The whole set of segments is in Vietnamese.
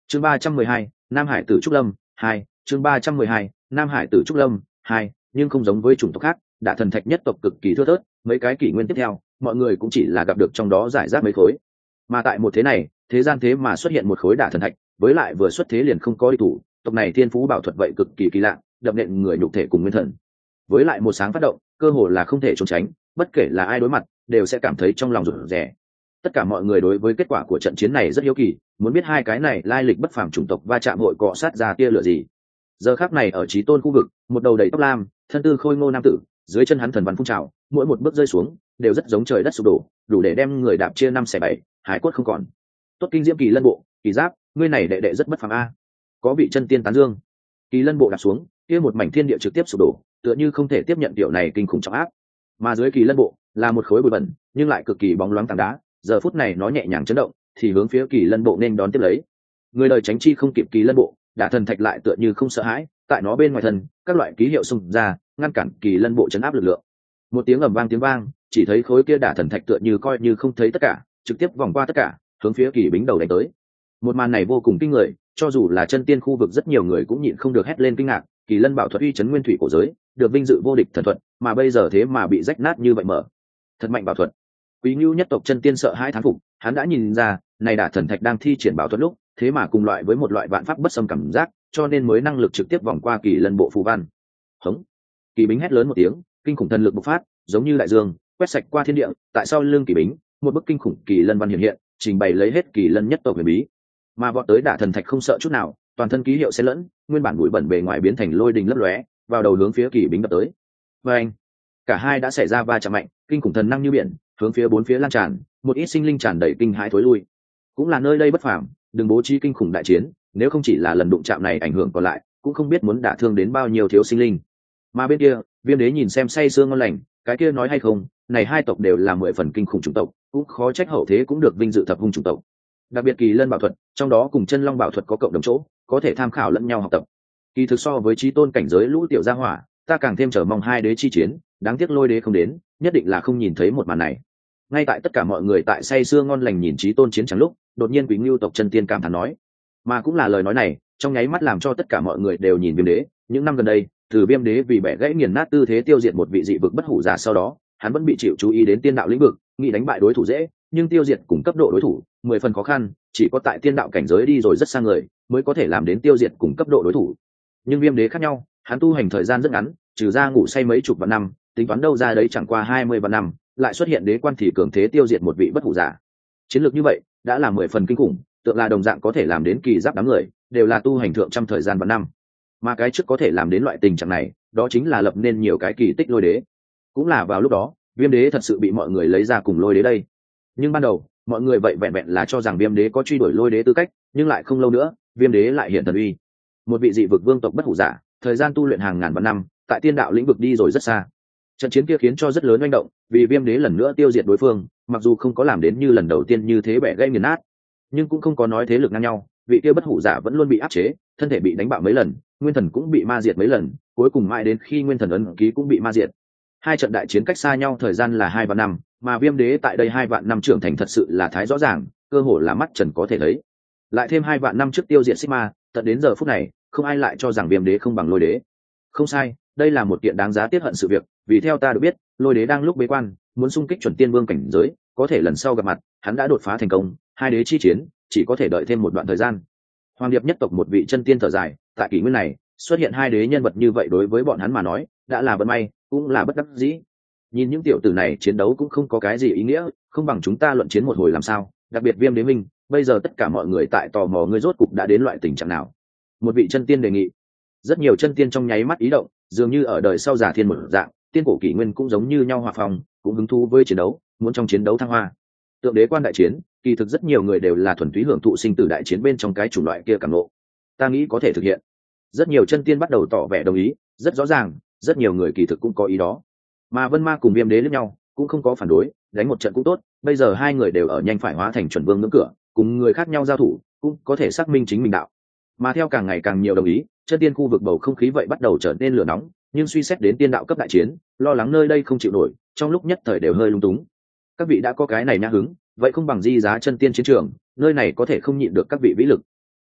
chương 312, Nam Hải tử trúc lâm 2, chương 312, Nam Hải tử trúc lâm 2, nhưng không giống với chủng tộc khác, đả thần thạch nhất tộc cực kỳ thưa thớt, mấy cái kỷ nguyên tiếp theo mọi người cũng chỉ là gặp được trong đó giải rác mấy khối. Mà tại một thế này, thế gian thế mà xuất hiện một khối đả thần thạch, với lại vừa xuất thế liền không có địch thủ, tộc này thiên phú bảo thuật vậy cực kỳ kỳ lạ, đậm nện người nhục thể cùng nguyên thần. Với lại một sáng phát động, cơ hồ là không thể trốn tránh, bất kể là ai đối mặt đều sẽ cảm thấy trong lòng rụt rè. Tất cả mọi người đối với kết quả của trận chiến này rất hiếu kỳ, muốn biết hai cái này lai lịch bất phàm chủng tộc va chạm hội cọ sát ra tia lửa gì. Giờ khắc này ở Chí Tôn khu vực, một đầu đầy tóc lam, thân tư khôi ngô nam tử, dưới chân hắn thần văn phun trào, mỗi một bước rơi xuống đều rất giống trời đất sụp đổ, đủ để đem người đạp chia năm xẻ bảy, hải quất không còn. Tốt kinh diễm kỳ lân bộ, kỳ giáp, ngươi này đệ đệ rất bất phàm a. Có vị chân tiên tán dương. Kỳ lân bộ đạp xuống, kia một mảnh thiên địa trực tiếp sụp đổ, tựa như không thể tiếp nhận điều này kinh khủng trọng áp. Mà dưới kỳ lân bộ là một khối bụi bẩn, nhưng lại cực kỳ bóng loáng tảng đá, giờ phút này nó nhẹ nhàng chấn động, thì hướng phía kỳ lân bộ nên đón tiếp lấy. Người đời tránh chi không kịp kỳ lân bộ, đả thần thạch lại tựa như không sợ hãi, tại nó bên ngoài thân, các loại ký hiệu xung ra, ngăn cản kỳ lân bộ chấn áp lực lượng. Một tiếng ầm vang tiếng vang, chỉ thấy khối kia đả thần thạch tựa như coi như không thấy tất cả, trực tiếp vòng qua tất cả, hướng phía kỳ bính đầu đánh tới. Một màn này vô cùng kinh người, cho dù là chân tiên khu vực rất nhiều người cũng nhịn không được hét lên kinh ngạc. Kỳ lân bảo thuật uy chấn nguyên thủy cổ giới, được vinh dự vô địch thần thuật, mà bây giờ thế mà bị rách nát như vậy mở. Thật mạnh bảo thuật. Quý Ngưu nhất tộc chân tiên sợ hãi thán phục, hắn đã nhìn ra, này đả thần thạch đang thi triển bảo thuật lúc, thế mà cùng loại với một loại vạn pháp bất xâm cảm giác, cho nên mới năng lực trực tiếp vòng qua kỳ lân bộ phù văn. Hống. Kỳ bính hét lớn một tiếng, kinh khủng thần lực bộc phát, giống như đại dương, quét sạch qua thiên địa, tại sau lưng kỳ bính, một bức kinh khủng kỳ lân văn hiện hiện, trình bày lấy hết kỳ lân nhất tộc huyền bí. Mà vọt tới đả thần thạch không sợ chút nào, toàn thân ký hiệu xen lẫn, nguyên bản bụi bẩn bề ngoài biến thành lôi đình lấp lóe, vào đầu hướng phía kỳ bính đập tới. Và anh, cả hai đã xảy ra va chạm mạnh, kinh khủng thần năng như biển, hướng phía bốn phía lan tràn, một ít sinh linh tràn đầy kinh hãi thối lui. Cũng là nơi đây bất phàm, đừng bố trí kinh khủng đại chiến, nếu không chỉ là lần đụng chạm này ảnh hưởng còn lại, cũng không biết muốn đả thương đến bao nhiêu thiếu sinh linh. Mà bên kia, Viêm Đế nhìn xem say sưa ngon lành, cái kia nói hay không, này hai tộc đều là 10 phần kinh khủng chủng tộc, cũng khó trách hậu thế cũng được vinh dự thập hung chủng tộc. Đặc biệt kỳ lân bảo thuật, trong đó cùng chân long bảo thuật có cộng đồng chỗ, có thể tham khảo lẫn nhau học tập. Kỳ thực so với chí tôn cảnh giới lũ tiểu gia hỏa, ta càng thêm chờ mong hai đế chi chiến, đáng tiếc Lôi Đế không đến, nhất định là không nhìn thấy một màn này. Ngay tại tất cả mọi người tại say sưa ngon lành nhìn chí tôn chiến trắng lúc, đột nhiên Quý Ngưu tộc chân tiên cảm thán nói, mà cũng là lời nói này, trong nháy mắt làm cho tất cả mọi người đều nhìn Viêm Đế. Những năm gần đây, từ Viêm Đế vì bẻ gãy nghiền nát tư thế tiêu diệt một vị dị vực bất hủ giả sau đó, hắn vẫn bị chịu chú ý đến tiên đạo lĩnh vực, nghĩ đánh bại đối thủ dễ, nhưng tiêu diệt cùng cấp độ đối thủ 10 phần khó khăn, chỉ có tại tiên đạo cảnh giới đi rồi rất xa người mới có thể làm đến tiêu diệt cùng cấp độ đối thủ. Nhưng Viêm Đế khác nhau, hắn tu hành thời gian rất ngắn, trừ ra ngủ say mấy chục vạn năm, tính toán đâu ra đấy chẳng qua 20 vạn năm, lại xuất hiện đế quan thì cường thế tiêu diệt một vị bất hủ giả. Chiến lược như vậy đã là 10 phần kinh khủng, tượng là đồng dạng có thể làm đến kỳ giáp đám người đều là tu hành thượng trăm thời gian vạn năm, mà cái trước có thể làm đến loại tình trạng này, đó chính là lập nên nhiều cái kỳ tích Lôi Đế. Cũng là vào lúc đó, Viêm Đế thật sự bị mọi người lấy ra cùng Lôi Đế đây. Nhưng ban đầu mọi người vậy vẹn vẹn là cho rằng Viêm Đế có truy đuổi Lôi Đế tư cách, nhưng lại không lâu nữa Viêm Đế lại hiện thần uy. Một vị dị vực vương tộc bất hủ giả, thời gian tu luyện hàng ngàn vạn năm, tại tiên đạo lĩnh vực đi rồi rất xa. Trận chiến kia khiến cho rất lớn oanh động, vì Viêm Đế lần nữa tiêu diệt đối phương, mặc dù không có làm đến như lần đầu tiên như thế bẻ gãy nghiền nát, nhưng cũng không có nói thế lực ngang nhau, vị kia bất hủ giả vẫn luôn bị áp chế, thân thể bị đánh bạo mấy lần, nguyên thần cũng bị ma diệt mấy lần, cuối cùng mãi đến khi nguyên thần ấn ký cũng bị ma diệt. Hai trận đại chiến cách xa nhau thời gian là 2 vạn năm, mà Viêm Đế tại đây 2 vạn năm trưởng thành thật sự là thái rõ ràng, cơ hồ là mắt trần có thể thấy. Lại thêm 2 vạn năm trước tiêu diệt Sigma, tận đến giờ phút này, không ai lại cho rằng Viêm Đế không bằng Lôi Đế. Không sai, đây là một kiện đáng giá tiếc hận sự việc, vì theo ta được biết, Lôi Đế đang lúc bế quan, muốn xung kích chuẩn tiên vương cảnh giới, có thể lần sau gặp mặt, hắn đã đột phá thành công, hai đế chi chiến chỉ có thể đợi thêm một đoạn thời gian. Hoàng Điệp nhất tộc một vị chân tiên thở dài, tại kỷ nguyên này xuất hiện hai đế nhân vật như vậy đối với bọn hắn mà nói đã là vận may, cũng là bất đắc dĩ. Nhìn những tiểu tử này chiến đấu cũng không có cái gì ý nghĩa, không bằng chúng ta luận chiến một hồi làm sao? Đặc biệt Viêm Đế Minh, bây giờ tất cả mọi người tại tò mò ngươi rốt cục đã đến loại tình trạng nào. Một vị chân tiên đề nghị. Rất nhiều chân tiên trong nháy mắt ý động, dường như ở đời sau giả thiên một dạng, tiên cổ kỷ nguyên cũng giống như nhau hòa phòng, cũng hứng thú với chiến đấu, muốn trong chiến đấu thăng hoa. Tượng đế quan đại chiến, kỳ thực rất nhiều người đều là thuần túy hưởng thụ sinh tử đại chiến bên trong cái chủng loại kia cảm ngộ. Ta nghĩ có thể thực hiện. Rất nhiều chân tiên bắt đầu tỏ vẻ đồng ý, rất rõ ràng, rất nhiều người kỳ thực cũng có ý đó. Mà Vân Ma cùng Viêm Đế lẫn nhau, cũng không có phản đối, đánh một trận cũng tốt, bây giờ hai người đều ở nhanh phải hóa thành chuẩn vương ngưỡng cửa, cùng người khác nhau giao thủ, cũng có thể xác minh chính mình đạo. Mà theo càng ngày càng nhiều đồng ý, chân tiên khu vực bầu không khí vậy bắt đầu trở nên lửa nóng, nhưng suy xét đến tiên đạo cấp đại chiến, lo lắng nơi đây không chịu nổi, trong lúc nhất thời đều hơi lung túng. Các vị đã có cái này nhã hứng, vậy không bằng di giá chân tiên chiến trường, nơi này có thể không nhịn được các vị vĩ lực.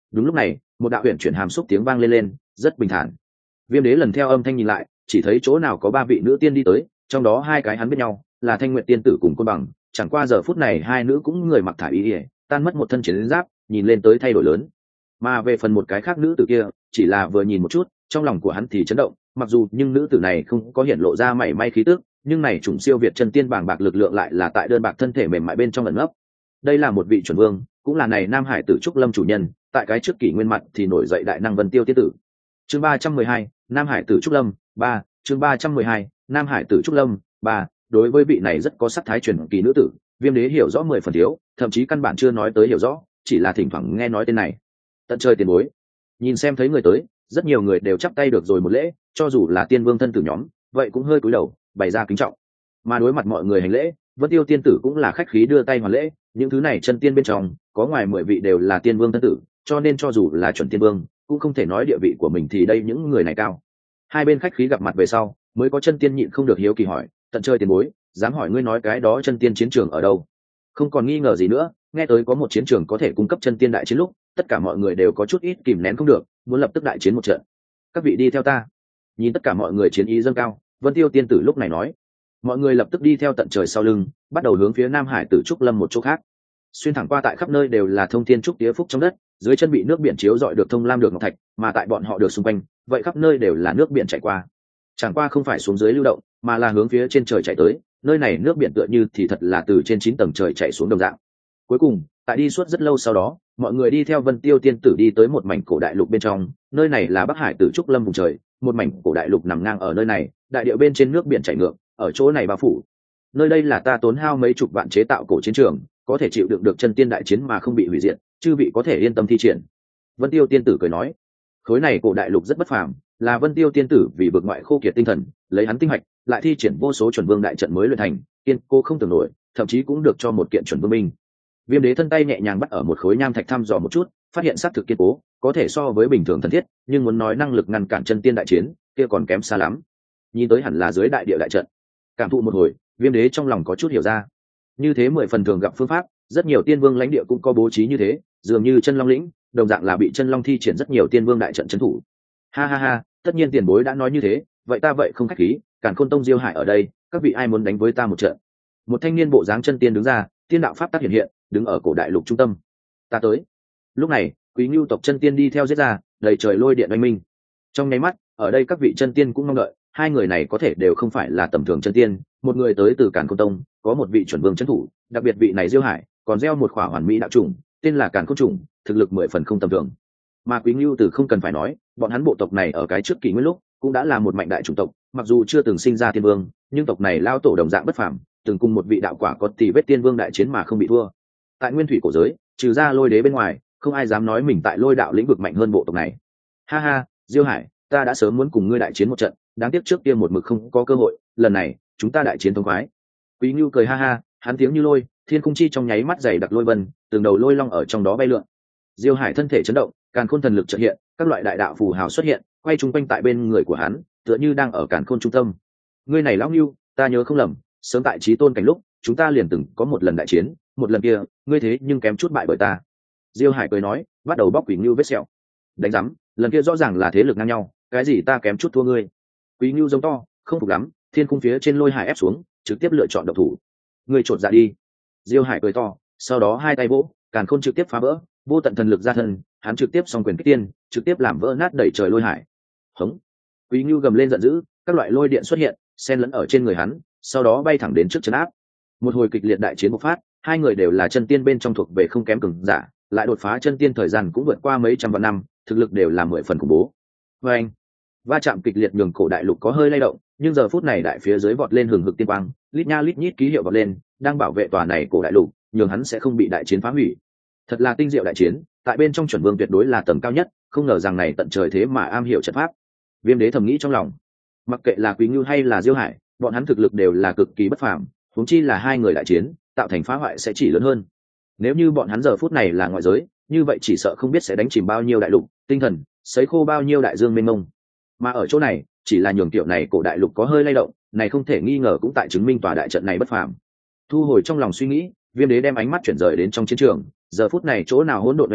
Đúng lúc này một đạo huyện chuyển hàm xúc tiếng vang lên rất bình thản. Viêm đế lần theo âm thanh nhìn lại, chỉ thấy chỗ nào có ba vị nữ tiên đi tới, trong đó hai cái hắn biết nhau là Thanh Nguyệt tiên tử cùng Côn Bằng. Chẳng qua giờ phút này hai nữ cũng người mặc thải y, tan mất một thân chiến giáp, nhìn lên tới thay đổi lớn. Mà về phần một cái khác nữ tử kia, chỉ là vừa nhìn một chút, trong lòng của hắn thì chấn động. Mặc dù nhưng nữ tử này không có hiện lộ ra mảy may khí tức, nhưng này chủng siêu việt chân tiên bàng bạc lực lượng lại là tại đơn bạc thân thể mềm mại bên trong ẩn nấp. Đây là một vị chuẩn vương, cũng là này Nam Hải tử trúc lâm chủ nhân, tại cái trước kỷ nguyên mặt thì nổi dậy đại năng Vân Tiêu tiên tử. Chương 312, Nam Hải tử trúc lâm 3, chương 312, Nam Hải tử trúc lâm 3. Đối với vị này rất có sắc thái truyền kỳ nữ tử, Viêm đế hiểu rõ 10 phần thiếu, thậm chí căn bản chưa nói tới hiểu rõ, chỉ là thỉnh thoảng nghe nói tên này. Tận trời tiền bối. Nhìn xem thấy người tới, rất nhiều người đều chắp tay được rồi một lễ, cho dù là tiên vương thân tử nhóm, vậy cũng hơi cúi đầu, bày ra kính trọng. Mà đối mặt mọi người hành lễ, Vân Tiêu tiên tử cũng là khách khí đưa tay hoàn lễ. Những thứ này chân tiên bên trong, có ngoài 10 vị đều là tiên vương thân tử, cho nên cho dù là chuẩn tiên vương, cũng không thể nói địa vị của mình thì đây những người này cao. Hai bên khách khí gặp mặt về sau, mới có chân tiên nhịn không được hiếu kỳ hỏi, tận chơi tiền bối, dám hỏi ngươi nói cái đó chân tiên chiến trường ở đâu? Không còn nghi ngờ gì nữa, nghe tới có một chiến trường có thể cung cấp chân tiên đại chiến lúc, tất cả mọi người đều có chút ít kìm nén không được, muốn lập tức đại chiến một trận. Các vị đi theo ta. Nhìn tất cả mọi người chiến ý dâng cao, Vân Tiêu tiên tử lúc này nói, mọi người lập tức đi theo tận trời sau lưng, bắt đầu hướng phía Nam Hải tử trúc lâm một chỗ khác. Xuyên thẳng qua tại khắp nơi đều là thông thiên trúc tía phúc trong đất, dưới chân bị nước biển chiếu rọi được thông lam được ngọc thạch, mà tại bọn họ được xung quanh, vậy khắp nơi đều là nước biển chảy qua. Chẳng qua không phải xuống dưới lưu động, mà là hướng phía trên trời chạy tới, nơi này nước biển tựa như thì thật là từ trên 9 tầng trời chạy xuống đồng dạng. Cuối cùng, tại đi suốt rất lâu sau đó, mọi người đi theo Vân Tiêu tiên tử đi tới một mảnh cổ đại lục bên trong, nơi này là Bắc Hải tử trúc lâm vùng trời, một mảnh cổ đại lục nằm ngang ở nơi này, đại địa bên trên nước biển chảy ngược, ở chỗ này bao phủ. Nơi đây là ta tốn hao mấy chục vạn chế tạo cổ chiến trường, có thể chịu đựng được chân tiên đại chiến mà không bị hủy diệt, chư vị có thể yên tâm thi triển. Vân Tiêu tiên tử cười nói, khối này cổ đại lục rất bất phàm, là Vân Tiêu tiên tử vì vực ngoại khô kiệt tinh thần, lấy hắn tinh hạch, lại thi triển vô số chuẩn vương đại trận mới luyện thành, tiên cô không tưởng nổi, thậm chí cũng được cho một kiện chuẩn vương minh. Viêm đế thân tay nhẹ nhàng bắt ở một khối nham thạch thăm dò một chút, phát hiện xác thực kiên cố, có thể so với bình thường thần thiết, nhưng muốn nói năng lực ngăn cản chân tiên đại chiến, kia còn kém xa lắm. Nhìn tới hẳn là dưới đại địa đại trận. Cảm thụ một hồi, Viêm đế trong lòng có chút hiểu ra. Như thế 10 phần thường gặp phương pháp, rất nhiều tiên vương lãnh địa cũng có bố trí như thế, dường như chân long lĩnh, đồng dạng là bị chân long thi triển rất nhiều tiên vương đại trận trấn thủ. Ha ha ha, tất nhiên tiền bối đã nói như thế, vậy ta vậy không khách khí, Càn Khôn Tông Diêu Hải ở đây, các vị ai muốn đánh với ta một trận? Một thanh niên bộ dáng chân tiên đứng ra, tiên đạo pháp tác hiện hiện, đứng ở cổ đại lục trung tâm. Ta tới. Lúc này, Quý Ngưu tộc chân tiên đi theo giết ra, đầy trời lôi điện oanh minh. Trong nháy mắt, ở đây các vị chân tiên cũng mong đợi, hai người này có thể đều không phải là tầm thường chân tiên, một người tới từ Càn Khôn Tông, có một vị chuẩn vương trấn thủ, đặc biệt vị này Diêu Hải, còn gieo một khỏa hoàn mỹ đạo trùng, tên là Càn Khôn trùng, thực lực 10 phần không tầm thường. Mà Quý Ngưu từ không cần phải nói, bọn hắn bộ tộc này ở cái trước kỷ nguyên lúc cũng đã là một mạnh đại chủng tộc, mặc dù chưa từng sinh ra tiên vương, nhưng tộc này lao tổ đồng dạng bất phàm, từng cùng một vị đạo quả có tỷ vết tiên vương đại chiến mà không bị thua. Tại nguyên thủy cổ giới, trừ ra Lôi đế bên ngoài, không ai dám nói mình tại lôi đạo lĩnh vực mạnh hơn bộ tộc này. Ha ha, Diêu Hải, ta đã sớm muốn cùng ngươi đại chiến một trận, đáng tiếc trước kia một mực không có cơ hội, lần này chúng ta đại chiến thống khoái. Quý Ngưu cười ha ha, hắn tiếng như lôi, thiên khung chi trong nháy mắt dày đặc lôi vân, từng đầu lôi long ở trong đó bay lượn. Diêu Hải thân thể chấn động, Càn Khôn thần lực chợt hiện, các loại đại đạo phù hào xuất hiện, quay chung quanh tại bên người của hắn, tựa như đang ở Càn Khôn trung tâm. Ngươi này lão Ngưu, ta nhớ không lầm, sớm tại Chí Tôn cảnh lúc, chúng ta liền từng có một lần đại chiến, một lần kia, ngươi thế nhưng kém chút bại bởi ta. Diêu Hải cười nói, bắt đầu bóc Quý Ngưu vết sẹo. Đánh rắm, lần kia rõ ràng là thế lực ngang nhau, cái gì ta kém chút thua ngươi. Quý Ngưu giống to, không phục lắm, thiên khung phía trên lôi hải ép xuống, trực tiếp lựa chọn độc thủ. Ngươi trột dạ đi. Diêu Hải cười to, sau đó hai tay vỗ, Càn Khôn trực tiếp phá vỡ, vô tận thần lực ra thân, hắn trực tiếp song quyền kích tiên, trực tiếp làm vỡ nát đẩy trời lôi hải. Hống. Quý Ngưu gầm lên giận dữ, các loại lôi điện xuất hiện, xen lẫn ở trên người hắn, sau đó bay thẳng đến trước trấn áp. Một hồi kịch liệt đại chiến bộc phát, hai người đều là chân tiên bên trong thuộc về không kém cường giả, lại đột phá chân tiên thời gian cũng vượt qua mấy trăm vạn năm, thực lực đều là 10 phần khủng bố. Và anh, va chạm kịch liệt nhường cổ đại lục có hơi lay động, nhưng giờ phút này đại phía dưới vọt lên hừng hực tiên quang, lít nha lít nhít ký hiệu vọt lên, đang bảo vệ tòa này cổ đại lục, nhường hắn sẽ không bị đại chiến phá hủy. Thật là tinh diệu đại chiến, tại bên trong chuẩn vương tuyệt đối là tầng cao nhất, không ngờ rằng này tận trời thế mà am hiểu trận pháp. Viêm đế thầm nghĩ trong lòng, mặc kệ là Quý Ngưu hay là Diêu Hải, bọn hắn thực lực đều là cực kỳ bất phàm, huống chi là hai người đại chiến, tạo thành phá hoại sẽ chỉ lớn hơn. Nếu như bọn hắn giờ phút này là ngoại giới, như vậy chỉ sợ không biết sẽ đánh chìm bao nhiêu đại lục, tinh thần, sấy khô bao nhiêu đại dương mênh mông. Mà ở chỗ này, chỉ là nhường tiểu này cổ đại lục có hơi lay động, này không thể nghi ngờ cũng tại chứng minh tòa đại trận này bất phàm. Thu hồi trong lòng suy nghĩ, Viêm đế đem ánh mắt chuyển rời đến trong chiến trường, giờ phút này chỗ nào hỗn độn oanh tạc,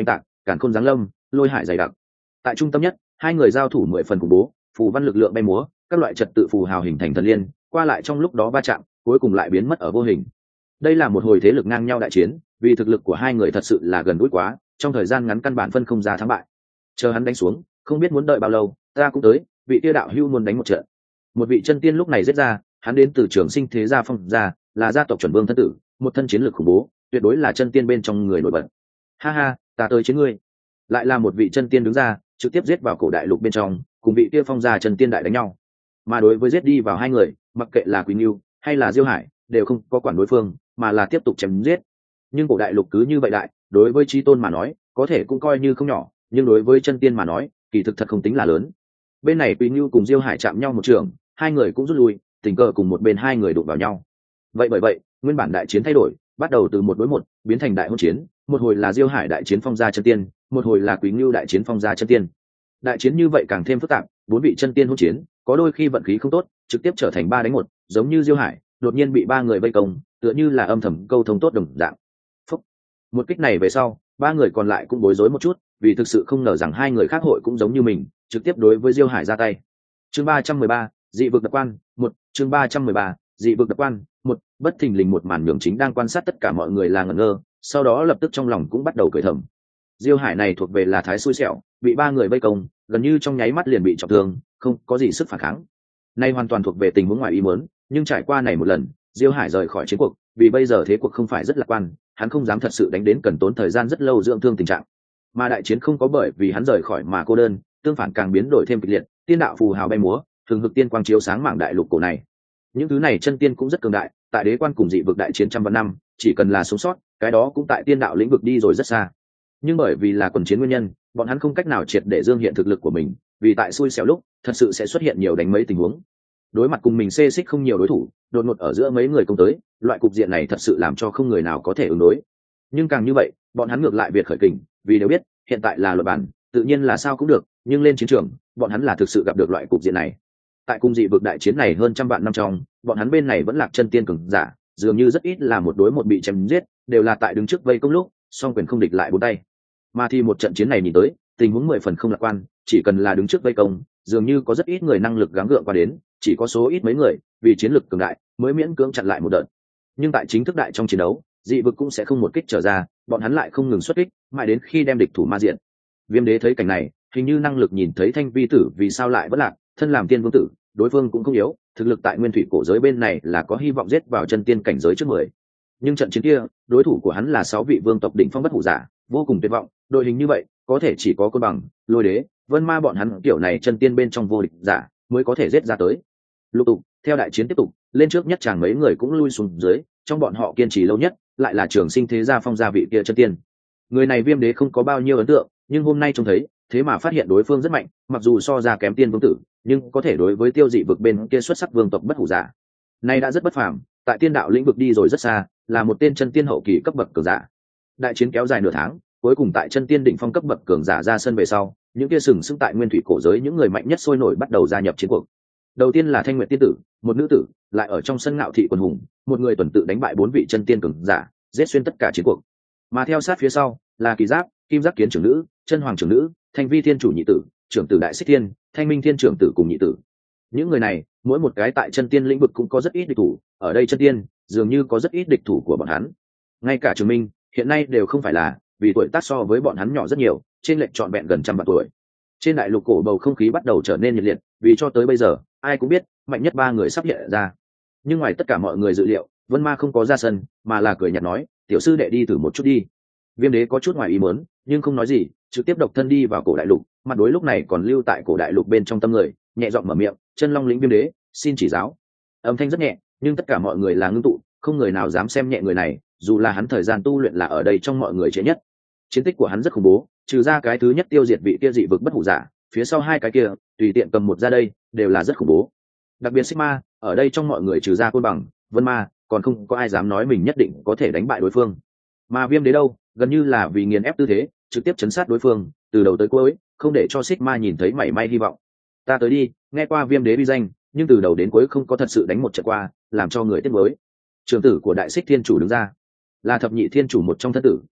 càn khôn giáng lâm, lôi hải dày đặc. Tại trung tâm nhất, hai người giao thủ 10 phần khủng bố, phù văn lực lượng bay múa, các loại trật tự phù hào hình thành thần liên, qua lại trong lúc đó va chạm, cuối cùng lại biến mất ở vô hình. Đây là một hồi thế lực ngang nhau đại chiến, vì thực lực của hai người thật sự là gần gũi quá, trong thời gian ngắn căn bản phân không ra thắng bại. Chờ hắn đánh xuống, không biết muốn đợi bao lâu, ta cũng tới, vị tiêu đạo hưu muốn đánh một trận. Một vị chân tiên lúc này giết ra, hắn đến từ Trường Sinh Thế Gia Phong gia, là gia tộc chuẩn vương thân tử, một thân chiến lược khủng bố, tuyệt đối là chân tiên bên trong người nổi bật. Ha ha, ta tới chiến ngươi. Lại là một vị chân tiên đứng ra, trực tiếp giết vào cổ đại lục bên trong, cùng vị kia Phong gia chân tiên đại đánh nhau. Mà đối với giết đi vào hai người, mặc kệ là Quỳnh Nưu hay là Diêu Hải, đều không có quản đối phương, mà là tiếp tục chém giết. Nhưng cổ đại lục cứ như vậy đại, đối với chí tôn mà nói, có thể cũng coi như không nhỏ, nhưng đối với chân tiên mà nói, kỳ thực thật không tính là lớn. Bên này Quỳnh Nưu cùng Diêu Hải chạm nhau một trường, hai người cũng rút lui, tình cờ cùng một bên hai người đụng vào nhau. Vậy bởi vậy, nguyên bản đại chiến thay đổi, bắt đầu từ 1 đối 1, biến thành đại hôn chiến, một hồi là Diêu Hải đại chiến Phong gia chân tiên, một hồi là Quỳnh Nưu đại chiến Phong gia chân tiên. Đại chiến như vậy càng thêm phức tạp, 4 vị chân tiên hôn chiến, có đôi khi vận khí không tốt, trực tiếp trở thành 3 đánh 1, giống như Diêu Hải, đột nhiên bị 3 người vây công, tựa như là âm thầm câu thông tốt đồng dạng. Phúc. Một kích này về sau, 3 người còn lại cũng bối rối một chút, vì thực sự không ngờ rằng hai người khác hội cũng giống như mình, trực tiếp đối với Diêu Hải ra tay. Chương 313, dị vực đặc quan, 1, chương 313, dị vực đặc quan, 1, bất thình lình một màn nhường chính đang quan sát tất cả mọi người là ngẩn ngơ, sau đó lập tức trong lòng cũng bắt đầu cười thầm. Diêu Hải này thuộc về là thái xui xẻo, bị 3 người vây công, gần như trong nháy mắt liền bị trọng thương, không có gì sức phản kháng. Nay hoàn toàn thuộc về tình huống ngoài ý muốn, nhưng trải qua này một lần, Diêu Hải rời khỏi chiến cuộc, vì bây giờ thế cuộc không phải rất lạc quan, hắn không dám thật sự đánh đến cần tốn thời gian rất lâu dưỡng thương tình trạng. Mà đại chiến không có bởi vì hắn rời khỏi mà cô đơn, tương phản càng biến đổi thêm kịch liệt, tiên đạo phù hào bay múa, thường hực tiên quang chiếu sáng mảng đại lục cổ này. Những thứ này chân tiên cũng rất cường đại, tại đế quan cùng dị vực đại chiến trăm vạn năm, chỉ cần là sống sót, cái đó cũng tại tiên đạo lĩnh vực đi rồi rất xa. Nhưng bởi vì là quần chiến nguyên nhân, bọn hắn không cách nào triệt để dương hiện thực lực của mình, vì tại xui xẻo lúc, thật sự sẽ xuất hiện nhiều đánh mấy tình huống. Đối mặt cùng mình xê xích không nhiều đối thủ, đột ngột ở giữa mấy người công tới, loại cục diện này thật sự làm cho không người nào có thể ứng đối. Nhưng càng như vậy, bọn hắn ngược lại việc khởi kình, vì đều biết, hiện tại là luật bản, tự nhiên là sao cũng được, nhưng lên chiến trường, bọn hắn là thực sự gặp được loại cục diện này. Tại cung dị vực đại chiến này hơn trăm vạn năm trong, bọn hắn bên này vẫn lạc chân tiên cường giả, dường như rất ít là một đối một bị chém giết, đều là tại đứng trước vây công lúc, song quyền không địch lại bốn tay. Mà thì một trận chiến này nhìn tới, tình huống 10 phần không lạc quan, chỉ cần là đứng trước vây công, dường như có rất ít người năng lực gắng gượng qua đến, chỉ có số ít mấy người, vì chiến lực cường đại, mới miễn cưỡng chặn lại một đợt. Nhưng tại chính thức đại trong chiến đấu, dị vực cũng sẽ không một kích trở ra, bọn hắn lại không ngừng xuất kích, mãi đến khi đem địch thủ ma diện. Viêm đế thấy cảnh này, hình như năng lực nhìn thấy Thanh Vi tử vì sao lại bất lạc, thân làm tiên vương tử, đối phương cũng không yếu, thực lực tại nguyên thủy cổ giới bên này là có hy vọng giết vào chân tiên cảnh giới trước 10. Nhưng trận chiến kia, đối thủ của hắn là 6 vị vương tộc đỉnh phong bất hủ giả, vô cùng tuyệt vọng, đội hình như vậy, có thể chỉ có Côn Bằng, Lôi Đế, Vân Ma bọn hắn kiểu này chân tiên bên trong vô địch giả mới có thể giết ra tới. Lục tục, theo đại chiến tiếp tục, lên trước nhất chàng mấy người cũng lui xuống dưới, trong bọn họ kiên trì lâu nhất, lại là Trường Sinh Thế Gia Phong gia vị kia chân tiên. Người này Viêm đế không có bao nhiêu ấn tượng, nhưng hôm nay trông thấy, thế mà phát hiện đối phương rất mạnh, mặc dù so ra kém tiên vương tử, nhưng có thể đối với tiêu dị vực bên kia xuất sắc vương tộc bất hủ giả. Nay đã rất bất phàm, tại tiên đạo lĩnh vực đi rồi rất xa, là một tên chân tiên hậu kỳ cấp bậc cường giả. Đại chiến kéo dài nửa tháng, cuối cùng tại chân tiên đỉnh phong cấp bậc cường giả ra sân về sau, những kia sừng sững tại nguyên thủy cổ giới những người mạnh nhất sôi nổi bắt đầu gia nhập chiến cuộc. Đầu tiên là Thanh Nguyệt tiên tử, một nữ tử, lại ở trong sân ngạo thị quần hùng, một người tuần tự đánh bại 4 vị chân tiên cường giả, giết xuyên tất cả chiến cuộc. Mà theo sát phía sau là Kỳ Giáp, Kim Giác Kiến trưởng nữ, Chân Hoàng trưởng nữ, Thanh Vi thiên chủ nhị tử, trưởng tử Đại Xích Thiên, Thanh Minh thiên trưởng tử cùng nhị tử. Những người này, mỗi một cái tại chân tiên lĩnh vực cũng có rất ít địch thủ, ở đây chân tiên dường như có rất ít địch thủ của bọn hắn. Ngay cả Trường Minh, hiện nay đều không phải là, vì tuổi tác so với bọn hắn nhỏ rất nhiều, trên lệch trọn vẹn gần trăm vạn tuổi. Trên đại lục cổ bầu không khí bắt đầu trở nên nhiệt liệt, vì cho tới bây giờ, ai cũng biết, mạnh nhất 3 người sắp hiện ra. Nhưng ngoài tất cả mọi người dự liệu, Vân Ma không có ra sân, mà là cười nhạt nói, tiểu sư đệ đi thử một chút đi. Viêm đế có chút ngoài ý muốn, nhưng không nói gì, trực tiếp độc thân đi vào cổ đại lục, mặt đối lúc này còn lưu tại cổ đại lục bên trong tâm người, nhẹ giọng mở miệng, chân long lĩnh Viêm đế, xin chỉ giáo. Âm thanh rất nhẹ, nhưng tất cả mọi người là ngưng tụ, không người nào dám xem nhẹ người này, dù là hắn thời gian tu luyện là ở đây trong mọi người trễ nhất. Chiến tích của hắn rất khủng bố, trừ ra cái thứ nhất tiêu diệt vị kia dị vực bất hủ giả, phía sau 2 cái kia tùy tiện cầm một ra đây đều là rất khủng bố. Đặc biệt Sigma, ở đây trong mọi người trừ ra Côn Bằng, Vân Ma, còn không có ai dám nói mình nhất định có thể đánh bại đối phương. Mà Viêm đế đâu, gần như là vì nghiền ép tư thế, trực tiếp chấn sát đối phương, từ đầu tới cuối, không để cho Sigma nhìn thấy mảy may hy vọng. Ta tới đi, nghe qua Viêm đế uy danh, nhưng từ đầu đến cuối không có thật sự đánh một trận qua, làm cho người tiếc nuối. Trưởng tử của Đại Xích Thiên chủ đứng ra, là thập nhị thiên chủ một trong thân tử,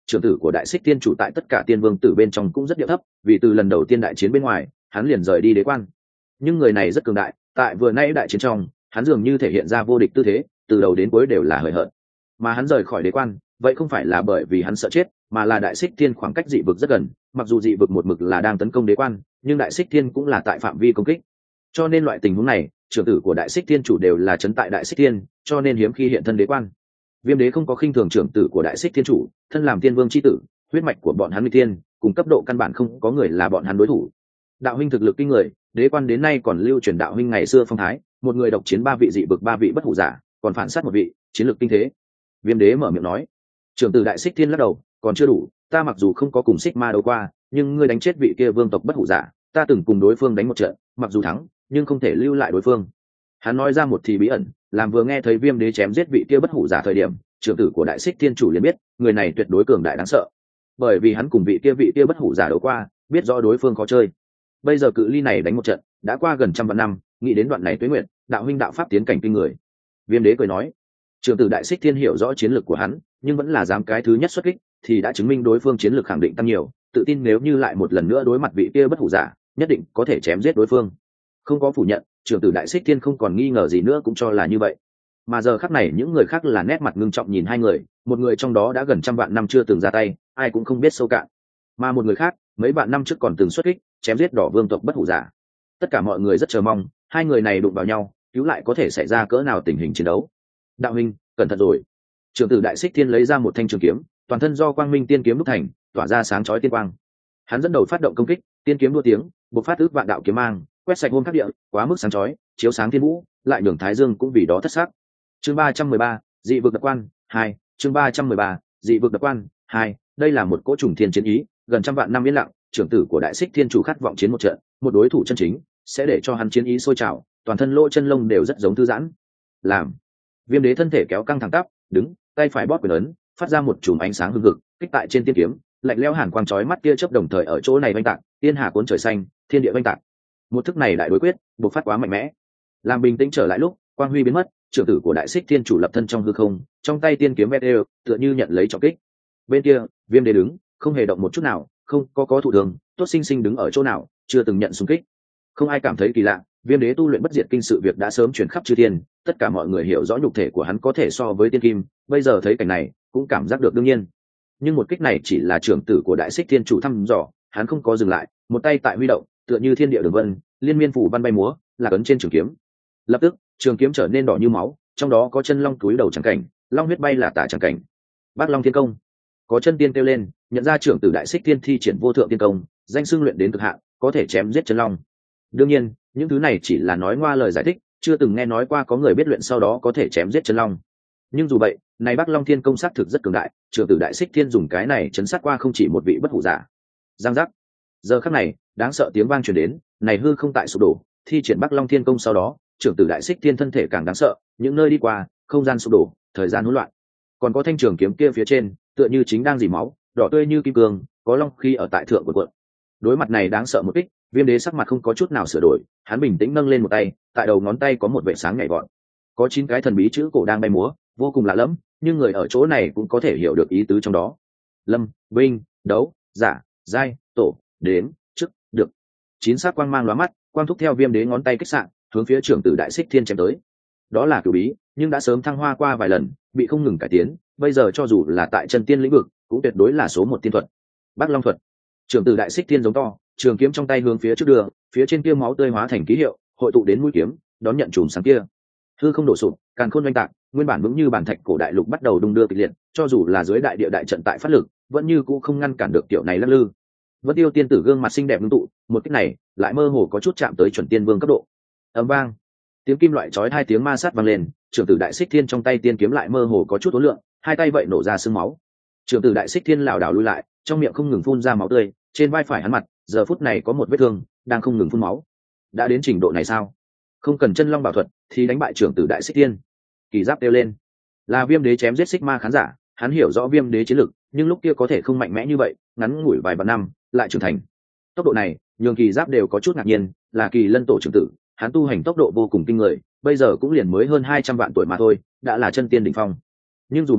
trưởng tử của đại xích tiên chủ tại tất cả tiên vương tử bên trong cũng rất điệu thấp, vì từ lần đầu tiên đại chiến bên ngoài hắn liền rời đi đế quan. Nhưng người này rất cường đại, tại vừa nay đại chiến trong hắn dường như thể hiện ra vô địch tư thế, từ đầu đến cuối đều là hời hợt. Mà hắn rời khỏi đế quan vậy không phải là bởi vì hắn sợ chết, mà là đại xích thiên khoảng cách dị vực rất gần, mặc dù dị vực một mực là đang tấn công đế quan, nhưng đại xích thiên cũng là tại phạm vi công kích, cho nên loại tình huống này trưởng tử của đại xích thiên chủ đều là trấn tại đại xích thiên, cho nên hiếm khi hiện thân đế quan. Viêm đế không có khinh thường trưởng tử của đại xích thiên chủ, thân làm tiên vương c h i tử, huyết mạch của bọn hắn nguy tiên cùng cấp độ căn bản không có người là bọn hắn đối thủ. Đạo huynh thực lực kinh người, đế quan đến nay còn lưu truyền đạo huynh ngày xưa phong thái, một người độc chiến 3 vị dị vực 3 vị bất hủ giả, còn phản sát 1 vị, chiến lược kinh thế. Viêm đế mở miệng nói. Trưởng tử đại xích thiên lắc đầu, còn chưa đủ, ta mặc dù không có cùng xích ma đấu qua, nhưng ngươi đánh chết vị kia vương tộc bất hủ giả, ta từng cùng đối phương đánh một trận, mặc dù thắng nhưng không thể lưu lại đối phương. Hắn nói ra một thì bí ẩn, làm vừa nghe thấy viêm đế chém giết vị kia bất hủ giả thời điểm, trưởng tử của đại xích thiên chủ liền biết người này tuyệt đối cường đại đáng sợ, bởi vì hắn cùng vị kia bất hủ giả đấu qua, biết rõ đối phương khó chơi. Bây giờ cự ly này đánh một trận đã qua gần 100 vạn năm, nghĩ đến đoạn này tuế nguyện, đạo huynh đạo pháp tiến cảnh kinh người. Viêm đế cười nói. Trưởng tử đại xích thiên hiểu rõ chiến lược của hắn, nhưng vẫn là dám cái thứ nhất xuất kích, thì đã chứng minh đối phương chiến lược khẳng định tăng nhiều, tự tin nếu như lại một lần nữa đối mặt vị kia bất hủ giả, nhất định có thể chém giết đối phương. Không có phủ nhận, trưởng tử đại xích thiên không còn nghi ngờ gì nữa cũng cho là như vậy. Mà giờ khắc này những người khác là nét mặt ngưng trọng nhìn hai người, một người trong đó đã gần 100 vạn năm chưa từng ra tay, ai cũng không biết sâu cạn, mà một người khác mấy vạn năm trước còn từng xuất kích chém giết đỏ vương tộc bất hủ giả. Tất cả mọi người rất chờ mong hai người này đụng vào nhau cứu lại có thể xảy ra cỡ nào tình hình chiến đấu. Đạo huynh cẩn thận rồi. Trưởng tử đại xích thiên lấy ra một thanh trường kiếm, toàn thân do quang minh tiên kiếm đúc thành, tỏa ra sáng chói tiên quang. Hắn dẫn đầu phát động công kích, tiên kiếm đua tiếng bộc phát ước vạn đạo kiếm mang, quét sạch hôn khắc địa, quá mức sáng chói chiếu sáng thiên vũ, lại nhường thái dương cũng vì đó thất sắc. Chương 313, dị vực đặc quan 2. Chương 313, dị vực đặc quan 2. Đây là một cỗ trùng thiên chiến ý, gần 100 vạn năm yên lặng, trưởng tử của đại xích thiên chủ khát vọng chiến một trận, một đối thủ chân chính sẽ để cho hắn chiến ý sôi trào, toàn thân lỗ chân lông đều rất giống thư giãn. Làm. Viêm đế thân thể kéo căng thẳng tắp, đứng, tay phải bóp quyền ấn, phát ra một chùm ánh sáng hừng hực, kích tại trên tiên kiếm, lạnh lẽo hàn quang chói mắt kia chớp đồng thời ở chỗ này vang tạc, tiên hà cuốn trời xanh, thiên địa vang tạc. Một thức này đại đối quyết, bộc phát quá mạnh mẽ. Làm bình tĩnh trở lại lúc, quang huy biến mất, trưởng tử của đại xích thiên chủ lập thân trong hư không, trong tay tiên kiếm vét đều, tựa như nhận lấy trọng kích. Bên kia, Viêm đế đứng, không hề động một chút nào, không có thụ thường, tốt sinh sinh đứng ở chỗ nào, chưa từng nhận xung kích. Không ai cảm thấy kỳ lạ, Viêm đế tu luyện bất diệt kinh sự việc đã sớm truyền khắp chư thiên, tất cả mọi người hiểu rõ nhục thể của hắn có thể so với tiên kim, bây giờ thấy cảnh này cũng cảm giác được đương nhiên. Nhưng một kích này chỉ là trưởng tử của đại xích thiên chủ thăm dò, hắn không có dừng lại, một tay tại huy động, tựa như thiên địa đường vân, liên miên phủ văn bay múa, là ấn trên trường kiếm. Lập tức, trường kiếm trở nên đỏ như máu, trong đó có chân long túi đầu chẳng cảnh, long huyết bay là tả chẳng cảnh. Bác Long Thiên Công. Có chân tiên kêu lên, nhận ra trưởng tử đại xích thiên thi triển vô thượng tiên công, danh xưng luyện đến cực hạn, có thể chém giết chân long. Đương nhiên, những thứ này chỉ là nói ngoa lời giải thích, chưa từng nghe nói qua có người biết luyện sau đó có thể chém giết chân long. Nhưng dù vậy, này Bác Long Thiên Công xác thực rất cường đại, trưởng tử đại xích thiên dùng cái này chấn sát qua không chỉ một vị bất hủ giả. Giang giác. Giờ khắc này, đáng sợ tiếng vang truyền đến, này hư không tại sụp đổ, thi triển Bác Long Thiên Công sau đó, trưởng tử đại xích thiên thân thể càng đáng sợ, những nơi đi qua, không gian sụp đổ, thời gian hỗn loạn. Còn có thanh trường kiếm kia phía trên, tựa như chính đang dỉ máu, đỏ tươi như kim cương, có long khí ở tại thượng của quận. Đối mặt này đáng sợ một kích, Viêm đế sắc mặt không có chút nào sửa đổi, hắn bình tĩnh nâng lên một tay, tại đầu ngón tay có một vệt sáng nhảy vọt, có 9 cái thần bí chữ cổ đang bay múa, vô cùng lạ lẫm, nhưng người ở chỗ này cũng có thể hiểu được ý tứ trong đó. Lâm, Vinh, Đấu, Giả, Giai, Tổ, Đến, Chức, Được. 9 sắc quang mang lóa mắt, quang thúc theo Viêm đế ngón tay kích xạ, hướng phía trưởng tử đại xích thiên chém tới. Đó là cửu bí, nhưng đã sớm thăng hoa qua vài lần, bị không ngừng cải tiến, bây giờ cho dù là tại chân tiên lĩnh vực, cũng tuyệt đối là số 1 tiên thuật. Bác Long thuật. Trưởng tử đại xích thiên giống to, trường kiếm trong tay hướng phía trước đường, phía trên kia máu tươi hóa thành ký hiệu, hội tụ đến mũi kiếm, đón nhận chùm sáng kia. Hư không đổ sụp, càn khôn oanh tạc, nguyên bản vững như bản thạch cổ đại lục bắt đầu đung đưa kịch liệt, cho dù là dưới đại địa đại trận tại phát lực, vẫn như cũ không ngăn cản được kiểu này lắc lư. Vân Tiêu tiên tử gương mặt xinh đẹp ngưng tụ, một kích này lại mơ hồ có chút chạm tới chuẩn tiên vương cấp độ. Ầm vang, tiếng kim loại chói 2 tiếng ma sát vang lên, trưởng tử đại xích thiên trong tay tiên kiếm lại mơ hồ có chút ối lượng, hai tay vậy nổ ra sương máu. Trưởng tử đại xích thiên lảo đảo lui lại, trong miệng không ngừng phun ra máu tươi, trên vai phải hắn mặt giờ phút này có một vết thương đang không ngừng phun máu. Đã đến trình độ này sao? Không cần chân long bảo thuật thì đánh bại trưởng tử đại xích thiên. Kỳ giáp kêu lên, là Viêm đế chém giết xích ma khán giả, hắn hiểu rõ Viêm đế chiến lực, nhưng lúc kia có thể không mạnh mẽ như vậy, ngắn ngủi vài vạn năm lại trưởng thành. Tốc độ này nhường Kỳ giáp đều có chút ngạc nhiên, là Kỳ lân tổ trưởng tử, hắn tu hành tốc độ vô cùng kinh người, bây giờ cũng liền mới hơn 200 vạn tuổi mà thôi, đã là chân tiên đỉnh phong. Nhưng dù vậy,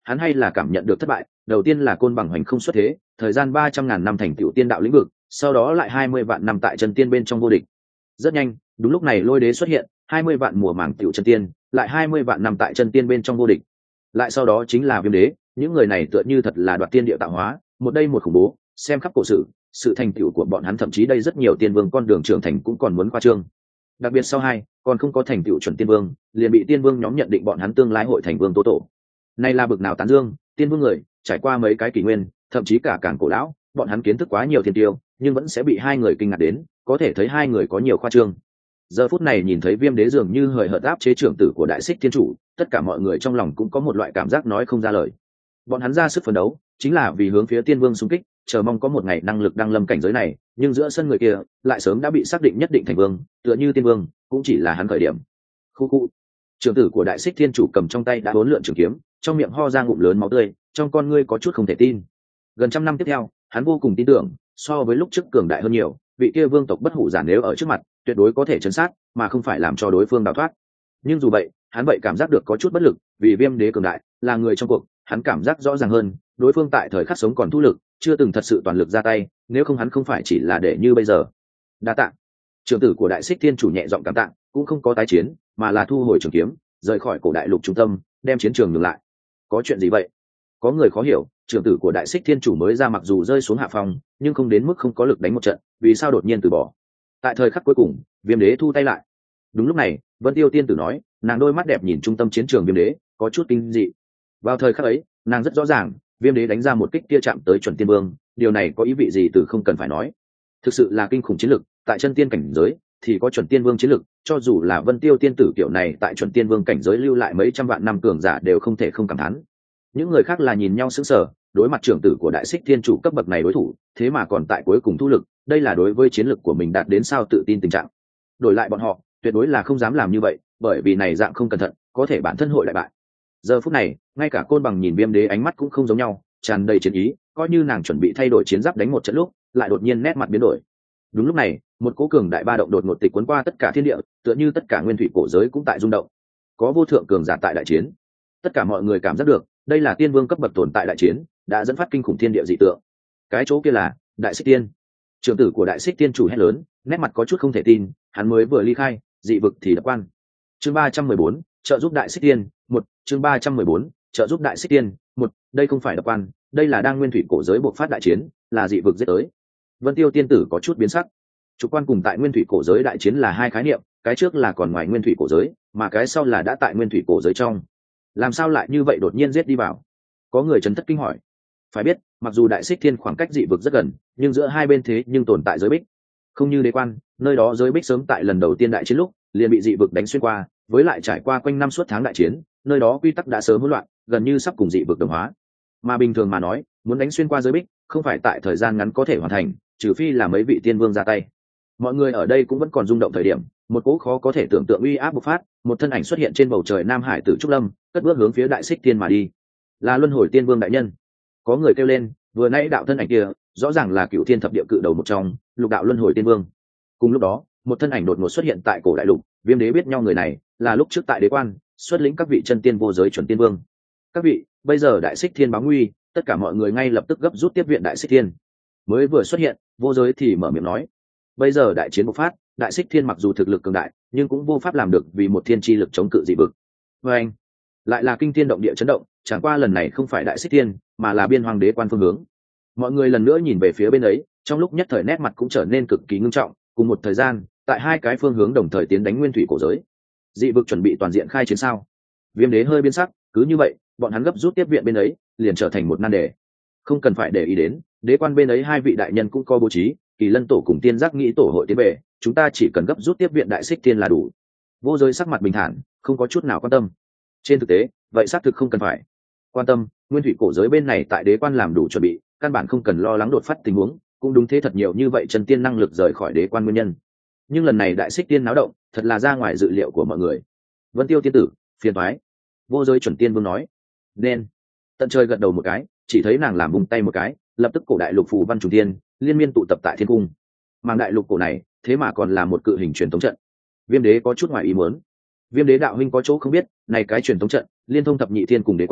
hắn hay là cảm nhận được thất bại. Đầu tiên là côn bằng hoành không xuất thế, thời gian 300.000 năm thành tựu tiên đạo lĩnh vực, sau đó lại 20 vạn năm tại chân tiên bên trong vô địch. Rất nhanh, đúng lúc này lôi đế xuất hiện, 20 vạn mùa màng tựu chân tiên, lại 20 vạn năm tại chân tiên bên trong vô địch. Lại sau đó chính là viêm đế, những người này tựa như thật là đoạt tiên địa tạo hóa, một đây một khủng bố, xem khắp cổ sử, sự thành tựu của bọn hắn thậm chí đây rất nhiều tiên vương con đường trưởng thành cũng còn muốn khoa trương. Đặc biệt sau hai, còn không có thành tựu chuẩn tiên vương, liền bị tiên vương nhóm nhận định bọn hắn tương lai hội thành vương tố tổ. Này là bực nào tán dương, tiên vương người, trải qua mấy cái kỷ nguyên, thậm chí cả cảng cổ lão, bọn hắn kiến thức quá nhiều thiên tiêu, nhưng vẫn sẽ bị hai người kinh ngạc đến, có thể thấy hai người có nhiều khoa trương. Giờ phút này nhìn thấy viêm đế dường như hời hợt áp chế trưởng tử của đại xích thiên chủ, tất cả mọi người trong lòng cũng có một loại cảm giác nói không ra lời. Bọn hắn ra sức phấn đấu chính là vì hướng phía tiên vương xung kích, chờ mong có một ngày năng lực đăng lâm cảnh giới này, nhưng giữa sân người kia lại sớm đã bị xác định nhất định thành vương, tựa như tiên vương cũng chỉ là hắn khởi điểm. Khu trưởng tử của đại xích thiên chủ cầm trong tay đã hỗn lượn trường kiếm, trong miệng ho ra ngụm lớn máu tươi, trong con ngươi có chút không thể tin. Gần trăm năm tiếp theo, hắn vô cùng tin tưởng, so với lúc trước cường đại hơn nhiều, vị kia vương tộc bất hủ giả nếu ở trước mặt, tuyệt đối có thể chấn sát, mà không phải làm cho đối phương đào thoát. Nhưng dù vậy, hắn vậy cảm giác được có chút bất lực, vì viêm đế cường đại, là người trong cuộc, hắn cảm giác rõ ràng hơn, đối phương tại thời khắc sống còn thu lực, chưa từng thật sự toàn lực ra tay, nếu không hắn không phải chỉ là để như bây giờ. Đa tạ. Trưởng tử của đại xích thiên chủ nhẹ giọng cảm tạ, cũng không có tái chiến, mà là thu hồi trường kiếm, rời khỏi cổ đại lục trung tâm, đem chiến trường ngừng lại. Có chuyện gì vậy? Có người khó hiểu, trưởng tử của đại xích thiên chủ mới ra mặc dù rơi xuống hạ phòng, nhưng không đến mức không có lực đánh một trận, vì sao đột nhiên từ bỏ? Tại thời khắc cuối cùng, viêm đế thu tay lại. Đúng lúc này, Vân Tiêu tiên tử nói, nàng đôi mắt đẹp nhìn trung tâm chiến trường viêm đế, có chút kinh dị. Vào thời khắc ấy, nàng rất rõ ràng, viêm đế đánh ra một kích kia chạm tới chuẩn tiên vương, điều này có ý vị gì từ không cần phải nói. Thực sự là kinh khủng chiến lực, tại chân tiên cảnh giới thì có chuẩn tiên vương chiến lực, cho dù là Vân Tiêu tiên tử kiểu này tại chuẩn tiên vương cảnh giới lưu lại mấy trăm vạn năm cường giả đều không thể không cảm thán. Những người khác là nhìn nhau sững sờ, đối mặt trưởng tử của đại xích thiên chủ cấp bậc này đối thủ, thế mà còn tại cuối cùng thu lực, đây là đối với chiến lực của mình đạt đến sao tự tin tình trạng. Đổi lại bọn họ, tuyệt đối là không dám làm như vậy, bởi vì này dạng không cẩn thận, có thể bản thân hội đại bại. Giờ phút này, ngay cả côn bằng nhìn viêm đế ánh mắt cũng không giống nhau, tràn đầy chiến ý, coi như nàng chuẩn bị thay đổi chiến giáp đánh một trận lúc, lại đột nhiên nét mặt biến đổi. Đúng lúc này, một cỗ cường đại ba động đột ngột tịch cuốn qua tất cả thiên địa, tựa như tất cả nguyên thủy cổ giới cũng tại rung động. Có vô thượng cường giả tại đại chiến. Tất cả mọi người cảm giác được, đây là tiên vương cấp bậc tồn tại đại chiến, đã dẫn phát kinh khủng thiên địa dị tượng. Cái chỗ kia là đại xích tiên. Trưởng tử của đại xích tiên chủ hét lớn, nét mặt có chút không thể tin, hắn mới vừa ly khai, dị vực thì đập quan. Chương 314, trợ giúp đại xích tiên, một. Chương 314, trợ giúp đại xích tiên, một. Đây không phải đập quan, đây là đang nguyên thủy cổ giới bộc phát đại chiến, là dị vực giết tới. Vân Tiêu tiên tử có chút biến sắc. Chủ quan cùng tại nguyên thủy cổ giới đại chiến là hai khái niệm, cái trước là còn ngoài nguyên thủy cổ giới, mà cái sau là đã tại nguyên thủy cổ giới trong. Làm sao lại như vậy đột nhiên giết đi vào? Có người trấn thất kinh hỏi. Phải biết, mặc dù đại xích thiên khoảng cách dị vực rất gần, nhưng giữa hai bên thế nhưng tồn tại giới bích. Không như đế quan, nơi đó giới bích sớm tại lần đầu tiên đại chiến lúc liền bị dị vực đánh xuyên qua, với lại trải qua quanh năm suốt tháng đại chiến, nơi đó quy tắc đã sớm hỗn loạn, gần như sắp cùng dị vực đồng hóa. Mà bình thường mà nói, muốn đánh xuyên qua giới bích, không phải tại thời gian ngắn có thể hoàn thành, trừ phi là mấy vị tiên vương ra tay. Mọi người ở đây cũng vẫn còn rung động thời điểm, một cỗ khó có thể tưởng tượng uy áp bộc phát, một thân ảnh xuất hiện trên bầu trời Nam Hải Tử Trúc Lâm, cất bước hướng phía đại xích tiên mà đi. Là Luân Hồi Tiên Vương đại nhân. Có người kêu lên, vừa nãy đạo thân ảnh kia, rõ ràng là Cửu Thiên Thập Địa cự đầu một trong, Lục đạo Luân Hồi Tiên Vương. Cùng lúc đó, một thân ảnh đột ngột xuất hiện tại cổ đại lục, Viêm Đế biết nhau người này, là lúc trước tại đế quan, xuất lĩnh các vị chân tiên vô giới chuẩn tiên vương. Các vị, bây giờ đại xích thiên báo nguy, tất cả mọi người ngay lập tức gấp rút tiếp viện đại xích thiên. Mới vừa xuất hiện, vô giới thì mở miệng nói, bây giờ đại chiến bộc phát, đại xích thiên mặc dù thực lực cường đại, nhưng cũng vô pháp làm được vì một thiên chi lực chống cự dị vực. Và anh, lại là kinh thiên động địa chấn động, chẳng qua lần này không phải đại xích thiên, mà là biên hoàng đế quan phương hướng. Mọi người lần nữa nhìn về phía bên ấy, trong lúc nhất thời nét mặt cũng trở nên cực kỳ ngưng trọng. Cùng một thời gian, tại hai cái phương hướng đồng thời tiến đánh nguyên thủy cổ giới, dị vực chuẩn bị toàn diện khai chiến sao? Viêm Đế hơi biến sắc, cứ như vậy, bọn hắn gấp rút tiếp viện bên ấy, liền trở thành một nan đề. Không cần phải để ý đến, đế quan bên ấy hai vị đại nhân cũng có bố trí, Kỳ Lân tổ cùng Tiên Giác nghĩ tổ hội tiến về, chúng ta chỉ cần gấp rút tiếp viện đại xích thiên là đủ. Vô giới sắc mặt bình thản, không có chút nào quan tâm. Trên thực tế, vậy xác thực không cần phải quan tâm, nguyên thủy cổ giới bên này tại đế quan làm đủ chuẩn bị, căn bản không cần lo lắng đột phát tình huống, cũng đúng thế thật nhiều như vậy chân tiên năng lực rời khỏi đế quan nguyên nhân. Nhưng lần này đại xích tiên náo động, thật là ra ngoài dự liệu của mọi người. Vân Tiêu tiên tử, phiền toái. Vô giới chuẩn tiên vương nói. Nên. Tận trời gật đầu một cái, chỉ thấy nàng làm bùng tay một cái, lập tức cổ đại lục phù văn trùng tiên liên miên tụ tập tại thiên cung. Màng đại lục cổ này, thế mà còn là một cự hình truyền thống trận. Viêm Đế có chút ngoài ý muốn. Viêm Đế đạo huynh có chỗ không biết, này cái truyền thống trận liên thông thập nhị thiên cùng đế quan,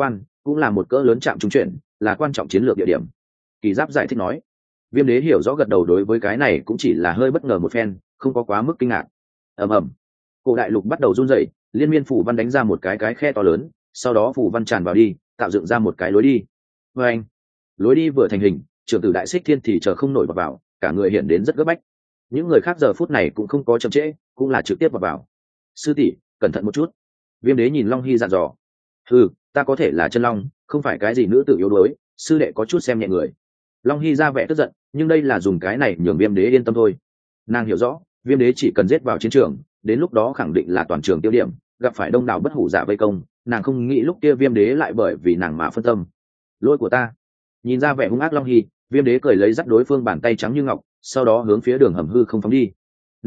cũng là một cỡ lớn trạm trung chuyển, là quan trọng chiến lược địa điểm. Kỳ Giáp giải thích nói. Viêm Đế hiểu rõ gật đầu, đối với cái này cũng chỉ là hơi bất ngờ một phen, không có quá mức kinh ngạc. Ầm ầm, cổ đại lục bắt đầu run rẩy, liên miên phủ văn đánh ra một cái khe to lớn, sau đó phủ văn tràn vào đi, tạo dựng ra một cái lối đi. Và anh, lối đi vừa thành hình, trưởng tử Đại Xích Thiên thì chờ không nổi vào, cả người hiện đến rất gấp bách. Những người khác giờ phút này cũng không có chậm trễ, cũng là trực tiếp vào. Sư tỷ, cẩn thận một chút. Viêm Đế nhìn Long Hy dặn dò. Ta có thể là chân long, không phải cái gì nữ tử yếu đuối, sư đệ có chút xem nhẹ người. Long Hy ra vẻ tức giận, nhưng đây là dùng cái này nhường Viêm Đế yên tâm thôi. Nàng hiểu rõ, Viêm Đế chỉ cần giết vào chiến trường, đến lúc đó khẳng định là toàn trường tiêu điểm, gặp phải đông đảo bất hủ giả vây công, nàng không nghĩ lúc kia Viêm Đế lại bởi vì nàng mà phân tâm. Lỗi của ta. Nhìn ra vẻ hung ác Long Hy, Viêm Đế cười lấy dắt đối phương bàn tay trắng như ngọc, sau đó hướng phía đường hầm hư không phóng đi.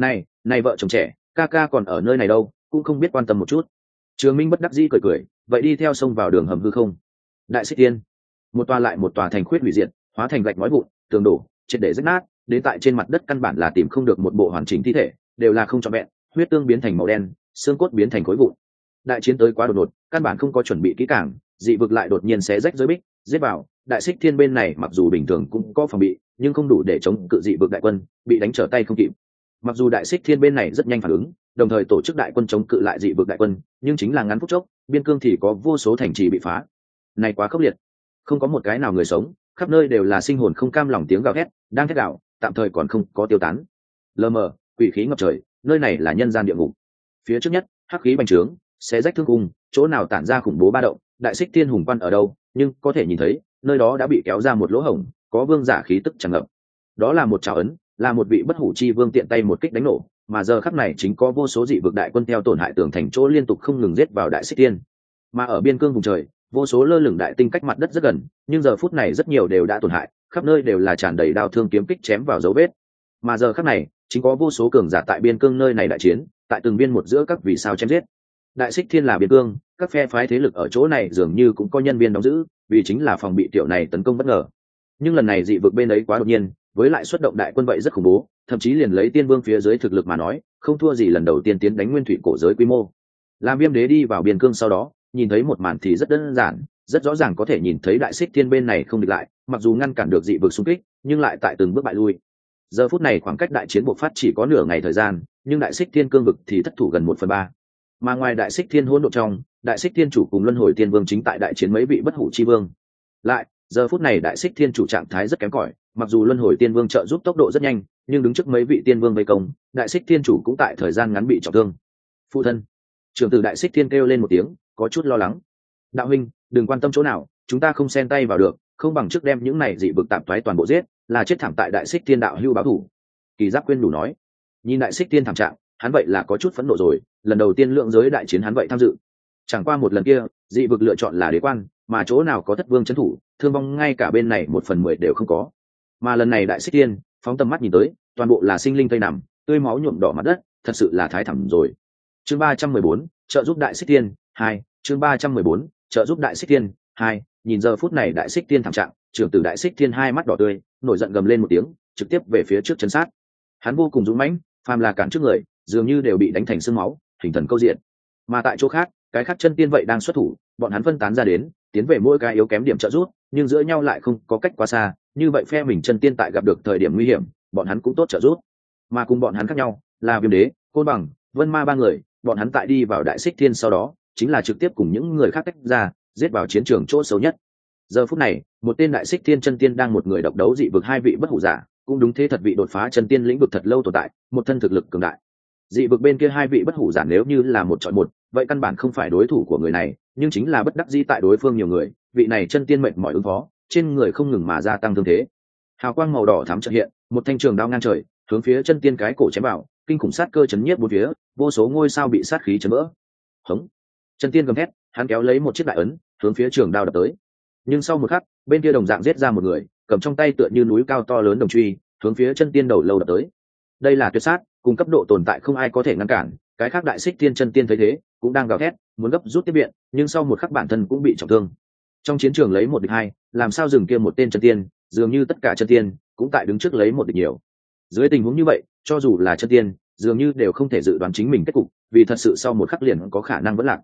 Này vợ chồng trẻ, ca ca còn ở nơi này đâu, cũng không biết quan tâm một chút. Trường Minh bất đắc dĩ cười, vậy đi theo sông vào đường hầm hư không. Đại Xích Tiên, một tòa lại một tòa thành khuyết hủy diệt, hóa thành gạch ngói vụn, tường đổ, triệt để rách nát, đến tại trên mặt đất căn bản là tìm không được một bộ hoàn chỉnh thi thể, đều là không trọn vẹn, huyết tương biến thành màu đen, xương cốt biến thành khối vụn. Đại chiến tới quá đột ngột, căn bản không có chuẩn bị kỹ càng, dị vực lại đột nhiên xé rách giới bích, giết vào. Đại Xích Thiên bên này mặc dù bình thường cũng có phòng bị, nhưng không đủ để chống cự dị vực đại quân, bị đánh trở tay không kịp. Mặc dù Đại Xích Thiên bên này rất nhanh phản ứng, đồng thời tổ chức đại quân chống cự lại dị vực đại quân, nhưng chính là ngắn phút chốc, biên cương thì có vô số thành trì bị phá. Này quá khốc liệt, không có một cái nào người sống, khắp nơi đều là sinh hồn không cam lòng tiếng gào thét, đang thét gào, tạm thời còn không có tiêu tán. Lờ mờ, quỷ khí ngập trời, nơi này là nhân gian địa ngục. Phía trước nhất, hắc khí bành trướng, xé rách thương cung, chỗ nào tản ra khủng bố ba động, Đại Xích Thiên hùng quan ở đâu, nhưng có thể nhìn thấy, nơi đó đã bị kéo ra một lỗ hổng, có vương giả khí tức tràn ngập. Đó là một trảo ấn, là một vị bất hủ chi vương tiện tay một kích đánh nổ, mà giờ khắc này chính có vô số dị vực đại quân theo tổn hại tường thành chỗ liên tục không ngừng giết vào Đại Xích Thiên. Mà ở biên cương vùng trời, vô số lơ lửng đại tinh cách mặt đất rất gần, nhưng giờ phút này rất nhiều đều đã tổn hại, khắp nơi đều là tràn đầy đao thương kiếm kích chém vào dấu vết. Mà giờ khắc này, chính có vô số cường giả tại biên cương nơi này đại chiến, tại từng biên một giữa các vì sao chém giết. Đại Xích Thiên là biên cương, các phe phái thế lực ở chỗ này dường như cũng có nhân viên đóng giữ, vì chính là phòng bị tiểu này tấn công bất ngờ. Nhưng lần này dị vực bên ấy quá đột nhiên, với lại xuất động đại quân vậy rất khủng bố, thậm chí liền lấy tiên vương phía dưới thực lực mà nói, không thua gì lần đầu tiên tiến đánh nguyên thủy cổ giới quy mô. Làm Viêm Đế đi vào biên cương sau đó, nhìn thấy một màn thì rất đơn giản, rất rõ ràng có thể nhìn thấy Đại Xích Thiên bên này không địch lại, mặc dù ngăn cản được dị vực xung kích, nhưng lại tại từng bước bại lui. Giờ phút này khoảng cách đại chiến bộc phát chỉ có nửa ngày thời gian, nhưng Đại Xích Thiên cương vực thì thất thủ gần 1/3. Mà ngoài Đại Xích Thiên hỗn độn trong, Đại Xích Thiên chủ cùng Luân Hồi Tiên Vương chính tại đại chiến mấy vị bất hủ chi vương. Lại, giờ phút này Đại Xích Thiên chủ trạng thái rất kém cỏi, mặc dù Luân Hồi Tiên Vương trợ giúp tốc độ rất nhanh, nhưng đứng trước mấy vị tiên vương vây công, Đại Xích Thiên chủ cũng tại thời gian ngắn bị trọng thương. Phụ thân, trưởng tử Đại Xích Thiên kêu lên một tiếng, có chút lo lắng. Đạo huynh, đừng quan tâm chỗ nào, chúng ta không xen tay vào được, không bằng trước đem những này dị vực tạp thoái toàn bộ giết, là chết thảm tại Đại Xích Thiên đạo hưu báo thủ. Kỳ Giáp khuyên đủ nói. Nhìn Đại Xích Thiên thảm trạng, hắn vậy là có chút phẫn nộ rồi, lần đầu tiên lượng giới đại chiến hắn vậy tham dự. Chẳng qua một lần kia, dị vực lựa chọn là đế quan, mà chỗ nào có thất vương trấn thủ, thương vong ngay cả bên này 1/10 đều không có. Mà lần này Đại Xích Thiên, phóng tầm mắt nhìn tới, toàn bộ là sinh linh tây nằm, tươi máu nhuộm đỏ mặt đất, thật sự là thái thảm rồi. Chương 314, trợ giúp Đại Xích Thiên 2, chương 314, trợ giúp Đại Xích Thiên 2, nhìn giờ phút này Đại Xích Thiên thảm trạng, trưởng tử Đại Xích Thiên hai mắt đỏ tươi, nổi giận gầm lên một tiếng, trực tiếp về phía trước chấn sát. Hắn vô cùng dũng mãnh, phàm là cản trước người, dường như đều bị đánh thành xương máu, hình thần câu diện. Mà tại chỗ khác, cái khác chân tiên vậy đang xuất thủ, bọn hắn phân tán ra đến, tiến về mỗi cái yếu kém điểm trợ giúp, nhưng giữa nhau lại không có cách quá xa, như vậy phe mình chân tiên tại gặp được thời điểm nguy hiểm, bọn hắn cũng tốt trợ giúp. Mà cùng bọn hắn khác nhau, là Viêm Đế, Côn Bằng, Vân Ma ba người, bọn hắn tại đi vào Đại Xích Thiên sau đó, chính là trực tiếp cùng những người khác tách ra, giết vào chiến trường chỗ xấu nhất. Giờ phút này, một tên Đại Xích Thiên chân tiên đang một người độc đấu dị vực hai vị bất hủ giả, cũng đúng thế, thật vị đột phá chân tiên lĩnh vực thật lâu tồn tại, một thân thực lực cường đại. Dị vực bên kia hai vị bất hủ giả nếu như là một chọi một, vậy căn bản không phải đối thủ của người này, nhưng chính là bất đắc dĩ tại đối phương nhiều người, vị này chân tiên mệt mỏi ứng phó, trên người không ngừng mà gia tăng thương thế. Hào quang màu đỏ thắm chợt hiện, một thanh trường đao ngang trời, hướng phía chân tiên cái cổ chém vào, kinh khủng sát cơ chấn nhiếp bốn phía, vô số ngôi sao bị sát khí chấn vỡ. Hống! Chân tiên gầm thét, hắn kéo lấy một chiếc đại ấn, hướng phía trường đao đập tới. Nhưng sau một khắc, bên kia đồng dạng giết ra một người, cầm trong tay tựa như núi cao to lớn đồng truy, hướng phía chân tiên đầu lâu đập tới. Đây là tuyệt sát, cùng cấp độ tồn tại không ai có thể ngăn cản. Cái khác Đại Xích Thiên chân tiên thấy thế, cũng đang gào thét, muốn gấp rút tiếp viện, nhưng sau một khắc bản thân cũng bị trọng thương. Trong chiến trường lấy một địch hai, làm sao dừng kia một tên chân tiên, dường như tất cả chân tiên cũng tại đứng trước lấy một địch nhiều. Dưới tình huống như vậy, cho dù là chân tiên, dường như đều không thể dự đoán chính mình kết cục, vì thật sự sau một khắc liền có khả năng vẫn lạc.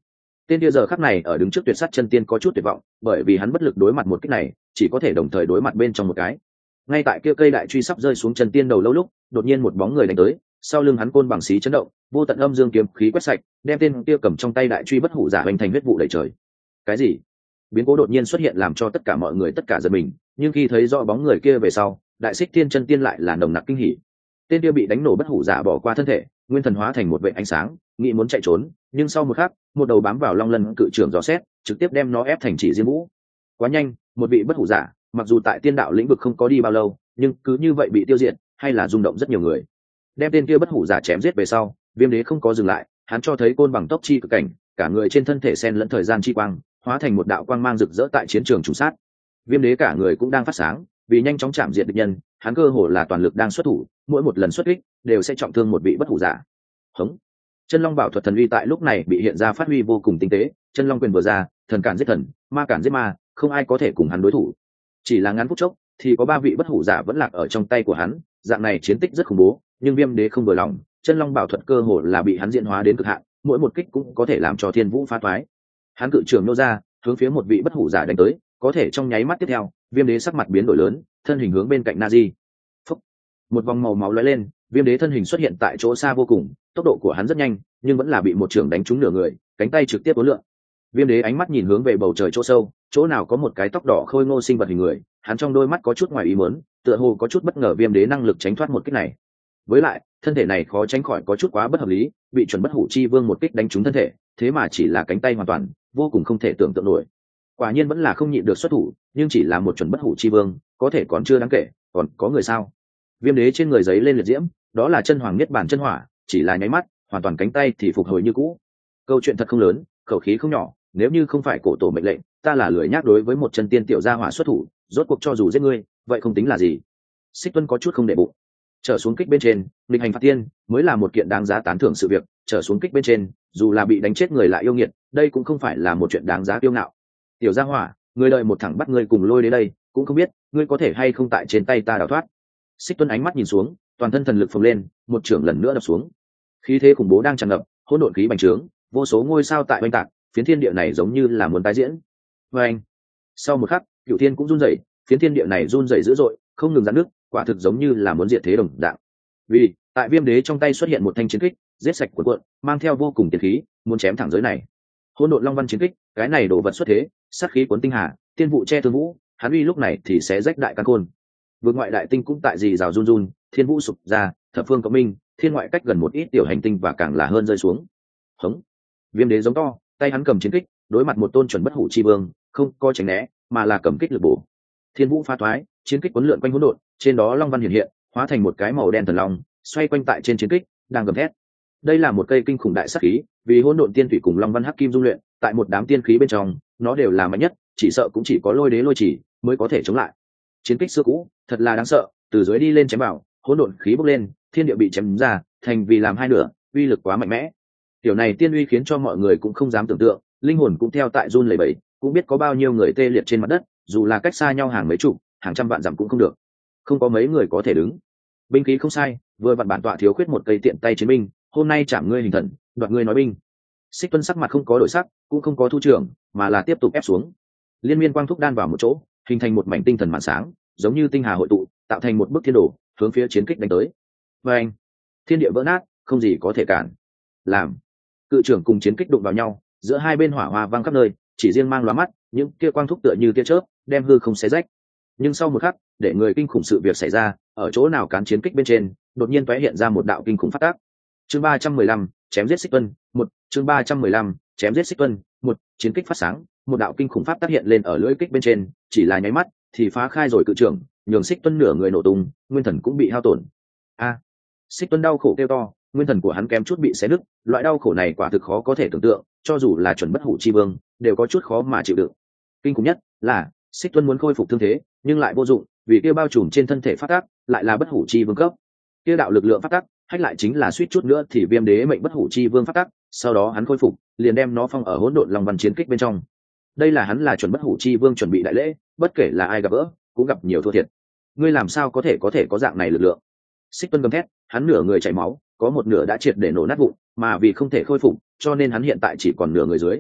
Tên kia giờ khắc này ở đứng trước tuyệt sát chân tiên có chút tuyệt vọng, bởi vì hắn bất lực đối mặt một kích này, chỉ có thể đồng thời đối mặt bên trong một cái. Ngay tại kia cây đại truy sắp rơi xuống chân tiên đầu lâu lúc, đột nhiên một bóng người đánh tới, sau lưng hắn côn bằng xí chấn động, vô tận âm dương kiếm khí quét sạch, đem tên kia cầm trong tay đại truy bất hủ giả hoành thành huyết vụ đầy trời. Cái gì? Biến cố đột nhiên xuất hiện làm cho tất cả mọi người tất cả giật mình, nhưng khi thấy rõ bóng người kia về sau, đại xích thiên chân tiên lại là nồng nặc kinh hỉ. Tên kia bị đánh nổ bất hủ giả bỏ qua thân thể, nguyên thần hóa thành một vệt ánh sáng, nghĩ muốn chạy trốn, nhưng sau một khắc, một đầu bám vào long lân cự trưởng dò xét, trực tiếp đem nó ép thành chỉ diêm vũ. Quá nhanh, một vị bất hủ giả, mặc dù tại tiên đạo lĩnh vực không có đi bao lâu, nhưng cứ như vậy bị tiêu diệt, hay là rung động rất nhiều người. Đem tên kia bất hủ giả chém giết về sau, Viêm Đế không có dừng lại, hắn cho thấy côn bằng tốc chi cực cảnh, cả người trên thân thể xen lẫn thời gian chi quang, hóa thành một đạo quang mang rực rỡ tại chiến trường trùng sát. Viêm Đế cả người cũng đang phát sáng, vì nhanh chóng chạm diệt địch nhân, hắn cơ hồ là toàn lực đang xuất thủ, mỗi một lần xuất kích đều sẽ trọng thương một vị bất hủ giả. Hống! Chân Long Bảo thuật thần uy tại lúc này bị hiện ra phát huy vô cùng tinh tế, Chân Long quyền vừa ra, thần cản giết thần, ma cản giết ma, không ai có thể cùng hắn đối thủ. Chỉ là ngắn phút chốc, thì có 3 vị bất hủ giả vẫn lạc ở trong tay của hắn, dạng này chiến tích rất khủng bố, nhưng Viêm Đế không vừa lòng, Chân Long Bảo thuật cơ hồ là bị hắn diễn hóa đến cực hạn, mỗi một kích cũng có thể làm cho thiên vũ phá toái. Hắn cự trường nô ra, hướng phía một vị bất hủ giả đánh tới, có thể trong nháy mắt tiếp theo, Viêm Đế sắc mặt biến đổi lớn, thân hình hướng bên cạnh Nazi. Phúc! Một vòng màu máu lóe lên, Viêm Đế thân hình xuất hiện tại chỗ xa vô cùng, tốc độ của hắn rất nhanh, nhưng vẫn là bị một trường đánh trúng nửa người, cánh tay trực tiếp uốn lượn. Viêm Đế ánh mắt nhìn hướng về bầu trời chỗ sâu, chỗ nào có một cái tóc đỏ khôi ngô sinh vật hình người, hắn trong đôi mắt có chút ngoài ý muốn, tựa hồ có chút bất ngờ Viêm Đế năng lực tránh thoát một kích này. Với lại, thân thể này khó tránh khỏi có chút quá bất hợp lý, bị chuẩn bất hủ chi vương một kích đánh trúng thân thể, thế mà chỉ là cánh tay hoàn toàn, vô cùng không thể tưởng tượng nổi. Quả nhiên vẫn là không nhịn được xuất thủ, nhưng chỉ là một chuẩn bất hủ chi vương, có thể còn chưa đáng kể, còn có người sao? Viêm Đế trên người giấy lên liệt diễm, đó là chân hoàng niết bàn chân hỏa, chỉ là nháy mắt, hoàn toàn cánh tay thì phục hồi như cũ. Câu chuyện thật không lớn, khẩu khí không nhỏ, nếu như không phải cổ tổ mệnh lệnh, ta là lười nhác đối với một chân tiên tiểu gia hỏa xuất thủ, rốt cuộc cho dù giết ngươi, vậy không tính là gì. Xích Tuân có chút không để bụng. Trở xuống kích bên trên, nghịch hành phạt tiên mới là một kiện đáng giá tán thưởng sự việc, trở xuống kích bên trên, dù là bị đánh chết người lại yêu nghiệt, đây cũng không phải là một chuyện đáng giá kiêu ngạo. Tiểu gia hỏa, ngươi đợi một thẳng bắt ngươi cùng lôi đến đây, cũng không biết ngươi có thể hay không tại trên tay ta đào thoát. Xích Tuân ánh mắt nhìn xuống, toàn thân thần lực phồng lên, một trưởng lần nữa đập xuống. Khí thế khủng bố đang tràn ngập, hỗn độn khí bành trướng, vô số ngôi sao tại oanh tạc, phiến thiên địa này giống như là muốn tái diễn. Và anh, sau một khắc, Cửu Thiên cũng run rẩy, phiến thiên địa này run rẩy dữ dội, không ngừng giãn nước, quả thực giống như là muốn diệt thế đồng dạng. Vì tại Viêm Đế trong tay xuất hiện một thanh chiến kích, giết sạch cuộn cuộn, mang theo vô cùng tiền khí, muốn chém thẳng giới này. Hỗn độn long văn chiến kích, cái này đồ vật xuất thế, sát khí cuốn tinh hà, tiên vụ che thương vũ, hắn uy lúc này thì sẽ rách đại căn khôn. Vượt ngoại đại tinh cũng tại gì rào run run, thiên vũ sụp ra, thập phương cộng minh, thiên ngoại cách gần một ít tiểu hành tinh và càng là hơn rơi xuống. Hống! Viêm Đế giống to, tay hắn cầm chiến kích, đối mặt một tôn chuẩn bất hủ chi vương, không có tránh né, mà là cầm kích lực bổ. Thiên vũ phá thoái, chiến kích cuốn lượn quanh hỗn độn, trên đó long văn hiện hiện, hóa thành một cái màu đen thần long, xoay quanh tại trên chiến kích, đang gầm thét. Đây là một cây kinh khủng đại sát khí, vì hỗn độn tiên thủy cùng long văn hắc kim dung luyện, tại một đám tiên khí bên trong, nó đều là mạnh nhất, chỉ sợ cũng chỉ có lôi đế lôi chỉ mới có thể chống lại. Chiến kích xưa cũ, thật là đáng sợ, từ dưới đi lên chém vào, hỗn độn khí bốc lên, thiên địa bị chém ra, thành vì làm hai nửa, uy lực quá mạnh mẽ. Tiểu này tiên uy khiến cho mọi người cũng không dám tưởng tượng, linh hồn cũng theo tại run lẩy bẩy, cũng biết có bao nhiêu người tê liệt trên mặt đất, dù là cách xa nhau hàng mấy chục, hàng trăm vạn dặm cũng không được, không có mấy người có thể đứng. Binh khí không sai, vừa vặn bản tọa thiếu khuyết một cây tiện tay chiến binh, hôm nay chạm ngươi hình thần, đoạt ngươi nói binh. Xích Tuân sắc mặt không có đổi sắc, cũng không có thu trưởng, mà là tiếp tục ép xuống. Liên miên quang thúc đan vào một chỗ, hình thành một mảnh tinh thần màn sáng, giống như tinh hà hội tụ, tạo thành một bức thiên đồ, hướng phía chiến kích đánh tới. Và anh, thiên địa vỡ nát, không gì có thể cản. Làm cự trưởng cùng chiến kích đụng vào nhau, giữa hai bên hỏa hoa vang khắp nơi, chỉ riêng mang lóa mắt, những kia quang thúc tựa như tia chớp, đem hư không xé rách. Nhưng sau một khắc, để người kinh khủng sự việc xảy ra, ở chỗ nào cán chiến kích bên trên, đột nhiên tóe hiện ra một đạo kinh khủng phát tác. Chương 315, chém giết Xích Tuân, một chương 315, chém giết Xích Tuân, một chiến kích phát sáng, một đạo kinh khủng pháp tác hiện lên ở lưỡi kích bên trên, chỉ là nháy mắt thì phá khai rồi cự trưởng, nhường Xích Tuân nửa người nổ tung, nguyên thần cũng bị hao tổn. A! Xích Tuân đau khổ kêu to, nguyên thần của hắn kém chút bị xé nứt, loại đau khổ này quả thực khó có thể tưởng tượng, cho dù là chuẩn bất hủ chi vương, đều có chút khó mà chịu đựng. Kinh khủng nhất là, Xích Tuân muốn khôi phục thương thế, nhưng lại vô dụng, vì kia bao trùm trên thân thể phát tác, lại là bất hủ chi vương cấp. Kia đạo lực lượng phát tác, hách lại chính là suýt chút nữa thì Viêm Đế mệnh bất hủ chi vương phát tác, sau đó hắn khôi phục, liền đem nó phong ở hỗn độn long văn chiến kích bên trong. Đây là hắn là chuẩn bất hủ chi vương chuẩn bị đại lễ, bất kể là ai gặp gỡ, cũng gặp nhiều thua thiệt. Ngươi làm sao có thể có dạng này lực lượng? Xích Tuân gầm thét, hắn nửa người chảy máu, có một nửa đã triệt để nổ nát vụn, mà vì không thể khôi phục, cho nên hắn hiện tại chỉ còn nửa người dưới.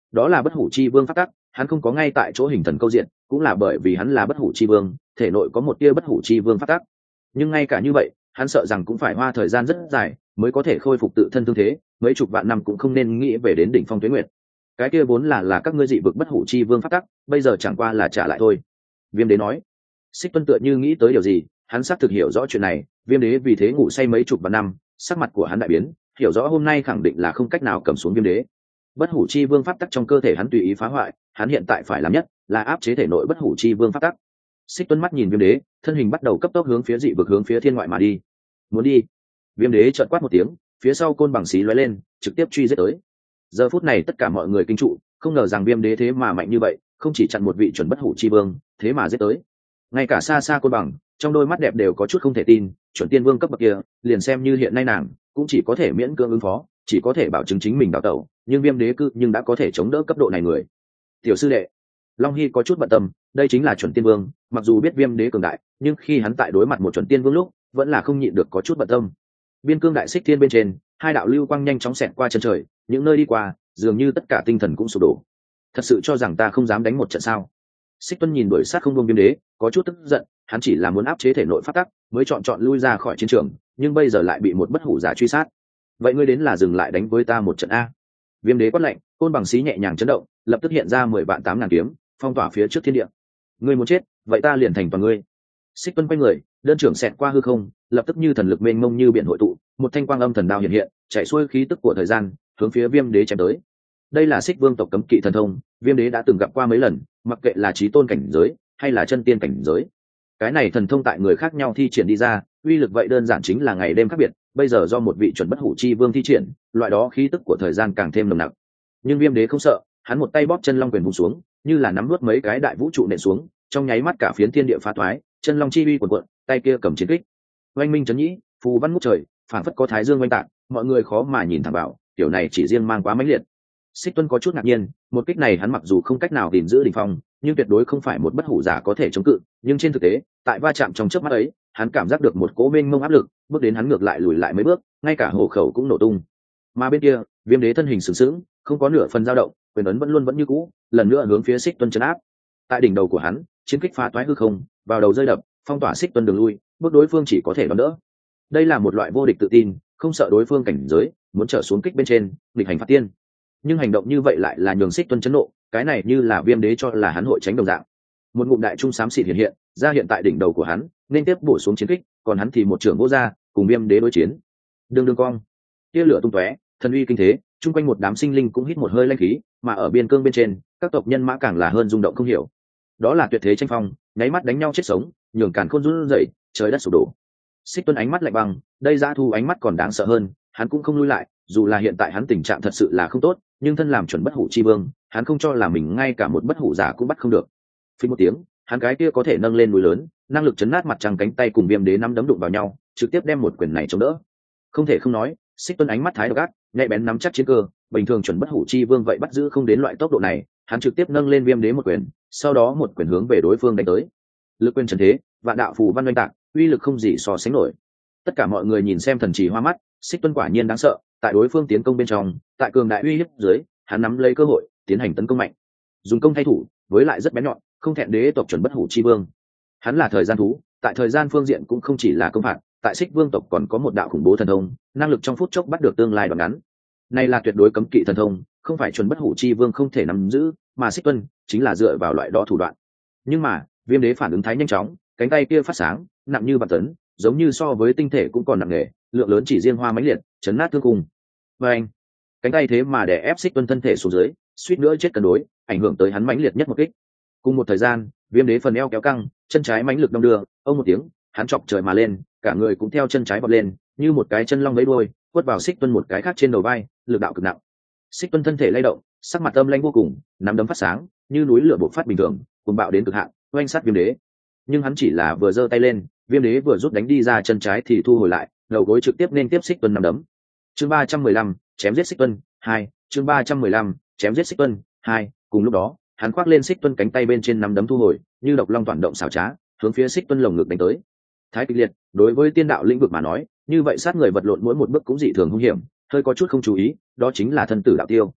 đó là bất hủ chi vương pháp tắc. Hắn không có ngay tại chỗ hình thần câu diện, cũng là bởi vì hắn là bất hủ chi vương, thể nội có một tia bất hủ chi vương pháp tắc. Nhưng ngay cả như vậy, hắn sợ rằng cũng phải hoa thời gian rất dài mới có thể khôi phục tự thân thương thế, mấy chục vạn năm cũng không nên nghĩ về đến đỉnh phong tuế nguyệt. Cái kia vốn là các ngươi dị vực bất hủ chi vương pháp tắc, bây giờ chẳng qua là trả lại thôi. Viêm đế nói. Xích Tuân tựa như nghĩ tới điều gì, hắn xác thực hiểu rõ chuyện này. Viêm đế vì thế ngủ say mấy chục vạn năm, sắc mặt của hắn đại biến, hiểu rõ hôm nay khẳng định là không cách nào cầm xuống viêm đế. Bất hủ chi vương pháp tắc trong cơ thể hắn tùy ý phá hoại, hắn hiện tại phải làm nhất là áp chế thể nội bất hủ chi vương pháp tắc. Xích Tuân mắt nhìn viêm đế, thân hình bắt đầu cấp tốc hướng phía dị vực hướng phía thiên ngoại mà đi. Muốn đi. Viêm đế trợn quát một tiếng, phía sau côn bằng xí lóe lên, trực tiếp truy giết tới. Giờ phút này tất cả mọi người kinh trụ, không ngờ rằng viêm đế thế mà mạnh như vậy, không chỉ chặn một vị chuẩn bất hủ chi vương, thế mà giết tới. Ngay cả xa xa côn bằng, trong đôi mắt đẹp đều có chút không thể tin, chuẩn tiên vương cấp bậc kia, liền xem như hiện nay nàng cũng chỉ có thể miễn cưỡng ứng phó, chỉ có thể bảo chứng chính mình đào tẩu, nhưng viêm đế cư nhưng đã có thể chống đỡ cấp độ này người. Tiểu sư đệ, Long Hy có chút bận tâm, đây chính là chuẩn tiên vương, mặc dù biết viêm đế cường đại, nhưng khi hắn tại đối mặt một chuẩn tiên vương lúc, vẫn là không nhịn được có chút bận tâm. Biên cương đại xích thiên bên trên, hai đạo lưu quang nhanh chóng xẹt qua chân trời, những nơi đi qua, dường như tất cả tinh thần cũng sụp đổ. Thật sự cho rằng ta không dám đánh một trận sao? Xích Tuân nhìn đuổi sát không buông viêm đế, có chút tức giận, hắn chỉ là muốn áp chế thể nội phát tắc, mới chọn lui ra khỏi chiến trường, nhưng bây giờ lại bị một bất hủ giả truy sát. Vậy ngươi đến là dừng lại đánh với ta một trận a? Viêm đế quát lạnh, côn bằng xí nhẹ nhàng chấn động, lập tức hiện ra 10 vạn 8.000 kiếm, phong tỏa phía trước thiên địa. Ngươi muốn chết, vậy ta liền thành toàn ngươi. Xích Tuân quay người, đơn trưởng xẹt qua hư không, lập tức như thần lực mênh mông như biển hội tụ, một thanh quang âm thần đao hiện hiện, chạy xuôi khí tức của thời gian, hướng phía viêm đế chém tới. Đây là Xích Vương tộc cấm kỵ thần thông, viêm đế đã từng gặp qua mấy lần, mặc kệ là chí tôn cảnh giới hay là chân tiên cảnh giới, cái này thần thông tại người khác nhau thi triển đi ra, uy lực vậy đơn giản chính là ngày đêm khác biệt. Bây giờ do một vị chuẩn bất hủ chi vương thi triển, loại đó khí tức của thời gian càng thêm nồng nặc. Nhưng viêm đế không sợ, hắn một tay bóp chân long quyền vùng xuống, như là nắm nuốt mấy cái đại vũ trụ nện xuống, trong nháy mắt cả phiến thiên địa phá toái, chân long chi uy cuồn cuộn, tay kia cầm chiến kích, oanh minh chấn nhĩ, phù văn ngút trời, phản phất có thái dương oanh tạc, mọi người khó mà nhìn thẳng vào, kiểu này chỉ riêng mang quá mãnh liệt. Xích Tuân có chút ngạc nhiên, một kích này hắn mặc dù không cách nào tìm giữ đỉnh phong, nhưng tuyệt đối không phải một bất hủ giả có thể chống cự. Nhưng trên thực tế, tại va chạm trong chớp mắt ấy, hắn cảm giác được một cỗ mênh mông áp lực, bước đến hắn ngược lại lùi lại mấy bước, ngay cả hổ khẩu cũng nổ tung. Mà bên kia, viêm đế thân hình sừng sững, không có nửa phần dao động, quyền ấn vẫn như cũ, lần nữa hướng phía Xích Tuân chấn áp. Tại đỉnh đầu của hắn, chiến kích phá toái hư không, vào đầu rơi đập, phong tỏa Xích Tuân đường lui, bước đối phương chỉ có thể đón đỡ. Đây là một loại vô địch tự tin, không sợ đối phương cảnh giới, muốn trở xuống kích bên trên, địch hành phạt tiên. Nhưng hành động như vậy lại là nhường Xích Tuân chấn nộ, cái này như là viêm đế cho là hắn hội tránh đồng dạng. Một ngụm đại trung xám xịt hiện ra hiện tại đỉnh đầu của hắn, nên tiếp bổ xuống chiến kích, còn hắn thì một trưởng vô ra, cùng viêm đế đối chiến. Đường cong, tia lửa tung tóe, thần uy kinh thế, chung quanh một đám sinh linh cũng hít một hơi lanh khí, mà ở biên cương bên trên, các tộc nhân mã càng là hơn rung động không hiểu. Đó là tuyệt thế tranh phong, nháy mắt đánh nhau chết sống, nhường càn khôn run rẩy, trời đất sụp đổ. Xích Tuân ánh mắt lạnh băng, đây dã thu ánh mắt còn đáng sợ hơn, hắn cũng không lui lại, dù là hiện tại hắn tình trạng thật sự là không tốt, nhưng thân làm chuẩn bất hủ chi vương, hắn không cho là mình ngay cả một bất hủ giả cũng bắt không được. Phí một tiếng, hắn cái kia có thể nâng lên núi lớn, năng lực chấn nát mặt trăng cánh tay cùng viêm đế năm đấm đụng vào nhau, trực tiếp đem một quyền này chống đỡ. Không thể không nói, Xích Tuân ánh mắt thái độc ác, nhạy bén nắm chắc chiến cơ, bình thường chuẩn bất hủ chi vương vậy bắt giữ không đến loại tốc độ này, hắn trực tiếp nâng lên viêm đế một quyền, sau đó một quyền hướng về đối phương đánh tới. Lực quyền trần thế, vạn đạo phù văn oanh tạc, uy lực không gì so sánh nổi. Tất cả mọi người nhìn xem thần trì hoa mắt, Xích Tuân quả nhiên đáng sợ, tại đối phương tiến công bên trong, tại cường đại uy hiếp dưới, hắn nắm lấy cơ hội tiến hành tấn công mạnh, dùng công thay thủ, với lại rất bén nhọn, không thẹn đế tộc chuẩn bất hủ chi vương. Hắn là thời gian thú, tại thời gian phương diện cũng không chỉ là công phạt, tại Xích Vương tộc còn có một đạo khủng bố thần thông, năng lực trong phút chốc bắt được tương lai đoạn ngắn. Này là tuyệt đối cấm kỵ thần thông, không phải chuẩn bất hủ chi vương không thể nắm giữ, mà Xích Tuân chính là dựa vào loại đó thủ đoạn. Nhưng mà, viêm đế phản ứng thái nhanh chóng, cánh tay kia phát sáng, nặng như vạn tấn, giống như so với tinh thể cũng còn nặng nề, lượng lớn chỉ riêng hoa mãnh liệt, chấn nát thương cùng. Và anh, cánh tay thế mà để ép Xích Tuân thân thể xuống dưới, suýt nữa chết cân đối, ảnh hưởng tới hắn mãnh liệt nhất một kích. Cùng một thời gian, viêm đế phần eo kéo căng, chân trái mãnh lực đong đưa, ông một tiếng, hắn chọc trời mà lên, cả người cũng theo chân trái vọt lên, như một cái chân long vẫy đuôi, quất vào Xích Tuân một cái khác trên đầu vai, lực đạo cực nặng. Xích Tuân thân thể lay động, sắc mặt âm lãnh vô cùng, nắm đấm phát sáng, như núi lửa bộc phát bình thường, cuồng bạo đến cực hạn, oanh sát viêm đế. Nhưng hắn chỉ là vừa giơ tay lên, viêm đế vừa rút đánh đi ra chân trái thì thu hồi lại, đầu gối trực tiếp nên tiếp Xích Tuân nắm đấm. Chương 315, chém giết Xích Tuân 2, chương 315, chém giết Xích Tuân 2, cùng lúc đó, hắn khoác lên Xích Tuân cánh tay bên trên nắm đấm thu hồi, như độc long toàn động xảo trá, hướng phía Xích Tuân lồng ngực đánh tới. Thái kịch liệt, đối với tiên đạo lĩnh vực mà nói, như vậy sát người vật lộn mỗi một bước cũng dị thường hung hiểm, hơi có chút không chú ý, đó chính là thân tử đạo tiêu.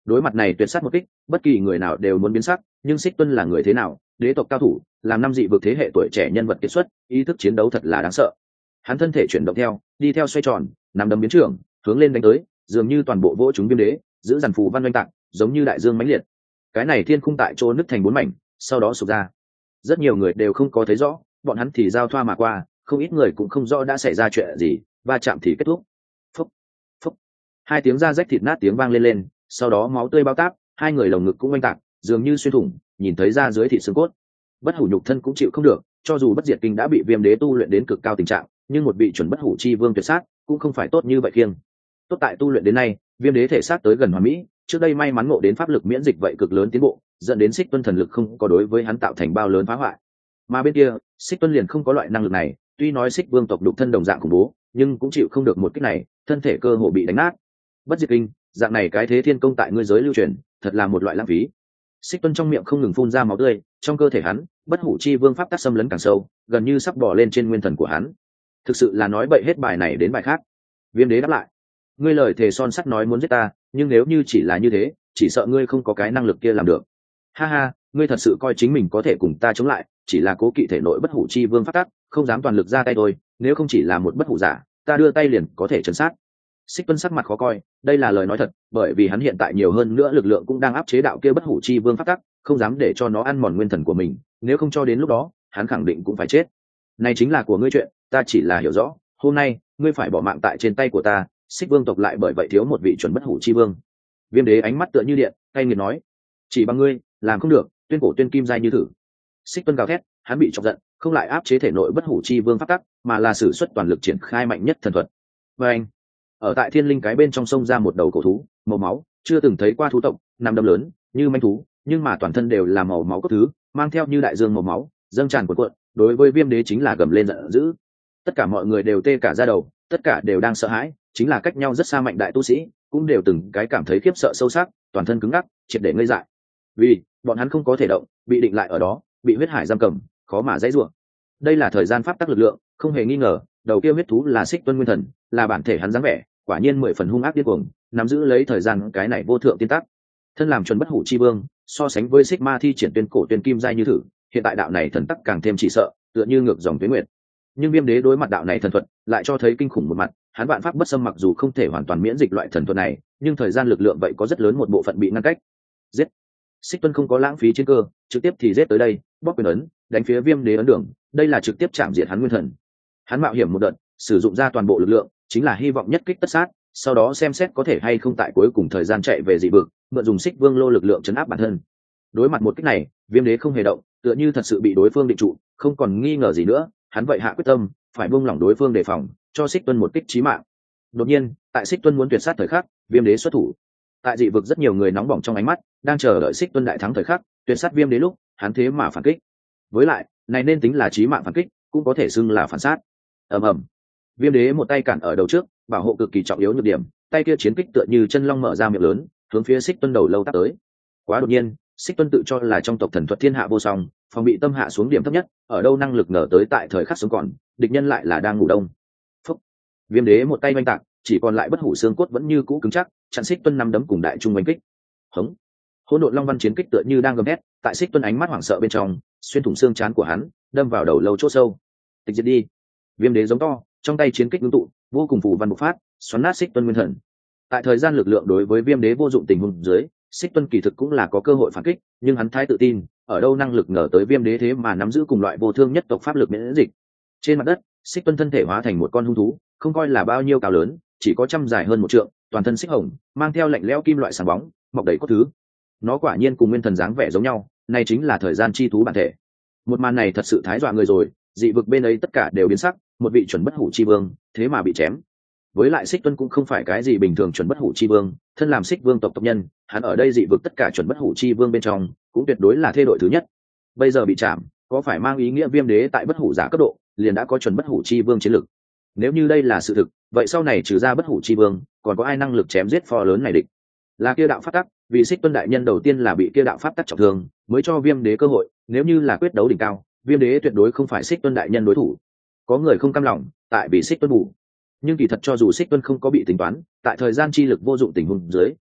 Đối mặt này tuyệt sát một kích, bất kỳ người nào đều muốn biến sắc, nhưng Xích Tuân là người thế nào, đế tộc cao thủ, làm năm dị vực thế hệ tuổi trẻ nhân vật kiệt xuất, ý thức chiến đấu thật là đáng sợ. Hắn thân thể chuyển động theo, đi theo xoay tròn, nắm đấm biến trưởng, hướng lên đánh tới, dường như toàn bộ vỗ chúng viêm đế, giữ dàn phù văn oanh tạc, giống như đại dương mãnh liệt. Cái này thiên khung tại chỗ nứt thành 4 mảnh, sau đó sụp ra. Rất nhiều người đều không có thấy rõ, bọn hắn thì giao thoa mà qua, không ít người cũng không rõ đã xảy ra chuyện gì, va chạm thì kết thúc. Phúc, phúc. Hai tiếng da rách thịt nát tiếng vang lên, sau đó máu tươi bao táp, hai người lồng ngực cũng oanh tạc, dường như xuyên thủng, nhìn thấy da dưới thịt xương cốt. Bất hủ nhục thân cũng chịu không được, cho dù bất diệt kinh đã bị viêm đế tu luyện đến cực cao tình trạng, nhưng một vị chuẩn bất hủ chi vương tuyệt sát cũng không phải tốt như vậy kiêng. Tốt tại tu luyện đến nay, viêm đế thể xác tới gần hoàn mỹ, trước đây may mắn ngộ đến pháp lực miễn dịch vậy cực lớn tiến bộ, dẫn đến Xích Tuân thần lực không có đối với hắn tạo thành bao lớn phá hoại. Mà bên kia, Xích Tuân liền không có loại năng lực này, tuy nói Xích vương tộc đục thân đồng dạng khủng bố, nhưng cũng chịu không được một kích này, thân thể cơ hồ bị đánh nát. Bất diệt kinh, dạng này cái thế thiên công tại ngươi giới lưu truyền, thật là một loại lãng phí. Xích Tuân trong miệng không ngừng phun ra máu tươi, trong cơ thể hắn, bất hủ chi vương pháp tác xâm lấn càng sâu, gần như sắp bò lên trên nguyên thần của hắn. Thực sự là nói bậy hết bài này đến bài khác. Viêm đế đáp lại, ngươi lời thề son sắt nói muốn giết ta, nhưng nếu như chỉ là như thế, chỉ sợ ngươi không có cái năng lực kia làm được. Ha ha, ngươi thật sự coi chính mình có thể cùng ta chống lại, chỉ là cố kỵ thể nội bất hủ chi vương pháp tắc, không dám toàn lực ra tay thôi, nếu không chỉ là một bất hủ giả, ta đưa tay liền có thể trấn sát. Xích Tuân sắc mặt khó coi, đây là lời nói thật, bởi vì hắn hiện tại nhiều hơn nữa lực lượng cũng đang áp chế đạo kia bất hủ chi vương pháp tắc, không dám để cho nó ăn mòn nguyên thần của mình, nếu không cho đến lúc đó, hắn khẳng định cũng phải chết. Này chính là của ngươi chuyện, ta chỉ là hiểu rõ, hôm nay, ngươi phải bỏ mạng tại trên tay của ta, Xích vương tộc lại bởi vậy thiếu một vị chuẩn bất hủ chi vương. Viêm đế ánh mắt tựa như điện, cay nghiệt nói, chỉ bằng ngươi, làm không được, tuyên cổ tuyên kim giai như thử. Xích Tuân gào thét, hắn bị chọc giận, không lại áp chế thể nội bất hủ chi vương pháp tắc, mà là sử xuất toàn lực triển khai mạnh nhất thần thuật. Và anh, ở tại thiên linh cái bên trong sông ra một đầu cổ thú, màu máu, chưa từng thấy qua thú tộc, nằm đâm lớn, như manh thú, nhưng mà toàn thân đều là màu máu cốt thứ, mang theo như đại dương màu máu, dâng tràn cuộn cuộn, đối với viêm đế chính là gầm lên giận dữ. Tất cả mọi người đều tê cả da đầu, tất cả đều đang sợ hãi, chính là cách nhau rất xa mạnh đại tu sĩ, cũng đều từng cái cảm thấy khiếp sợ sâu sắc, toàn thân cứng ngắc, triệt để ngây dại. Vì bọn hắn không có thể động, bị định lại ở đó, bị huyết hải giam cầm, khó mà dãy rủa. Đây là thời gian pháp tắc lực lượng, không hề nghi ngờ, đầu kia huyết thú là Xích Tuân nguyên thần, là bản thể hắn dáng vẻ, quả nhiên 10 phần hung ác điên cuồng, nắm giữ lấy thời gian cái này vô thượng tiên tắc. Thân làm chuẩn bất hủ chi vương, so sánh với Xích Ma thi triển tuyên cổ tuyên kim giai như thử, hiện tại đạo này thần tắc càng thêm chỉ sợ, tựa như ngược dòng tuyết nguyệt. Nhưng viêm đế đối mặt đạo này thần thuật, lại cho thấy kinh khủng một mặt, hắn vạn pháp bất xâm mặc dù không thể hoàn toàn miễn dịch loại thần thuật này, nhưng thời gian lực lượng vậy có rất lớn một bộ phận bị ngăn cách. Giết! Xích Tuân không có lãng phí chiến cơ, trực tiếp thì giết tới đây, bóp quyền ấn, đánh phía viêm đế ấn đường, đây là trực tiếp chạm diệt hắn nguyên thần. Hắn mạo hiểm một đợt, sử dụng ra toàn bộ lực lượng, chính là hy vọng nhất kích tất sát, sau đó xem xét có thể hay không tại cuối cùng thời gian chạy về dị vực, mượn dùng Xích Vương lô lực lượng chấn áp bản thân. Đối mặt một kích này, viêm đế không hề động, tựa như thật sự bị đối phương định trụ, không còn nghi ngờ gì nữa, hắn vậy hạ quyết tâm, phải buông lỏng đối phương đề phòng, cho Xích Tuân một kích chí mạng. Đột nhiên, tại Xích Tuân muốn tuyệt sát thời khắc, viêm đế xuất thủ. Tại dị vực rất nhiều người nóng bỏng trong ánh mắt, đang chờ đợi Xích Tuân đại thắng thời khắc, tuyệt sát viêm đế lúc, hắn thế mà phản kích. Với lại, này nên tính là chí mạng phản kích, cũng có thể xưng là phản sát. Ầm ầm. Viêm đế một tay cản ở đầu trước, bảo hộ cực kỳ trọng yếu nhược điểm, tay kia chiến kích tựa như chân long mở ra miệng lớn, hướng phía Xích Tuân đầu lâu tát tới. Quá đột nhiên, Xích Tuân tự cho là trong tộc thần thuật thiên hạ vô song, phòng bị tâm hạ xuống điểm thấp nhất, ở đâu năng lực ngờ tới tại thời khắc sống còn, địch nhân lại là đang ngủ đông. Phúc. Viêm đế một tay oanh tạc, chỉ còn lại bất hủ xương cốt vẫn như cũ cứng chắc, chặn Xích Tuân năm đấm cùng đại trung oanh kích. Hống. Hỗn độn long văn chiến kích tựa như đang gầm thét, tại Xích Tuân ánh mắt hoảng sợ bên trong, xuyên thủng xương trán của hắn, đâm vào đầu lâu chỗ sâu. Tịch diệt đi. Viêm đế giống to, trong tay chiến kích ngưng tụ, vô cùng phù văn bộc phát, xoắn nát Xích Tuân nguyên thần. Tại thời gian lực lượng đối với viêm đế vô dụng tình huống dưới, Xích Tuân kỳ thực cũng là có cơ hội phản kích, nhưng hắn thái tự tin, ở đâu năng lực ngờ tới viêm đế thế mà nắm giữ cùng loại vô thương nhất tộc pháp lực miễn dịch. Trên mặt đất, Xích Tuân thân thể hóa thành một con hung thú, không coi là bao nhiêu cao lớn, chỉ có trăm dài hơn 1 trượng, toàn thân xích hồng, mang theo lạnh lẽo kim loại sáng bóng, mọc đầy cốt thứ. Nó quả nhiên cùng nguyên thần dáng vẻ giống nhau, này chính là thời gian chi thú bản thể. Một màn này thật sự thái dọa người rồi, dị vực bên ấy tất cả đều biến sắc, một vị chuẩn bất hủ chi vương, thế mà bị chém. Với lại Xích Tuân cũng không phải cái gì bình thường chuẩn bất hủ chi vương, thân làm Xích Vương tộc tộc nhân, hắn ở đây dị vực tất cả chuẩn bất hủ chi vương bên trong, cũng tuyệt đối là thê đội thứ nhất. Bây giờ bị chạm, có phải mang ý nghĩa viêm đế tại bất hủ giả cấp độ, liền đã có chuẩn bất hủ chi vương chiến lực. Nếu như đây là sự thực, vậy sau này trừ ra bất hủ chi vương, còn có ai năng lực chém giết pho lớn này địch? Là kia đạo pháp tắc, vì Xích Tuân đại nhân đầu tiên là bị kia đạo pháp tắc trọng thương, mới cho viêm đế cơ hội, nếu như là quyết đấu đỉnh cao, viêm đế tuyệt đối không phải Xích Tuân đại nhân đối thủ. Có người không cam lòng, tại vì Xích Tuân bù. Nhưng kỳ thật cho dù Xích Tuân không có bị tính toán, tại thời gian chi lực vô dụng tình huống dưới,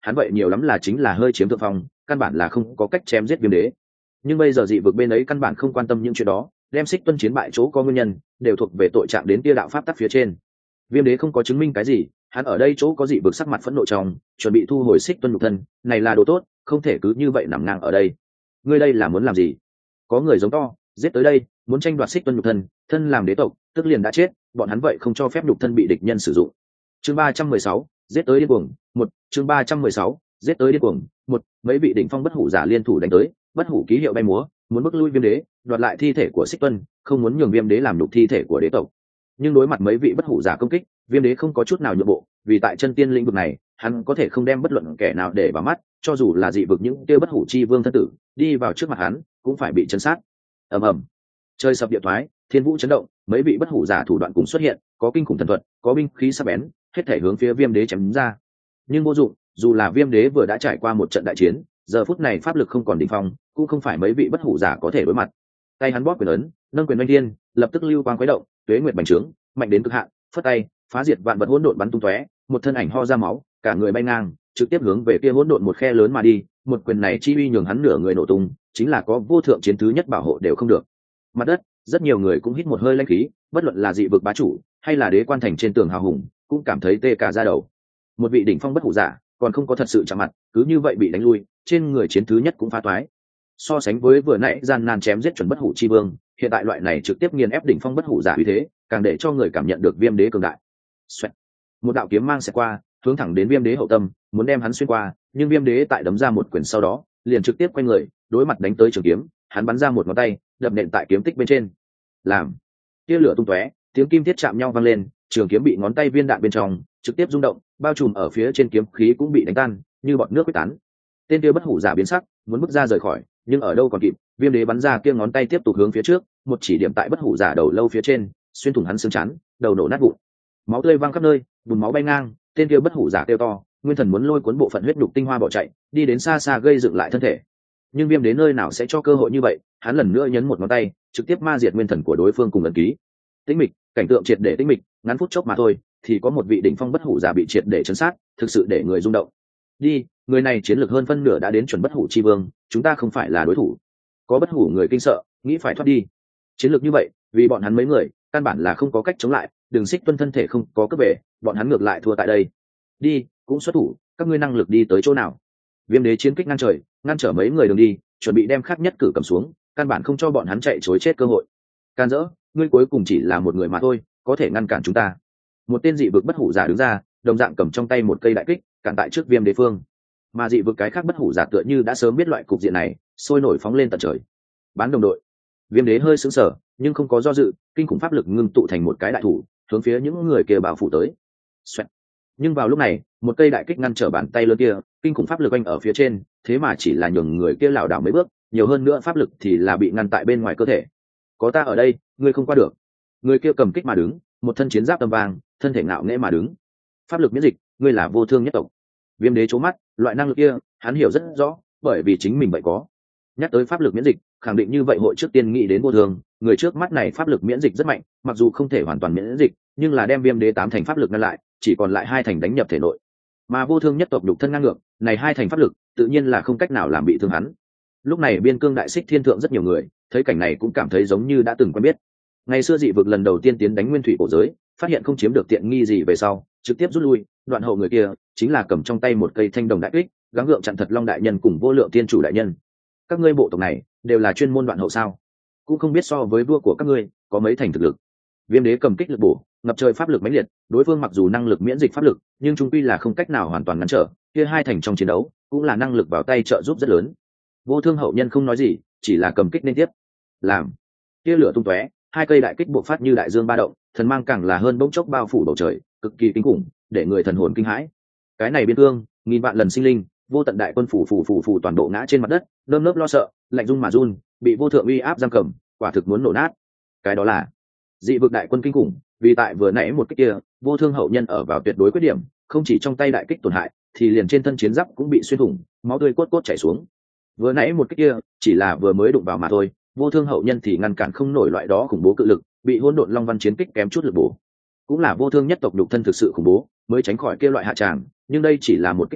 hắn vậy nhiều lắm là chính là hơi chiếm thượng phong, căn bản là không có cách chém giết viêm đế. Nhưng bây giờ dị vực bên ấy căn bản không quan tâm những chuyện đó, đem Xích Tuân chiến bại chỗ có nguyên nhân đều thuộc về tội trạng đến kia đạo pháp tắc phía trên. Viêm đế không có chứng minh cái gì, hắn ở đây chỗ có dị vực sắc mặt phẫn nộ trong, chuẩn bị thu hồi Xích Tuân nhục thân, này là đồ tốt, không thể cứ như vậy nằm ngang ở đây. Ngươi đây là muốn làm gì? Có người giống to, giết tới đây, muốn tranh đoạt Xích Tuân nhục thân, thân làm đế tộc, tức liền đã chết, bọn hắn vậy không cho phép nhục thân bị địch nhân sử dụng. Chương 316, giết tới điên cuồng, một, chương 316, giết tới điên cuồng, một, mấy vị đỉnh phong bất hủ giả liên thủ đánh tới, bất hủ ký hiệu bay múa, muốn bức lui viêm đế, đoạt lại thi thể của Xích Tuân, không muốn nhường viêm đế làm nhục thi thể của đế tộc. Nhưng đối mặt mấy vị bất hủ giả công kích, viêm đế không có chút nào nhượng bộ, vì tại chân tiên lĩnh vực này, hắn có thể không đem bất luận kẻ nào để vào mắt, cho dù là dị vực những kia bất hủ chi vương thân tử, đi vào trước mặt hắn, cũng phải bị chấn sát. Ầm ầm, trời sập địa thoái, thiên vũ chấn động, mấy vị bất hủ giả thủ đoạn cùng xuất hiện, có kinh khủng thần thuật, có binh khí sắc bén, hết thể hướng phía viêm đế chém ra. Nhưng vô dụng, dù là viêm đế vừa đã trải qua một trận đại chiến, giờ phút này pháp lực không còn đỉnh phong, cũng không phải mấy vị bất hủ giả có thể đối mặt. Tay hắn bóp quyền ấn, nâng quyền oanh thiên, lập tức lưu quang khuấy động, tuế nguyệt bành trướng, mạnh đến cực hạn, phất tay, phá diệt vạn vật hỗn độn bắn tung tóe, một thân ảnh ho ra máu, cả người bay ngang, trực tiếp hướng về kia hỗn độn một khe lớn mà đi, một quyền này chi uy nhường hắn nửa người nổ tung, chính là có vô thượng chiến thứ nhất bảo hộ đều không được. Mặt đất, rất nhiều người cũng hít một hơi lãnh khí, bất luận là dị vực bá chủ, hay là đế quan thành trên tường hào hùng, cũng cảm thấy tê cả da đầu. Một vị đỉnh phong bất hủ giả, còn không có thật sự chạm mặt, cứ như vậy bị đánh lui, trên người chiến thứ nhất cũng phá toái. So sánh với vừa nãy gian nan chém giết chuẩn bất hủ chi vương, hiện tại loại này trực tiếp nghiền ép đỉnh phong bất hủ giả uy thế, càng để cho người cảm nhận được viêm đế cường đại. Xoẹt. Một đạo kiếm mang sẽ qua, hướng thẳng đến viêm đế hậu tâm, muốn đem hắn xuyên qua, nhưng viêm đế tại đấm ra một quyền sau đó, liền trực tiếp quay người, đối mặt đánh tới trường kiếm, hắn bắn ra một ngón tay, đập nện tại kiếm tích bên trên. Làm tia lửa tung tóe, tiếng kim thiết chạm nhau vang lên, trường kiếm bị ngón tay viên đạn bên trong trực tiếp rung động, bao trùm ở phía trên kiếm khí cũng bị đánh tan, như bọt nước quyết tán. Tên kia bất hủ giả biến sắc, muốn bước ra rời khỏi, nhưng ở đâu còn kịp, viêm đế bắn ra kia ngón tay tiếp tục hướng phía trước, một chỉ điểm tại bất hủ giả đầu lâu phía trên, xuyên thủng hắn xương chắn, đầu nổ nát vụn, máu tươi văng khắp nơi, bùn máu bay ngang. Tên kia bất hủ giả kêu to, nguyên thần muốn lôi cuốn bộ phận huyết nhục tinh hoa bỏ chạy, đi đến xa xa gây dựng lại thân thể. Nhưng viêm đế nơi nào sẽ cho cơ hội như vậy, hắn lần nữa nhấn một ngón tay, trực tiếp ma diệt nguyên thần của đối phương cùng ấn ký. Tĩnh mịch, cảnh tượng triệt để tĩnh mịch, ngắn phút chốc mà thôi, thì có một vị đỉnh phong bất hủ giả bị triệt để chấn sát, thực sự để người rung động. Đi, người này chiến lược hơn phân nửa đã đến chuẩn bất hủ chi vương, chúng ta không phải là đối thủ. Có bất hủ người kinh sợ, nghĩ phải thoát đi. Chiến lược như vậy, vì bọn hắn mấy người, căn bản là không có cách chống lại, Đường Xích Tuân thân thể không có cướp về, bọn hắn ngược lại thua tại đây. Đi, cũng xuất thủ, các ngươi năng lực đi tới chỗ nào? Viêm đế chiến kích ngăn trời, ngăn trở mấy người đường đi, chuẩn bị đem khắc nhất cử cầm xuống, căn bản không cho bọn hắn chạy chối chết cơ hội. Can dỡ, ngươi cuối cùng chỉ là một người mà thôi, có thể ngăn cản chúng ta. Một tên dị vực bất hủ giả đứng ra, đồng dạng cầm trong tay một cây đại kích, cản tại trước viêm đế phương. Mà dị vực cái khác bất hủ giả tựa như đã sớm biết loại cục diện này, sôi nổi phóng lên tận trời. Bán đồng đội. Viêm đế hơi sững sờ, nhưng không có do dự, kinh khủng pháp lực ngưng tụ thành một cái đại thủ, hướng phía những người kia bao phủ tới. Xoẹt. Nhưng vào lúc này, một cây đại kích ngăn trở bàn tay lớn kia, kinh khủng pháp lực anh ở phía trên, thế mà chỉ là nhường người kia lảo đảo mấy bước, nhiều hơn nữa pháp lực thì là bị ngăn tại bên ngoài cơ thể. Có ta ở đây, ngươi không qua được. Người kia cầm kích mà đứng, một thân chiến giáp tầm vàng, thân thể ngạo nghễ mà đứng. Pháp lực miễn dịch, ngươi là vô thương nhất tộc. Viêm đế chố mắt, loại năng lực kia, hắn hiểu rất rõ, bởi vì chính mình vậy có. Nhắc tới pháp lực miễn dịch, khẳng định như vậy hội trước tiên nghĩ đến vô thương, người trước mắt này pháp lực miễn dịch rất mạnh, mặc dù không thể hoàn toàn miễn dịch, nhưng là đem viêm đế 8 thành pháp lực ngăn lại, chỉ còn lại 2 thành đánh nhập thể nội. Mà vô thương nhất tộc đục thân ngang ngược, này 2 thành pháp lực, tự nhiên là không cách nào làm bị thương hắn. Lúc này biên cương đại xích thiên thượng rất nhiều người, thấy cảnh này cũng cảm thấy giống như đã từng quen biết. Ngày xưa dị vực lần đầu tiên tiến đánh nguyên thủy cổ giới, phát hiện không chiếm được tiện nghi gì về sau, trực tiếp rút lui, đoạn hậu người kia chính là cầm trong tay một cây thanh đồng đại kích, gắng gượng chặn thật long đại nhân cùng vô lượng tiên chủ đại nhân. Các ngươi bộ tộc này đều là chuyên môn đoạn hậu sao? Cũng không biết so với vua của các ngươi có mấy thành thực lực. Viêm đế cầm kích lực bổ, ngập trời pháp lực mãnh liệt, đối phương mặc dù năng lực miễn dịch pháp lực, nhưng trung quy là không cách nào hoàn toàn ngăn trở, kia 2 thành trong chiến đấu, cũng là năng lực vào tay trợ giúp rất lớn. Vô thương hậu nhân không nói gì, chỉ là cầm kích liên tiếp. Làm. Kia lửa tung tóe, 2 cây đại kích bộc phát như đại dương ba động, thần mang càng là hơn bỗng chốc bao phủ bầu trời, cực kỳ kinh khủng, để người thần hồn kinh hãi. Cái này biên cương, nghìn vạn lần sinh linh, vô tận đại quân phủ toàn bộ ngã trên mặt đất, nơm nớp lo sợ, lạnh run mà run, bị vô thượng uy áp giam cầm, quả thực muốn nổ nát. Cái đó là dị vực đại quân kinh khủng, vì tại vừa nãy một kích kia, vô thương hậu nhân ở vào tuyệt đối quyết điểm, không chỉ trong tay đại kích tổn hại, thì liền trên thân chiến giáp cũng bị xuyên thủng, máu tươi cốt cốt chảy xuống. Vừa nãy một kích kia, chỉ là vừa mới đụng vào mà thôi, vô thương hậu nhân thì ngăn cản không nổi loại đó khủng bố cự lực, bị hỗn độn long văn chiến kích kém chút lực bổ. Cũng là vô thương nhất tộc đục thân thực sự khủng bố, mới tránh khỏi kia loại hạ tràng, nhưng đây chỉ là một kích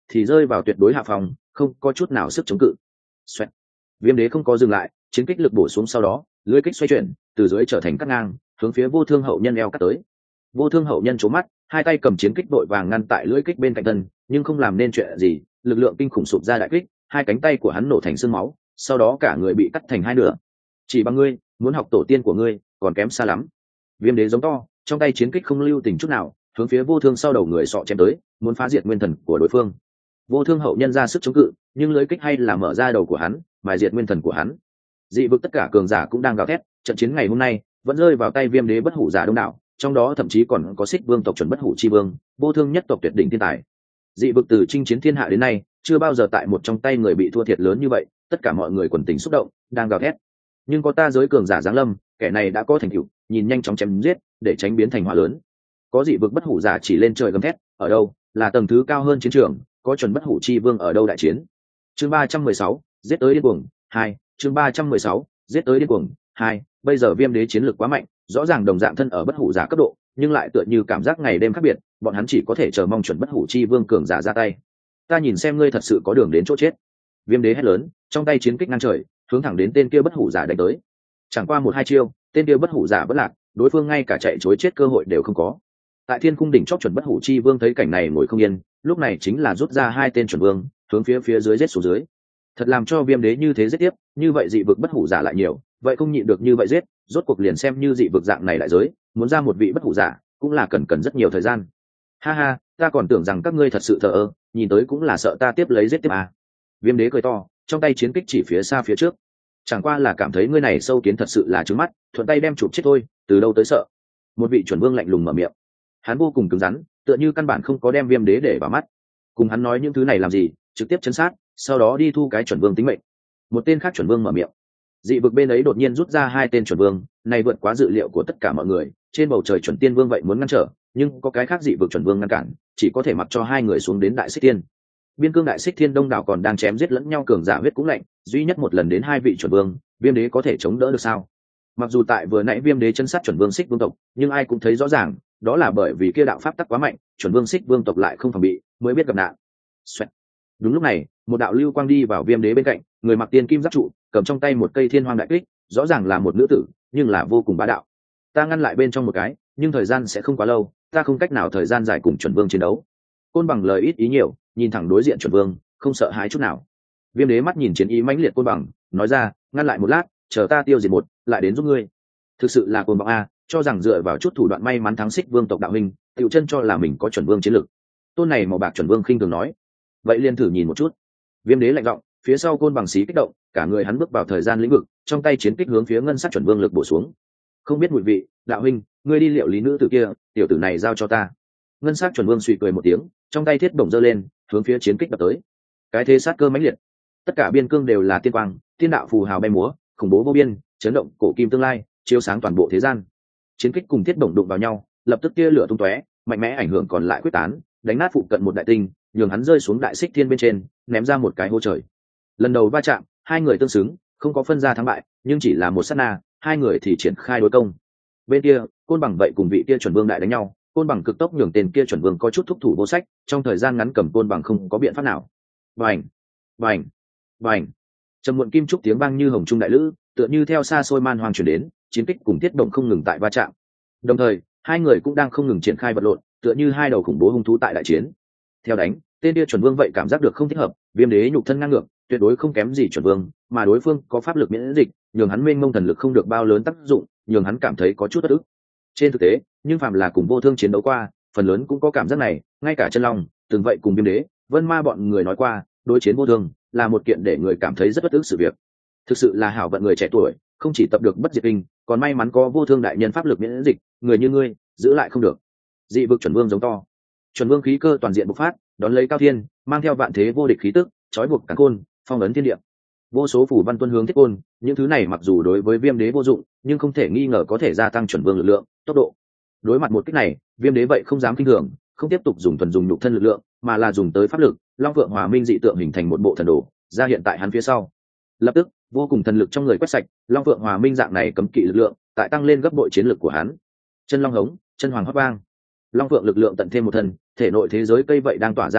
thì rơi vào tuyệt đối hạ phòng, không có chút nào sức chống cự. Xoẹt. Viêm đế không có dừng lại, chiến kích lực bổ xuống sau đó, lưỡi kích xoay chuyển, từ dưới trở thành cắt ngang, hướng phía vô thương hậu nhân eo cắt tới. Vô thương hậu nhân trố mắt, hai tay cầm chiến kích đội vàng ngăn tại lưỡi kích bên cạnh thân, nhưng không làm nên chuyện gì, lực lượng kinh khủng sụp ra đại kích, hai cánh tay của hắn nổ thành xương máu, sau đó cả người bị cắt thành hai nửa. Chỉ bằng ngươi, muốn học tổ tiên của ngươi, còn kém xa lắm. Viêm đế giống to, trong tay chiến kích không lưu tình chút nào, hướng phía vô thương sau đầu người sọ chém tới, muốn phá diệt nguyên thần của đối phương. Vô thương hậu nhân ra sức chống cự, nhưng lưỡi kích hay là mở ra đầu của hắn, mài diệt nguyên thần của hắn. Dị vực tất cả cường giả cũng đang gào thét, trận chiến ngày hôm nay vẫn rơi vào tay viêm đế bất hủ giả đông đảo, trong đó thậm chí còn có xích vương tộc chuẩn bất hủ chi vương, vô thương nhất tộc tuyệt đỉnh thiên tài. Dị vực từ chinh chiến thiên hạ đến nay chưa bao giờ tại một trong tay người bị thua thiệt lớn như vậy, tất cả mọi người quần tình xúc động, đang gào thét. Nhưng có ta giới cường giả giáng lâm, kẻ này đã có thành tựu, nhìn nhanh chóng chém giết để tránh biến thành họa lớn. Có dị vực bất hủ giả chỉ lên trời gầm thét, ở đâu là tầng thứ cao hơn chiến trường, có chuẩn bất hủ chi vương ở đâu đại chiến. Chương 316, giết tới điên cuồng 2, chương 316, giết tới điên cuồng 2. Bây giờ viêm đế chiến lược quá mạnh, rõ ràng đồng dạng thân ở bất hủ giả cấp độ, nhưng lại tựa như cảm giác ngày đêm khác biệt, bọn hắn chỉ có thể chờ mong chuẩn bất hủ chi vương cường giả ra tay. Ta nhìn xem ngươi thật sự có đường đến chỗ chết. Viêm đế hét lớn, trong tay chiến kích ngăn trời, hướng thẳng đến tên kia bất hủ giả đánh tới. Chẳng qua một hai chiêu, tên kia bất hủ giả bất lạc, đối phương ngay cả chạy chối chết cơ hội đều không có. Tại thiên khung đỉnh chót chuẩn bất hủ chi vương thấy cảnh này ngồi không yên, lúc này chính là rút ra hai tên chuẩn vương, hướng phía dưới giết xuống dưới. Thật làm cho viêm đế như thế giết tiếp, như vậy dị vực bất hủ giả lại nhiều, vậy không nhịn được như vậy giết, rốt cuộc liền xem như dị vực dạng này lại giới, muốn ra một vị bất hủ giả cũng là cần rất nhiều thời gian. Ha ha, ta còn tưởng rằng các ngươi thật sự thờ ơ, nhìn tới cũng là sợ ta tiếp lấy giết tiếp à. Viêm đế cười to, trong tay chiến kích chỉ phía xa phía trước. Chẳng qua là cảm thấy ngươi này sâu kiến thật sự là trướng mắt, thuận tay đem chụp chết thôi, từ đâu tới sợ. Một vị chuẩn vương lạnh lùng mở miệng. Hắn vô cùng cứng rắn, tựa như căn bản không có đem viêm đế để vào mắt. Cùng hắn nói những thứ này làm gì, trực tiếp chấn sát, sau đó đi thu cái chuẩn vương tính mệnh. Một tên khác chuẩn vương mở miệng. Dị vực bên ấy đột nhiên rút ra hai tên chuẩn vương, này vượt quá dự liệu của tất cả mọi người, trên bầu trời chuẩn tiên vương vậy muốn ngăn trở, nhưng có cái khác dị vực chuẩn vương ngăn cản, chỉ có thể mặc cho hai người xuống đến đại xích thiên. Biên cương đại xích thiên đông đảo còn đang chém giết lẫn nhau cường giả huyết cũng lạnh, duy nhất một lần đến hai vị chuẩn vương, viêm đế có thể chống đỡ được sao? Mặc dù tại vừa nãy viêm đế chân sát chuẩn vương xích vương tộc, nhưng ai cũng thấy rõ ràng, đó là bởi vì kia đạo pháp tắc quá mạnh, chuẩn vương xích vương tộc lại không phòng bị, mới biết gặp nạn. Xoẹt. Đúng lúc này, một đạo lưu quang đi vào viêm đế bên cạnh, người mặc tiên kim giáp trụ, cầm trong tay một cây thiên hoang đại kích, rõ ràng là một nữ tử, nhưng là vô cùng bá đạo. Ta ngăn lại bên trong một cái, nhưng thời gian sẽ không quá lâu, ta không cách nào thời gian dài cùng chuẩn vương chiến đấu. Côn bằng lời ít ý nhiều, nhìn thẳng đối diện chuẩn vương, không sợ hãi chút nào. Viêm đế mắt nhìn chiến ý mãnh liệt côn bằng, nói ra, ngăn lại một lát, chờ ta tiêu diệt một, lại đến giúp ngươi. Thực sự là côn bằng a, cho rằng dựa vào chút thủ đoạn may mắn thắng xích vương tộc đạo huynh, tiểu chân cho là mình có chuẩn vương chiến lực. Tôn này màu bạc chuẩn vương khinh thường nói, vậy liền thử nhìn một chút. Viêm đế lạnh giọng, phía sau côn bằng xí kích động, cả người hắn bước vào thời gian lĩnh vực, trong tay chiến kích hướng phía ngân sắc chuẩn vương lực bổ xuống. Không biết mùi vị, đạo huynh, ngươi đi liệu lý nữ tử kia, tiểu tử này giao cho ta. Ngân sắc chuẩn vương suy cười một tiếng, trong tay thiết bổng giơ lên, hướng phía chiến kích đập tới. Cái thế sát cơ mãnh liệt, tất cả biên cương đều là tiên quang, tiên đạo phù hào bay múa, khủng bố vô biên, chấn động cổ kim tương lai, chiếu sáng toàn bộ thế gian. Chiến kích cùng thiết bổng đụng vào nhau, lập tức tia lửa tung tóe, mạnh mẽ ảnh hưởng còn lại quyết tán, đánh nát phụ cận một đại tinh, nhường hắn rơi xuống đại xích thiên bên trên, ném ra một cái hố trời. Lần đầu va chạm, hai người tương xứng, không có phân ra thắng bại, nhưng chỉ là một sát na, hai người thì triển khai đối công. Bên kia, côn bằng vậy cùng vị kia chuẩn vương đại đánh nhau, côn bằng cực tốc nhường tên kia chuẩn vương có chút thúc thủ vô sách, trong thời gian ngắn cầm côn bằng không có biện pháp nào. Bành, bành, bành. Trầm muộn kim trúc tiếng vang như hồng trung đại lữ, tựa như theo xa xôi man hoang truyền đến, chiến kích cùng thiết động không ngừng tại va chạm. Đồng thời, hai người cũng đang không ngừng triển khai vật lộn, tựa như hai đầu khủng bố hung thú tại đại chiến. Theo đánh, tên kia chuẩn vương vậy cảm giác được không thích hợp, viêm đế nhục thân ngang ngược, tuyệt đối không kém gì chuẩn vương, mà đối phương có pháp lực miễn dịch, nhường hắn mênh mông thần lực không được bao lớn tác dụng, nhường hắn cảm thấy có chút bất ức. Trên thực tế, nhưng phàm là cùng vô thương chiến đấu qua, phần lớn cũng có cảm giác này, ngay cả chân long, từng vậy cùng viêm đế, vân ma bọn người nói qua, đối chiến vô thương là một kiện để người cảm thấy rất bất ức sự việc. Thực sự là hảo vận người trẻ tuổi, không chỉ tập được bất diệt kinh, còn may mắn có vô thương đại nhân pháp lực miễn dịch, người như ngươi giữ lại không được. Dị vực chuẩn vương giống to, chuẩn vương khí cơ toàn diện bộc phát, đón lấy cao thiên, mang theo vạn thế vô địch khí tức, trói buộc cả côn, phong ấn thiên địa. Vô số phủ văn tuân hướng thiết côn, những thứ này mặc dù đối với viêm đế vô dụng, nhưng không thể nghi ngờ có thể gia tăng chuẩn vương lực lượng, tốc độ. Đối mặt một kích này, viêm đế vậy không dám kinh thường, không tiếp tục dùng thuần dùng nhục thân lực lượng, mà là dùng tới pháp lực, long phượng hòa minh dị tượng hình thành một bộ thần đồ, ra hiện tại hắn phía sau. Lập tức, vô cùng thần lực trong người quét sạch, long phượng hòa minh dạng này cấm kỵ lực lượng, tại tăng lên gấp bội chiến lực của hắn. Chân long hống, chân hoàng hót vang. Long phượng lực lượng tận thêm một thần, thể nội thế giới cây vậy đang tỏa ra vạn đạo,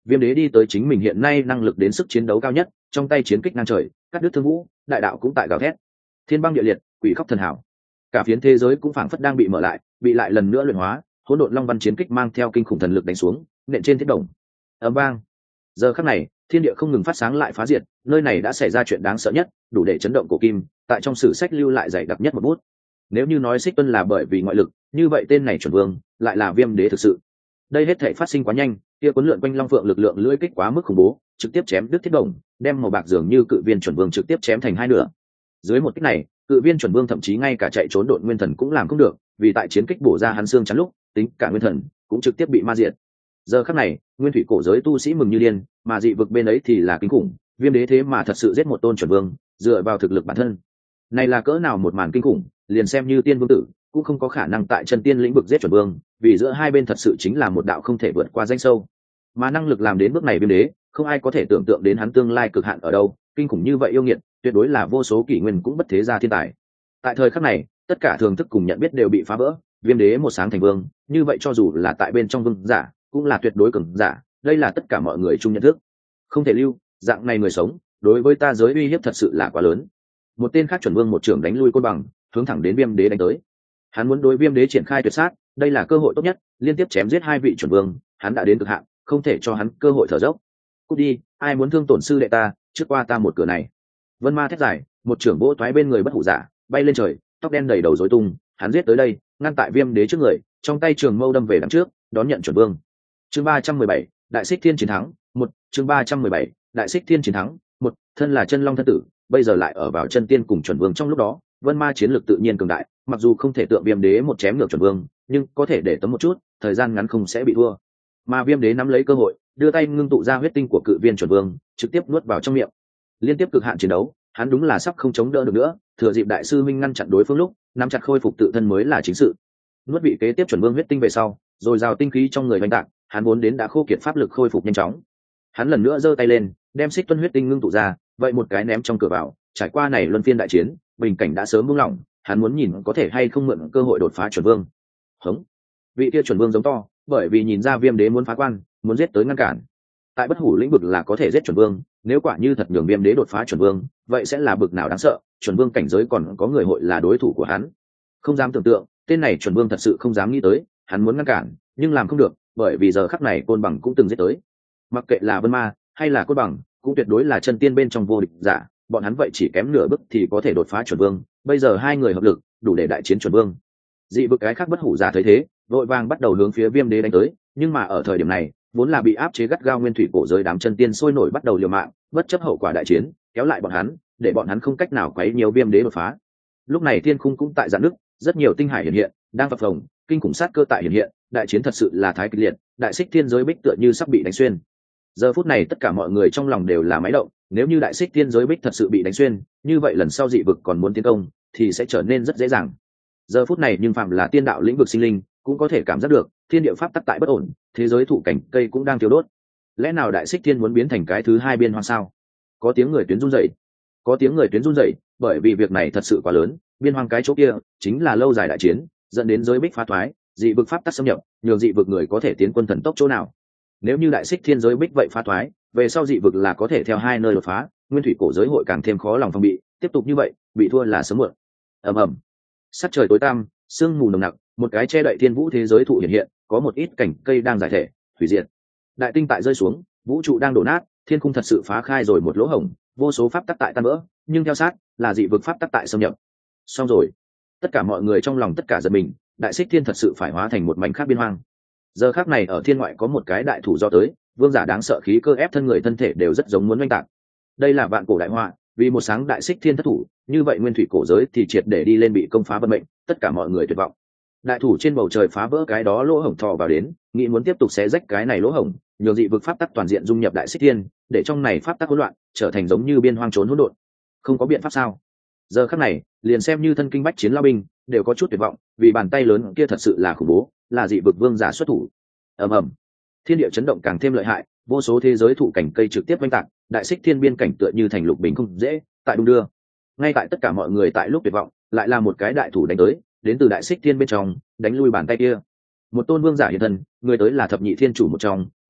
Viêm đế đi tới chính mình hiện nay năng lực đến sức chiến đấu cao nhất, trong tay chiến kích ngang trời, cắt đứt thương vũ, đại đạo cũng tại gào thét. Thiên băng địa liệt, quỷ khóc thần hảo. Cả phiến thế giới cũng phảng phất đang bị mở lại, bị lại lần nữa luyện hóa, hỗn độn long văn chiến kích mang theo kinh khủng thần lực đánh xuống, nện trên thiết đồng. Ầm vang. Giờ khắc này, thiên địa không ngừng phát sáng lại phá diệt, nơi này đã xảy ra chuyện đáng sợ nhất, đủ để chấn động cổ kim, tại trong sử sách lưu lại dày đặc nhất một bút. Nếu như nói Xích Tuân là bởi vì ngoại lực, như vậy tên này chuẩn vương lại là Viêm đế thực sự. Đây hết thể phát sinh quá nhanh, kia cuốn lượn quanh long phượng lực lượng lưỡi kích quá mức khủng bố, trực tiếp chém đứt thiết đồng, đem màu bạc dường như cự viên chuẩn vương trực tiếp chém thành hai nửa. Dưới một kích này, cự viên chuẩn vương thậm chí ngay cả chạy trốn độn nguyên thần cũng làm không được, vì tại chiến kích bổ ra hắn xương chắn lúc, tính cả nguyên thần cũng trực tiếp bị ma diệt. Giờ khắc này, nguyên thủy cổ giới tu sĩ mừng như điên, mà dị vực bên ấy thì là kinh khủng, Viêm đế thế mà thật sự giết một tôn chuẩn vương, dựa vào thực lực bản thân. Này là cỡ nào một màn kinh khủng, liền xem như tiên vương tử cũng không có khả năng tại chân tiên lĩnh vực giết chuẩn vương, vì giữa hai bên thật sự chính là một đạo không thể vượt qua danh sâu. Mà năng lực làm đến bước này Viêm đế, không ai có thể tưởng tượng đến hắn tương lai cực hạn ở đâu, kinh khủng như vậy yêu nghiệt, tuyệt đối là vô số kỷ nguyên cũng bất thế gia thiên tài. Tại thời khắc này, tất cả thường thức cùng nhận biết đều bị phá vỡ, Viêm đế một sáng thành vương, như vậy cho dù là tại bên trong vương giả, cũng là tuyệt đối cường giả, đây là tất cả mọi người chung nhận thức. Không thể lưu, dạng này người sống, đối với ta giới uy hiếp thật sự là quá lớn. Một tên khác chuẩn vương một trưởng đánh lui côn bằng, hướng thẳng đến Viêm đế đánh tới. Hắn muốn đối Viêm đế triển khai tuyệt sát, đây là cơ hội tốt nhất, liên tiếp chém giết hai vị chuẩn vương, hắn đã đến cực hạn, không thể cho hắn cơ hội thở dốc. Cút đi, ai muốn thương tổn sư đệ ta, trước qua ta một cửa này. Vân ma thét dài, một trưởng vỗ toái bên người bất hủ giả, bay lên trời, tóc đen đầy đầu rối tung, hắn giết tới đây, ngăn tại Viêm đế trước người, trong tay trường mâu đâm về đằng trước, đón nhận chuẩn vương. Chương 317, Đại Xích Thiên chiến thắng, 1, chương 317, Đại Xích Thiên chiến thắng, 1, thân là chân long thân tử, bây giờ lại ở vào chân tiên cùng chuẩn vương trong lúc đó, Vân ma chiến lược tự nhiên cường đại, mặc dù không thể tượng Viêm đế một chém ngược chuẩn vương, nhưng có thể để tấm một chút, thời gian ngắn không sẽ bị thua. Mà Viêm đế nắm lấy cơ hội, đưa tay ngưng tụ ra huyết tinh của cự viên chuẩn vương, trực tiếp nuốt vào trong miệng. Liên tiếp cực hạn chiến đấu, hắn đúng là sắp không chống đỡ được nữa, thừa dịp đại sư minh ngăn chặn đối phương lúc, nắm chặt khôi phục tự thân mới là chính sự. Nuốt vị kế tiếp chuẩn vương huyết tinh về sau, rồi rào tinh khí trong người hoành tạc, hắn vốn đến đã khô kiệt pháp lực khôi phục nhanh chóng. Hắn lần nữa giơ tay lên, đem Xích Tuân huyết tinh ngưng tụ ra, vậy một cái ném trong cửa vào, trải qua này luân phiên đại chiến, bình cảnh đã sớm buông lỏng, hắn muốn nhìn có thể hay không mượn cơ hội đột phá chuẩn vương. Hống. Vị kia chuẩn vương giống to, bởi vì nhìn ra Viêm đế muốn phá quan, muốn giết tới ngăn cản. Tại bất hủ lĩnh vực là có thể giết chuẩn vương, nếu quả như thật nhường Viêm đế đột phá chuẩn vương, vậy sẽ là bực nào đáng sợ, chuẩn vương cảnh giới còn có người hội là đối thủ của hắn. Không dám tưởng tượng, tên này chuẩn vương thật sự không dám nghĩ tới, hắn muốn ngăn cản, nhưng làm không được, bởi vì giờ khắc này côn bằng cũng từng giết tới. Mặc kệ là Vân ma hay là côn bằng, cũng tuyệt đối là chân tiên bên trong vô địch giả, bọn hắn vậy chỉ kém nửa bước thì có thể đột phá chuẩn vương, bây giờ hai người hợp lực, đủ để đại chiến chuẩn vương. Dị vực cái khác bất hủ giả thấy thế, vội vàng bắt đầu hướng phía Viêm đế đánh tới, nhưng mà ở thời điểm này, vốn là bị áp chế gắt gao nguyên thủy cổ giới đám chân tiên sôi nổi bắt đầu liều mạng, bất chấp hậu quả đại chiến, kéo lại bọn hắn, để bọn hắn không cách nào quấy nhiều Viêm đế đột phá. Lúc này thiên khung cũng tại giãn nứt, rất nhiều tinh hải hiện hiện, đang phập phồng, kinh khủng sát cơ tại hiện hiện, đại chiến thật sự là thái kịch liệt, đại xích thiên giới bích tựa như sắp bị đánh xuyên. Giờ phút này tất cả mọi người trong lòng đều là máy động, nếu như đại xích thiên giới bích thật sự bị đánh xuyên, như vậy lần sau dị vực còn muốn tiến công thì sẽ trở nên rất dễ dàng. Giờ phút này nhưng phạm là tiên đạo lĩnh vực sinh linh cũng có thể cảm giác được thiên địa pháp tắc tại bất ổn, thế giới thụ cảnh cây cũng đang thiêu đốt. Lẽ nào đại xích thiên muốn biến thành cái thứ hai biên hoang sao? Có tiếng người tuyến run rẩy, có tiếng người tuyến run rẩy, bởi vì việc này thật sự quá lớn, biên hoang cái chỗ kia chính là lâu dài đại chiến, dẫn đến giới bích phá thoái, dị vực pháp tắc xâm nhập, nhường dị vực người có thể tiến quân thần tốc chỗ nào. Nếu như đại xích thiên giới bích vậy phá thoái, về sau dị vực là có thể theo hai nơi đột phá, nguyên thủy cổ giới hội càng thêm khó lòng phòng bị, tiếp tục như vậy, bị thua là sớm muộn. Ầm ầm. Sắc trời tối tăm, sương mù nồng nặc, một cái che đậy thiên vũ thế giới thụ hiện hiện, có một ít cảnh cây đang giải thể, hủy diệt. Đại tinh tại rơi xuống, vũ trụ đang đổ nát, thiên khung thật sự phá khai rồi một lỗ hổng, vô số pháp tắc tại tan vỡ, nhưng theo sát là dị vực pháp tắc tại xâm nhập. Xong rồi, tất cả mọi người trong lòng tất cả giật mình, đại xích thiên thật sự phải hóa thành một mảnh khác biên hoang. Giờ khác này ở thiên ngoại có một cái đại thủ do tới, vương giả đáng sợ khí cơ ép thân người thân thể đều rất giống muốn oanh tạc. Đây là vạn cổ đại họa, vì một sáng đại xích thiên thất thủ, như vậy nguyên thủy cổ giới thì triệt để đi lên bị công phá vận mệnh, tất cả mọi người tuyệt vọng. Đại thủ trên bầu trời phá vỡ cái đó lỗ hổng thò vào đến, nghĩ muốn tiếp tục xé rách cái này lỗ hổng, nhường dị vực pháp tắc toàn diện dung nhập đại xích thiên, để trong này pháp tắc hỗn loạn, trở thành giống như biên hoang trốn hỗn độn. Không có biện pháp sao? Giờ khắc này, liền xem như thân kinh bách chiến lao binh, đều có chút tuyệt vọng, vì bàn tay lớn kia thật sự là khủng bố, là dị vực vương giả xuất thủ. Ầm ầm, thiên địa chấn động càng thêm lợi hại, vô số thế giới thụ cảnh cây trực tiếp oanh tạc, đại xích thiên biên cảnh tựa như thành lục bình không dễ, tại đung đưa. Ngay tại tất cả mọi người tại lúc tuyệt vọng, lại là một cái đại thủ đánh tới, đến từ đại xích thiên bên trong, đánh lui bàn tay kia. Một tôn vương giả hiện thân, người tới là thập nhị thiên chủ một trong,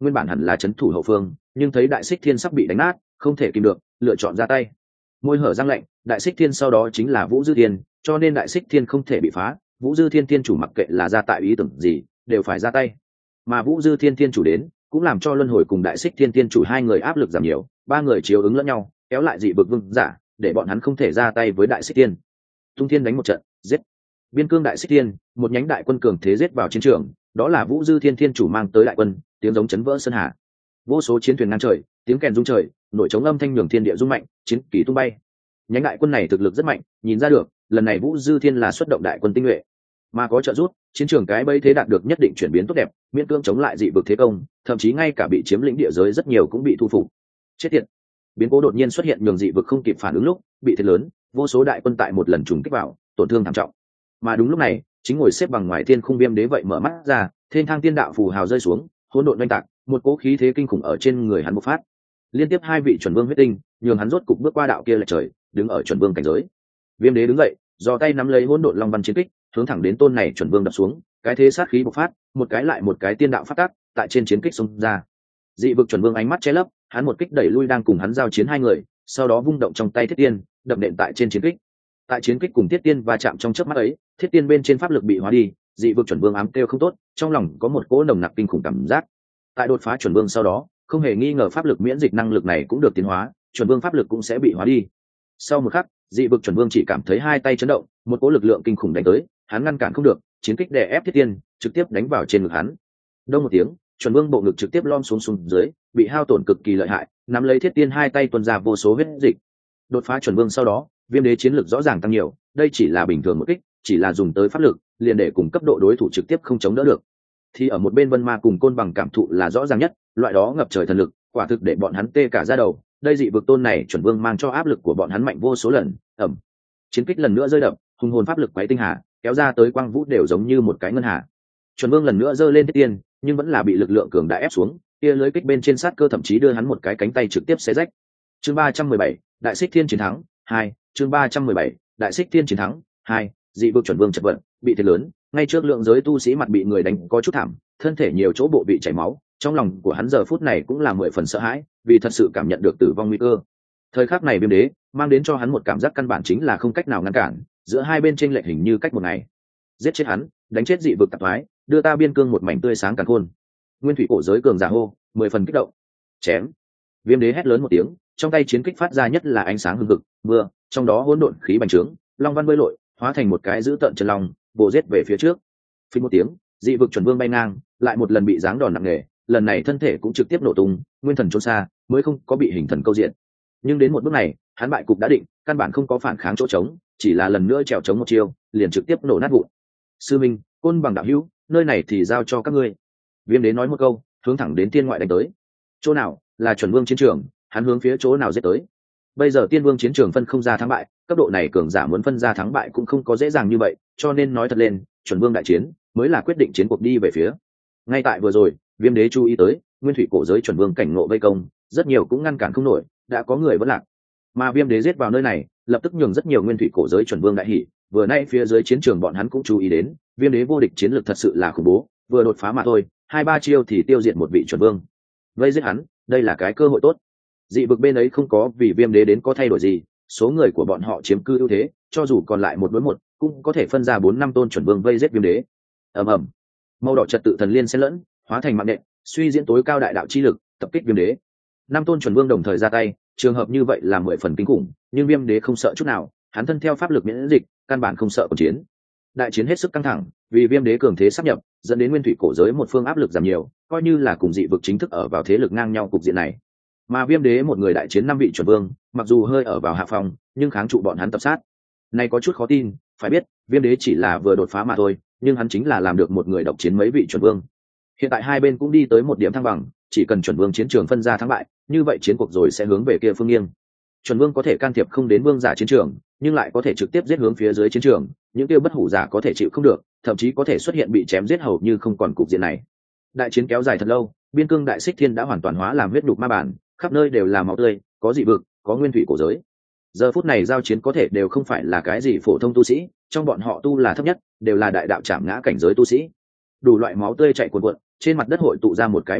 nguyên bản hẳn là trấn thủ hậu phương, nhưng thấy đại xích thiên sắp bị đánh nát, không thể kìm được, lựa chọn ra tay. Môi hở răng lạnh, đại xích thiên sau đó chính là Vũ Dư Thiên, cho nên đại xích thiên không thể bị phá. Vũ Dư Thiên thiên chủ mặc kệ là ra tại ý tưởng gì, đều phải ra tay. Mà Vũ Dư Thiên thiên chủ đến, cũng làm cho luân hồi cùng đại xích thiên thiên chủ hai người áp lực giảm nhiều, ba người chiếu ứng lẫn nhau, kéo lại dị vực vương giả, để bọn hắn không thể ra tay với đại xích thiên. Tung Thiên đánh một trận, giết. Biên cương đại xích thiên, một nhánh đại quân cường thế giết vào chiến trường, đó là Vũ Dư Thiên thiên chủ mang tới đại quân, tiếng giống chấn vỡ sơn hà. Vô số chiến thuyền ngang trời, tiếng kèn rung trời, nổi trống âm thanh nhường thiên địa rung mạnh, chiến kỳ tung bay. Nhánh đại quân này thực lực rất mạnh, nhìn ra được, lần này Vũ Dư Thiên là xuất động đại quân tinh nhuệ, mà có trợ giúp, chiến trường cái bẫy thế đạt được nhất định chuyển biến tốt đẹp, miễn cưỡng chống lại dị vực thế công, thậm chí ngay cả bị chiếm lĩnh địa giới rất nhiều cũng bị thu phục. Chết tiệt! Biến cố đột nhiên xuất hiện nhường dị vực không kịp phản ứng lúc, bị thiệt lớn, vô số đại quân tại một lần trùng kích vào, tổn thương thảm trọng. Mà đúng lúc này, chính ngồi xếp bằng ngoài thiên khung Viêm Đế vậy mở mắt ra, thiên thang tiên đạo phù hào rơi xuống, hỗn độn oanh tạc, một cỗ khí thế kinh khủng ở trên người hắn bộc phát. Liên tiếp hai vị chuẩn vương huyết tinh, nhường hắn rốt cục bước qua đạo kia lệch trời, đứng ở chuẩn vương cảnh giới. Viêm Đế đứng dậy, giơ tay nắm lấy hỗn độn long văn chiến kích, hướng thẳng đến tôn này chuẩn vương đập xuống, cái thế sát khí bộc phát, một cái lại một cái tiên đạo phát tác, tại trên chiến kích xông ra. Dị vực chuẩn vương ánh mắt che lấp, hắn một kích đẩy lui đang cùng hắn giao chiến hai người, sau đó vung động trong tay thiết tiên, đập nện tại trên chiến kích. Tại chiến kích cùng thiết tiên va chạm trong chớp mắt ấy, thiết tiên bên trên pháp lực bị hóa đi, dị vực chuẩn vương ám kêu không tốt, trong lòng có một cỗ nồng nặc kinh khủng cảm giác. Tại đột phá chuẩn vương sau đó, không hề nghi ngờ pháp lực miễn dịch năng lực này cũng được tiến hóa, chuẩn vương pháp lực cũng sẽ bị hóa đi. Sau một khắc, dị vực chuẩn vương chỉ cảm thấy hai tay chấn động, một cỗ lực lượng kinh khủng đánh tới, hắn ngăn cản không được, chiến kích đè ép thiết tiên, trực tiếp đánh vào trên ngực hắn. Đông một tiếng, chuẩn vương bộ ngực trực tiếp lom xuống dưới, bị hao tổn cực kỳ lợi hại, nắm lấy thiết tiên hai tay tuôn ra vô số huyết dịch. Đột phá chuẩn vương sau đó, Viêm Đế chiến lực rõ ràng tăng nhiều, đây chỉ là bình thường một kích, chỉ là dùng tới pháp lực, liền để cùng cấp độ đối thủ trực tiếp không chống đỡ được. Thì ở một bên Vân Ma cùng Côn Bằng cảm thụ là rõ ràng nhất, loại đó ngập trời thần lực, quả thực để bọn hắn tê cả da đầu. Đây dị vực tôn này chuẩn vương mang cho áp lực của bọn hắn mạnh vô số lần. Chiến kích lần nữa rơi đập, hùng hồn pháp lực quấy tinh hà, kéo ra tới quang vũ đều giống như một cái ngân hà. Chuẩn vương lần nữa giơ lên thiết tiên, nhưng vẫn là bị lực lượng cường đại ép xuống, kia lưới kích bên trên sát cơ thậm chí đưa hắn một cái cánh tay trực tiếp xé rách. Chương 317, Đại Xích Thiên chiến thắng 2, chương 317, Đại Xích Thiên chiến thắng 2, dị vực chuẩn vương chật vật, bị thiệt lớn, ngay trước lượng giới tu sĩ mặt bị người đánh có chút thảm, thân thể nhiều chỗ bộ bị chảy máu, trong lòng của hắn giờ phút này cũng là 10 phần sợ hãi, vì thật sự cảm nhận được tử vong nguy cơ. Thời khắc này Viêm Đế mang đến cho hắn một cảm giác căn bản chính là không cách nào ngăn cản, giữa hai bên chênh lệch hình như cách một ngày. Giết chết hắn, đánh chết dị vực tạp thoái, đưa ta biên cương một mảnh tươi sáng càn khôn. Nguyên thủy cổ giới cường giả hô, 10 phần kích động. Chém! Viêm Đế hét lớn một tiếng, trong tay chiến kích phát ra nhất là ánh sáng hừng hực, mưa, trong đó hỗn độn khí bành trướng, long văn bơi lội, hóa thành một cái dữ tợn chân long, vồ giết về phía trước. Phình một tiếng, dị vực chuẩn vương bay ngang, lại một lần bị giáng đòn nặng nề, lần này thân thể cũng trực tiếp nổ tung, nguyên thần trốn xa, mới không có bị hình thần câu diện. Nhưng đến một bước này, hắn bại cục đã định, căn bản không có phản kháng chỗ trống, chỉ là lần nữa trèo trống một chiêu, liền trực tiếp nổ nát vụn. Sư Minh, Côn Bằng đạo hữu, nơi này thì giao cho các ngươi. Viêm Đế nói một câu, hướng thẳng đến tiên ngoại đánh tới. Chỗ nào là chuẩn vương chiến trường, hắn hướng phía chỗ nào giết tới. Bây giờ tiên vương chiến trường phân không ra thắng bại, cấp độ này cường giả muốn phân ra thắng bại cũng không có dễ dàng như vậy, cho nên nói thật lên, chuẩn vương đại chiến mới là quyết định chiến cuộc đi về phía. Ngay tại vừa rồi, Viêm Đế chú ý tới, nguyên thủy cổ giới chuẩn vương cảnh ngộ vây công, rất nhiều cũng ngăn cản không nổi, đã có người vẫn lạc. Mà Viêm Đế giết vào nơi này, lập tức nhường rất nhiều nguyên thủy cổ giới chuẩn vương đại hỉ, vừa nay phía dưới chiến trường bọn hắn cũng chú ý đến, Viêm Đế vô địch chiến lược thật sự là khủng bố, vừa đột phá mà thôi, 2-3 chiêu thì tiêu diệt một vị chuẩn vương. Vây giết hắn, đây là cái cơ hội tốt. Dị vực bên ấy không có vì Viêm Đế đến có thay đổi gì, số người của bọn họ chiếm cư ưu thế, cho dù còn lại 1 đối 1, cũng có thể phân ra 4-5 tôn chuẩn vương vây giết Viêm Đế. Ầm ầm, màu đỏ trật tự thần liên xen lẫn, hóa thành mạng nện, suy diễn tối cao đại đạo chi lực, tập kích Viêm Đế. 5 tôn chuẩn vương đồng thời ra tay, trường hợp như vậy là 10 phần kinh khủng, nhưng Viêm Đế không sợ chút nào, hắn thân theo pháp lực miễn dịch, căn bản không sợ cuộc chiến. Đại chiến hết sức căng thẳng, vì Viêm Đế cường thế sắp nhập, dẫn đến nguyên thủy cổ giới một phương áp lực giảm nhiều, coi như là cùng dị vực chính thức ở vào thế lực ngang nhau cục diện này. Mà Viêm Đế một người đại chiến 5 vị chuẩn vương, mặc dù hơi ở vào hạ phòng, nhưng kháng trụ bọn hắn tập sát. Này có chút khó tin, phải biết, Viêm Đế chỉ là vừa đột phá mà thôi, nhưng hắn chính là làm được một người độc chiến mấy vị chuẩn vương. Hiện tại hai bên cũng đi tới một điểm thăng bằng, chỉ cần chuẩn vương chiến trường phân ra thắng bại, như vậy chiến cuộc rồi sẽ hướng về kia phương nghiêng. Chuẩn vương có thể can thiệp không đến vương giả chiến trường, nhưng lại có thể trực tiếp giết hướng phía dưới chiến trường, những kia bất hủ giả có thể chịu không được, thậm chí có thể xuất hiện bị chém giết hầu như không còn cục diện này. Đại chiến kéo dài thật lâu, biên cương đại xích thiên đã hoàn toàn hóa làm huyết nhục ma bản, khắp nơi đều là máu tươi, có dị vực, có nguyên thủy cổ giới. Giờ phút này giao chiến có thể đều không phải là cái gì phổ thông tu sĩ, trong bọn họ tu là thấp nhất, đều là đại đạo chạm ngã cảnh giới tu sĩ. Đủ loại máu tươi chảy cuồn cuộn, trên mặt đất hội tụ ra một cái biển máu,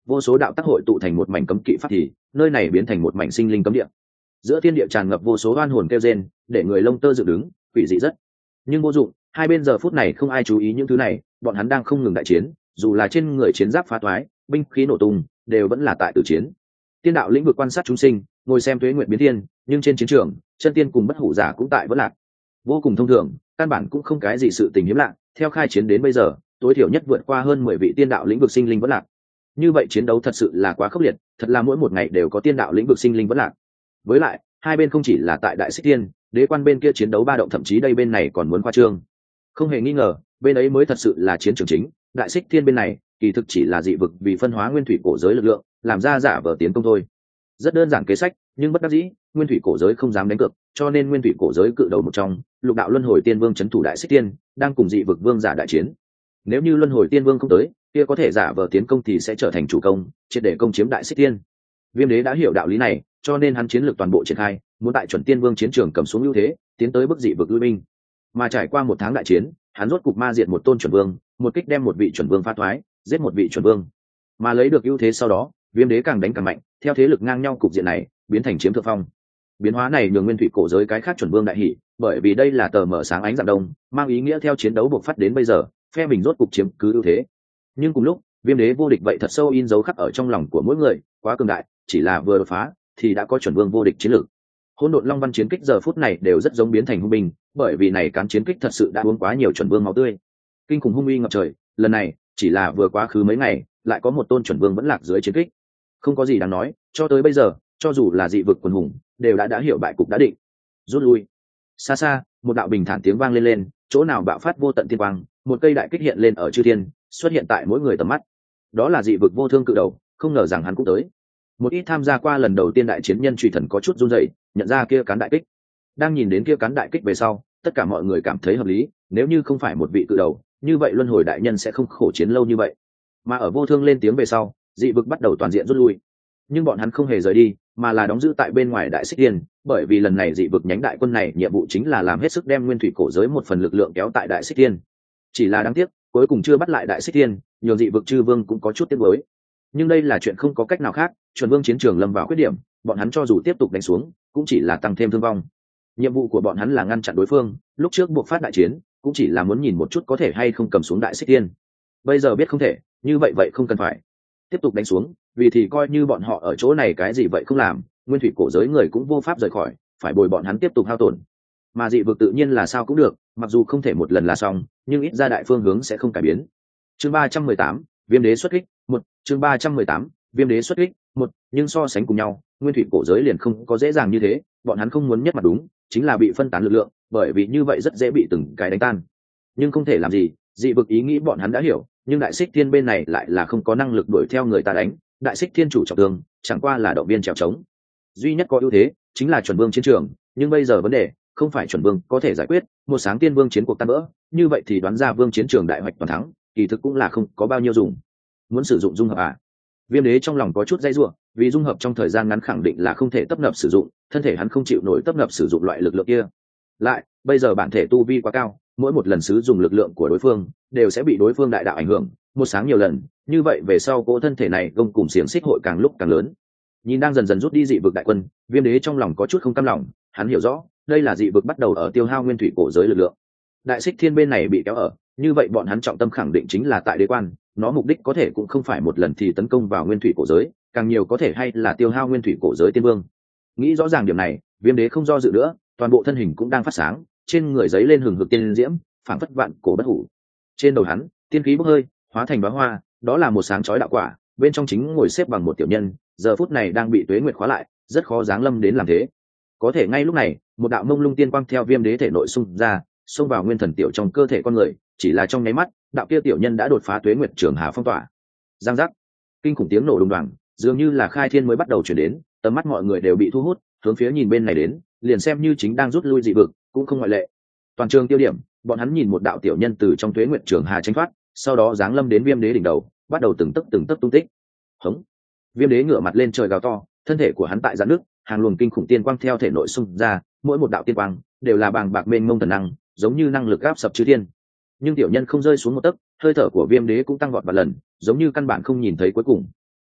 vô số đạo tác hội tụ thành một mảnh cấm kỵ pháp thì nơi này biến thành một mảnh sinh linh cấm địa. Giữa thiên địa tràn ngập vô số oan hồn kêu rên, để người lông tơ dựng đứng, quỷ dị rất. Nhưng vô dụng, hai bên giờ phút này không ai chú ý những thứ này, bọn hắn đang không ngừng đại chiến, dù là trên người chiến giáp phá toái, binh khí nổ tung, đều vẫn là tại tử chiến. Tiên đạo lĩnh vực quan sát chúng sinh, ngồi xem tuế nguyện biến thiên, nhưng trên chiến trường, chân tiên cùng bất hủ giả cũng tại vẫn lạc. Vô cùng thông thường, căn bản cũng không cái gì sự tình hiếm lạ, theo khai chiến đến bây giờ, tối thiểu nhất vượt qua hơn 10 vị tiên đạo lĩnh vực sinh linh vẫn lạc. Như vậy chiến đấu thật sự là quá khốc liệt, thật là mỗi một ngày đều có tiên đạo lĩnh vực sinh linh vẫn lạc. Với lại, hai bên không chỉ là tại Đại Xích Tiên, đế quan bên kia chiến đấu ba động, thậm chí đây bên này còn muốn khoa trương. Không hề nghi ngờ, bên ấy mới thật sự là chiến trường chính, Đại Xích Thiên bên này, kỳ thực chỉ là dị vực vì phân hóa nguyên thủy cổ giới lực lượng, làm ra giả vờ tiến công thôi. Rất đơn giản kế sách, nhưng bất đắc dĩ, nguyên thủy cổ giới không dám đánh cược, cho nên nguyên thủy cổ giới cự đầu một trong, Lục đạo luân hồi tiên vương trấn thủ Đại Xích Tiên, đang cùng dị vực vương giả đại chiến. Nếu như luân hồi tiên vương không tới, kia có thể giả vờ tiến công thì sẽ trở thành chủ công, triệt để công chiếm Đại Xích Tiên. Viêm đế đã hiểu đạo lý này, cho nên hắn chiến lược toàn bộ triển khai, muốn tại chuẩn tiên vương chiến trường cầm xuống ưu thế, tiến tới bức dị vực lui binh. Mà trải qua một tháng đại chiến, hắn rốt cục ma diệt một tôn chuẩn vương, một kích đem một vị chuẩn vương phá thoái, giết một vị chuẩn vương. Mà lấy được ưu thế sau đó, Viêm đế càng đánh càng mạnh, theo thế lực ngang nhau cục diện này, biến thành chiếm thượng phong. Biến hóa này nhường nguyên thủy cổ giới cái khác chuẩn vương đại hỉ, bởi vì đây là tờ mở sáng ánh dạng đông, mang ý nghĩa theo chiến đấu bộc phát đến bây giờ, phe mình rốt cục chiếm cứ ưu thế. Nhưng cùng lúc, Viêm đế vô địch vậy thật sâu in dấu khắc ở trong lòng của mỗi người, quá cường đại, chỉ là vừa đột phá thì đã có chuẩn vương vô địch chiến lược. Hỗn độn long văn chiến kích giờ phút này đều rất giống biến thành hung binh, bởi vì này cán chiến kích thật sự đã uống quá nhiều chuẩn vương máu tươi. Kinh khủng hung uy ngập trời, lần này chỉ là vừa quá khứ mấy ngày, lại có một tôn chuẩn vương vẫn lạc dưới chiến kích. Không có gì đáng nói, cho tới bây giờ, cho dù là dị vực quần hùng, đều đã hiểu bại cục đã định. Rút lui. Xa xa, một đạo bình thản tiếng vang lên, chỗ nào bạo phát vô tận tiên quang, một cây đại kích hiện lên ở chư thiên, xuất hiện tại mỗi người tầm mắt. Đó là dị vực vô thương cự đầu, không ngờ rằng hắn cũng tới. Một ít tham gia qua lần đầu tiên đại chiến nhân truy thần có chút run rẩy, nhận ra kia cán đại kích. Đang nhìn đến kia cán đại kích về sau, tất cả mọi người cảm thấy hợp lý, nếu như không phải một vị cự đầu, như vậy luân hồi đại nhân sẽ không khổ chiến lâu như vậy. Mà ở vô thương lên tiếng về sau, dị vực bắt đầu toàn diện rút lui. Nhưng bọn hắn không hề rời đi, mà là đóng giữ tại bên ngoài Đại Xích Tiên, bởi vì lần này dị vực nhánh đại quân này nhiệm vụ chính là làm hết sức đem nguyên thủy cổ giới một phần lực lượng kéo tại Đại Xích Tiên. Chỉ là đáng tiếc, cuối cùng chưa bắt lại Đại Xích Tiên, nhiều dị vực chư vương cũng có chút tiếc nuối. Nhưng đây là chuyện không có cách nào khác, chuẩn vương chiến trường lâm vào khuyết điểm, bọn hắn cho dù tiếp tục đánh xuống, cũng chỉ là tăng thêm thương vong. Nhiệm vụ của bọn hắn là ngăn chặn đối phương, lúc trước buộc phát đại chiến, cũng chỉ là muốn nhìn một chút có thể hay không cầm xuống Đại Xích Tiên. Bây giờ biết không thể, như vậy không cần phải tiếp tục đánh xuống, vì thì coi như bọn họ ở chỗ này cái gì vậy không làm, nguyên thủy cổ giới người cũng vô pháp rời khỏi, phải bồi bọn hắn tiếp tục hao tổn. Mà dị vực tự nhiên là sao cũng được, mặc dù không thể một lần là xong, nhưng ít ra đại phương hướng sẽ không cải biến. Chương 318, Viêm đế xuất kích, một. Chương 318, Viêm đế xuất kích, một. Nhưng so sánh cùng nhau, nguyên thủy cổ giới liền không có dễ dàng như thế, bọn hắn không muốn nhất mặt đúng, chính là bị phân tán lực lượng, bởi vì như vậy rất dễ bị từng cái đánh tan. Nhưng không thể làm gì, dị vực ý nghĩ bọn hắn đã hiểu, nhưng Đại Xích Thiên bên này lại là không có năng lực đuổi theo người ta đánh, Đại Xích Thiên chủ trọng thương, chẳng qua là động viên trèo trống. Duy nhất có ưu thế chính là chuẩn vương chiến trường, nhưng bây giờ vấn đề không phải chuẩn vương có thể giải quyết, một sáng tiên vương chiến cuộc tan vỡ, như vậy thì đoán ra vương chiến trường đại hoạch toàn thắng, kỳ thực cũng là không có bao nhiêu dùng. Muốn sử dụng dung hợp à? Viêm đế trong lòng có chút dây dưa, vì dung hợp trong thời gian ngắn khẳng định là không thể tấp nập sử dụng, thân thể hắn không chịu nổi tấp nập sử dụng loại lực lượng kia. Lại, bây giờ bản thể tu vi quá cao, mỗi một lần sử dụng lực lượng của đối phương đều sẽ bị đối phương đại đạo ảnh hưởng, một sáng nhiều lần, như vậy về sau cỗ thân thể này gông cùng xiềng xích hội càng lúc càng lớn. Nhìn đang dần dần rút đi dị vực đại quân, Viêm đế trong lòng có chút không cam lòng, hắn hiểu rõ, đây là dị vực bắt đầu ở tiêu hao nguyên thủy cổ giới lực lượng. Đại Xích Thiên bên này bị kéo ở, như vậy bọn hắn trọng tâm khẳng định chính là tại đế quan, nó mục đích có thể cũng không phải một lần thì tấn công vào nguyên thủy cổ giới, càng nhiều có thể hay là tiêu hao nguyên thủy cổ giới tiên vương. Nghĩ rõ ràng điểm này, Viêm đế không do dự nữa, toàn bộ thân hình cũng đang phát sáng, trên người giấy lên hừng hực tiên diễm, phảng phất vạn cổ bất hủ. Trên đầu hắn, tiên khí bốc hơi, hóa thành đóa hoa, đó là một sáng chói đạo quả, bên trong chính ngồi xếp bằng một tiểu nhân, giờ phút này đang bị tuế nguyệt khóa lại, rất khó giáng lâm đến làm thế. Có thể ngay lúc này, một đạo mông lung tiên quang theo Viêm đế thể nội xung ra, xông vào nguyên thần tiểu trong cơ thể con người, chỉ là trong nháy mắt, đạo kia tiểu nhân đã đột phá tuế nguyệt trường hà phong tỏa. Giang giác, kinh khủng tiếng nổ đùng đoàng, dường như là khai thiên mới bắt đầu chuyển đến, tầm mắt mọi người đều bị thu hút, hướng phía nhìn bên này đến, liền xem như chính đang rút lui dị vực, cũng không ngoại lệ. Toàn trường tiêu điểm, bọn hắn nhìn một đạo tiểu nhân từ trong tuế nguyệt trường hà tránh thoát, sau đó giáng lâm đến Viêm đế đỉnh đầu, bắt đầu từng tấc tung tích. Hống! Viêm đế ngửa mặt lên trời gào to, thân thể của hắn tại giãn nước, hàng luồng kinh khủng tiên quang theo thể nội xung ra, mỗi một đạo tiên quang đều là bàng bạc mênh mông thần năng, giống như năng lực áp sập chư thiên. Nhưng tiểu nhân không rơi xuống một tấc, hơi thở của Viêm đế cũng tăng vọt vài lần, giống như căn bản không nhìn thấy cuối cùng.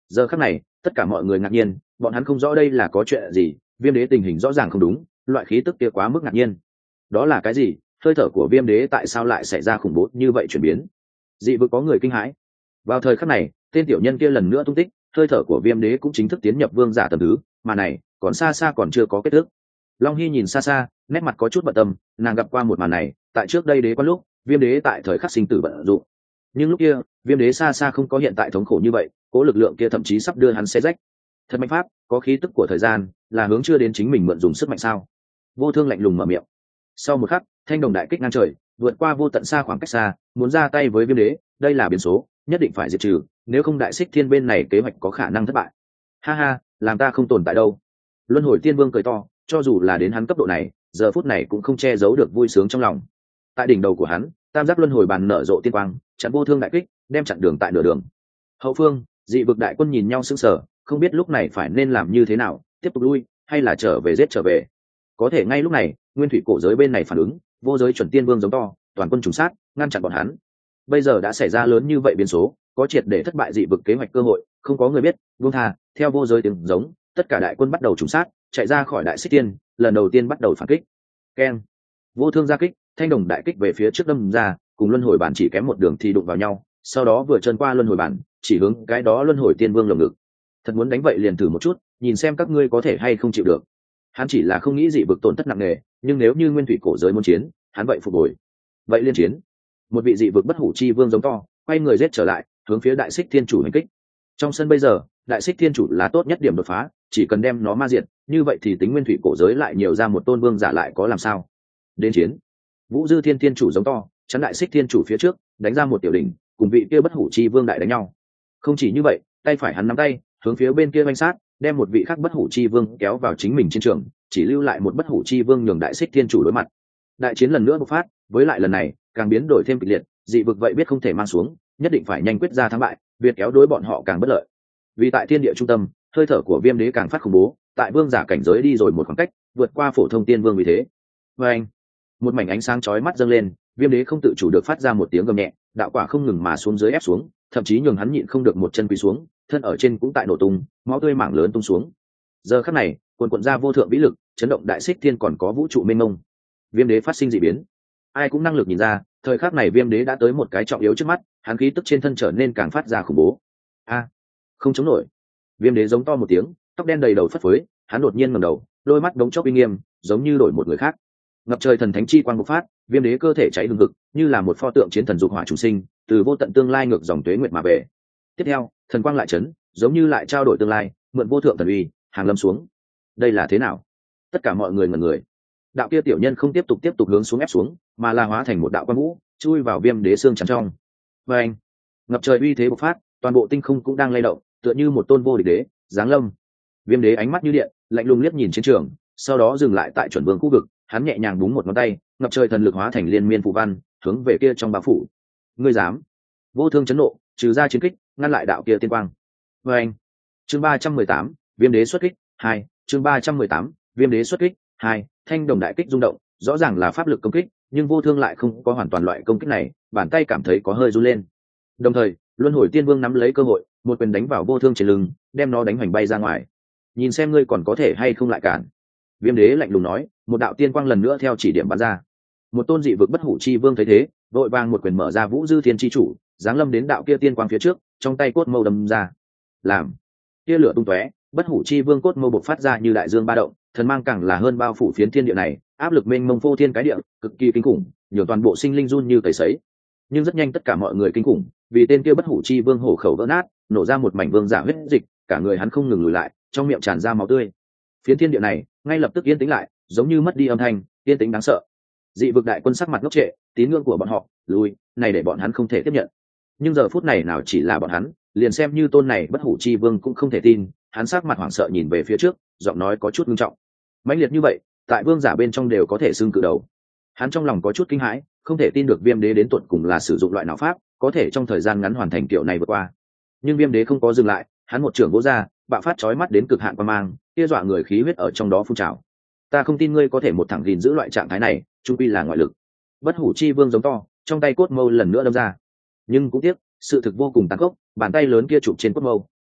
Giờ khắc này tất cả mọi người ngạc nhiên, bọn hắn không rõ đây là có chuyện gì. Viêm đế tình hình rõ ràng không đúng, loại khí tức kia quá mức ngạc nhiên. Đó là cái gì? Hơi thở của viêm đế tại sao lại xảy ra khủng bố như vậy chuyển biến? Dị vực có người kinh hãi. Vào thời khắc này tên tiểu nhân kia lần nữa tung tích, hơi thở của viêm đế cũng chính thức tiến nhập vương giả tầm thứ, mà này còn xa xa còn chưa có kết thúc. Long Hy nhìn xa xa, nét mặt có chút bận tâm, nàng gặp qua một màn này tại trước đây đế quan lúc viêm đế tại thời khắc sinh tử bận rộn, nhưng lúc kia viêm đế xa xa không có hiện tại thống khổ như vậy, cố lực lượng kia thậm chí sắp đưa hắn xé rách. Thật mạnh pháp, có khí tức của thời gian, là hướng chưa đến chính mình mượn dùng sức mạnh sao? Vô Thương lạnh lùng mở miệng. Sau một khắc thanh đồng đại kích ngang trời, vượt qua vô tận xa khoảng cách xa, muốn ra tay với viêm đế. Đây là biến số, nhất định phải diệt trừ, nếu không đại xích thiên bên này kế hoạch có khả năng thất bại. Ha ha, làm ta không tồn tại đâu. Luân hồi tiên vương cười to, cho dù là đến hắn cấp độ này giờ phút này cũng không che giấu được vui sướng trong lòng. Tại đỉnh đầu của hắn tam giác luân hồi bàn nở rộ tiên quang, chặn Vô Thương đại kích, đem chặn đường tại nửa đường. Hậu phương dị vực đại quân nhìn nhau sững sờ, không biết lúc này phải nên làm như thế nào, tiếp tục lui hay là trở về giết trở về. Có thể ngay lúc này nguyên thủy cổ giới bên này phản ứng, vô giới chuẩn tiên vương giống to, toàn quân trùng sát ngăn chặn bọn hắn. Bây giờ đã xảy ra lớn như vậy biến số, có triệt để thất bại dị vực kế hoạch cơ hội, không có người biết. Vương tha theo vô giới tiếng giống, tất cả đại quân bắt đầu trùng sát, chạy ra khỏi đại xích tiên, lần đầu tiên bắt đầu phản kích. Keng, Vô Thương ra kích, thanh đồng đại kích về phía trước đâm ra, cùng luân hồi bản chỉ kém một đường thì đụng vào nhau, sau đó vừa chân qua luân hồi bản, chỉ hướng cái đó luân hồi tiên vương lồng ngực. Thật muốn đánh vậy liền thử một chút, nhìn xem các ngươi có thể hay không chịu được. Hắn chỉ là không nghĩ dị vực tổn thất nặng nề, nhưng nếu như nguyên thủy cổ giới muốn chiến, hắn vậy phục hồi. Vậy liên chiến. Một vị dị vực bất hủ chi vương giống to, quay người giết trở lại, hướng phía đại xích thiên chủ hành kích. Trong sân bây giờ đại xích thiên chủ là tốt nhất điểm đột phá, chỉ cần đem nó ma diệt, như vậy thì tính nguyên thủy cổ giới lại nhiều ra một tôn vương giả lại có làm sao. Đến chiến. Vũ Dư Thiên Thiên chủ giống to, chắn đại xích thiên chủ phía trước, đánh ra một tiểu đỉnh, cùng vị kia bất hủ chi vương đại đánh nhau. Không chỉ như vậy, tay phải hắn nắm tay, hướng phía bên kia oanh sát, đem một vị khác bất hủ chi vương kéo vào chính mình chiến trường, chỉ lưu lại một bất hủ chi vương nhường đại xích thiên chủ đối mặt. Đại chiến lần nữa bộc phát, với lại lần này càng biến đổi thêm kịch liệt, dị vực vậy biết không thể mang xuống, nhất định phải nhanh quyết ra thắng bại, việc kéo đối bọn họ càng bất lợi. Vì tại thiên địa trung tâm, hơi thở của viêm đế càng phát khủng bố, tại vương giả cảnh giới đi rồi một khoảng cách, vượt qua phổ thông tiên vương vì thế. Và anh, một mảnh ánh sáng chói mắt dâng lên, viêm đế không tự chủ được phát ra một tiếng gầm nhẹ, đạo quả không ngừng mà xuống dưới ép xuống, thậm chí nhường hắn nhịn không được một chân quỳ xuống, thân ở trên cũng tại nổ tung, máu tươi mảng lớn tung xuống. Giờ khắc này cuồn cuộn ra vô thượng vĩ lực, chấn động đại xích thiên còn có vũ trụ mênh mông. Viêm đế phát sinh dị biến, ai cũng năng lực nhìn ra, thời khắc này viêm đế đã tới một cái trọng yếu trước mắt, hắn khí tức trên thân trở nên càng phát ra khủng bố. A, không chống nổi. Viêm đế giống to một tiếng, tóc đen đầy đầu phất phới, hắn đột nhiên ngẩng đầu, đôi mắt đống chốc uy nghiêm, giống như đổi một người khác. Ngập trời thần thánh chi quang bộc phát, viêm đế cơ thể cháy hừng hực, như là một pho tượng chiến thần dục hỏa chủ sinh, từ vô tận tương lai ngược dòng tuế nguyệt mà về. Tiếp theo thần quang lại chấn, giống như lại trao đổi tương lai, mượn vô thượng thần uy hàng lâm xuống. Đây là thế nào? Tất cả mọi người ngẩn người. Đạo kia tiểu nhân không tiếp tục hướng xuống ép xuống, mà là hóa thành một đạo quang vũ, chui vào viêm đế xương trắng trong. Và anh, ngập trời uy thế bộc phát, toàn bộ tinh không cũng đang lay động, tựa như một tôn vô địch đế giáng lâm. Viêm đế ánh mắt như điện, lạnh lùng liếc nhìn chiến trường, sau đó dừng lại tại chuẩn vương khu vực, hắn nhẹ nhàng búng một ngón tay, ngập trời thần lực hóa thành liên miên phù văn, hướng về kia trong bao phủ. Ngươi dám? Vô Thương chấn nộ, trừ ra chiến kích, ngăn lại đạo kia tiên quang. Và anh, chương 318, viêm đế xuất kích 2, chương 318, viêm đế xuất kích 2, thanh đồng đại kích rung động, rõ ràng là pháp lực công kích, nhưng Vô Thương lại không có hoàn toàn loại công kích này, bàn tay cảm thấy có hơi run lên. Đồng thời luân hồi tiên vương nắm lấy cơ hội, một quyền đánh vào Vô Thương trên lưng, đem nó đánh hoành bay ra ngoài. Nhìn xem ngươi còn có thể hay không lại cản. Viêm đế lạnh lùng nói, một đạo tiên quang lần nữa theo chỉ điểm bắn ra. Một tôn dị vực bất hủ chi vương thấy thế, vội vàng một quyền mở ra Vũ Dư Thiên chi chủ, giáng lâm đến đạo kia tiên quang phía trước, trong tay cốt mâu đâm ra. Làm kia lửa tung tóe, bất hủ chi vương cốt mâu bộc phát ra như đại dương ba động, thần mang càng là hơn bao phủ phiến thiên địa này, áp lực mênh mông phô thiên cái địa, cực kỳ kinh khủng, nhiều toàn bộ sinh linh run như cầy sấy. Nhưng rất nhanh tất cả mọi người kinh khủng, vì tên kia bất hủ chi vương hổ khẩu vỡ nát, nổ ra một mảnh vương giả huyết dịch, cả người hắn không ngừng lùi lại, trong miệng tràn ra máu tươi. Phiến thiên địa này ngay lập tức yên tĩnh lại, giống như mất đi âm thanh, yên tĩnh đáng sợ. Dị vực đại quân sắc mặt ngốc trệ, tín ngưỡng của bọn họ lùi, này để bọn hắn không thể tiếp nhận. Nhưng giờ phút này nào chỉ là bọn hắn, liền xem như tôn này bất hủ chi vương cũng không thể tin, hắn sắc mặt hoảng sợ nhìn về phía trước, giọng nói có chút nghiêm trọng. Mãnh liệt như vậy, tại vương giả bên trong đều có thể xưng cự đầu. Hắn trong lòng có chút kinh hãi, không thể tin được viêm đế đến tuột cùng là sử dụng loại nào pháp, có thể trong thời gian ngắn hoàn thành kiểu này vượt qua. Nhưng viêm đế không có dừng lại, hắn một trường vỗ ra, bạo phát chói mắt đến cực hạn quan mang, kia dọa người khí huyết ở trong đó phun trào. Ta không tin ngươi có thể một thẳng gìn giữ loại trạng thái này, trung quy là ngoại lực. Bất hủ chi vương giống to, trong tay cốt mâu lần nữa đâm ra. Nhưng cũng tiếc, sự thực vô cùng tàn khốc, bàn tay lớn kia chụp trên cốt mâu,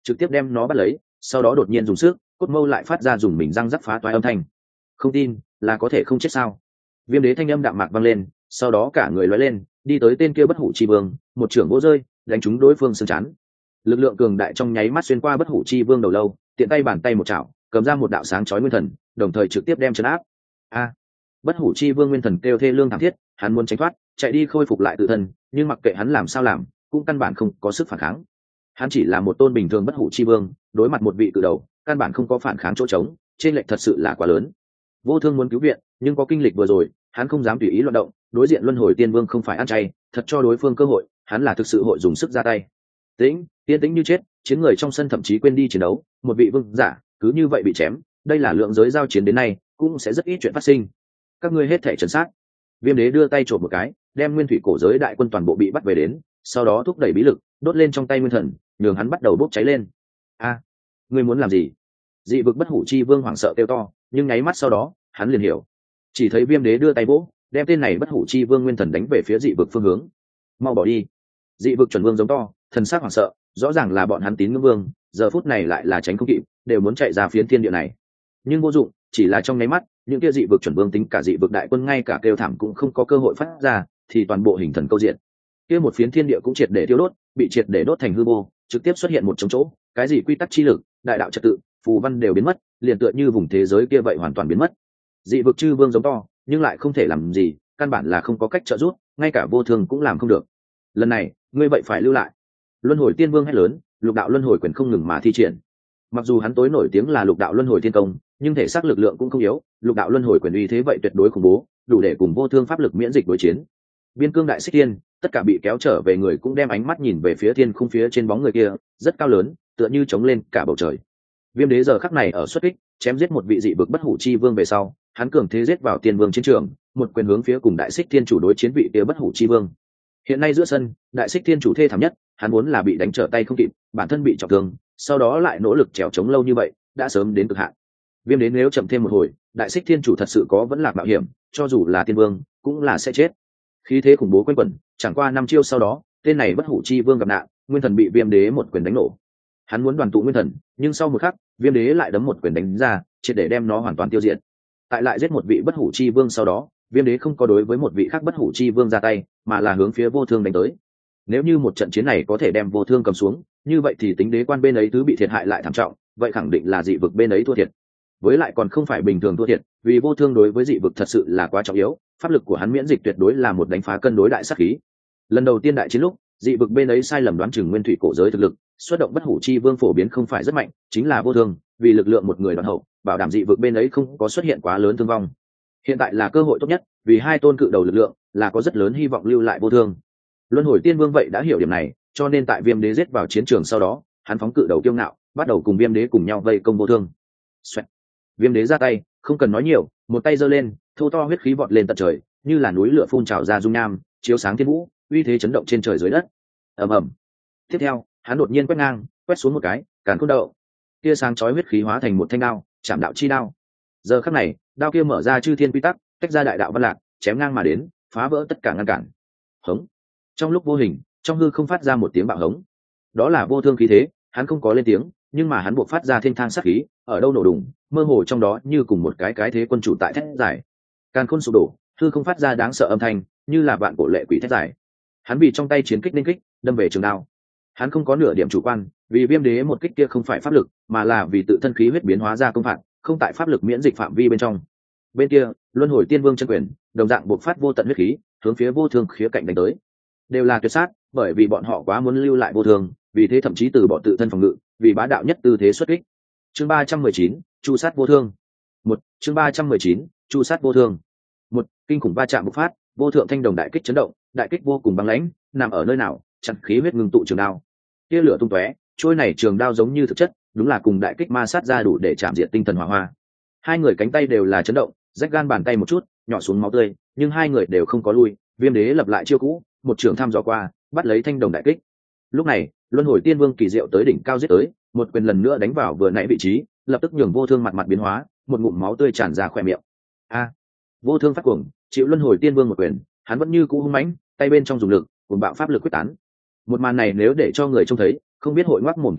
trực tiếp đem nó bắt lấy, sau đó đột nhiên dùng sức cốt mâu lại phát ra dùng mình răng rắc phá toái âm thanh. Không tin là có thể không chết sao? Viêm đế thanh âm đạm mạc vang lên, sau đó cả người lóe lên đi tới tên kia bất hủ chi vương, một trưởng vỗ rơi đánh trúng đối phương xương chắn. Lực lượng cường đại trong nháy mắt xuyên qua bất hủ chi vương đầu lâu, tiện tay bàn tay một chảo cầm ra một đạo sáng chói nguyên thần, đồng thời trực tiếp đem chấn áp. Bất hủ chi vương nguyên thần kêu thê lương thảm thiết, hắn muốn tránh thoát chạy đi khôi phục lại tự thân, nhưng mặc kệ hắn làm sao làm cũng căn bản không có sức phản kháng. Hắn chỉ là một tôn bình thường bất hủ chi vương, đối mặt một vị cự đầu căn bản không có phản kháng chỗ trống, trên lệch thật sự là quá lớn. Vô Thương muốn cứu viện nhưng có kinh lịch vừa rồi, hắn không dám tùy ý loạn động, đối diện luân hồi tiên vương không phải ăn chay, thật cho đối phương cơ hội hắn là thực sự hội dùng sức ra tay. Tiên tĩnh như chết, chiến người trong sân thậm chí quên đi chiến đấu, một vị vương giả cứ như vậy bị chém, đây là lượng giới giao chiến đến nay cũng sẽ rất ít chuyện phát sinh. Các ngươi hết thể trấn sát. Viêm đế đưa tay trộm một cái, đem nguyên thủy cổ giới đại quân toàn bộ bị bắt về đến, sau đó thúc đẩy bí lực đốt lên trong tay nguyên thần, nhường hắn bắt đầu bốc cháy lên. Ngươi muốn làm gì? Dị vực bất hủ chi vương hoảng sợ kêu to, nhưng nháy mắt sau đó hắn liền hiểu. Chỉ thấy viêm đế đưa tay vỗ, đem tên này bất hủ chi vương nguyên thần đánh về phía dị vực phương hướng. Mau bỏ đi! Dị vực chuẩn vương giống to, thần sắc hoảng sợ, rõ ràng là bọn hắn tín ngưỡng vương, giờ phút này lại là tránh không kịp, đều muốn chạy ra phiến thiên địa này. Nhưng vô dụng, chỉ là trong nháy mắt, những kia dị vực chuẩn vương tính cả dị vực đại quân ngay cả kêu thảm cũng không có cơ hội phát ra, thì toàn bộ hình thần câu diện. Kia một phiến thiên địa cũng triệt để tiêu đốt, bị triệt để đốt thành hư vô, trực tiếp xuất hiện một trống chỗ, cái gì quy tắc chi lực, đại đạo trật tự, phù văn đều biến mất, liền tựa như vùng thế giới kia vậy hoàn toàn biến mất. Dị vực chư vương giống to, nhưng lại không thể làm gì, căn bản là không có cách trợ giúp, ngay cả Vô Thương cũng làm không được. Lần này ngươi vậy phải lưu lại. Luân hồi tiên vương hét lớn, lục đạo luân hồi quyền không ngừng mà thi triển. Mặc dù hắn tối nổi tiếng là lục đạo luân hồi thiên công, nhưng thể xác lực lượng cũng không yếu, lục đạo luân hồi quyền uy thế vậy tuyệt đối khủng bố, đủ để cùng Vô Thương pháp lực miễn dịch đối chiến. Biên cương đại xích tiên, tất cả bị kéo trở về người cũng đem ánh mắt nhìn về phía thiên khung phía trên bóng người kia, rất cao lớn, tựa như chống lên cả bầu trời. Viêm đế giờ khắc này ở xuất kích, chém giết một vị dị vực bất hủ chi vương về sau, hắn cường thế giết vào tiên vương chiến trường, một quyền hướng phía cùng đại xích thiên chủ đối chiến vị kia bất hủ chi vương. Hiện nay giữa sân, đại xích thiên chủ thê thảm nhất, hắn muốn là bị đánh trở tay không kịp, bản thân bị trọng thương, sau đó lại nỗ lực trèo chống lâu như vậy, đã sớm đến cực hạn. Viêm đến nếu chậm thêm một hồi, đại xích thiên chủ thật sự có vẫn lạc mạo hiểm, cho dù là tiên vương cũng là sẽ chết. Khí thế khủng bố quanh quẩn, chẳng qua 5 chiêu sau đó, tên này bất hủ chi vương gặp nạn, nguyên thần bị viêm đế một quyền đánh nổ. Hắn muốn đoàn tụ nguyên thần, nhưng sau một khắc, viêm đế lại đấm một quyền đánh ra, triệt để đem nó hoàn toàn tiêu diệt. Tại lại giết một vị bất hủ chi vương sau đó, viêm đế không có đối với một vị khác bất hủ chi vương ra tay, mà là hướng phía Vô Thương đánh tới. Nếu như một trận chiến này có thể đem Vô Thương cầm xuống, như vậy thì tính đế quan bên ấy thứ bị thiệt hại lại thảm trọng, vậy khẳng định là dị vực bên ấy thua thiệt. Với lại còn không phải bình thường thua thiệt, vì Vô Thương đối với dị vực thật sự là quá trọng yếu, pháp lực của hắn miễn dịch tuyệt đối là một đánh phá cân đối đại sát khí. Lần đầu tiên đại chiến lúc, dị vực bên ấy sai lầm đoán chừng nguyên thủy cổ giới thực lực, xuất động bất hủ chi vương phổ biến không phải rất mạnh, chính là Vô Thương, vì lực lượng một người đoàn hậu, bảo đảm dị vực bên ấy không có xuất hiện quá lớn thương vong. Hiện tại là cơ hội tốt nhất, vì hai tôn cự đầu lực lượng là có rất lớn hy vọng lưu lại Vô Thương. Luân hồi tiên vương vậy đã hiểu điểm này, cho nên tại viêm đế giết vào chiến trường sau đó, hắn phóng cự đầu kiêu ngạo, bắt đầu cùng viêm đế cùng nhau vây công Vô Thương. Xoẹt. Viêm đế ra tay, không cần nói nhiều, một tay giơ lên, thô to huyết khí vọt lên tận trời, như là núi lửa phun trào ra dung nham, chiếu sáng thiên vũ, uy thế chấn động trên trời dưới đất. Ầm ầm. Tiếp theo, hắn đột nhiên quét ngang, quét xuống một cái, càn khôn đậu. Tia sáng chói huyết khí hóa thành một thanh đao, chạm đạo chi đao. Giờ khắc này, đao kia mở ra chư thiên quy tắc, tách ra đại đạo văn lạc, chém ngang mà đến, phá vỡ tất cả ngăn cản. Hống. Trong lúc vô hình, trong hư không phát ra một tiếng bạo hống. Đó là Vô Thương khí thế, hắn không có lên tiếng, nhưng mà hắn buộc phát ra thiên thang sát khí, ở đâu nổ đùng, mơ hồ trong đó như cùng một cái thế quân chủ tại thét giải. Càn khôn sụp đổ, hư không phát ra đáng sợ âm thanh, như là vạn cổ lệ quỷ thét giải. Hắn bị trong tay chiến kích nên kích, đâm về trường đao. Hắn không có nửa điểm chủ quan, vì viêm đế một kích kia không phải pháp lực, mà là vì tự thân khí huyết biến hóa ra công phạt, không tại pháp lực miễn dịch phạm vi bên trong. Bên kia, luân hồi tiên vương chân quyền, đồng dạng buộc phát vô tận huyết khí, hướng phía Vô Thương khía cạnh đánh tới. Đều là tuyệt sát, bởi vì bọn họ quá muốn lưu lại Vô Thương, vì thế thậm chí từ bỏ tự thân phòng ngự, vì bá đạo nhất tư thế xuất kích. Chương 319, chu sát Vô Thương. Chương 319, chu sát Vô Thương. Kinh khủng va chạm bộc phát, vô thượng thanh đồng đại kích chấn động, đại kích vô cùng băng lãnh, nằm ở nơi nào, chặn khí huyết ngưng tụ trường đao. Tia lửa tung tóe, trôi này trường đao giống như thực chất, đúng là cùng đại kích ma sát ra đủ để chạm diệt tinh thần hỏa hoa. Hai người cánh tay đều là chấn động, rách gan bàn tay một chút, nhỏ xuống máu tươi, nhưng hai người đều không có lui, viêm đế lập lại chiêu cũ, một trường thăm dò qua, bắt lấy thanh đồng đại kích. Lúc này, luân hồi tiên vương kỳ diệu tới đỉnh cao giết tới, một quyền lần nữa đánh vào vừa nãy vị trí, lập tức nhường Vô Thương mặt mặt biến hóa, một ngụm máu tươi tràn ra khóe miệng. Vô Thương phát cuồng, chịu luân hồi tiên vương một quyền, hắn vẫn như cũ hung mãnh, tay bên trong dùng lực, cùng bạo pháp lực quyết tán. Một màn này nếu để cho người trông thấy, không biết hội ngoác mồm kinh ngạc,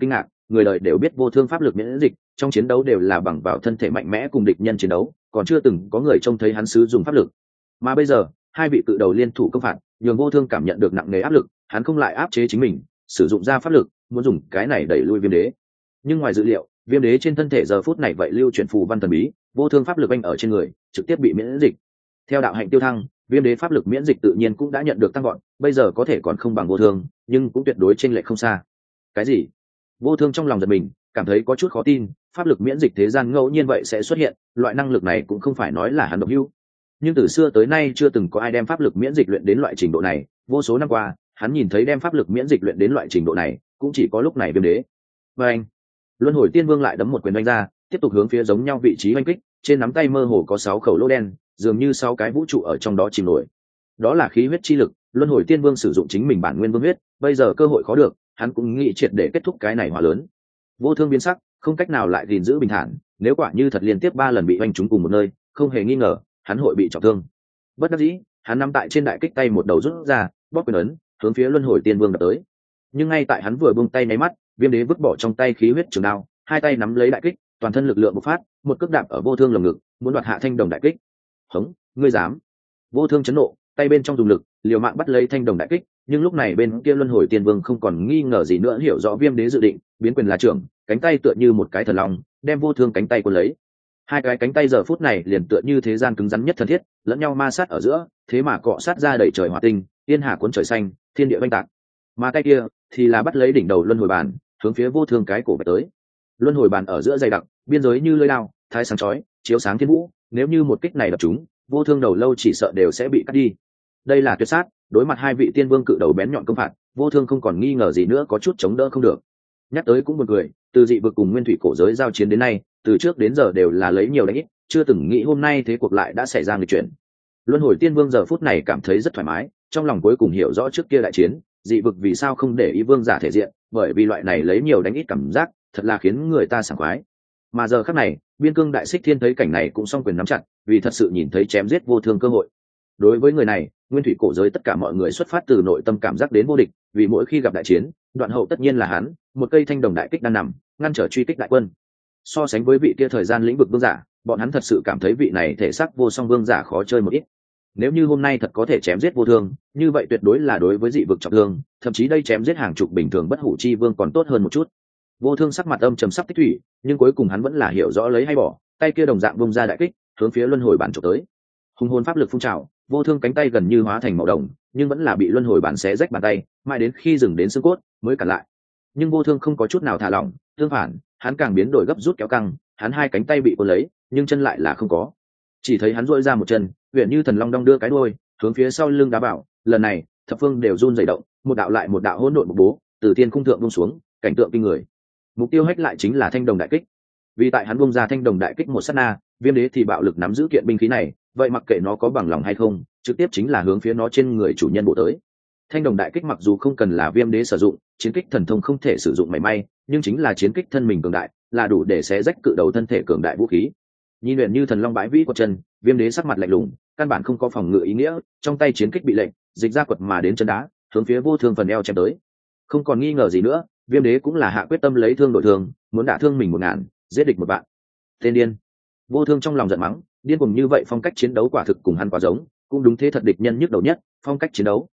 người đời đều biết vô thương pháp lực miễn dịch, trong chiến đấu đều là bằng vào thân thể mạnh mẽ cùng địch nhân chiến đấu, còn chưa từng có người trông thấy hắn sử dụng pháp lực. Mà bây giờ hai vị cự đầu liên thủ công phạt, nhường vô thương cảm nhận được nặng nề áp lực, hắn không lại áp chế chính mình, sử dụng ra pháp lực muốn dùng cái này đẩy lui viêm đế. Nhưng ngoài dự liệu, viêm đế trên thân thể giờ phút này vậy lưu chuyển phù văn thần bí, vô thương pháp lực anh ở trên người trực tiếp bị miễn dịch. Theo đạo hạnh tiêu thăng, viêm đế pháp lực miễn dịch tự nhiên cũng đã nhận được tăng gọn, bây giờ có thể còn không bằng vô thương, nhưng cũng tuyệt đối chênh lệch không xa. Cái gì? Vô thương trong lòng giật mình, cảm thấy có chút khó tin, pháp lực miễn dịch thế gian ngẫu nhiên vậy sẽ xuất hiện, loại năng lực này cũng không phải nói là hắn độc hữu. Nhưng từ xưa tới nay chưa từng có ai đem pháp lực miễn dịch luyện đến loại trình độ này, vô số năm qua, hắn nhìn thấy đem pháp lực miễn dịch luyện đến loại trình độ này, cũng chỉ có lúc này viêm đế. Và anh, Luân Hồi Tiên Vương lại đấm một quyền đánh ra, tiếp tục hướng phía giống nhau vị trí oanh kích, trên nắm tay mơ hồ có 6 khẩu lỗ đen, dường như 6 cái vũ trụ ở trong đó chìm nổi. Đó là khí huyết chi lực, Luân Hồi Tiên Vương sử dụng chính mình bản nguyên vương huyết, bây giờ cơ hội khó được, hắn cũng nghĩ triệt để kết thúc cái này hỏa lớn. Vô thương biến sắc, không cách nào lại gìn giữ bình thản, nếu quả như thật liên tiếp 3 lần bị oanh trúng cùng một nơi, không hề nghi ngờ, hắn hội bị trọng thương. Bất đắc dĩ, hắn nắm tại trên đại kích tay một đầu rút ra, bóp quyền ấn, hướng phía Luân Hồi Tiên Vương đập tới. Nhưng ngay tại hắn vừa buông tay nháy mắt, viêm đế vứt bỏ trong tay khí huyết trường đao, hai tay nắm lấy đại kích, toàn thân lực lượng bộc phát, một cước đạp ở vô thương lồng ngực, muốn đoạt hạ thanh đồng đại kích. Hống, ngươi dám? Vô thương chấn nộ, tay bên trong dùng lực, liều mạng bắt lấy thanh đồng đại kích, nhưng lúc này bên kia Luân Hồi Tiên Vương không còn nghi ngờ gì nữa, hiểu rõ viêm đế dự định, biến quyền là trưởng, cánh tay tựa như một cái thần long, đem vô thương cánh tay cuốn lấy. Hai cái cánh tay giờ phút này liền tựa như thế gian cứng rắn nhất thân thiết, lẫn nhau ma sát ở giữa, thế mà cọ sát ra đầy trời hỏa tinh, yên hà cuốn trời xanh, thiên địa vang tạc. Mà tay kia thì là bắt lấy đỉnh đầu Luân Hồi bàn, hướng phía vô thương cái cổ về tới. Luân Hồi bàn ở giữa dày đặc, biên giới như lưỡi dao, thái sáng chói, chiếu sáng thiên vũ, nếu như một kích này đập trúng, vô thương đầu lâu chỉ sợ đều sẽ bị cắt đi. Đây là tuyệt sát, đối mặt hai vị tiên vương cự đầu bén nhọn công phạt, vô thương không còn nghi ngờ gì nữa, có chút chống đỡ không được. Nhắc tới cũng buồn cười, từ dị vực cùng nguyên thủy cổ giới giao chiến đến nay, từ trước đến giờ đều là lấy nhiều đánh ít, chưa từng nghĩ hôm nay thế cuộc lại đã xảy ra nghịch chuyển. Luân Hồi Tiên Vương giờ phút này cảm thấy rất thoải mái, trong lòng cuối cùng hiểu rõ trước kia đại chiến, dị vực vì sao không để ý vương giả thể diện, bởi vì loại này lấy nhiều đánh ít cảm giác, thật là khiến người ta sảng khoái. Mà giờ khắc này, Biên Cương Đại Xích Thiên thấy cảnh này cũng song quyền nắm chặt, vì thật sự nhìn thấy chém giết vô thương cơ hội. Đối với người này, nguyên thủy cổ giới tất cả mọi người xuất phát từ nội tâm cảm giác đến vô địch, vì mỗi khi gặp đại chiến, đoạn hậu tất nhiên là hắn, một cây thanh đồng đại kích đang nằm, ngăn trở truy kích đại quân. So sánh với vị kia thời gian lĩnh vực vương giả, bọn hắn thật sự cảm thấy vị này thể xác vô song vương giả khó chơi một ít. Nếu như hôm nay thật có thể chém giết vô thương, như vậy tuyệt đối là đối với dị vực trọng thương, thậm chí đây chém giết hàng chục bình thường bất hủ chi vương còn tốt hơn một chút. Vô thương sắc mặt âm trầm sắp tích thủy, nhưng cuối cùng hắn vẫn là hiểu rõ lấy hay bỏ, tay kia đồng dạng bung ra đại kích, hướng phía luân hồi bản chụp tới. Hùng hồn pháp lực phun trào, vô thương cánh tay gần như hóa thành màu đồng, nhưng vẫn là bị luân hồi bản xé rách bàn tay, mãi đến khi dừng đến xương cốt mới cản lại. Nhưng vô thương không có chút nào thả lỏng, tương phản, hắn càng biến đổi gấp rút kéo căng, hắn hai cánh tay bị cuốn lấy, nhưng chân lại là không có. Chỉ thấy hắn duỗi ra một chân, huyền như thần long đong đưa cái đuôi, hướng phía sau lưng đá bảo, lần này, thập phương đều run rẩy động, một đạo lại một đạo hỗn độn bộc bố, từ tiên cung thượng buông xuống, cảnh tượng kinh người. Mục tiêu hách lại chính là thanh đồng đại kích. Vì tại hắn buông ra thanh đồng đại kích một sát na, viêm đế thì bạo lực nắm giữ kiện binh khí này, vậy mặc kệ nó có bằng lòng hay không, trực tiếp chính là hướng phía nó trên người chủ nhân bổ tới. Thanh đồng đại kích mặc dù không cần là viêm đế sử dụng, chiến kích thần thông không thể sử dụng mảy may, nhưng chính là chiến kích thân mình cường đại, là đủ để xé rách cự đầu thân thể cường đại vũ khí. Nhìn luyện như thần long bãi vĩ của chân, viêm đế sắc mặt lạnh lùng, căn bản không có phòng ngự ý nghĩa, trong tay chiến kích bị lệnh, dịch ra quật mà đến chân đá, hướng phía vô thương phần eo chém tới. Không còn nghi ngờ gì nữa, viêm đế cũng là hạ quyết tâm lấy thương đổi thương, muốn đả thương mình 1000, giết địch 1 vạn. Tên điên! Vô thương trong lòng giận mắng, điên cuồng như vậy phong cách chiến đấu quả thực cùng hắn quá giống, cũng đúng thế thật địch nhân nhức đầu nhất, phong cách chiến đấu.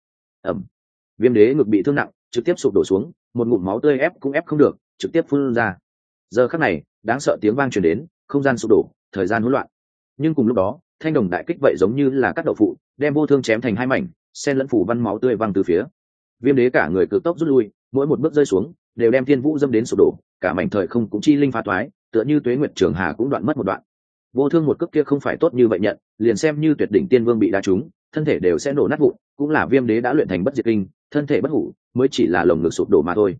Viêm đế ngực bị thương nặng, trực tiếp sụp đổ xuống, một ngụm máu tươi ép cũng ép không được, trực tiếp phun ra. Giờ khắc này, đáng sợ tiếng vang truyền đến, không gian sụp đổ, thời gian hỗn loạn. Nhưng cùng lúc đó, thanh đồng đại kích vậy giống như là cắt đậu phụ, đem vô thương chém thành 2 mảnh, xen lẫn phủ văn máu tươi văng từ phía. Viêm đế cả người cực tốc rút lui, mỗi một bước rơi xuống, đều đem thiên vũ dâm đến sụp đổ, cả mảnh thời không cũng chi linh phá toái, tựa như tuế nguyệt trường hà cũng đoạn mất một đoạn. Vô thương một cước kia không phải tốt như vậy nhận, liền xem như tuyệt đỉnh tiên vương bị đá trúng, thân thể đều sẽ nổ nát vụn, cũng là viêm đế đã luyện thành bất diệt kinh, thân thể bất hủ, mới chỉ là lồng ngực sụp đổ mà thôi.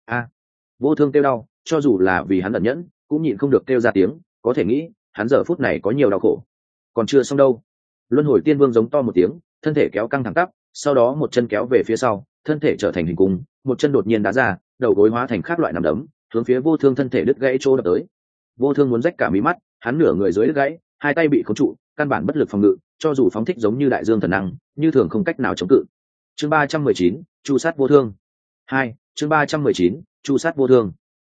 Vô thương kêu đau, cho dù là vì hắn ẩn nhẫn, cũng nhịn không được kêu ra tiếng, có thể nghĩ, hắn giờ phút này có nhiều đau khổ. Còn chưa xong đâu. Luân hồi tiên vương giống to một tiếng, thân thể kéo căng thẳng tắp, sau đó một chân kéo về phía sau, thân thể trở thành hình cung, một chân đột nhiên đá ra, đầu gối hóa thành khác loại nằm đấm, hướng phía vô thương thân thể đứt gãy chỗ đập tới. Vô thương muốn rách cả mí mắt, hắn nửa người dưới đứt gãy, hai tay bị khống trụ, căn bản bất lực phòng ngự, cho dù phóng thích giống như đại dương thần năng, như thường không cách nào chống cự. Chương 319, chu sát vô thương. 2, chương 319, chu sát vô thương.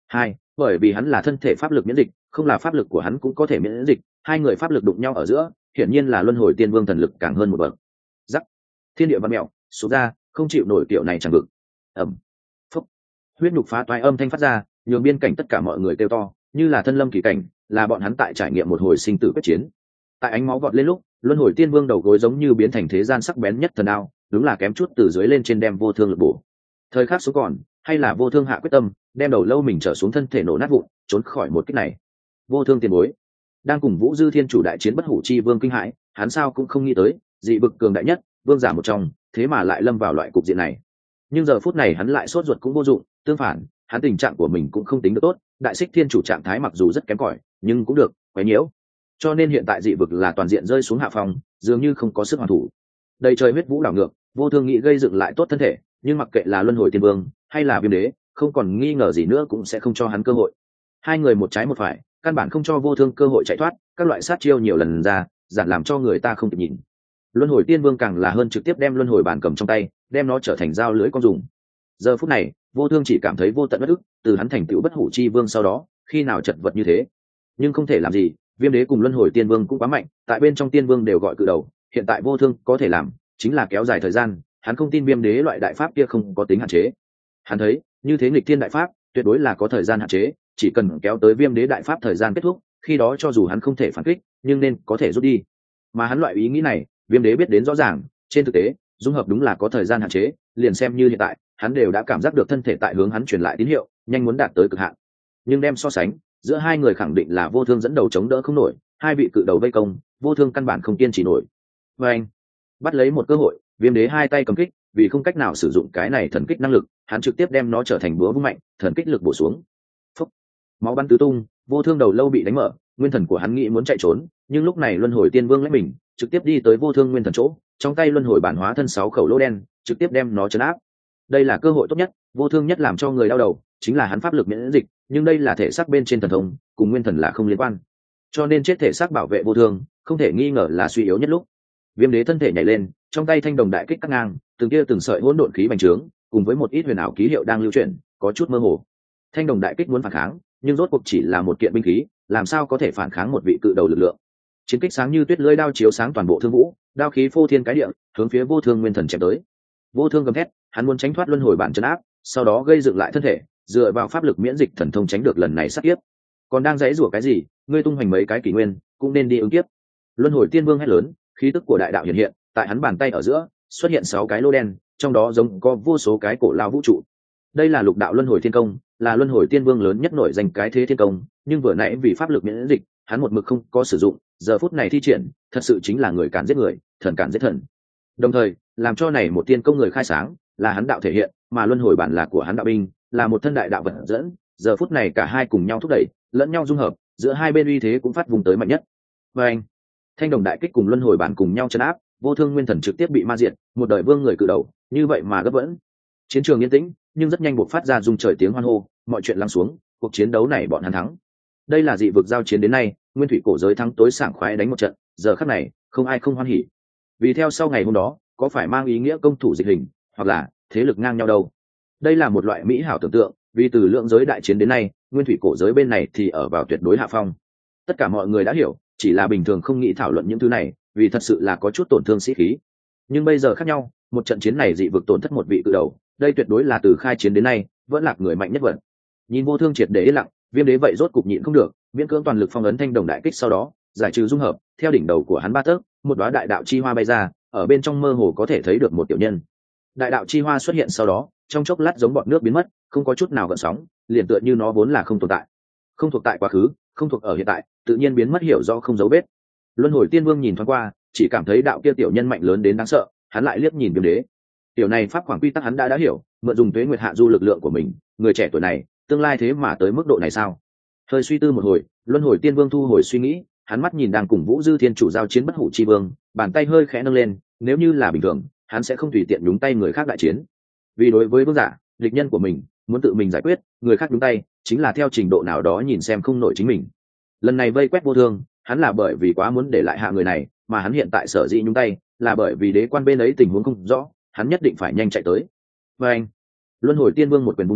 2. Bởi vì hắn là thân thể pháp lực miễn dịch, không là pháp lực của hắn cũng có thể miễn dịch, hai người pháp lực đụng nhau ở giữa, hiển nhiên là luân hồi tiên vương thần lực càng hơn một bậc. Rắc. Thiên địa văn mèo, số ra, không chịu nổi kiểu này chẳng vực. Ầm. Phốc. Huyết nhục phá toái âm thanh phát ra, nhường biên cảnh tất cả mọi người kêu to, như là thân lâm kỳ cảnh, là bọn hắn tại trải nghiệm một hồi sinh tử quyết chiến. Tại ánh máu vọt lên lúc, luân hồi tiên vương đầu gối giống như biến thành thế gian sắc bén nhất thần đao, đúng là kém chút từ dưới lên trên đem vô thương lực bổ. Thời khắc số còn, hay là vô thương hạ quyết tâm, đem đầu lâu mình trở xuống thân thể nổ nát vụn, trốn khỏi một kích này. Vô thương tiền bối đang cùng Vũ Dư Thiên chủ đại chiến bất hủ chi vương kinh hãi, hắn sao cũng không nghĩ tới, dị vực cường đại nhất, vương giả một trong, thế mà lại lâm vào loại cục diện này. Nhưng giờ phút này hắn lại sốt ruột cũng vô dụng, tương phản, hắn tình trạng của mình cũng không tính được tốt, đại xích thiên chủ trạng thái mặc dù rất kém cỏi, nhưng cũng được, quấy nhiễu. Cho nên hiện tại dị vực là toàn diện rơi xuống hạ phòng, dường như không có sức hoàn thủ. Đầy trời huyết vũ đảo ngược, vô thương nghĩ gây dựng lại tốt thân thể, nhưng mặc kệ là luân hồi tiên vương hay là viêm đế, không còn nghi ngờ gì nữa cũng sẽ không cho hắn cơ hội. Hai người một trái một phải, căn bản không cho vô thương cơ hội chạy thoát, các loại sát chiêu nhiều lần ra, giản làm cho người ta không kịp nhìn. Luân hồi tiên vương càng là hơn trực tiếp đem luân hồi bản cầm trong tay, đem nó trở thành dao lưỡi con dùng. Giờ phút này, vô thương chỉ cảm thấy vô tận bất ức, từ hắn thành tựu bất hủ chi vương sau đó, khi nào chật vật như thế. Nhưng không thể làm gì, viêm đế cùng luân hồi tiên vương cũng quá mạnh, tại bên trong tiên vương đều gọi cự đầu, hiện tại vô thương có thể làm chính là kéo dài thời gian, hắn không tin viêm đế loại đại pháp kia không có tính hạn chế. Hắn thấy, như thế nghịch thiên đại pháp, tuyệt đối là có thời gian hạn chế, chỉ cần kéo tới viêm đế đại pháp thời gian kết thúc, khi đó cho dù hắn không thể phản kích, nhưng nên có thể rút đi. Mà hắn loại ý nghĩ này, viêm đế biết đến rõ ràng, trên thực tế, dung hợp đúng là có thời gian hạn chế, liền xem như hiện tại, hắn đều đã cảm giác được thân thể tại hướng hắn truyền lại tín hiệu, nhanh muốn đạt tới cực hạn. Nhưng đem so sánh, giữa hai người khẳng định là vô thương dẫn đầu chống đỡ không nổi, hai vị cự đầu vây công, vô thương căn bản không kiên trì nổi. Và anh bắt lấy một cơ hội, viêm đế hai tay cầm kích, vì không cách nào sử dụng cái này thần kích năng lực, hắn trực tiếp đem nó trở thành búa vung mạnh, thần kích lực bổ xuống. Phúc. Máu bắn tứ tung, vô thương đầu lâu bị đánh mở, nguyên thần của hắn nghĩ muốn chạy trốn, nhưng lúc này luân hồi tiên vương lấy mình, trực tiếp đi tới vô thương nguyên thần chỗ, trong tay luân hồi bản hóa thân 6 khẩu lỗ đen, trực tiếp đem nó trấn áp. Đây là cơ hội tốt nhất, vô thương nhất làm cho người đau đầu, chính là hắn pháp lực miễn dịch, nhưng đây là thể xác bên trên thần thông, cùng nguyên thần là không liên quan. Cho nên chết thể xác bảo vệ vô thương, không thể nghi ngờ là suy yếu nhất lúc. Viêm đế thân thể nhảy lên, trong tay thanh đồng đại kích cắt ngang, từng kia từng sợi hỗn độn khí bành trướng, cùng với một ít huyền ảo ký hiệu đang lưu chuyển, có chút mơ hồ. Thanh đồng đại kích muốn phản kháng, nhưng rốt cuộc chỉ là một kiện binh khí, làm sao có thể phản kháng một vị cự đầu lực lượng. Chiến kích sáng như tuyết lưỡi đao chiếu sáng toàn bộ thương vũ, đao khí phô thiên cái địa, hướng phía vô thương nguyên thần chém tới. Vô thương gầm thét, hắn muốn tránh thoát luân hồi bản trấn áp, sau đó gây dựng lại thân thể, dựa vào pháp lực miễn dịch thần thông tránh được lần này sát kiếp. Còn đang giãy giụa cái gì, ngươi tung hoành mấy cái kỷ nguyên, cũng nên đi ứng kiếp. Luân hồi tiên vương hét lớn, khí tức của đại đạo hiện hiện, tại hắn bàn tay ở giữa xuất hiện 6 cái lô đen, trong đó giống có vô số cái cổ lao vũ trụ. Đây là lục đạo luân hồi thiên công, là luân hồi tiên vương lớn nhất nổi danh cái thế thiên công, nhưng vừa nãy vì pháp lực miễn dịch, hắn một mực không có sử dụng, giờ phút này thi triển, thật sự chính là người cản giết người, thần cản giết thần. Đồng thời, làm cho này một tiên công người khai sáng, là hắn đạo thể hiện, mà luân hồi bản là của hắn đạo binh, là một thân đại đạo vật dẫn, giờ phút này cả hai cùng nhau thúc đẩy, lẫn nhau dung hợp, giữa hai bên uy thế cũng phát vùng tới mạnh nhất. Và anh, thanh đồng đại kích cùng luân hồi bản cùng nhau chấn áp, vô thương nguyên thần trực tiếp bị ma diệt, một đời vương người cự đầu, như vậy mà gấp vẫn. Chiến trường yên tĩnh, nhưng rất nhanh buộc phát ra rung trời tiếng hoan hô, mọi chuyện lắng xuống, cuộc chiến đấu này bọn hắn thắng. Đây là dị vực giao chiến đến nay, nguyên thủy cổ giới thắng tối sảng khoái đánh một trận, giờ khắc này, không ai không hoan hỉ. Vì theo sau ngày hôm đó, có phải mang ý nghĩa công thủ dịch hình, hoặc là thế lực ngang nhau đâu. Đây là một loại mỹ hảo tưởng tượng, vì từ lượng giới đại chiến đến nay, nguyên thủy cổ giới bên này thì ở vào tuyệt đối hạ phong. Tất cả mọi người đã hiểu, chỉ là bình thường không nghĩ thảo luận những thứ này, vì thật sự là có chút tổn thương sĩ khí. Nhưng bây giờ khác nhau, một trận chiến này dị vực tổn thất một vị cự đầu, đây tuyệt đối là từ khai chiến đến nay vẫn là người mạnh nhất vật. Nhìn vô thương triệt để yên lặng, viêm đế vậy rốt cục nhịn không được, miễn cưỡng toàn lực phong ấn thanh đồng đại kích, sau đó giải trừ dung hợp, theo đỉnh đầu của hắn ba tấc, một đóa đại đạo chi hoa bay ra, ở bên trong mơ hồ có thể thấy được một tiểu nhân. Đại đạo chi hoa xuất hiện sau đó, trong chốc lát giống bọt nước biến mất, không có chút nào gợn sóng, liền tựa như nó vốn là không tồn tại, không thuộc tại quá khứ, không thuộc ở hiện tại, tự nhiên biến mất hiểu do không dấu vết. Luân hồi tiên vương nhìn thoáng qua, chỉ cảm thấy đạo kia tiểu nhân mạnh lớn đến đáng sợ, hắn lại liếc nhìn viêm đế. Tiểu này pháp khoảng quy tắc hắn đã hiểu, mượn dùng tuế nguyệt hạ du lực lượng của mình, người trẻ tuổi này, tương lai thế mà tới mức độ này sao? Hơi suy tư một hồi, luân hồi tiên vương thu hồi suy nghĩ, hắn mắt nhìn đang cùng Vũ Dư Thiên chủ giao chiến bất hủ chi vương, bàn tay hơi khẽ nâng lên, nếu như là bình thường, hắn sẽ không tùy tiện nhúng tay người khác đại chiến. Vì đối với vương giả, địch nhân của mình, muốn tự mình giải quyết, người khác nhúng tay, chính là theo trình độ nào đó nhìn xem không nổi chính mình. Lần này vây quét vô thương, hắn là bởi vì quá muốn để lại hạ người này, mà hắn hiện tại sở dĩ nhúng tay, là bởi vì đế quan bên ấy tình huống không rõ, hắn nhất định phải nhanh chạy tới. Và anh, luân hồi tiên vương một quyền vung ra,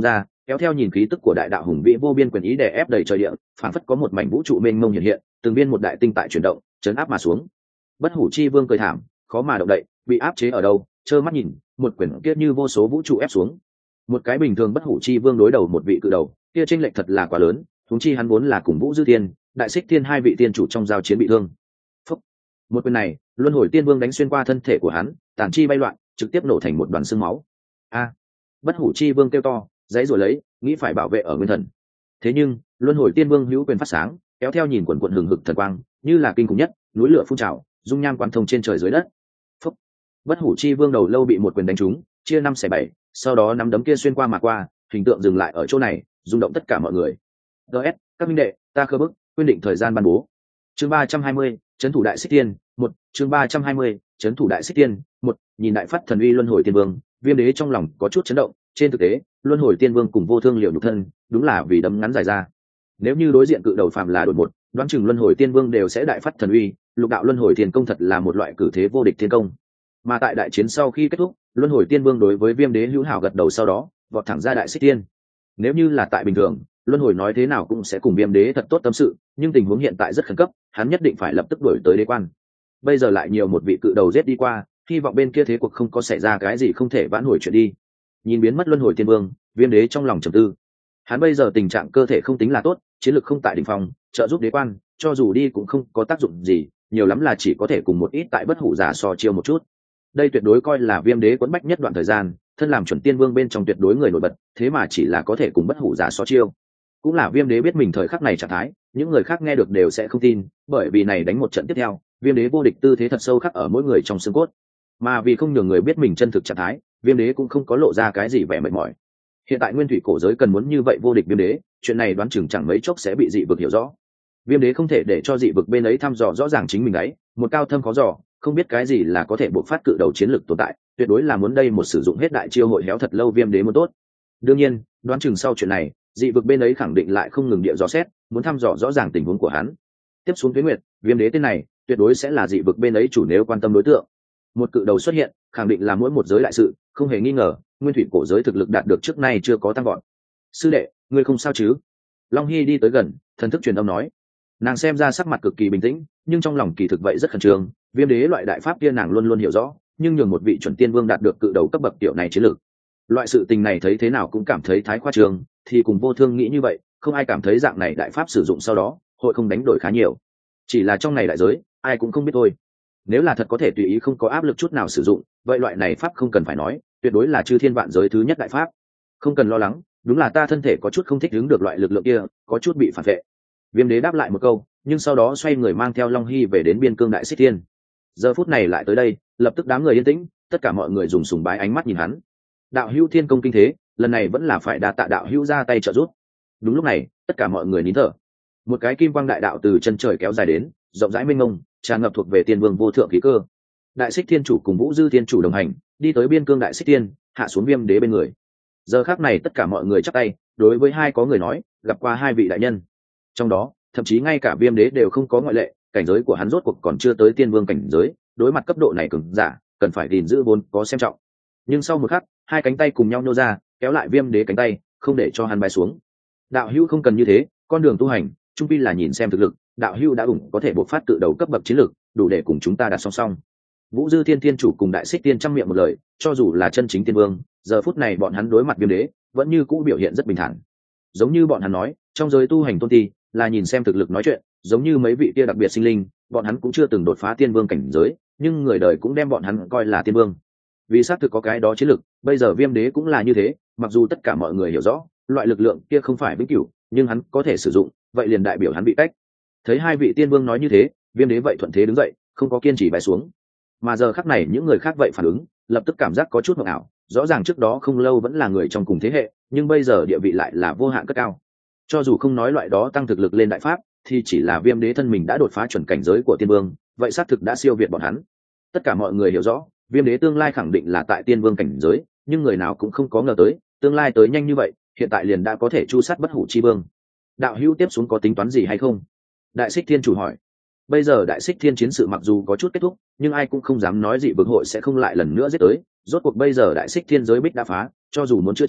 kéo theo nhìn khí tức của đại đạo hùng vĩ vô biên quyền ý đè ép đầy trời địa, phảng phất có một mảnh vũ trụ mênh mông hiện hiện, từng viên một đại tinh tại chuyển động, chấn áp mà xuống. Bất hủ chi vương cười thảm, khó mà động đậy, bị áp chế ở đâu, trơ mắt nhìn, một quyển kia như vô số vũ trụ ép xuống. Một cái bình thường bất hủ chi vương đối đầu một vị cự đầu, kia chênh lệch thật là quá lớn, huống chi hắn vốn là cùng Vũ Dư Thiên, Đại Xích Thiên hai vị tiên chủ trong giao chiến bị thương. Phúc. Một quyền này, luân hồi tiên vương đánh xuyên qua thân thể của hắn, tàn chi bay loạn, trực tiếp nổ thành một đoàn xương máu. A! Bất hủ chi vương kêu to, giãy rồi lấy, nghĩ phải bảo vệ ở nguyên thần. Thế nhưng, luân hồi tiên vương hữu quyền phát sáng, kéo theo nhìn quần quần hừng hực thần quang, như là kinh khủng nhất, núi lửa phun trào, dung nham quán thông trên trời dưới đất. Phúc. Bất hủ chi vương đầu lâu bị một quyền đánh trúng, chia 5/7, sau đó nắm đấm kia xuyên qua mà qua, hình tượng dừng lại ở chỗ này, rung động tất cả mọi người. DS, các minh đệ, ta khơ bức, quyết định thời gian ban bố. Chương 320, trấn thủ đại xích tiên, 1, chương 320, trấn thủ đại xích tiên, 1, nhìn đại phát thần uy luân hồi tiên vương, Viêm Đế trong lòng có chút chấn động, trên thực tế, luân hồi tiên vương cùng vô thương liều nhục thân, đúng là vì đấm ngắn dài ra. Nếu như đối diện cự đầu phàm là đột một, đoán chừng luân hồi tiên vương đều sẽ đại phát thần uy, lục đạo luân hồi thiên công thật là một loại cử thế vô địch thiên công. Mà tại đại chiến sau khi kết thúc, luân hồi tiên vương đối với Viêm Đế hữu hảo gật đầu, sau đó vọt thẳng ra đại xích tiên. Nếu như là tại bình thường, luân hồi nói thế nào cũng sẽ cùng Viêm Đế thật tốt tâm sự, nhưng tình huống hiện tại rất khẩn cấp, hắn nhất định phải lập tức đuổi tới đế quan. Bây giờ lại nhiều một vị cự đầu giết đi qua, hy vọng bên kia thế cuộc không có xảy ra cái gì không thể vãn hồi chuyện đi. Nhìn biến mất luân hồi tiên vương, Viêm Đế trong lòng trầm tư. Hắn bây giờ tình trạng cơ thể không tính là tốt, chiến lược không tại đỉnh phong, trợ giúp đế quan, cho dù đi cũng không có tác dụng gì, nhiều lắm là chỉ có thể cùng một ít tại bất hủ giả so chiêu một chút. Đây tuyệt đối coi là Viêm Đế quẫn bách nhất đoạn thời gian, thân làm chuẩn tiên vương bên trong tuyệt đối người nổi bật, thế mà chỉ là có thể cùng bất hủ giả so chiêu. Cũng là Viêm Đế biết mình thời khắc này trạng thái, những người khác nghe được đều sẽ không tin, bởi vì này đánh một trận tiếp theo, Viêm Đế vô địch tư thế thật sâu khắc ở mỗi người trong xương cốt. Mà vì không nhường người biết mình chân thực trạng thái, Viêm Đế cũng không có lộ ra cái gì vẻ mệt mỏi. Hiện tại nguyên thủy cổ giới cần muốn như vậy vô địch Viêm Đế, chuyện này đoán chừng chẳng mấy chốc sẽ bị dị vực hiểu rõ. Viêm Đế không thể để cho dị vực bên ấy thăm dò rõ ràng chính mình ấy, một cao thâm khó dò, không biết cái gì là có thể bộc phát cự đầu chiến lược tồn tại, tuyệt đối là muốn đây một sử dụng hết đại chiêu hội héo thật lâu Viêm Đế muốn tốt. Đương nhiên, đoán chừng sau chuyện này, dị vực bên ấy khẳng định lại không ngừng địa dò xét, muốn thăm dò rõ ràng tình huống của hắn. Tiếp xuống Tuế Nguyệt, Viêm Đế tên này tuyệt đối sẽ là dị vực bên ấy chủ nếu quan tâm đối tượng. Một cự đầu xuất hiện, khẳng định là mỗi một giới đại sự, không hề nghi ngờ, nguyên thủy cổ giới thực lực đạt được trước nay chưa có tăng gọn. Sư đệ, ngươi không sao chứ? Long Hy đi tới gần, thần thức truyền âm nói. Nàng xem ra sắc mặt cực kỳ bình tĩnh, nhưng trong lòng kỳ thực vậy rất khẩn trương. Viêm Đế loại đại pháp kia nàng luôn luôn hiểu rõ, nhưng nhường một vị chuẩn tiên vương đạt được cự đầu cấp bậc tiểu này chiến lược, loại sự tình này thấy thế nào cũng cảm thấy thái khoa trương, thì cùng vô thương nghĩ như vậy, không ai cảm thấy dạng này đại pháp sử dụng sau đó hội không đánh đổi khá nhiều. Chỉ là trong này đại giới, ai cũng không biết thôi. Nếu là thật có thể tùy ý không có áp lực chút nào sử dụng, vậy loại này pháp không cần phải nói, tuyệt đối là chư thiên vạn giới thứ nhất đại pháp. Không cần lo lắng, đúng là ta thân thể có chút không thích ứng được loại lực lượng kia, có chút bị phản vệ. Viêm Đế đáp lại một câu, nhưng sau đó xoay người mang theo Long Hy về đến biên cương đại xích thiên. Giờ phút này lại tới đây, lập tức đám người yên tĩnh, tất cả mọi người dùng sùng bái ánh mắt nhìn hắn. Đạo hữu thiên công kinh thế, lần này vẫn là phải đa tạ đạo hữu ra tay trợ giúp. Đúng lúc này, tất cả mọi người nín thở. Một cái kim quang đại đạo từ chân trời kéo dài đến, rộng rãi mênh mông, tràn ngập thuộc về tiên vương vô thượng khí cơ. Đại xích thiên chủ cùng Vũ Dư thiên chủ đồng hành, đi tới biên cương đại xích thiên, hạ xuống Viêm Đế bên người. Giờ khắc này tất cả mọi người chắp tay, đối với hai có người nói, gặp qua hai vị đại nhân. Trong đó, thậm chí ngay cả Viêm Đế đều không có ngoại lệ, cảnh giới của hắn rốt cuộc còn chưa tới tiên vương cảnh giới, đối mặt cấp độ này cường giả, cần phải gìn giữ vốn có xem trọng. Nhưng sau một khắc, hai cánh tay cùng nhau nhô ra, kéo lại Viêm Đế cánh tay, không để cho hắn bay xuống. Đạo hữu không cần như thế, con đường tu hành, trung pi là nhìn xem thực lực, đạo hữu đã ủng có thể bộc phát cự đầu cấp bậc chiến lược, đủ để cùng chúng ta đặt song song. Vũ Dư thiên thiên chủ cùng đại xích tiên trăm miệng một lời, cho dù là chân chính tiên vương, giờ phút này bọn hắn đối mặt Viêm Đế, vẫn như cũ biểu hiện rất bình thản. Giống như bọn hắn nói, trong giới tu hành tôn ti, là nhìn xem thực lực nói chuyện, giống như mấy vị kia đặc biệt sinh linh, bọn hắn cũng chưa từng đột phá tiên vương cảnh giới, nhưng người đời cũng đem bọn hắn coi là tiên vương. Vì xác thực có cái đó chiến lực, bây giờ Viêm Đế cũng là như thế, mặc dù tất cả mọi người hiểu rõ, loại lực lượng kia không phải vĩnh cửu, nhưng hắn có thể sử dụng, vậy liền đại biểu hắn bị cách. Thấy hai vị tiên vương nói như thế, Viêm Đế vậy thuận thế đứng dậy, không có kiên trì bày xuống. Mà giờ khắc này những người khác vậy phản ứng, lập tức cảm giác có chút mộng ảo, rõ ràng trước đó không lâu vẫn là người trong cùng thế hệ, nhưng bây giờ địa vị lại là vô hạn cất cao. Cho dù không nói loại đó tăng thực lực lên đại pháp, thì chỉ là Viêm Đế thân mình đã đột phá chuẩn cảnh giới của tiên vương, vậy xác thực đã siêu việt bọn hắn. Tất cả mọi người hiểu rõ, Viêm Đế tương lai khẳng định là tại tiên vương cảnh giới, nhưng người nào cũng không có ngờ tới, tương lai tới nhanh như vậy, hiện tại liền đã có thể chu sát bất hủ chi vương. Đạo hữu tiếp xuống có tính toán gì hay không? Đại xích thiên chủ hỏi. Bây giờ đại xích thiên chiến sự mặc dù có chút kết thúc, nhưng ai cũng không dám nói dị vực hội sẽ không lại lần nữa giết tới. Rốt cuộc bây giờ đại xích thiên giới bích đã phá, cho dù muốn chữa trị,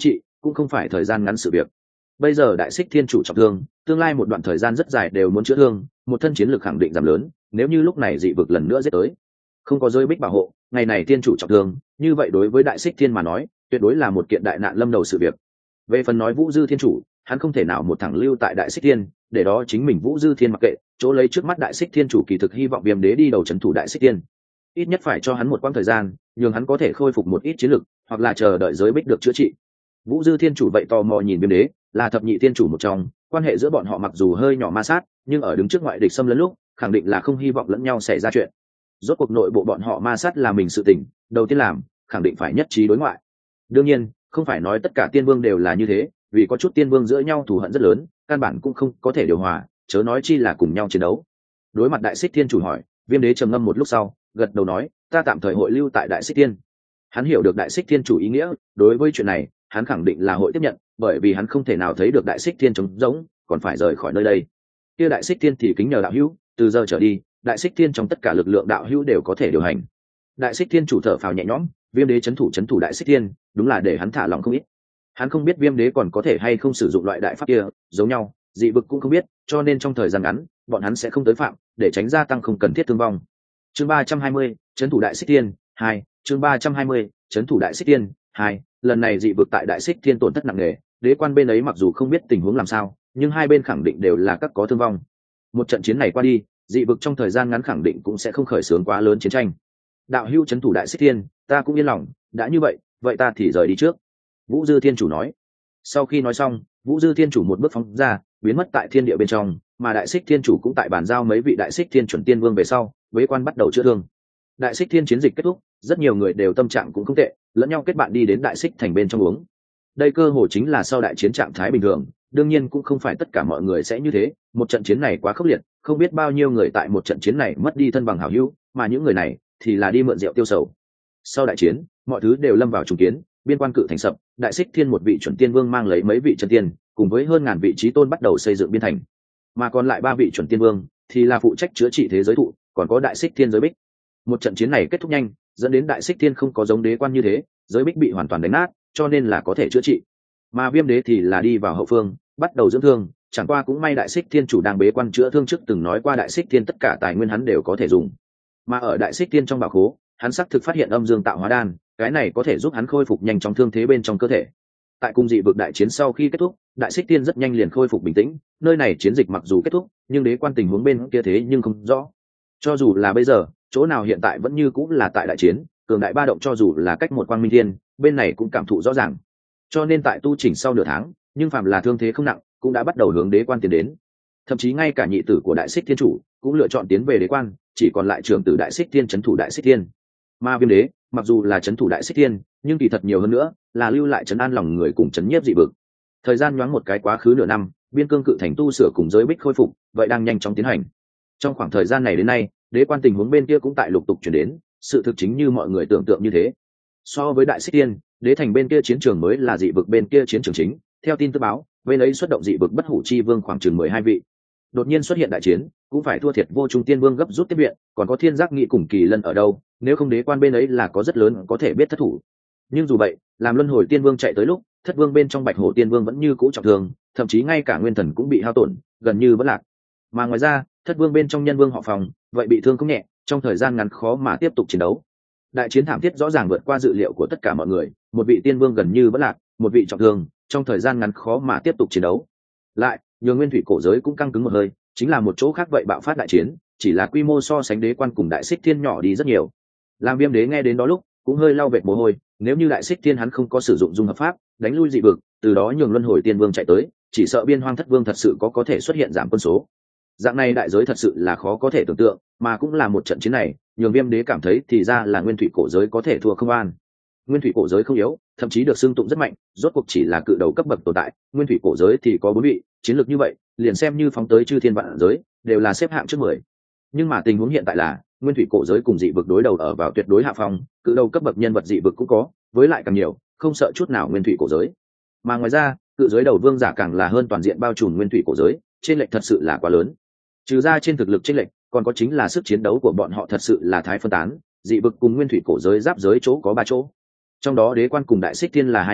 cũng không phải thời gian ngắn sự việc. Bây giờ đại xích thiên chủ trọng thương, tương lai một đoạn thời gian rất dài đều muốn chữa thương, một thân chiến lực khẳng định giảm lớn. Nếu như lúc này dị vực lần nữa giết tới, không có giới bích bảo hộ, ngày này thiên chủ trọng thương, như vậy đối với đại xích thiên mà nói, tuyệt đối là một kiện đại nạn lâm đầu sự việc. Về phần nói Vũ Dư thiên chủ, hắn không thể nào một thẳng lưu tại đại xích thiên, để đó chính mình Vũ Dư thiên mặc kệ, chỗ lấy trước mắt đại xích thiên chủ kỳ thực hy vọng Viêm Đế đi đầu trấn thủ đại xích thiên, ít nhất phải cho hắn một quãng thời gian, nhường hắn có thể khôi phục một ít chiến lực, hoặc là chờ đợi giới bích được chữa trị. Vũ Dư thiên chủ vậy tò mò nhìn Viêm Đế, là thập nhị thiên chủ một trong, quan hệ giữa bọn họ mặc dù hơi nhỏ ma sát, nhưng ở đứng trước ngoại địch xâm lấn lúc, khẳng định là không hy vọng lẫn nhau xảy ra chuyện. Rốt cuộc nội bộ bọn họ ma sát là mình sự tình, đầu tiên làm, khẳng định phải nhất trí đối ngoại. Đương nhiên, không phải nói tất cả tiên vương đều là như thế, vì có chút tiên vương giữa nhau thù hận rất lớn, căn bản cũng không có thể điều hòa, chớ nói chi là cùng nhau chiến đấu. Đối mặt đại xích thiên chủ hỏi, Viêm Đế trầm ngâm một lúc sau, gật đầu nói, ta tạm thời hội lưu tại đại xích thiên. Hắn hiểu được đại xích thiên chủ ý nghĩa, đối với chuyện này hắn khẳng định là hội tiếp nhận, bởi vì hắn không thể nào thấy được đại xích thiên trống rỗng, còn phải rời khỏi nơi đây. Kia đại xích thiên thì kính nhờ đạo hữu, từ giờ trở đi, đại xích thiên trong tất cả lực lượng đạo hữu đều có thể điều hành. Đại xích thiên chủ thở phào nhẹ nhõm, Viêm Đế trấn thủ đại xích thiên, đúng là để hắn thả lòng không ít. Hắn không biết Viêm Đế còn có thể hay không sử dụng loại đại pháp kia, giống nhau, dị vực cũng không biết, cho nên trong thời gian ngắn, bọn hắn sẽ không tới phạm, để tránh gia tăng không cần thiết thương vong. Chương 320, trấn thủ đại xích thiên 2, chương 320, trấn thủ đại xích thiên 2, lần này dị vực tại đại xích thiên tổn thất nặng nề, đế quan bên ấy mặc dù không biết tình huống làm sao, nhưng hai bên khẳng định đều là các có thương vong. Một trận chiến này qua đi, dị vực trong thời gian ngắn khẳng định cũng sẽ không khởi xướng quá lớn chiến tranh. Đạo hữu trấn thủ đại xích thiên, ta cũng yên lòng, đã như vậy, vậy ta thì rời đi trước. Vũ Dư thiên chủ nói. Sau khi nói xong, Vũ Dư thiên chủ một bước phóng ra, biến mất tại thiên địa bên trong, mà đại xích thiên chủ cũng tại bàn giao mấy vị đại xích thiên chuẩn tiên vương về sau, bế quan bắt đầu chữa thương. Đại xích thiên chiến dịch kết thúc, rất nhiều người đều tâm trạng cũng không tệ, lẫn nhau kết bạn đi đến đại xích thành bên trong uống. Đây cơ hồ chính là sau đại chiến trạng thái bình thường, đương nhiên cũng không phải tất cả mọi người sẽ như thế, một trận chiến này quá khốc liệt, không biết bao nhiêu người tại một trận chiến này mất đi thân bằng hảo hữu, mà những người này thì là đi mượn rượu tiêu sầu. Sau đại chiến, mọi thứ đều lâm vào trùng kiến, biên quan cự thành sập, đại xích thiên một vị chuẩn tiên vương mang lấy mấy vị chân tiên, cùng với hơn ngàn vị trí tôn bắt đầu xây dựng biên thành, mà còn lại ba vị chuẩn tiên vương thì là phụ trách chữa trị thế giới thụ, còn có đại xích thiên giới bích. Một trận chiến này kết thúc nhanh, dẫn đến đại xích thiên không có giống đế quan như thế, giới bích bị hoàn toàn đánh nát, cho nên là có thể chữa trị. Mà Viêm Đế thì là đi vào hậu phương, bắt đầu dưỡng thương, chẳng qua cũng may đại xích thiên chủ đang bế quan chữa thương trước từng nói qua đại xích thiên tất cả tài nguyên hắn đều có thể dùng. Mà ở đại xích thiên trong bảo khố, hắn xác thực phát hiện âm dương tạo hóa đan, cái này có thể giúp hắn khôi phục nhanh chóng thương thế bên trong cơ thể. Tại cung dị vực đại chiến sau khi kết thúc, đại xích thiên rất nhanh liền khôi phục bình tĩnh, nơi này chiến dịch mặc dù kết thúc, nhưng đế quan tình huống bên kia thế nhưng không rõ. Cho dù là bây giờ, chỗ nào hiện tại vẫn như cũng là tại đại chiến, cường đại ba động cho dù là cách một quang minh thiên, bên này cũng cảm thụ rõ ràng. Cho nên tại tu chỉnh sau nửa tháng, nhưng phàm là thương thế không nặng, cũng đã bắt đầu hướng đế quan tiến đến. Thậm chí ngay cả nhị tử của đại xích thiên chủ cũng lựa chọn tiến về đế quan, chỉ còn lại trưởng tử đại xích thiên trấn thủ đại xích thiên. Ma Viêm Đế mặc dù là trấn thủ đại xích thiên, nhưng kỳ thật nhiều hơn nữa là lưu lại trấn an lòng người cùng trấn nhiếp dị vực. Thời gian nhoáng một cái quá khứ nửa năm, biên cương cự thành tu sửa cùng giới bích khôi phục, vậy đang nhanh chóng tiến hành. Trong khoảng thời gian này đến nay, đế quan tình huống bên kia cũng tại lục tục chuyển đến, sự thực chính như mọi người tưởng tượng như thế. So với đại xích thiên, đế thành bên kia chiến trường mới là dị vực bên kia chiến trường chính. Theo tin tức báo, bên ấy xuất động dị vực bất hủ chi vương khoảng chừng 12 vị. Đột nhiên xuất hiện đại chiến, cũng phải thua thiệt vô trung tiên vương gấp rút tiếp viện, còn có thiên giác nghị cùng kỳ lân ở đâu, nếu không đế quan bên ấy là có rất lớn có thể biết thất thủ. Nhưng dù vậy, làm luân hồi tiên vương chạy tới lúc, thất vương bên trong bạch hổ tiên vương vẫn như cũ trọng thương, thậm chí ngay cả nguyên thần cũng bị hao tổn, gần như vẫn lạc. Mà ngoài ra, thất vương bên trong nhân vương họ Phòng vậy bị thương không nhẹ, trong thời gian ngắn khó mà tiếp tục chiến đấu. Đại chiến thảm thiết rõ ràng vượt qua dự liệu của tất cả mọi người, một vị tiên vương gần như vẫn lạc, một vị trọng thương, trong thời gian ngắn khó mà tiếp tục chiến đấu. Lại, nhường nguyên thủy cổ giới cũng căng cứng một hơi, chính là một chỗ khác vậy bạo phát đại chiến, chỉ là quy mô so sánh đế quan cùng đại xích thiên nhỏ đi rất nhiều. Làm Viêm Đế nghe đến đó lúc cũng hơi lau vệt mồ hôi, nếu như đại xích thiên hắn không có sử dụng dung hợp pháp đánh lui dị vực, từ đó nhường luân hồi tiên vương chạy tới, chỉ sợ biên hoang thất vương thật sự có thể xuất hiện giảm quân số. Dạng này đại giới thật sự là khó có thể tưởng tượng, mà cũng là một trận chiến này nhường Viêm Đế cảm thấy thì ra là nguyên thủy cổ giới có thể thua không an. Nguyên thủy cổ giới không yếu, thậm chí được xưng tụng rất mạnh, rốt cuộc chỉ là cự đầu cấp bậc tồn tại, nguyên thủy cổ giới thì có 4 vị, chiến lược như vậy, liền xem như phóng tới chư thiên vạn giới, đều là xếp hạng trước 10. Nhưng mà tình huống hiện tại là, nguyên thủy cổ giới cùng dị vực đối đầu ở vào tuyệt đối hạ phong, cự đầu cấp bậc nhân vật dị vực cũng có, với lại càng nhiều, không sợ chút nào nguyên thủy cổ giới. Mà ngoài ra, cự giới đầu vương giả càng là hơn toàn diện bao trùm nguyên thủy cổ giới, trên lệch thật sự là quá lớn. Trừ ra trên thực lực trên lệch, còn có chính là sức chiến đấu của bọn họ thật sự là thái phân tán, dị vực cùng nguyên thủy cổ giới giáp giới chỗ có 3 chỗ. Trong đó đế quan cùng đại xích thiên là 2 nơi,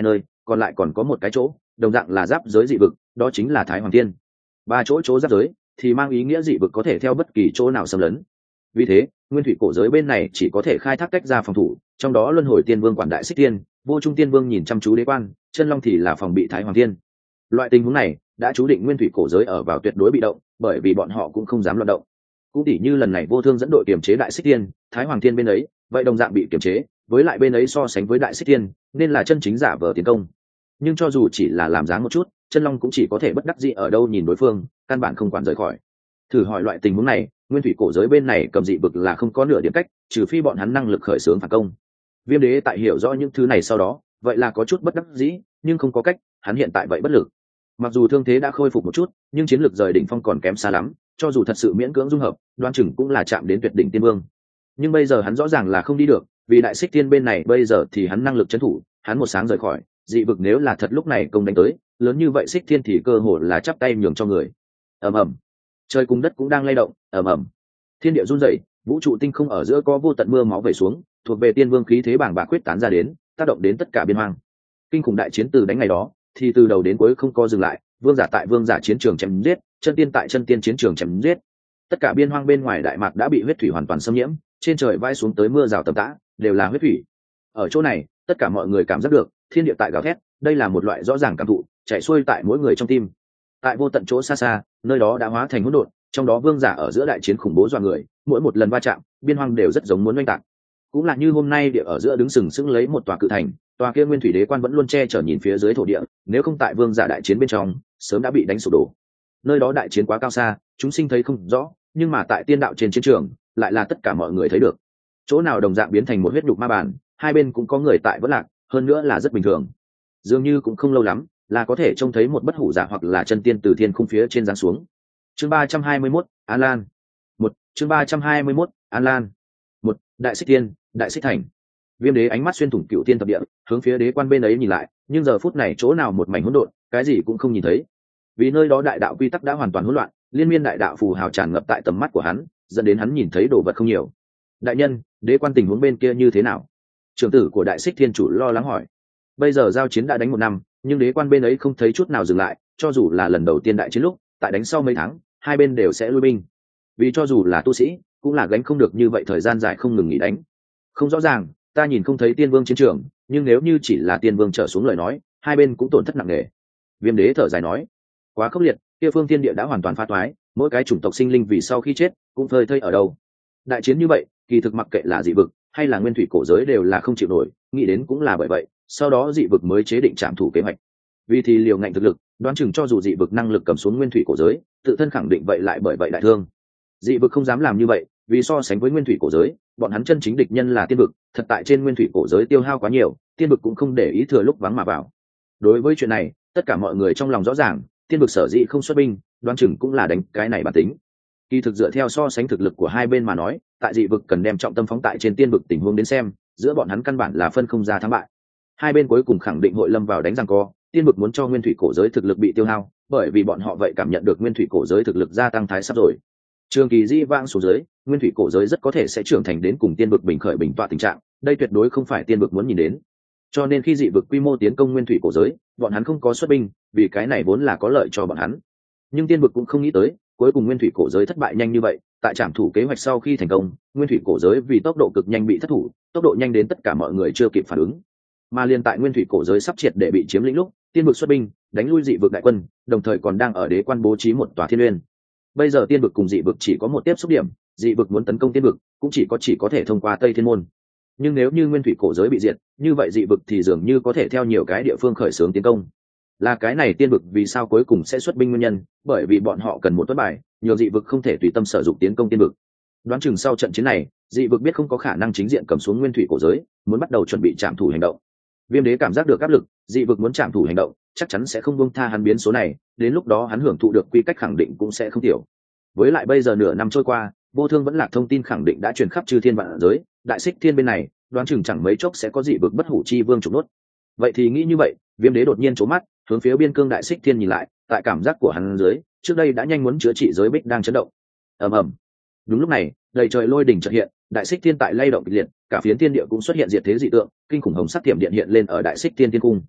còn lại còn có một cái chỗ đồng dạng là giáp giới dị vực, đó chính là Thái Hoàng Thiên. Ba chỗ giáp giới thì mang ý nghĩa dị vực có thể theo bất kỳ chỗ nào xâm lấn. Vì thế nguyên thủy cổ giới bên này chỉ có thể khai thác cách ra phòng thủ, trong đó luân hồi tiên vương quản đại xích tiên, vô trung tiên vương nhìn chăm chú đế quan, chân long thì là phòng bị Thái Hoàng Thiên. Loại tình huống này đã chú định nguyên thủy cổ giới ở vào tuyệt đối bị động, bởi vì bọn họ cũng không dám loạn động. Cũng tỉ như lần này vô thương dẫn đội kiềm chế đại xích tiên, Thái Hoàng Thiên bên ấy vậy đồng dạng bị kiềm chế, với lại bên ấy so sánh với đại xích tiên nên là chân chính giả vờ tiến công. Nhưng cho dù chỉ là làm dáng một chút, chân long cũng chỉ có thể bất đắc dĩ ở đâu nhìn đối phương, căn bản không quản rời khỏi. Thử hỏi loại tình huống này nguyên thủy cổ giới bên này cầm dị vực là không có nửa điểm cách, trừ phi bọn hắn năng lực khởi xướng phản công. Viêm đế tại hiểu rõ những thứ này sau đó vậy là có chút bất đắc dĩ, nhưng không có cách, hắn hiện tại vậy bất lực. Mặc dù thương thế đã khôi phục một chút, nhưng chiến lược rời đỉnh phong còn kém xa lắm, cho dù thật sự miễn cưỡng dung hợp, đoan chừng cũng là chạm đến tuyệt đỉnh tiên vương. Nhưng bây giờ hắn rõ ràng là không đi được, vì đại xích tiên bên này bây giờ thì hắn năng lực trấn thủ, hắn một sáng rời khỏi dị vực, nếu là thật lúc này công đánh tới lớn như vậy xích thiên thì cơ hồ là chắp tay nhường cho người. ầm ầm, trời cùng đất cũng đang lay động, ầm ầm, thiên địa run rẩy, vũ trụ tinh không ở giữa có vô tận mưa máu về xuống, thuộc về tiên vương khí thế bàng bạc quyết tán ra đến, tác động đến tất cả biên hoang. Kinh khủng đại chiến từ đánh ngày đó thì từ đầu đến cuối không có dừng lại, vương giả tại vương giả chiến trường chém giết, chân tiên tại chân tiên chiến trường chém giết. Tất cả biên hoang bên ngoài đại mạc đã bị huyết thủy hoàn toàn xâm nhiễm, trên trời vãi xuống tới mưa rào tầm tã đều là huyết thủy. Ở chỗ này tất cả mọi người cảm giác được thiên địa tại gào thét, đây là một loại rõ ràng cảm thụ chạy xuôi tại mỗi người trong tim. Tại vô tận chỗ xa xa, nơi đó đã hóa thành hỗn độn, trong đó vương giả ở giữa đại chiến khủng bố dọa người, mỗi một lần va chạm biên hoang đều rất giống muốn oanh tạc. Cũng là như hôm nay địa ở giữa đứng sừng sững lấy một tòa cự thành, tòa kia nguyên thủy đế quan vẫn luôn che chở nhìn phía dưới thổ địa, nếu không tại vương giả đại chiến bên trong sớm đã bị đánh sụp đổ. Nơi đó đại chiến quá cao xa, chúng sinh thấy không rõ, nhưng mà tại tiên đạo trên chiến trường lại là tất cả mọi người thấy được. Chỗ nào đồng dạng biến thành một huyết nhục ma bản, hai bên cũng có người tại vẫn lạc, hơn nữa là rất bình thường. Dường như cũng không lâu lắm là có thể trông thấy một bất hủ giả hoặc là chân tiên từ thiên khung phía trên giáng xuống. Chương 321, An Lan. Chương 321, An Lan. Đại xích tiên, đại xích thành. Viêm đế ánh mắt xuyên thủng cựu tiên thập địa, hướng phía đế quan bên ấy nhìn lại, nhưng giờ phút này chỗ nào một mảnh hỗn độn, cái gì cũng không nhìn thấy. Vì nơi đó đại đạo quy tắc đã hoàn toàn hỗn loạn, liên miên đại đạo phù hào tràn ngập tại tầm mắt của hắn, dẫn đến hắn nhìn thấy đồ vật không nhiều. Đại nhân, đế quan tình huống bên kia như thế nào? Trưởng tử của đại xích thiên chủ lo lắng hỏi. Bây giờ giao chiến đã đánh 1 năm, nhưng đế quan bên ấy không thấy chút nào dừng lại, cho dù là lần đầu tiên đại chiến lúc, tại đánh sau mấy tháng, hai bên đều sẽ lui binh. Vì cho dù là tu sĩ, cũng là gánh không được như vậy thời gian dài không ngừng nghỉ đánh. Không rõ ràng, ta nhìn không thấy tiên vương chiến trường, nhưng nếu như chỉ là tiên vương trở xuống lời nói, hai bên cũng tổn thất nặng nề. Viêm đế thở dài nói, quá khốc liệt, kia phương thiên địa đã hoàn toàn phá toái, mỗi cái chủng tộc sinh linh vì sau khi chết cũng phơi thây ở đâu. Đại chiến như vậy, kỳ thực mặc kệ là dị vực hay là nguyên thủy cổ giới đều là không chịu nổi, nghĩ đến cũng là bởi vậy, sau đó dị vực mới chế định trảm thủ kế hoạch. Vì thì liều ngạnh thực lực, đoán chừng cho dù dị vực năng lực cầm xuống nguyên thủy cổ giới, tự thân khẳng định vậy lại bởi vậy đại thương. Dị vực không dám làm như vậy, vì so sánh với nguyên thủy cổ giới, bọn hắn chân chính địch nhân là tiên vực, thật tại trên nguyên thủy cổ giới tiêu hao quá nhiều, tiên vực cũng không để ý thừa lúc vắng mà vào. Đối với chuyện này, tất cả mọi người trong lòng rõ ràng, tiên vực sở dĩ không xuất binh, đoán chừng cũng là đánh cái này bản tính. Kỳ thực dựa theo so sánh thực lực của hai bên mà nói, tại dị vực cần đem trọng tâm phóng tại trên tiên vực tình huống đến xem, giữa bọn hắn căn bản là phân không ra thắng bại. Hai bên cuối cùng khẳng định hội lâm vào đánh giằng co, tiên vực muốn cho nguyên thủy cổ giới thực lực bị tiêu hao, bởi vì bọn họ vậy cảm nhận được nguyên thủy cổ giới thực lực gia tăng thái sắp rồi. Trường kỳ di vang xuống dưới, nguyên thủy cổ giới rất có thể sẽ trưởng thành đến cùng tiên vực bình khởi bình tọa tình trạng, đây tuyệt đối không phải tiên vực muốn nhìn đến. Cho nên khi dị vực quy mô tiến công nguyên thủy cổ giới, bọn hắn không có xuất binh, vì cái này vốn là có lợi cho bọn hắn. Nhưng tiên vực cũng không nghĩ tới, cuối cùng nguyên thủy cổ giới thất bại nhanh như vậy. Tại trảm thủ kế hoạch sau khi thành công, nguyên thủy cổ giới vì tốc độ cực nhanh bị thất thủ, tốc độ nhanh đến tất cả mọi người chưa kịp phản ứng. Mà liên tại nguyên thủy cổ giới sắp triệt để bị chiếm lĩnh lúc, tiên vực xuất binh đánh lui dị vực đại quân, đồng thời còn đang ở đế quan bố trí một tòa thiên uyên. Bây giờ tiên vực cùng dị vực chỉ có một tiếp xúc điểm, dị vực muốn tấn công tiên vực cũng chỉ có thể thông qua Tây Thiên môn. Nhưng nếu như nguyên thủy cổ giới bị diệt, như vậy dị vực thì dường như có thể theo nhiều cái địa phương khởi xướng tiến công. Là cái này tiên vực vì sao cuối cùng sẽ xuất binh nguyên nhân, bởi vì bọn họ cần một tuất bài, nhiều dị vực không thể tùy tâm sử dụng tiến công tiên vực. Đoán chừng sau trận chiến này, dị vực biết không có khả năng chính diện cầm xuống nguyên thủy cổ giới, muốn bắt đầu chuẩn bị trảm thủ hành động. Viêm đế cảm giác được áp lực, dị vực muốn trảm thủ hành động, chắc chắn sẽ không buông tha hắn biến số này, đến lúc đó hắn hưởng thụ được quy cách khẳng định cũng sẽ không tiểu. Với lại bây giờ nửa năm trôi qua, vô thương vẫn lạc thông tin khẳng định đã truyền khắp chư thiên vạn giới, đại xích thiên bên này, đoán chừng chẳng mấy chốc sẽ có dị vực bất hủ chi vương trục nốt. Vậy thì nghĩ như vậy, Viêm đế đột nhiên trố mắt, hướng phía biên cương đại xích thiên nhìn lại, tại cảm giác của hắn dưới, trước đây đã nhanh muốn chữa trị giới bích đang chấn động. Ầm ầm. Đúng lúc này, đầy trời lôi đỉnh chợt hiện, đại xích thiên tại lay động kịch liệt, cả phiến thiên địa cũng xuất hiện diệt thế dị tượng, kinh khủng hồng sắc tiệm điện hiện lên ở đại xích thiên thiên cung.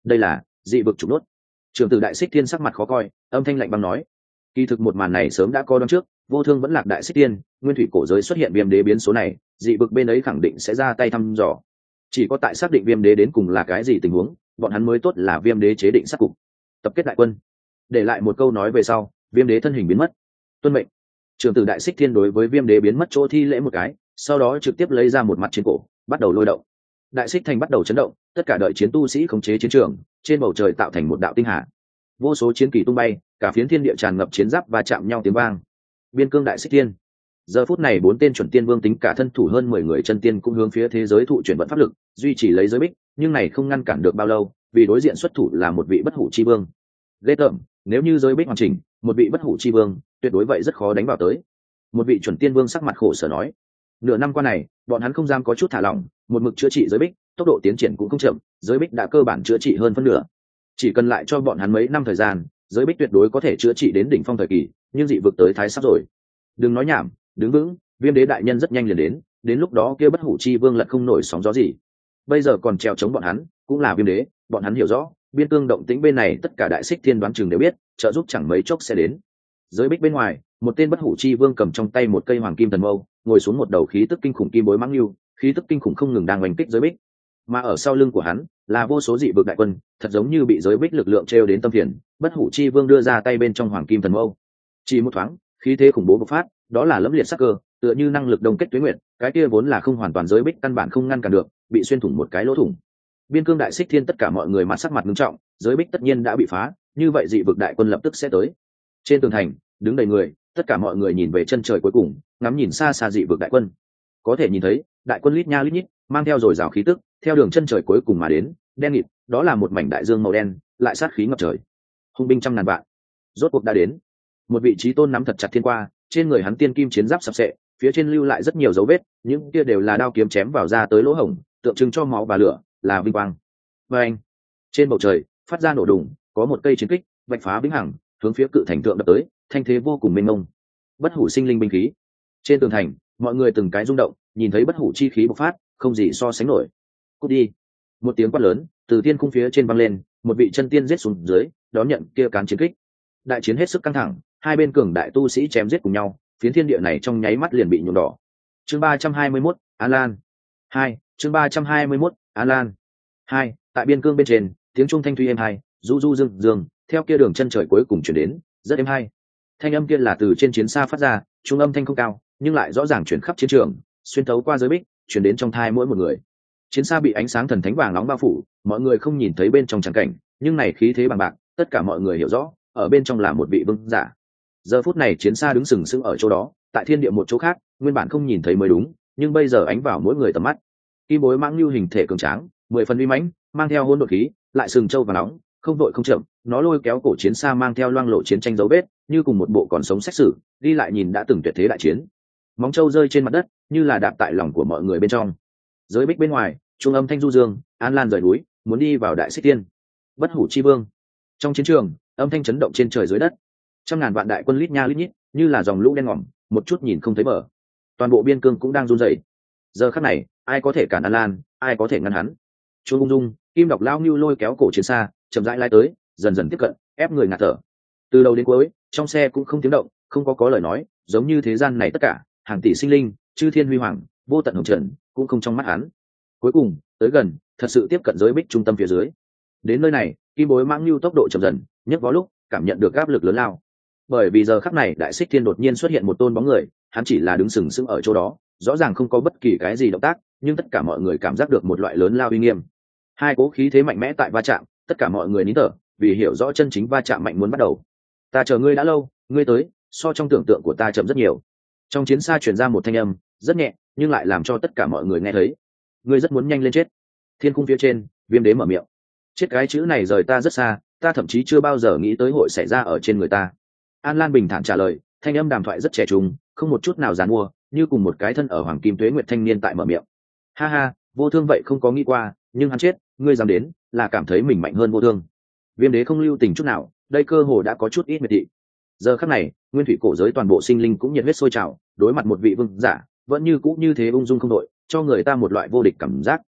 đây là dị vực trục nốt. Trường tử Đại Xích Thiên sắc mặt khó coi, âm thanh lạnh băng nói. Kỳ thực một màn này sớm đã có đoán trước, vô thương vẫn lạc Đại Xích Thiên, nguyên thủy cổ giới xuất hiện viêm đế biến số này, dị vực bên ấy khẳng định sẽ ra tay thăm dò. Chỉ có tại xác định viêm đế đến cùng là cái gì tình huống, bọn hắn mới tốt là viêm đế chế định sát cục. Tập kết đại quân. Để lại một câu nói về sau, viêm đế thân hình biến mất. Tuân mệnh. Trường tử Đại Xích Thiên đối với viêm đế biến mất chỗ thi lễ một cái, sau đó trực tiếp lấy ra một mặt chiến cổ, bắt đầu lôi động. Đại Xích Thành bắt đầu chấn động, tất cả đợi chiến tu sĩ khống chế chiến trường, trên bầu trời tạo thành một đạo tinh hà. Vô số chiến kỳ tung bay, cả phiến thiên địa tràn ngập chiến giáp và chạm nhau tiếng vang. Biên cương Đại Xích Thiên. Giờ phút này 4 tên chuẩn tiên vương tính cả thân thủ hơn 10 người chân tiên cũng hướng phía thế giới thụ chuyển vận pháp lực, duy trì lấy giới bích, nhưng này không ngăn cản được bao lâu, vì đối diện xuất thủ là một vị bất hủ chi vương. Ghê tởm, nếu như giới bích hoàn chỉnh, một vị bất hủ chi vương, tuyệt đối vậy rất khó đánh vào tới. Một vị chuẩn tiên vương sắc mặt khổ sở nói. Nửa năm qua này, bọn hắn không dám có chút thả lỏng, một mực chữa trị giới bích, tốc độ tiến triển cũng không chậm, giới bích đã cơ bản chữa trị hơn phân nửa. Chỉ cần lại cho bọn hắn mấy năm thời gian, giới bích tuyệt đối có thể chữa trị đến đỉnh phong thời kỳ, nhưng dị vực tới thái sắp rồi. Đừng nói nhảm, đứng vững, viêm đế đại nhân rất nhanh liền đến lúc đó kia bất hủ chi vương lật không nổi sóng gió gì. Bây giờ còn treo chống bọn hắn, cũng là viêm đế, bọn hắn hiểu rõ, biên cương động tĩnh bên này tất cả Đại Xích Thiên đoán chừng đều biết, trợ giúp chẳng mấy chốc sẽ đến. Giới bích bên ngoài, một tên bất hủ chi vương cầm trong tay một cây hoàng kim thần mâu, ngồi xuống một đầu khí tức kinh khủng kim bối mãng lưu, khí tức kinh khủng không ngừng đang oanh kích giới bích. Mà ở sau lưng của hắn là vô số dị vực đại quân, thật giống như bị giới bích lực lượng treo đến tâm phiền. Bất hủ chi vương đưa ra tay bên trong hoàng kim thần mâu, chỉ một thoáng, khí thế khủng bố bộc phát, đó là lẫm liệt sắc cơ, tựa như năng lực đông kết tuyết nguyệt, cái kia vốn là không hoàn toàn giới bích căn bản không ngăn cản được, bị xuyên thủng một cái lỗ thủng. Biên cương Đại Xích Thiên tất cả mọi người mặt sắc mặt nghiêm trọng, giới bích tất nhiên đã bị phá, như vậy dị vực đại quân lập tức sẽ tới. Trên tường thành đứng đầy người, tất cả mọi người nhìn về chân trời cuối cùng, ngắm nhìn xa xa dị vực đại quân. Có thể nhìn thấy, đại quân lít nha lít nhít, mang theo dồi dào khí tức, theo đường chân trời cuối cùng mà đến, đen nghịt, đó là một mảnh đại dương màu đen, lại sát khí ngập trời. Hung binh trăm ngàn vạn, rốt cuộc đã đến. Một vị trí tôn nắm thật chặt thiên qua, trên người hắn tiên kim chiến giáp sập sệ, phía trên lưu lại rất nhiều dấu vết, những kia đều là đao kiếm chém vào ra tới lỗ hổng, tượng trưng cho máu và lửa, là vinh quang. Và anh, trên bầu trời phát ra nổ đùng, có một cây chiến kích vạch phá vĩnh hằng, hướng phía cự thành thượng đập tới, thanh thế vô cùng mênh mông. Bất hủ sinh linh binh khí. Trên tường thành, mọi người từng cái rung động, nhìn thấy bất hủ chi khí bộc phát, không gì so sánh nổi. Cút đi. Một tiếng quát lớn từ thiên khung phía trên vang lên, một vị chân tiên giết xuống dưới, đón nhận kia cán chiến kích. Đại chiến hết sức căng thẳng, hai bên cường đại tu sĩ chém giết cùng nhau, phiến thiên địa này trong nháy mắt liền bị nhuộm đỏ. Chương 321, An Lan 2, chương 321, An Lan 2, tại biên cương bên trên, tiếng trung thanh thuy êm hai, du du dương dương, theo kia đường chân trời cuối cùng chuyển đến, rất êm hay. Thanh âm kia là từ trên chiến xa phát ra, trung âm thanh không cao, nhưng lại rõ ràng chuyển khắp chiến trường, xuyên thấu qua giới bích, chuyển đến trong thai mỗi một người. Chiến xa bị ánh sáng thần thánh vàng nóng bao phủ, mọi người không nhìn thấy bên trong tràng cảnh, nhưng này khí thế bằng bạc, tất cả mọi người hiểu rõ, ở bên trong là một vị vương giả. Giờ phút này chiến xa đứng sừng sững ở chỗ đó, tại thiên địa một chỗ khác, nguyên bản không nhìn thấy mới đúng, nhưng bây giờ ánh vào mỗi người tầm mắt. Kim bối mãng lưu hình thể cường tráng, 10 phần uy mãnh, mang theo hỗn độn khí, lại sừng trâu và nóng, không vội không chậm, nó lôi kéo cổ chiến xa mang theo loang lộ chiến tranh dấu vết, như cùng một bộ còn sống xét xử, đi lại nhìn đã từng tuyệt thế đại chiến. Móng trâu rơi trên mặt đất, như là đạp tại lòng của mọi người bên trong. Giới bích bên ngoài, trung âm thanh du dương, An Lan rời núi, muốn đi vào Đại Xích Thiên. Bất hủ chi vương. Trong chiến trường, âm thanh chấn động trên trời dưới đất. Trăm ngàn vạn đại quân lít nha lít nhít, như là dòng lũ đen ngòm, một chút nhìn không thấy bờ. Toàn bộ biên cương cũng đang run rẩy. Giờ khắc này, ai có thể cản An Lan, ai có thể ngăn hắn? Chuông ung dung, kim độc lao nưu lôi kéo cổ chiến xa, chậm rãi lái tới, dần dần tiếp cận, ép người ngạt thở. Từ đầu đến cuối, trong xe cũng không tiếng động, không có lời nói, giống như thế gian này tất cả, hàng tỷ sinh linh, chư thiên huy hoàng, vô tận hồng trần, cũng không trong mắt hắn. Cuối cùng, tới gần, thật sự tiếp cận giới bích trung tâm phía dưới. Đến nơi này, kim bối mãng lưu tốc độ chậm dần, nhấc vó lúc, cảm nhận được áp lực lớn lao. Bởi vì giờ khắc này Đại Xích Thiên đột nhiên xuất hiện một tôn bóng người, hắn chỉ là đứng sừng sững ở chỗ đó, rõ ràng không có bất kỳ cái gì động tác, nhưng tất cả mọi người cảm giác được một loại lớn lao uy nghiêm. Hai cố khí thế mạnh mẽ tại va chạm, tất cả mọi người nín thở, vì hiểu rõ chân chính va chạm mạnh muốn bắt đầu. Ta chờ ngươi đã lâu, ngươi tới, so trong tưởng tượng của ta chậm rất nhiều. Trong chiến xa truyền ra một thanh âm, rất nhẹ, nhưng lại làm cho tất cả mọi người nghe thấy. Ngươi rất muốn nhanh lên chết. Thiên cung phía trên, Viêm Đế mở miệng. Chết cái chữ này rời ta rất xa, ta thậm chí chưa bao giờ nghĩ tới hội xảy ra ở trên người ta. An Lan bình thản trả lời, thanh âm đàm thoại rất trẻ trung, không một chút nào giàn mua, như cùng một cái thân ở hoàng kim tuế nguyệt thanh niên tại mở miệng. Ha ha, vô thương vậy không có nghĩ qua, nhưng hắn chết, ngươi dám đến, là cảm thấy mình mạnh hơn vô thương. Viêm Đế không lưu tình chút nào, đây cơ hồ đã có chút ít miệt thị. Giờ khắc này, nguyên thủy cổ giới toàn bộ sinh linh cũng nhiệt huyết sôi trào, đối mặt một vị vương giả, vẫn như cũ như thế ung dung không đội, cho người ta một loại vô địch cảm giác.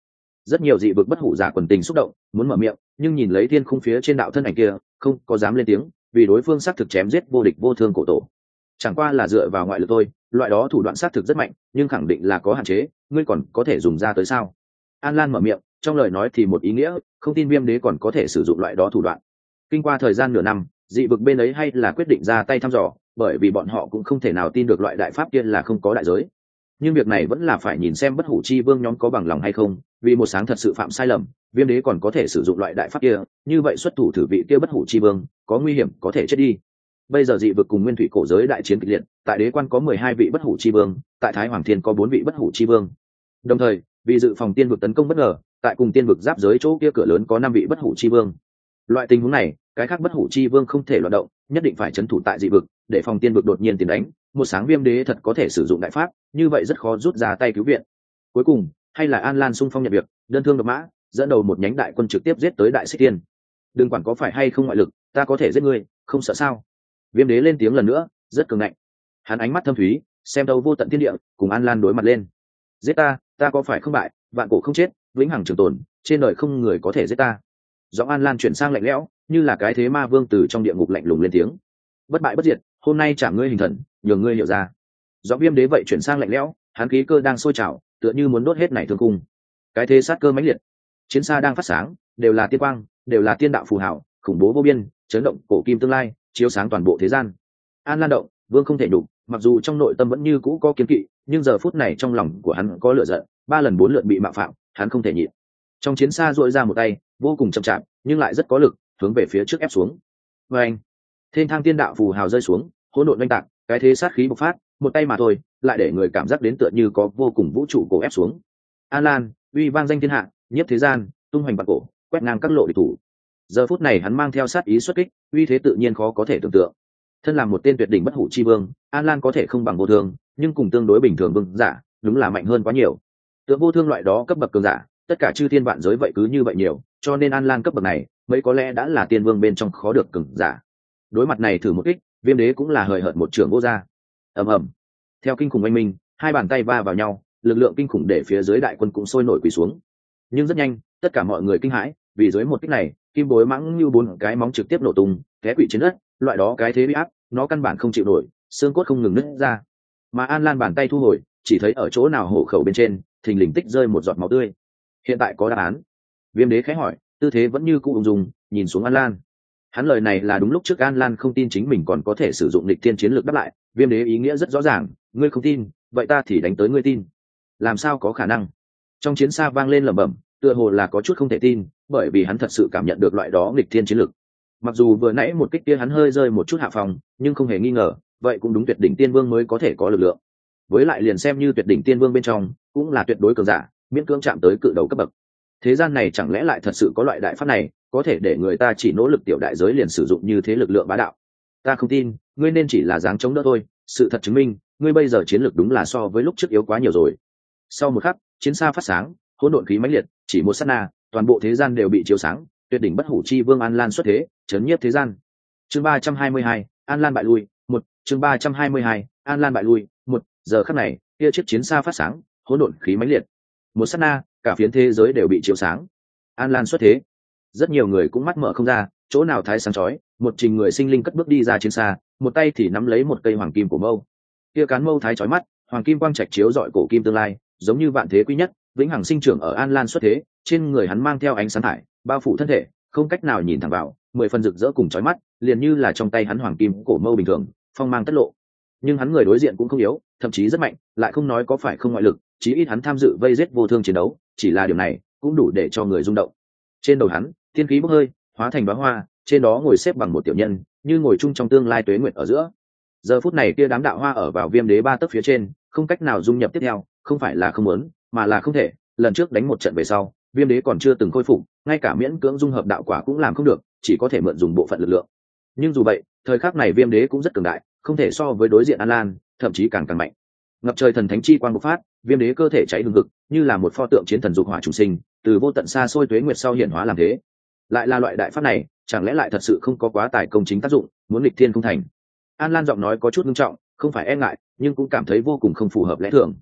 Rất nhiều dị vực bất hủ giả quần tình xúc động muốn mở miệng, nhưng nhìn lấy thiên khung phía trên đạo thân ảnh kia không có dám lên tiếng, vì đối phương xác thực chém giết vô địch vô thương cổ tổ chẳng qua là dựa vào ngoại lực thôi, loại đó thủ đoạn xác thực rất mạnh nhưng khẳng định là có hạn chế, ngươi còn có thể dùng ra tới sao? An Lan mở miệng, trong lời nói thì một ý nghĩa, không tin Viêm Đế còn có thể sử dụng loại đó thủ đoạn. Kinh qua thời gian nửa năm, dị vực bên ấy hay là quyết định ra tay thăm dò, bởi vì bọn họ cũng không thể nào tin được loại đại pháp kia là không có đại giới. Nhưng việc này vẫn là phải nhìn xem bất hủ chi vương nhóm có bằng lòng hay không, vì một sáng thật sự phạm sai lầm, Viêm Đế còn có thể sử dụng loại đại pháp kia, như vậy xuất thủ thử vị kia bất hủ chi vương có nguy hiểm có thể chết đi. Bây giờ dị vực cùng nguyên thủy cổ giới đại chiến kịch liệt, tại đế quan có 12 vị bất hủ chi vương, tại thái hoàng thiên có 4 vị bất hủ chi vương. Đồng thời, vì dự phòng tiên vực tấn công bất ngờ, tại cùng tiên vực giáp giới chỗ kia cửa lớn có 5 vị bất hủ chi vương. Loại tình huống này, cái khác bất hủ chi vương không thể loạn động, nhất định phải trấn thủ tại dị vực, để phòng tiên vực đột nhiên tiến đánh. Một sáng Viêm Đế thật có thể sử dụng đại pháp, như vậy rất khó rút ra tay cứu viện. Cuối cùng, hay là An Lan xung phong nhận việc, đơn thương độc mã, dẫn đầu một nhánh đại quân trực tiếp giết tới Đại Xích Tiên. Đừng quản có phải hay không ngoại lực, ta có thể giết ngươi, không sợ sao? Viêm Đế lên tiếng lần nữa, rất cường ngạnh. Hắn ánh mắt thâm thúy, xem đâu vô tận thiên địa, cùng An Lan đối mặt lên. Giết ta, ta có phải không bại, vạn cổ không chết, vĩnh hằng trường tồn, trên đời không người có thể giết ta. Giọng An Lan chuyển sang lạnh lẽo, như là cái thế ma vương từ trong địa ngục lạnh lùng lên tiếng. Bất bại bất diệt, hôm nay chạm ngươi hình thần, nhường ngươi hiểu ra. Giọng Viêm Đế vậy chuyển sang lạnh lẽo, hắn khí cơ đang sôi trào, tựa như muốn đốt hết nảy thương cung. Cái thế sát cơ mãnh liệt, chiến xa đang phát sáng, đều là tiên quang, đều là tiên đạo phù hảo, khủng bố vô biên, chấn động cổ kim tương lai, chiếu sáng toàn bộ thế gian. An Lan động, vương không thể đủ, mặc dù trong nội tâm vẫn như cũ có kiến kỵ, nhưng giờ phút này trong lòng của hắn có lửa giận, 3 lần 4 lượt bị mạo phạm, hắn không thể nhịn. Trong chiến xa duỗi ra một tay, vô cùng chậm chạp, nhưng lại rất có lực, hướng về phía trước ép xuống. Oeng! Thiên thang tiên đạo phù hào rơi xuống, hỗn độn oanh tạc, cái thế sát khí bộc phát, một tay mà thôi, lại để người cảm giác đến tựa như có vô cùng vũ trụ cổ ép xuống. An Lan, uy vang danh thiên hạ, nhiếp thế gian, tung hoành bạc cổ, quét ngang các lộ địch thủ. Giờ phút này hắn mang theo sát ý xuất kích, uy thế tự nhiên khó có thể tưởng tượng. Thân làm một tên tuyệt đỉnh bất hủ chi vương, An Lan có thể không bằng vô thương, nhưng cùng tương đối bình thường vương giả, đúng là mạnh hơn quá nhiều. Tượng vô thương loại đó cấp bậc cường giả, tất cả chư thiên vạn giới vậy cứ như vậy nhiều, cho nên An Lan cấp bậc này, mấy có lẽ đã là tiên vương bên trong khó được cường giả. Đối mặt này thử một kích, Viêm Đế cũng là hời hợt một trường vô ra. Ầm ầm. Theo kinh khủng oanh minh, hai bàn tay va vào nhau, lực lượng kinh khủng để phía dưới đại quân cũng sôi nổi quỳ xuống. Nhưng rất nhanh, tất cả mọi người kinh hãi, vì dưới một kích này, kim bối mãng như 4 cái móng trực tiếp nổ tung, té quỵ trên đất, loại đó cái thế bị áp, nó căn bản không chịu nổi, xương cốt không ngừng nứt ra. Mà An Lan bàn tay thu hồi, chỉ thấy ở chỗ nào hổ khẩu bên trên, thình lình tích rơi một giọt máu tươi. Hiện tại có đáp án. Viêm Đế khẽ hỏi, tư thế vẫn như cũ ung dung, nhìn xuống An Lan. Hắn lời này là đúng lúc trước An Lan không tin chính mình còn có thể sử dụng nghịch thiên chiến lược đáp lại. Viêm Đế ý nghĩa rất rõ ràng, ngươi không tin, vậy ta thì đánh tới ngươi tin. Làm sao có khả năng? Trong chiến xa vang lên lẩm bẩm, tựa hồ là có chút không thể tin, bởi vì hắn thật sự cảm nhận được loại đó nghịch thiên chiến lược. Mặc dù vừa nãy một kích kia hắn hơi rơi một chút hạ phòng, nhưng không hề nghi ngờ, vậy cũng đúng tuyệt đỉnh tiên vương mới có thể có lực lượng. Với lại liền xem như tuyệt đỉnh tiên vương bên trong, cũng là tuyệt đối cường giả, miễn cưỡng chạm tới cự đầu cấp bậc. Thế gian này chẳng lẽ lại thật sự có loại đại pháp này, có thể để người ta chỉ nỗ lực tiểu đại giới liền sử dụng như thế lực lượng bá đạo? Ta không tin, ngươi nên chỉ là dáng chống đỡ thôi, sự thật chứng minh, ngươi bây giờ chiến lược đúng là so với lúc trước yếu quá nhiều rồi. Sau một khắc, chiến xa phát sáng, hỗn độn khí mãnh liệt, chỉ một sát na, toàn bộ thế gian đều bị chiếu sáng, tuyệt đỉnh bất hủ chi vương An Lan xuất thế, chấn nhiếp thế gian. Chương 322, An Lan bại lui, 1, chương 322, An Lan bại lui, 1, giờ khắc này, kia chiếc chiến xa phát sáng, hỗn độn khí mãnh liệt. Một sát na, cả phiến thế giới đều bị chiếu sáng. An Lan xuất thế. Rất nhiều người cũng mắt mở không ra, chỗ nào thái sáng chói, một trình người sinh linh cất bước đi ra chiến xa, một tay thì nắm lấy một cây hoàng kim của mâu. Kia cán mâu thái chói mắt, hoàng kim quang trạch chiếu rọi cổ kim tương lai, giống như vạn thế quý nhất, vĩnh hằng sinh trưởng ở An Lan xuất thế, trên người hắn mang theo ánh sáng thải, bao phủ thân thể, không cách nào nhìn thẳng vào, 10 phần rực rỡ cùng chói mắt, liền như là trong tay hắn hoàng kim cổ mâu bình thường, phong mang tất lộ. Nhưng hắn người đối diện cũng không yếu, thậm chí rất mạnh, lại không nói có phải không ngoại lực, chí ít hắn tham dự vây giết vô thương chiến đấu, chỉ là điều này cũng đủ để cho người rung động. Trên đầu hắn, thiên khí bốc hơi, hóa thành đóa hoa, trên đó ngồi xếp bằng một tiểu nhân, như ngồi chung trong tương lai tuế nguyệt ở giữa. Giờ phút này kia đám đạo hoa ở vào Viêm Đế 3 tấc phía trên, không cách nào dung nhập tiếp theo, không phải là không muốn, mà là không thể. Lần trước đánh một trận về sau, Viêm Đế còn chưa từng khôi phục, ngay cả miễn cưỡng dung hợp đạo quả cũng làm không được, chỉ có thể mượn dùng bộ phận lực lượng. Nhưng dù vậy, thời khắc này Viêm Đế cũng rất cường đại, không thể so với đối diện An Lan, thậm chí càng mạnh. Ngập trời thần thánh chi quang bộc phát, Viêm Đế cơ thể cháy hừng hực, như là một pho tượng chiến thần dục hỏa trùng sinh, từ vô tận xa xôi tuế nguyệt sau hiện hóa làm thế. Lại là loại đại pháp này, chẳng lẽ lại thật sự không có quá tài công chính tác dụng, muốn nghịch thiên không thành? An Lan giọng nói có chút nghiêm trọng, không phải e ngại, nhưng cũng cảm thấy vô cùng không phù hợp lẽ thường.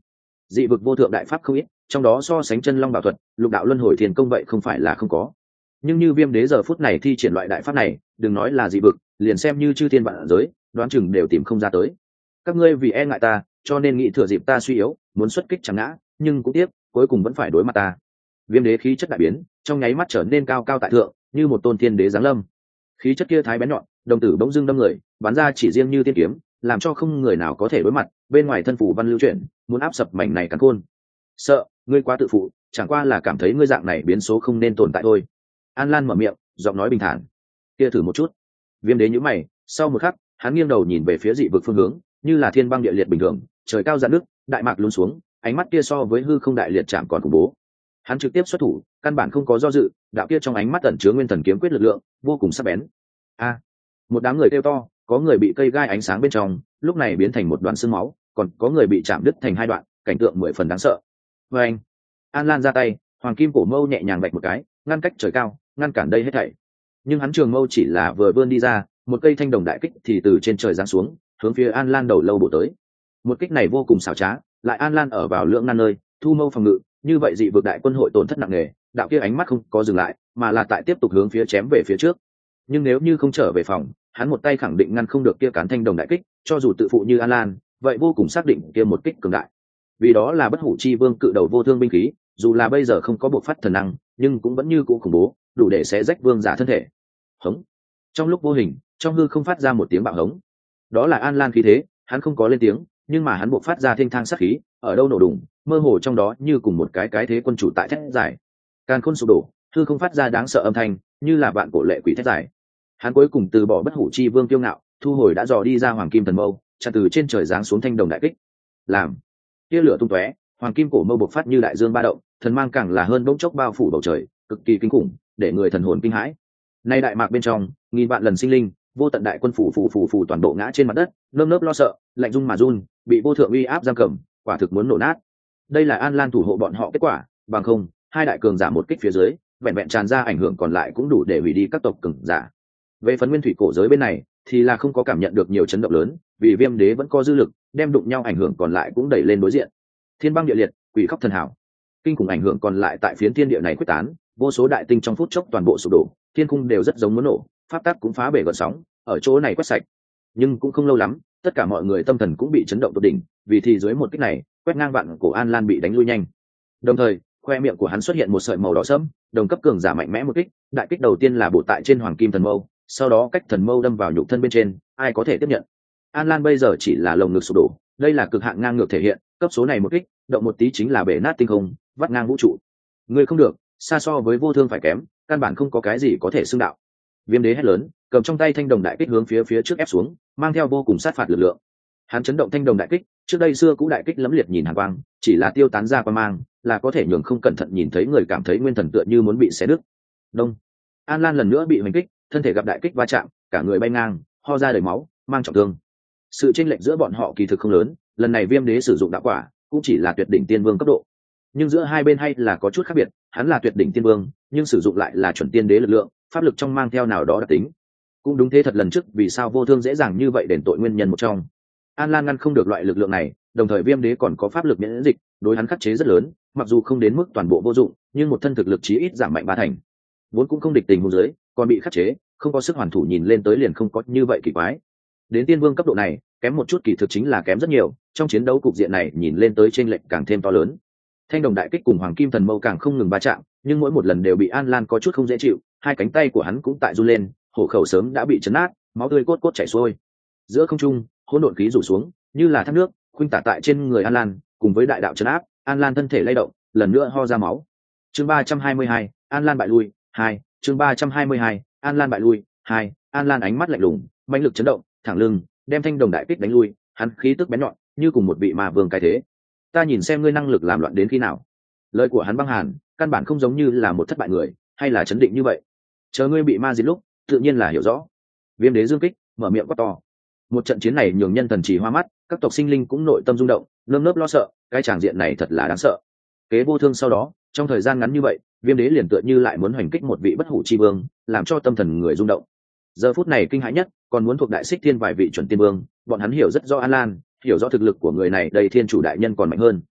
dị vực vô thượng đại pháp không ít, trong đó so sánh chân long bảo thuật, lục đạo luân hồi thiền công vậy không phải là không có. Nhưng như Viêm Đế giờ phút này thi triển loại đại pháp này, đừng nói là dị vực, liền xem như chư thiên vạn giới, đoán chừng đều tìm không ra tới. Các ngươi vì e ngại ta, cho nên nghĩ thừa dịp ta suy yếu, muốn xuất kích chẳng ngã, nhưng cũng tiếc, cuối cùng vẫn phải đối mặt ta. Viêm Đế khí chất đại biến, trong nháy mắt trở nên cao cao tại thượng, như một tôn thiên đế giáng lâm. Khí chất kia thái bén nhọn, đồng tử bỗng dưng đâm người, bắn ra chỉ riêng như tiên kiếm, làm cho không người nào có thể đối mặt. Bên ngoài thân phủ văn lưu chuyển, muốn áp sập mảnh này cắn khôn. Sợ, ngươi quá tự phụ, chẳng qua là cảm thấy ngươi dạng này biến số không nên tồn tại thôi. An Lan mở miệng, giọng nói bình thản. Kia thử một chút. Viêm Đế nhíu mày, sau một khắc, hắn nghiêng đầu nhìn về phía dị vực phương hướng, như là thiên băng địa liệt bình thường, trời cao dạn nước, đại mạc lún xuống, ánh mắt kia so với hư không đại liệt chạm còn khủng bố. Hắn trực tiếp xuất thủ, căn bản không có do dự, đạo kia trong ánh mắt ẩn chứa nguyên thần kiếm quyết lực lượng, vô cùng sắc bén. A! Một đám người kêu to, có người bị cây gai ánh sáng bên trong, lúc này biến thành một đoàn xương máu, còn có người bị chạm đứt thành hai đoạn, cảnh tượng mười phần đáng sợ. Và anh, An Lan ra tay, hoàng kim cổ mâu nhẹ nhàng vạch một cái, ngăn cách trời cao, ngăn cản đây hết thảy. Nhưng hắn trường mâu chỉ là vừa vươn đi ra, một cây thanh đồng đại kích thì từ trên trời giáng xuống, hướng phía An Lan đầu lâu bổ tới. Một kích này vô cùng xảo trá, lại An Lan ở vào lưỡng nan nơi, thu mâu phòng ngự, như vậy dị vực đại quân hội tổn thất nặng nề. Đạo kia ánh mắt không có dừng lại, mà là tại tiếp tục hướng phía chém về phía trước. Nhưng nếu như không trở về phòng, hắn một tay khẳng định ngăn không được kia cán thanh đồng đại kích, cho dù tự phụ như An Lan, vậy vô cùng xác định kia một kích cường đại. Vì đó là bất hủ chi vương cự đầu vô thương binh khí, dù là bây giờ không có bộ phát thần năng, nhưng cũng vẫn như cũ khủng bố, đủ để xé rách vương giả thân thể. Hống! Trong lúc vô hình, trong hư không phát ra một tiếng bạo hống. Đó là An Lan khí thế, hắn không có lên tiếng, nhưng mà hắn buộc phát ra thênh thang sát khí, ở đâu nổ đùng, mơ hồ trong đó như cùng một cái thế quân chủ tại thét giải. Càn khôn sụp đổ, hư không phát ra đáng sợ âm thanh, như là vạn cổ lệ quỷ thét giải. Hắn cuối cùng từ bỏ bất hủ chi vương kiêu ngạo, thu hồi đã dò đi ra hoàng kim thần mâu, chặt từ trên trời giáng xuống thanh đồng đại kích. Làm tia lửa tung tóe, hoàng kim cổ mâu bộc phát như đại dương ba động, thần mang càng là hơn bỗng chốc bao phủ bầu trời, cực kỳ kinh khủng, để người thần hồn kinh hãi. Nay đại mạc bên trong, nghìn vạn lần sinh linh, vô tận đại quân phủ toàn bộ ngã trên mặt đất, nơm nớp lo sợ, lạnh run mà run, bị vô thượng uy áp giam cầm, quả thực muốn nổ nát. Đây là An Lan thủ hộ bọn họ kết quả, bằng không, hai đại cường giả một kích phía dưới, vẹn vẹn tràn ra ảnh hưởng còn lại cũng đủ để hủy đi các tộc cường giả. Về phần nguyên thủy cổ giới bên này, thì là không có cảm nhận được nhiều chấn động lớn, vì Viêm Đế vẫn có dư lực, đem đụng nhau ảnh hưởng còn lại cũng đẩy lên đối diện. Thiên băng địa liệt, quỷ khóc thần hảo, kinh khủng ảnh hưởng còn lại tại phiến thiên địa này quyết tán, vô số đại tinh trong phút chốc toàn bộ sụp đổ, thiên cung đều rất giống muốn nổ, pháp tắc cũng phá bể gợn sóng, ở chỗ này quét sạch. Nhưng cũng không lâu lắm, tất cả mọi người tâm thần cũng bị chấn động tột đỉnh, vì thì dưới một kích này, quét ngang vạn cổ An Lan bị đánh lui nhanh. Đồng thời, khoe miệng của hắn xuất hiện một sợi màu đỏ sẫm, đồng cấp cường giả mạnh mẽ một kích, đại kích đầu tiên là bổ tại trên hoàng kim thần mâu, sau đó cách thần mâu đâm vào nhục thân bên trên, ai có thể tiếp nhận. An Lan bây giờ chỉ là lồng ngực sụp đổ, đây là cực hạn ngang ngược thể hiện, cấp số này một kích, động một tí chính là bể nát tinh không, vắt ngang vũ trụ. Ngươi không được, xa so với vô thương phải kém, căn bản không có cái gì có thể xưng đạo. Viêm Đế hét lớn, cầm trong tay thanh đồng đại kích hướng phía trước ép xuống, mang theo vô cùng sát phạt lực lượng. Hắn chấn động thanh đồng đại kích, trước đây xưa cũ đại kích lẫm liệt nhìn hàn quang, chỉ là tiêu tán ra qua mang, là có thể nhường không cẩn thận nhìn thấy người cảm thấy nguyên thần tựa như muốn bị xé đứt. Đông. An Lan lần nữa bị hoành kích, thân thể gặp đại kích va chạm, cả người bay ngang, ho ra đầy máu, mang trọng thương. Sự chênh lệch giữa bọn họ kỳ thực không lớn, lần này Viêm Đế sử dụng đạo quả, cũng chỉ là tuyệt đỉnh tiên vương cấp độ. Nhưng giữa hai bên hay là có chút khác biệt, hắn là tuyệt đỉnh tiên vương, nhưng sử dụng lại là chuẩn tiên đế lực lượng, pháp lực trong mang theo nào đó đặc tính. Cũng đúng thế thật lần trước vì sao vô thương dễ dàng như vậy đền tội nguyên nhân một trong. An Lan ngăn không được loại lực lượng này, đồng thời Viêm Đế còn có pháp lực miễn dịch, đối hắn khắc chế rất lớn, mặc dù không đến mức toàn bộ vô dụng, nhưng một thân thực lực chí ít giảm mạnh ba thành. Vốn cũng không địch tình huống dưới, còn bị khắc chế, không có sức hoàn thủ nhìn lên tới liền không có như vậy kỳ quái. Đến tiên vương cấp độ này, kém một chút kỳ thực chính là kém rất nhiều, trong chiến đấu cục diện này nhìn lên tới chênh lệch càng thêm to lớn. Thanh đồng đại kích cùng hoàng kim thần mâu càng không ngừng va chạm, nhưng mỗi một lần đều bị An Lan có chút không dễ chịu, hai cánh tay của hắn cũng tại run lên, hổ khẩu sớm đã bị chấn nát, máu tươi cốt cốt chảy xuôi. Giữa không trung, hỗn độn khí rủ xuống, như là thác nước, khuynh tả tại trên người An Lan, cùng với đại đạo trấn áp, An Lan thân thể lay động, lần nữa ho ra máu. Chương 322, An Lan bại lui, 2, chương 322, An Lan bại lui, 2, An Lan ánh mắt lạnh lùng, mãnh lực chấn động, thẳng lưng, đem thanh đồng đại kích đánh lui, hắn khí tức bén nhọn, như cùng một vị ma vương cái thế. Ta nhìn xem ngươi năng lực làm loạn đến khi nào. Lời của hắn băng hàn, căn bản không giống như là một thất bại người, hay là chấn định như vậy. Chờ ngươi bị ma diệt lúc, tự nhiên là hiểu rõ. Viêm Đế dương kích, mở miệng quát to. Một trận chiến này nhường nhân thần chỉ hoa mắt, các tộc sinh linh cũng nội tâm rung động, nơm nớp lo sợ, cái tràng diện này thật là đáng sợ. Kế vô thương sau đó, trong thời gian ngắn như vậy, Viêm Đế liền tựa như lại muốn hoành kích một vị bất hủ chi vương, làm cho tâm thần người rung động. Giờ phút này kinh hãi nhất, còn muốn thuộc đại xích thiên vài vị chuẩn tiên vương, bọn hắn hiểu rất rõ An Lan, hiểu rõ thực lực của người này đầy thiên chủ đại nhân còn mạnh hơn.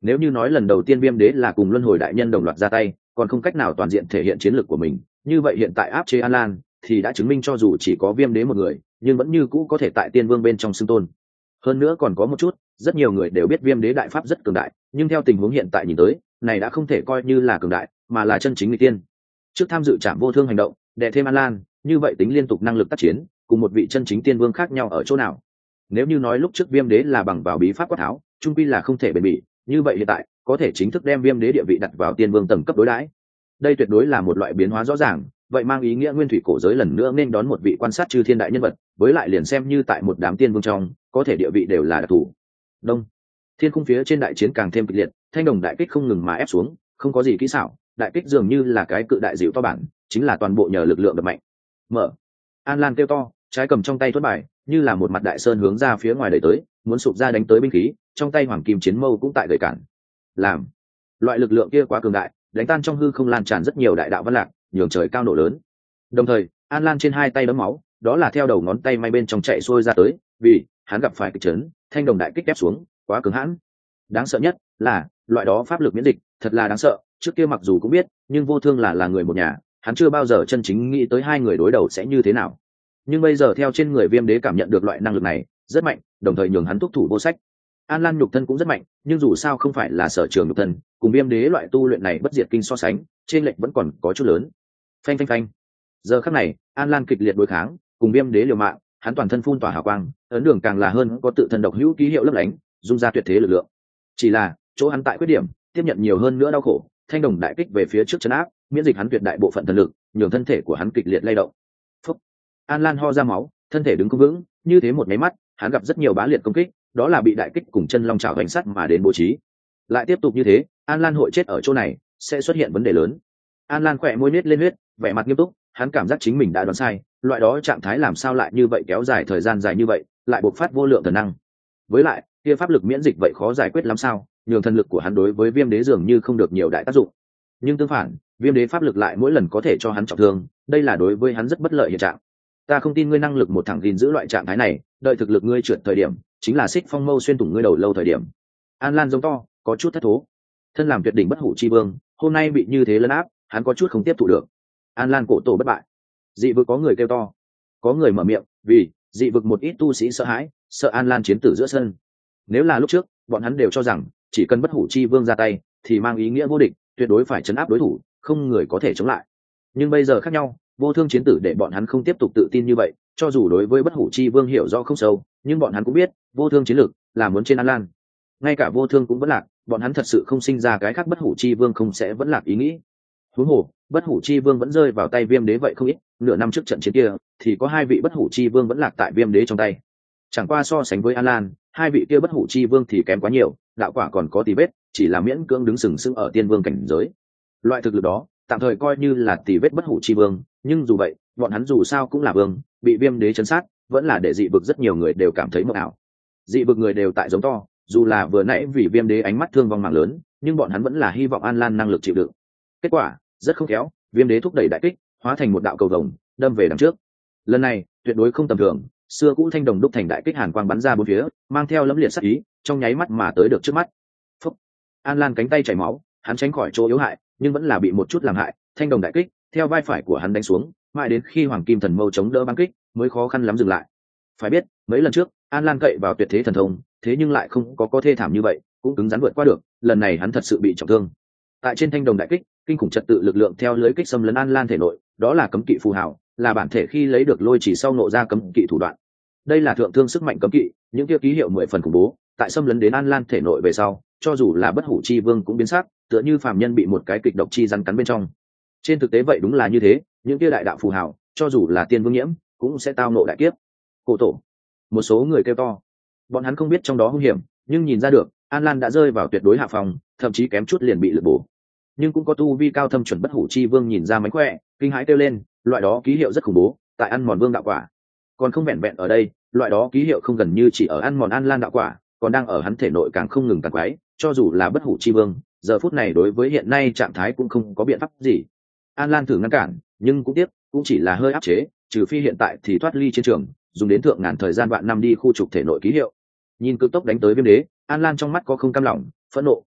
Nếu như nói lần đầu tiên viêm đế là cùng luân hồi đại nhân đồng loạt ra tay, còn không cách nào toàn diện thể hiện chiến lược của mình, như vậy hiện tại áp chế An Lan thì đã chứng minh cho dù chỉ có viêm đế một người, nhưng vẫn như cũ có thể tại tiên vương bên trong xưng tôn. Hơn nữa còn có một chút, rất nhiều người đều biết viêm đế đại pháp rất cường đại, nhưng theo tình huống hiện tại nhìn tới, này đã không thể coi như là cường đại, mà là chân chính người tiên. Trước tham dự trảm vô thương hành động, đè thêm An Lan, như vậy tính liên tục năng lực tác chiến, cùng một vị chân chính tiên vương khác nhau ở chỗ nào? Nếu như nói lúc trước viêm đế là bằng vào bí pháp quát tháo, trung quy là không thể bền bỉ, như vậy hiện tại có thể chính thức đem viêm đế địa vị đặt vào tiên vương tầng cấp đối đãi. Đây tuyệt đối là một loại biến hóa rõ ràng, vậy mang ý nghĩa nguyên thủy cổ giới lần nữa nên đón một vị quan sát chư thiên đại nhân vật, với lại liền xem như tại một đám tiên vương trong, có thể địa vị đều là đặc thù. Đông, thiên khung phía trên đại chiến càng thêm kịch liệt, thanh đồng đại kích không ngừng mà ép xuống, không có gì kỹ xảo, đại kích dường như là cái cự đại dịu to bản, chính là toàn bộ nhờ lực lượng đập mạnh. Mở. An Lan kêu to, trái cầm trong tay thoát bài, như là một mặt đại sơn hướng ra phía ngoài đẩy tới, muốn sụp ra đánh tới binh khí, trong tay hoàng kim chiến mâu cũng tại gợi cản. Làm. Loại lực lượng kia quá cường đại, đánh tan trong hư không lan tràn rất nhiều đại đạo văn lạc, nhường trời cao nổ lớn. Đồng thời, An Lan trên hai tay đấm máu, đó là theo đầu ngón tay may bên trong chạy xuôi ra tới, vì hắn gặp phải kịch chấn, thanh đồng đại kích ép xuống, quá cứng hãn. Đáng sợ nhất là loại đó pháp lực miễn dịch, thật là đáng sợ. Trước kia mặc dù cũng biết, nhưng vô thương là người một nhà, hắn chưa bao giờ chân chính nghĩ tới hai người đối đầu sẽ như thế nào. Nhưng bây giờ theo trên người viêm đế cảm nhận được loại năng lực này rất mạnh, đồng thời nhường hắn thúc thủ vô sách. An Lan nhục thân cũng rất mạnh, nhưng dù sao không phải là sở trường nhục thân, cùng viêm đế loại tu luyện này bất diệt kinh so sánh, trên lệch vẫn còn có chút lớn. Phanh phanh phanh. Giờ khắc này, An Lan kịch liệt đối kháng, cùng viêm đế liều mạng, hắn toàn thân phun tỏa hào quang, ấn đường càng là hơn có tự thân độc hữu ký hiệu lấp lánh, dung ra tuyệt thế lực lượng. Chỉ là chỗ hắn tại khuyết điểm, tiếp nhận nhiều hơn nữa đau khổ, thanh đồng đại kích về phía trước chấn áp, miễn dịch hắn tuyệt đại bộ phận thần lực, nhường thân thể của hắn kịch liệt lay động. Phúc. An Lan ho ra máu, thân thể đứng không vững, như thế một máy mắt, hắn gặp rất nhiều bá liệt công kích, đó là bị đại kích cùng chân long chảo hành sắt mà đến bố trí. Lại tiếp tục như thế, An Lan hội chết ở chỗ này, sẽ xuất hiện vấn đề lớn. An Lan khỏe môi nết lên huyết, vẻ mặt nghiêm túc, hắn cảm giác chính mình đã đoán sai, loại đó trạng thái làm sao lại như vậy kéo dài thời gian dài như vậy, lại bộc phát vô lượng thần năng. Với lại, kia pháp lực miễn dịch vậy khó giải quyết lắm sao, nhường thần lực của hắn đối với viêm đế dường như không được nhiều đại tác dụng. Nhưng tương phản, viêm đế pháp lực lại mỗi lần có thể cho hắn trọng thương, đây là đối với hắn rất bất lợi hiện trạng. Ta không tin ngươi năng lực một thẳng gìn giữ loại trạng thái này, đợi thực lực ngươi trượt thời điểm, chính là xích phong mâu xuyên thủng ngươi đầu lâu thời điểm. An Lan giống to, có chút thất thố. Thân làm tuyệt đỉnh bất hủ chi vương, hôm nay bị như thế lấn áp, hắn có chút không tiếp thụ được. An Lan cổ tổ bất bại. Dị vực có người kêu to, có người mở miệng, vì dị vực một ít tu sĩ sợ hãi, sợ An Lan chiến tử giữa sân. Nếu là lúc trước, bọn hắn đều cho rằng chỉ cần bất hủ chi vương ra tay, thì mang ý nghĩa vô địch, tuyệt đối phải chấn áp đối thủ, không người có thể chống lại. Nhưng bây giờ khác nhau, vô thương chiến tử để bọn hắn không tiếp tục tự tin như vậy, cho dù đối với bất hủ chi vương hiểu rõ không sâu, nhưng bọn hắn cũng biết vô thương chiến lược là muốn trên An Lan. Ngay cả vô thương cũng vẫn lạc, bọn hắn thật sự không sinh ra cái khác bất hủ chi vương không sẽ vẫn lạc ý nghĩ. Huống hồ bất hủ chi vương vẫn rơi vào tay viêm đế vậy không ít, nửa năm trước trận chiến kia thì có hai vị bất hủ chi vương vẫn lạc tại viêm đế trong tay. Chẳng qua so sánh với An Lan, hai vị kia bất hủ chi vương thì kém quá nhiều, đạo quả còn có tí vết, chỉ là miễn cưỡng đứng sừng sững ở tiên vương cảnh giới. Loại thực lực đó tạm thời coi như là tỷ vết bất hủ chi vương, nhưng dù vậy bọn hắn dù sao cũng là vương, bị viêm đế chấn sát vẫn là để dị vực rất nhiều người đều cảm thấy mộng ảo. Dị vực người đều tại giống to, dù là vừa nãy vì viêm đế ánh mắt thương vong mạng lớn, nhưng bọn hắn vẫn là hy vọng An Lan năng lực chịu đựng. Kết quả rất không khéo, viêm đế thúc đẩy đại kích hóa thành một đạo cầu vồng đâm về đằng trước. Lần này tuyệt đối không tầm thường, xưa cũ thanh đồng đúc thành đại kích hàn quang bắn ra bốn phía, mang theo lẫm liệt sát ý, trong nháy mắt mà tới được trước mắt. Phúc. An Lan cánh tay chảy máu, hắn tránh khỏi chỗ yếu hại, nhưng vẫn là bị một chút làm hại, thanh đồng đại kích theo vai phải của hắn đánh xuống, mãi đến khi hoàng kim thần mâu chống đỡ băng kích mới khó khăn lắm dừng lại. Phải biết mấy lần trước An Lan cậy vào tuyệt thế thần thông, thế nhưng lại không có thê thảm như vậy, cũng cứng rắn vượt qua được, lần này hắn thật sự bị trọng thương. Tại trên thanh đồng đại kích, kinh khủng trật tự lực lượng theo lưới kích xâm lấn An Lan thể nội, đó là cấm kỵ phù hào, là bản thể khi lấy được lôi chỉ sau nộ ra cấm kỵ thủ đoạn. Đây là thượng thương sức mạnh cấm kỵ, những kia ký hiệu 10 phần khủng bố, tại xâm lấn đến An Lan thể nội về sau, cho dù là bất hủ chi vương cũng biến sắc, tựa như phàm nhân bị một cái kịch độc chi rắn cắn bên trong. Trên thực tế vậy đúng là như thế, những kia đại đạo phù hào, cho dù là tiên vương nhiễm, cũng sẽ tao nộ đại kiếp. Cổ tổ. Một số người kêu to. Bọn hắn không biết trong đó hung hiểm, nhưng nhìn ra được, An Lan đã rơi vào tuyệt đối hạ phòng, thậm chí kém chút liền bị lật bổ. Nhưng cũng có tu vi cao thâm chuẩn bất hủ chi vương nhìn ra mánh khỏe, kinh hãi kêu lên, loại đó ký hiệu rất khủng bố, tại ăn mòn vương đạo quả. Còn không vẹn vẹn ở đây, loại đó ký hiệu không gần như chỉ ở ăn mòn An Lan đạo quả, còn đang ở hắn thể nội càng không ngừng tàn quái, cho dù là bất hủ chi vương, giờ phút này đối với hiện nay trạng thái cũng không có biện pháp gì. An Lan thử ngăn cản, nhưng cũng tiếc, cũng chỉ là hơi áp chế, trừ phi hiện tại thì thoát ly chiến trường, dùng đến thượng ngàn thời gian vạn năm đi khu trục thể nội ký hiệu. Nhìn cực tốc đánh tới viêm đế, An Lan trong mắt có không cam lòng, phẫn nộ,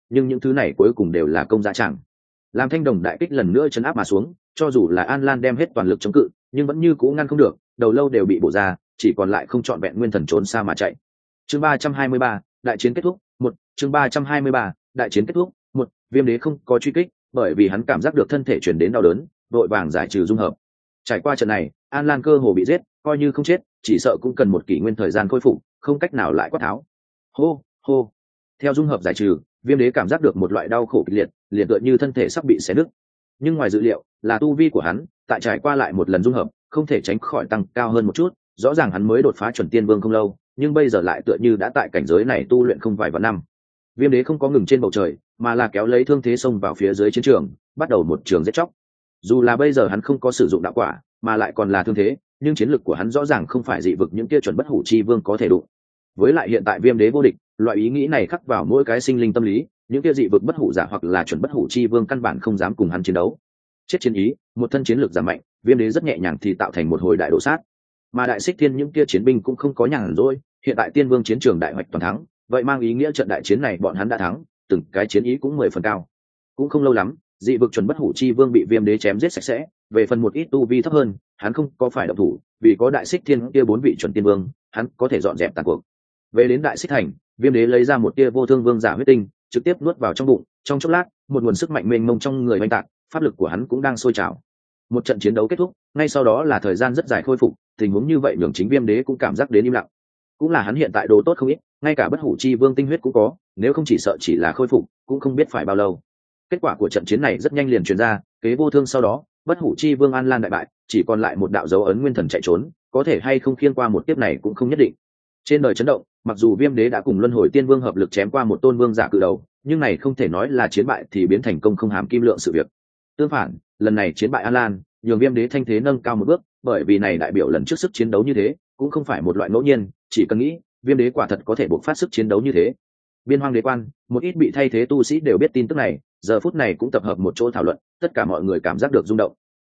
nhưng những thứ này cuối cùng đều là công giá chẳng. Làm Thanh Đồng đại kích lần nữa chấn áp mà xuống, cho dù là An Lan đem hết toàn lực chống cự nhưng vẫn như cũ ngăn không được, đầu lâu đều bị bổ ra, chỉ còn lại không trọn vẹn nguyên thần trốn xa mà chạy. Chương 323, đại chiến kết thúc. Chương 323, đại chiến kết thúc. Viêm Đế không có truy kích, bởi vì hắn cảm giác được thân thể truyền đến đau đớn, vội vàng giải trừ dung hợp. Trải qua trận này, An Lan cơ hồ bị giết, coi như không chết, chỉ sợ cũng cần một kỷ nguyên thời gian khôi phục, không cách nào lại quát tháo. Hô, hô. Theo dung hợp giải trừ, Viêm Đế cảm giác được một loại đau khổ kịch liệt, liền tựa như thân thể sắp bị xé nứt. Nhưng ngoài dự liệu, là tu vi của hắn, tại trải qua lại một lần dung hợp, không thể tránh khỏi tăng cao hơn một chút, rõ ràng hắn mới đột phá chuẩn tiên vương không lâu, nhưng bây giờ lại tựa như đã tại cảnh giới này tu luyện không vài vạn năm. Viêm Đế không có ngừng trên bầu trời, mà là kéo lấy thương thế xông vào phía dưới chiến trường, bắt đầu một trường giết chóc. Dù là bây giờ hắn không có sử dụng đạo quả, mà lại còn là thương thế, nhưng chiến lực của hắn rõ ràng không phải dị vực những kia chuẩn bất hủ chi vương có thể đụng. Với lại hiện tại Viêm Đế vô địch, loại ý nghĩ này khắc vào mỗi cái sinh linh tâm lý, những kia dị vực bất hủ giả hoặc là chuẩn bất hủ chi vương căn bản không dám cùng hắn chiến đấu. Chết chiến ý, một thân chiến lược giảm mạnh, Viêm Đế rất nhẹ nhàng thì tạo thành một hồi đại đổ sát. Mà đại xích thiên những kia chiến binh cũng không có nhàn rỗi, hiện tại tiên vương chiến trường đại hoạch toàn thắng, vậy mang ý nghĩa trận đại chiến này bọn hắn đã thắng, từng cái chiến ý cũng 10 phần cao. Cũng không lâu lắm, dị vực chuẩn bất hủ chi vương bị Viêm Đế chém giết sạch sẽ, về phần một ít tu vi thấp hơn, hắn không có phải động thủ, vì có đại xích thiên kia 4 vị chuẩn tiên vương, hắn có thể dọn dẹp tàn cuộc. Về đến đại xích thành, Viêm Đế lấy ra một tia vô thương vương giả huyết tinh, trực tiếp nuốt vào trong bụng, trong chốc lát, một nguồn sức mạnh mênh mông trong người oanh tạc, pháp lực của hắn cũng đang sôi trào. Một trận chiến đấu kết thúc, ngay sau đó là thời gian rất dài khôi phục, tình huống như vậy nhường chính Viêm Đế cũng cảm giác đến im lặng. Cũng là hắn hiện tại đồ tốt không ít, ngay cả bất hủ chi vương tinh huyết cũng có, nếu không chỉ sợ chỉ là khôi phục, cũng không biết phải bao lâu. Kết quả của trận chiến này rất nhanh liền truyền ra, kế vô thương sau đó, bất hủ chi vương An Lan đại bại, chỉ còn lại một đạo dấu ấn nguyên thần chạy trốn, có thể hay không khiêng qua một kiếp này cũng không nhất định. Trên đời chấn động, mặc dù Viêm Đế đã cùng luân hồi tiên vương hợp lực chém qua một tôn vương giả cự đầu, nhưng này không thể nói là chiến bại thì biến thành công không hàm kim lượng sự việc. Tương phản, lần này chiến bại An Lan, nhường Viêm Đế thanh thế nâng cao một bước, bởi vì này đại biểu lần trước sức chiến đấu như thế, cũng không phải một loại ngẫu nhiên, chỉ cần nghĩ, Viêm Đế quả thật có thể bộc phát sức chiến đấu như thế. Biên Hoang Đế quan, một ít bị thay thế tu sĩ đều biết tin tức này, giờ phút này cũng tập hợp một chỗ thảo luận, tất cả mọi người cảm giác được rung động.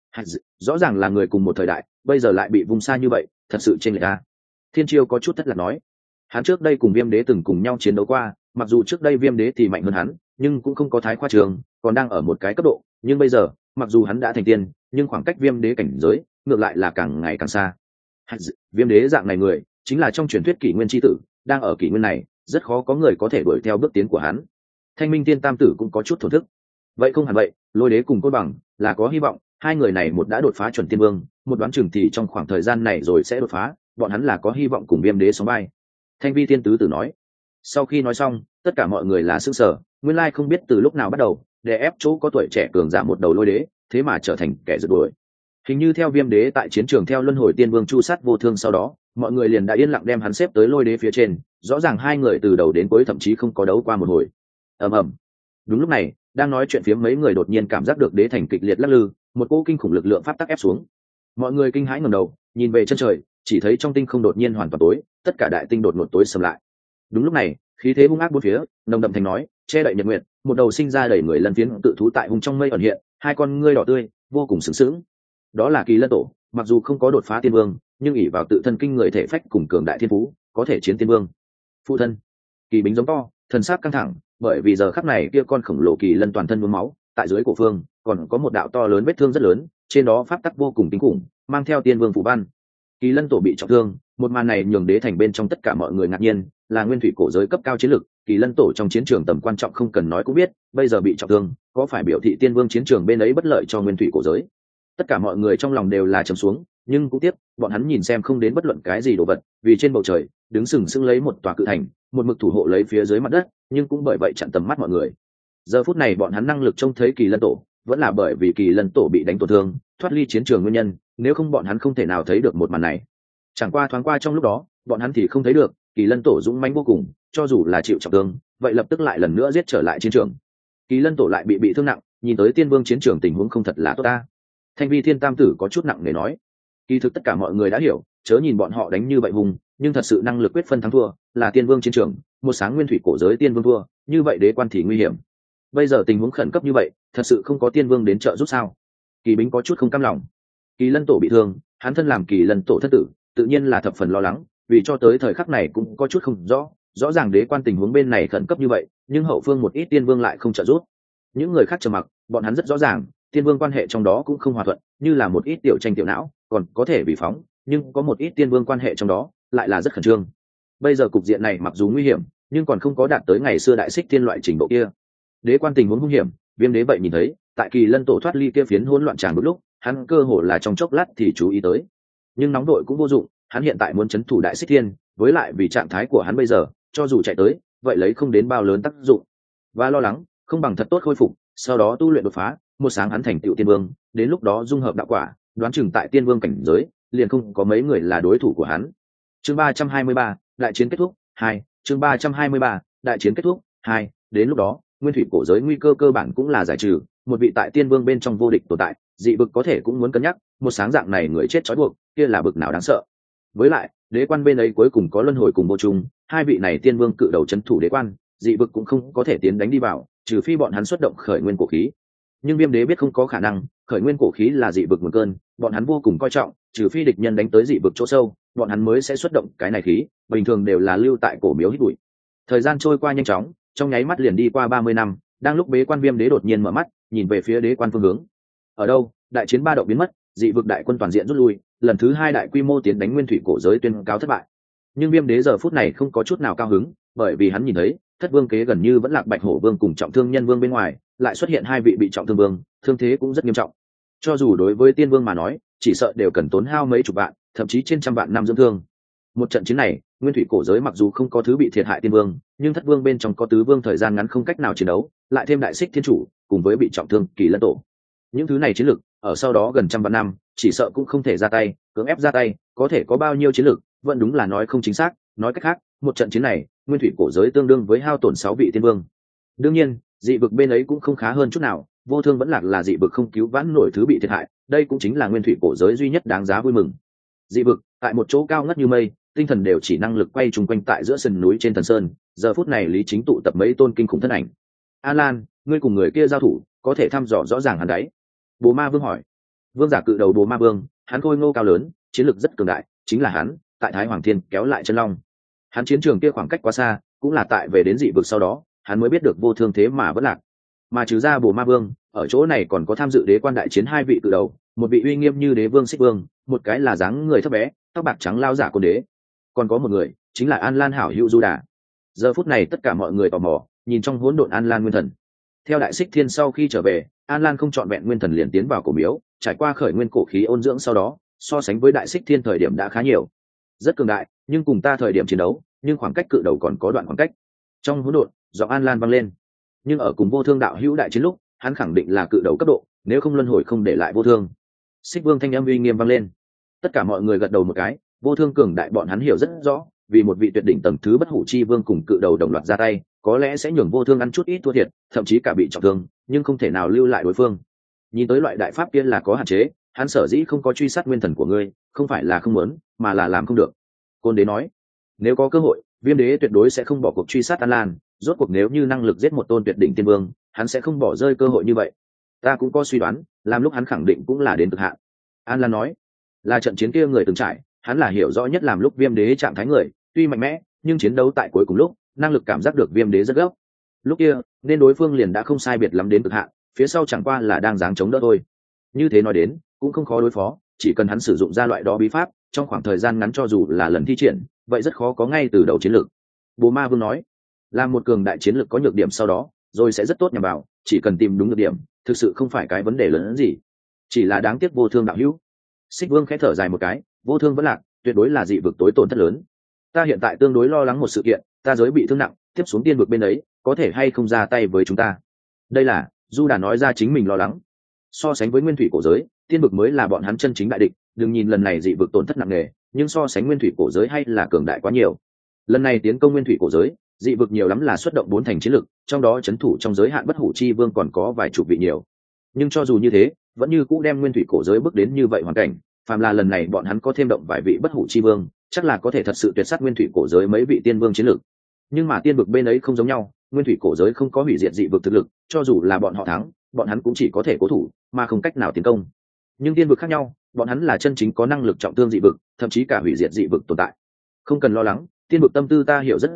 Rõ ràng là người cùng một thời đại, bây giờ lại bị vùng xa như vậy, thật sự chênh lệch a. Thiên Chiêu có chút thất lạc nói, hắn trước đây cùng Viêm Đế từng cùng nhau chiến đấu qua, mặc dù trước đây Viêm Đế thì mạnh hơn hắn, nhưng cũng không có thái khoa trường, còn đang ở một cái cấp độ, nhưng bây giờ, mặc dù hắn đã thành tiên, nhưng khoảng cách Viêm Đế cảnh giới, ngược lại là càng ngày càng xa. Viêm Đế dạng này người, chính là trong truyền thuyết kỷ nguyên chi tử, đang ở kỷ nguyên này, rất khó có người có thể đuổi theo bước tiến của hắn. Thanh Minh Tiên Tam Tử cũng có chút thổn thức. Vậy không hẳn vậy, Lôi Đế cùng Côn Bằng là có hy vọng, hai người này một đã đột phá chuẩn tiên vương, một đoán chừng thì trong khoảng thời gian này rồi sẽ đột phá, bọn hắn là có hy vọng cùng Viêm Đế sóng vai. Thanh Vi Tiên Tứ Tử nói. Sau khi nói xong, tất cả mọi người là sững sờ, nguyên lai không biết từ lúc nào bắt đầu, để ép chỗ có tuổi trẻ cường giả một đầu Lôi Đế, thế mà trở thành kẻ rượt đuổi. Hình như theo Viêm Đế tại chiến trường theo luân hồi tiên vương chu sát vô thương sau đó, mọi người liền đã yên lặng đem hắn xếp tới Lôi Đế phía trên, rõ ràng hai người từ đầu đến cuối thậm chí không có đấu qua một hồi. Ầm ầm. Đúng lúc này, đang nói chuyện phía mấy người đột nhiên cảm giác được đế thành kịch liệt lắc lư, một cỗ kinh khủng lực lượng pháp tắc ép xuống. Mọi người kinh hãi ngẩng đầu, nhìn về chân trời, chỉ thấy trong tinh không đột nhiên hoàn toàn tối, tất cả đại tinh đột ngột tối sầm lại. Đúng lúc này, khí thế hung ác bốn phía, nồng đậm thành nói, che đậy nhật nguyệt, một đầu sinh ra đầy người lân phiến tự thú tại hung trong mây ẩn hiện, hai con ngươi đỏ tươi, vô cùng sướng sướng. Đó là Kỳ Lân Tổ, mặc dù không có đột phá tiên vương, nhưng ỷ vào tự thân kinh người thể phách cùng cường đại thiên phú, có thể chiến tiên vương. Phụ thân, Kỳ Bính giống to, thần sắc căng thẳng, bởi vì giờ khắc này kia con khổng lồ kỳ lân toàn thân nhuốm máu, tại dưới cổ phương còn có một đạo to lớn vết thương rất lớn, trên đó pháp tắc vô cùng kinh khủng, mang theo tiên vương phù văn. Kỳ Lân Tổ bị trọng thương, một màn này nhường đế thành bên trong tất cả mọi người ngạc nhiên, là nguyên thủy cổ giới cấp cao chiến lực, Kỳ Lân Tổ trong chiến trường tầm quan trọng không cần nói cũng biết, bây giờ bị trọng thương, có phải biểu thị tiên vương chiến trường bên ấy bất lợi cho nguyên thủy cổ giới? Tất cả mọi người trong lòng đều là trầm xuống, nhưng cũng tiếc, bọn hắn nhìn xem không đến bất luận cái gì đồ vật, vì trên bầu trời đứng sừng sững lấy một tòa cự thành, một mực thủ hộ lấy phía dưới mặt đất, nhưng cũng bởi vậy chặn tầm mắt mọi người. Giờ phút này bọn hắn năng lực trông thấy Kỳ Lân Tổ, vẫn là bởi vì Kỳ Lân Tổ bị đánh tổn thương, thoát ly chiến trường nguyên nhân, nếu không bọn hắn không thể nào thấy được một màn này. Chẳng qua thoáng qua trong lúc đó, bọn hắn thì không thấy được, Kỳ Lân Tổ dũng mãnh vô cùng, cho dù là chịu trọng thương, vậy lập tức lại lần nữa giết trở lại chiến trường. Kỳ Lân Tổ lại bị thương nặng, nhìn tới tiên vương chiến trường tình huống không thật là tốt ta. Thanh Vi Thiên Tam Tử có chút nặng nề nói, kỳ thực tất cả mọi người đã hiểu, chớ nhìn bọn họ đánh như vậy hùng, nhưng thật sự năng lực quyết phân thắng thua, là tiên vương chiến trường, một sáng nguyên thủy cổ giới tiên vương thua, như vậy đế quan thì nguy hiểm. Bây giờ tình huống khẩn cấp như vậy, thật sự không có tiên vương đến trợ giúp sao? Kỳ Bính có chút không cam lòng. Kỳ Lân Tổ bị thương, hắn thân làm Kỳ Lân Tổ thất tử, tự nhiên là thập phần lo lắng, vì cho tới thời khắc này cũng có chút không rõ, rõ ràng đế quan tình huống bên này khẩn cấp như vậy nhưng hậu phương một ít tiên vương lại không trợ giúp. Những người khác trầm mặc, bọn hắn rất rõ ràng tiên vương quan hệ trong đó cũng không hòa thuận, như là một ít tiểu tranh tiểu não còn có thể bị phóng, nhưng có một ít tiên vương quan hệ trong đó lại là rất khẩn trương. Bây giờ cục diện này mặc dù nguy hiểm nhưng còn không có đạt tới ngày xưa đại xích thiên loại trình độ kia. Đế quan tình huống hung hiểm, Viêm Đế vậy nhìn thấy tại Kỳ Lân tổ thoát ly kia phiến hỗn loạn tràn một lúc, hắn cơ hồ là trong chốc lát thì chú ý tới. Nhưng nóng đội cũng vô dụng, hắn hiện tại muốn chấn thủ đại xích thiên, với lại vì trạng thái của hắn bây giờ cho dù chạy tới vậy lấy không đến bao lớn tác dụng, và lo lắng không bằng thật tốt khôi phục sau đó tu luyện đột phá, một sáng hắn thành tựu tiên vương, đến lúc đó dung hợp đạo quả, đoán chừng tại tiên vương cảnh giới liền không có mấy người là đối thủ của hắn. Chương 323, đại chiến kết thúc 2. Chương 323, đại chiến kết thúc 2. Đến lúc đó nguyên thủy cổ giới nguy cơ cơ bản cũng là giải trừ, một vị tại tiên vương bên trong vô địch tồn tại, dị vực có thể cũng muốn cân nhắc, một sáng dạng này người chết trói buộc kia là bực nào đáng sợ. Với lại đế quan bên ấy cuối cùng có luân hồi cùng vô trùng, hai vị này tiên vương cự đầu chấn thủ đế quan, dị vực cũng không có thể tiến đánh đi vào, trừ phi bọn hắn xuất động khởi nguyên cổ khí. Nhưng Viêm Đế biết không có khả năng, khởi nguyên cổ khí là dị vực một cơn, bọn hắn vô cùng coi trọng, trừ phi địch nhân đánh tới dị vực chỗ sâu, bọn hắn mới sẽ xuất động cái này khí, bình thường đều là lưu tại cổ miếu hít bụi. Thời gian trôi qua nhanh chóng, trong nháy mắt liền đi qua 30 năm, đang lúc bế quan Viêm Đế đột nhiên mở mắt, nhìn về phía đế quan phương hướng. Ở đâu? Đại chiến ba động biến mất, dị vực đại quân toàn diện rút lui, lần thứ hai đại quy mô tiến đánh nguyên thủy cổ giới tuyên cáo thất bại. Nhưng Viêm Đế giờ phút này không có chút nào cao hứng, bởi vì hắn nhìn thấy thất vương kế gần như vẫn lạc Bạch Hổ Vương cùng trọng thương Nhân Vương bên ngoài, lại xuất hiện hai vị bị trọng thương vương, thương thế cũng rất nghiêm trọng. Cho dù đối với tiên vương mà nói, chỉ sợ đều cần tốn hao mấy chục vạn, thậm chí trên trăm vạn năm dưỡng thương. Một trận chiến này, nguyên thủy cổ giới mặc dù không có thứ bị thiệt hại tiên vương, nhưng thất vương bên trong có tứ vương thời gian ngắn không cách nào chiến đấu, lại thêm đại xích thiên chủ cùng với bị trọng thương Kỳ Lân tổ. Những thứ này chiến lực ở sau đó gần trăm vạn năm, chỉ sợ cũng không thể ra tay, cưỡng ép ra tay, có thể có bao nhiêu chiến lực, vẫn đúng là nói không chính xác. Nói cách khác, một trận chiến này, nguyên thủy cổ giới tương đương với hao tổn 6 vị tiên vương. Đương nhiên, dị vực bên ấy cũng không khá hơn chút nào, vô thương vẫn lạc là dị vực không cứu vãn nổi thứ bị thiệt hại, đây cũng chính là nguyên thủy cổ giới duy nhất đáng giá vui mừng. Dị vực tại một chỗ cao ngất như mây, tinh thần đều chỉ năng lực quay trùng quanh tại giữa sườn núi trên thần sơn, giờ phút này Lý Chính tụ tập mấy tôn kinh khủng thân ảnh. An Lan, ngươi cùng người kia giao thủ, có thể thăm dò rõ ràng hắn đấy. Bồ Ma Vương hỏi. Vương giả cự đầu Bồ Ma Vương, hắn khôi ngô cao lớn, chiến lực rất cường đại, chính là hắn tại Thái Hoàng Thiên kéo lại chân long. Hắn chiến trường kia khoảng cách quá xa, cũng là tại về đến dị vực sau đó, hắn mới biết được vô thương thế mà vẫn lạc. Mà trừ ra Bồ Ma Vương, ở chỗ này còn có tham dự đế quan đại chiến hai vị cự đầu, một vị uy nghiêm như đế vương Xích Vương, một cái là dáng người thấp bé, tóc bạc trắng lao giả Côn Đế, còn có một người chính là An Lan hảo hữu Du Đà. Giờ phút này tất cả mọi người tò mò nhìn trong hỗn độn An Lan nguyên thần. Theo đại xích thiên sau khi trở về, An Lan không chọn vẹn nguyên thần liền tiến vào cổ miếu, trải qua khởi nguyên cổ khí ôn dưỡng sau đó, so sánh với đại xích thiên thời điểm đã khá nhiều, rất cường đại, nhưng cùng ta thời điểm chiến đấu, nhưng khoảng cách cự đầu còn có đoạn khoảng cách. Trong hỗn độn, giọng An Lan vang lên. Nhưng ở cùng vô thương đạo hữu đại chiến lúc, hắn khẳng định là cự đầu cấp độ, nếu không luân hồi không để lại vô thương. Xích Vương thanh âm uy nghiêm vang lên. Tất cả mọi người gật đầu một cái, vô thương cường đại bọn hắn hiểu rất rõ, vì một vị tuyệt đỉnh tầng thứ bất hủ chi vương cùng cự đầu đồng loạt ra tay, có lẽ sẽ nhường vô thương ăn chút ít thua thiệt, thậm chí cả bị trọng thương, nhưng không thể nào lưu lại đối phương. Nhìn tới loại đại pháp kia là có hạn chế, hắn sở dĩ không có truy sát nguyên thần của ngươi, không phải là không muốn, mà là làm không được. Côn Đế nói, nếu có cơ hội, Viêm Đế tuyệt đối sẽ không bỏ cuộc truy sát An Lan, rốt cuộc nếu như năng lực giết một tôn tuyệt đỉnh tiên vương, hắn sẽ không bỏ rơi cơ hội như vậy. Ta cũng có suy đoán, làm lúc hắn khẳng định cũng là đến cực hạn. An Lan nói, là trận chiến kia người từng trải, hắn là hiểu rõ nhất làm lúc Viêm Đế trạng thái người, tuy mạnh mẽ, nhưng chiến đấu tại cuối cùng lúc, năng lực cảm giác được Viêm Đế rất gấp. Lúc kia, nên đối phương liền đã không sai biệt lắm đến cực hạn, phía sau chẳng qua là đang giáng chống đỡ thôi. Như thế nói đến, cũng không khó đối phó, chỉ cần hắn sử dụng ra loại đó bí pháp, trong khoảng thời gian ngắn cho dù là lần thi triển, vậy rất khó có ngay từ đầu chiến lược. Bồ Ma Vương nói, là một cường đại chiến lược có nhược điểm sau đó, rồi sẽ rất tốt nhằm vào, chỉ cần tìm đúng nhược điểm, thực sự không phải cái vấn đề lớn hơn gì. Chỉ là đáng tiếc vô thương đạo hữu. Xích Vương khẽ thở dài một cái, vô thương vẫn lạc, tuyệt đối là dị vực tối tổn thất lớn. Ta hiện tại tương đối lo lắng một sự kiện, ta giới bị thương nặng, tiếp xuống tiên vực bên ấy, có thể hay không ra tay với chúng ta. Đây là Du Đà nói ra chính mình lo lắng. So sánh với nguyên thủy cổ giới, tiên vực mới là bọn hắn chân chính đại địch, đừng nhìn lần này dị vực tổn thất nặng nề, nhưng so sánh nguyên thủy cổ giới hay là cường đại quá nhiều. Lần này tiến công nguyên thủy cổ giới, dị vực nhiều lắm là xuất động 4 thành chiến lực, trong đó trấn thủ trong giới hạn bất hủ chi vương còn có vài chục vị nhiều. Nhưng cho dù như thế, vẫn như cũ đem nguyên thủy cổ giới bước đến như vậy hoàn cảnh, phàm là lần này bọn hắn có thêm động vài vị bất hủ chi vương, chắc là có thể thật sự tuyệt sát nguyên thủy cổ giới mấy vị tiên vương chiến lực. Nhưng mà tiên vực bên ấy không giống nhau, nguyên thủy cổ giới không có hủy diệt dị vực thực lực, cho dù là bọn họ thắng, bọn hắn cũng chỉ có thể cố thủ, mà không cách nào tiến công. Nhưng tiên vực khác nhau, bọn hắn là chân chính có năng lực trọng thương dị vực, thậm chí cả hủy diệt dị vực tồn tại. Không cần lo lắng, tiên vực tâm tư ta hiểu rất rõ,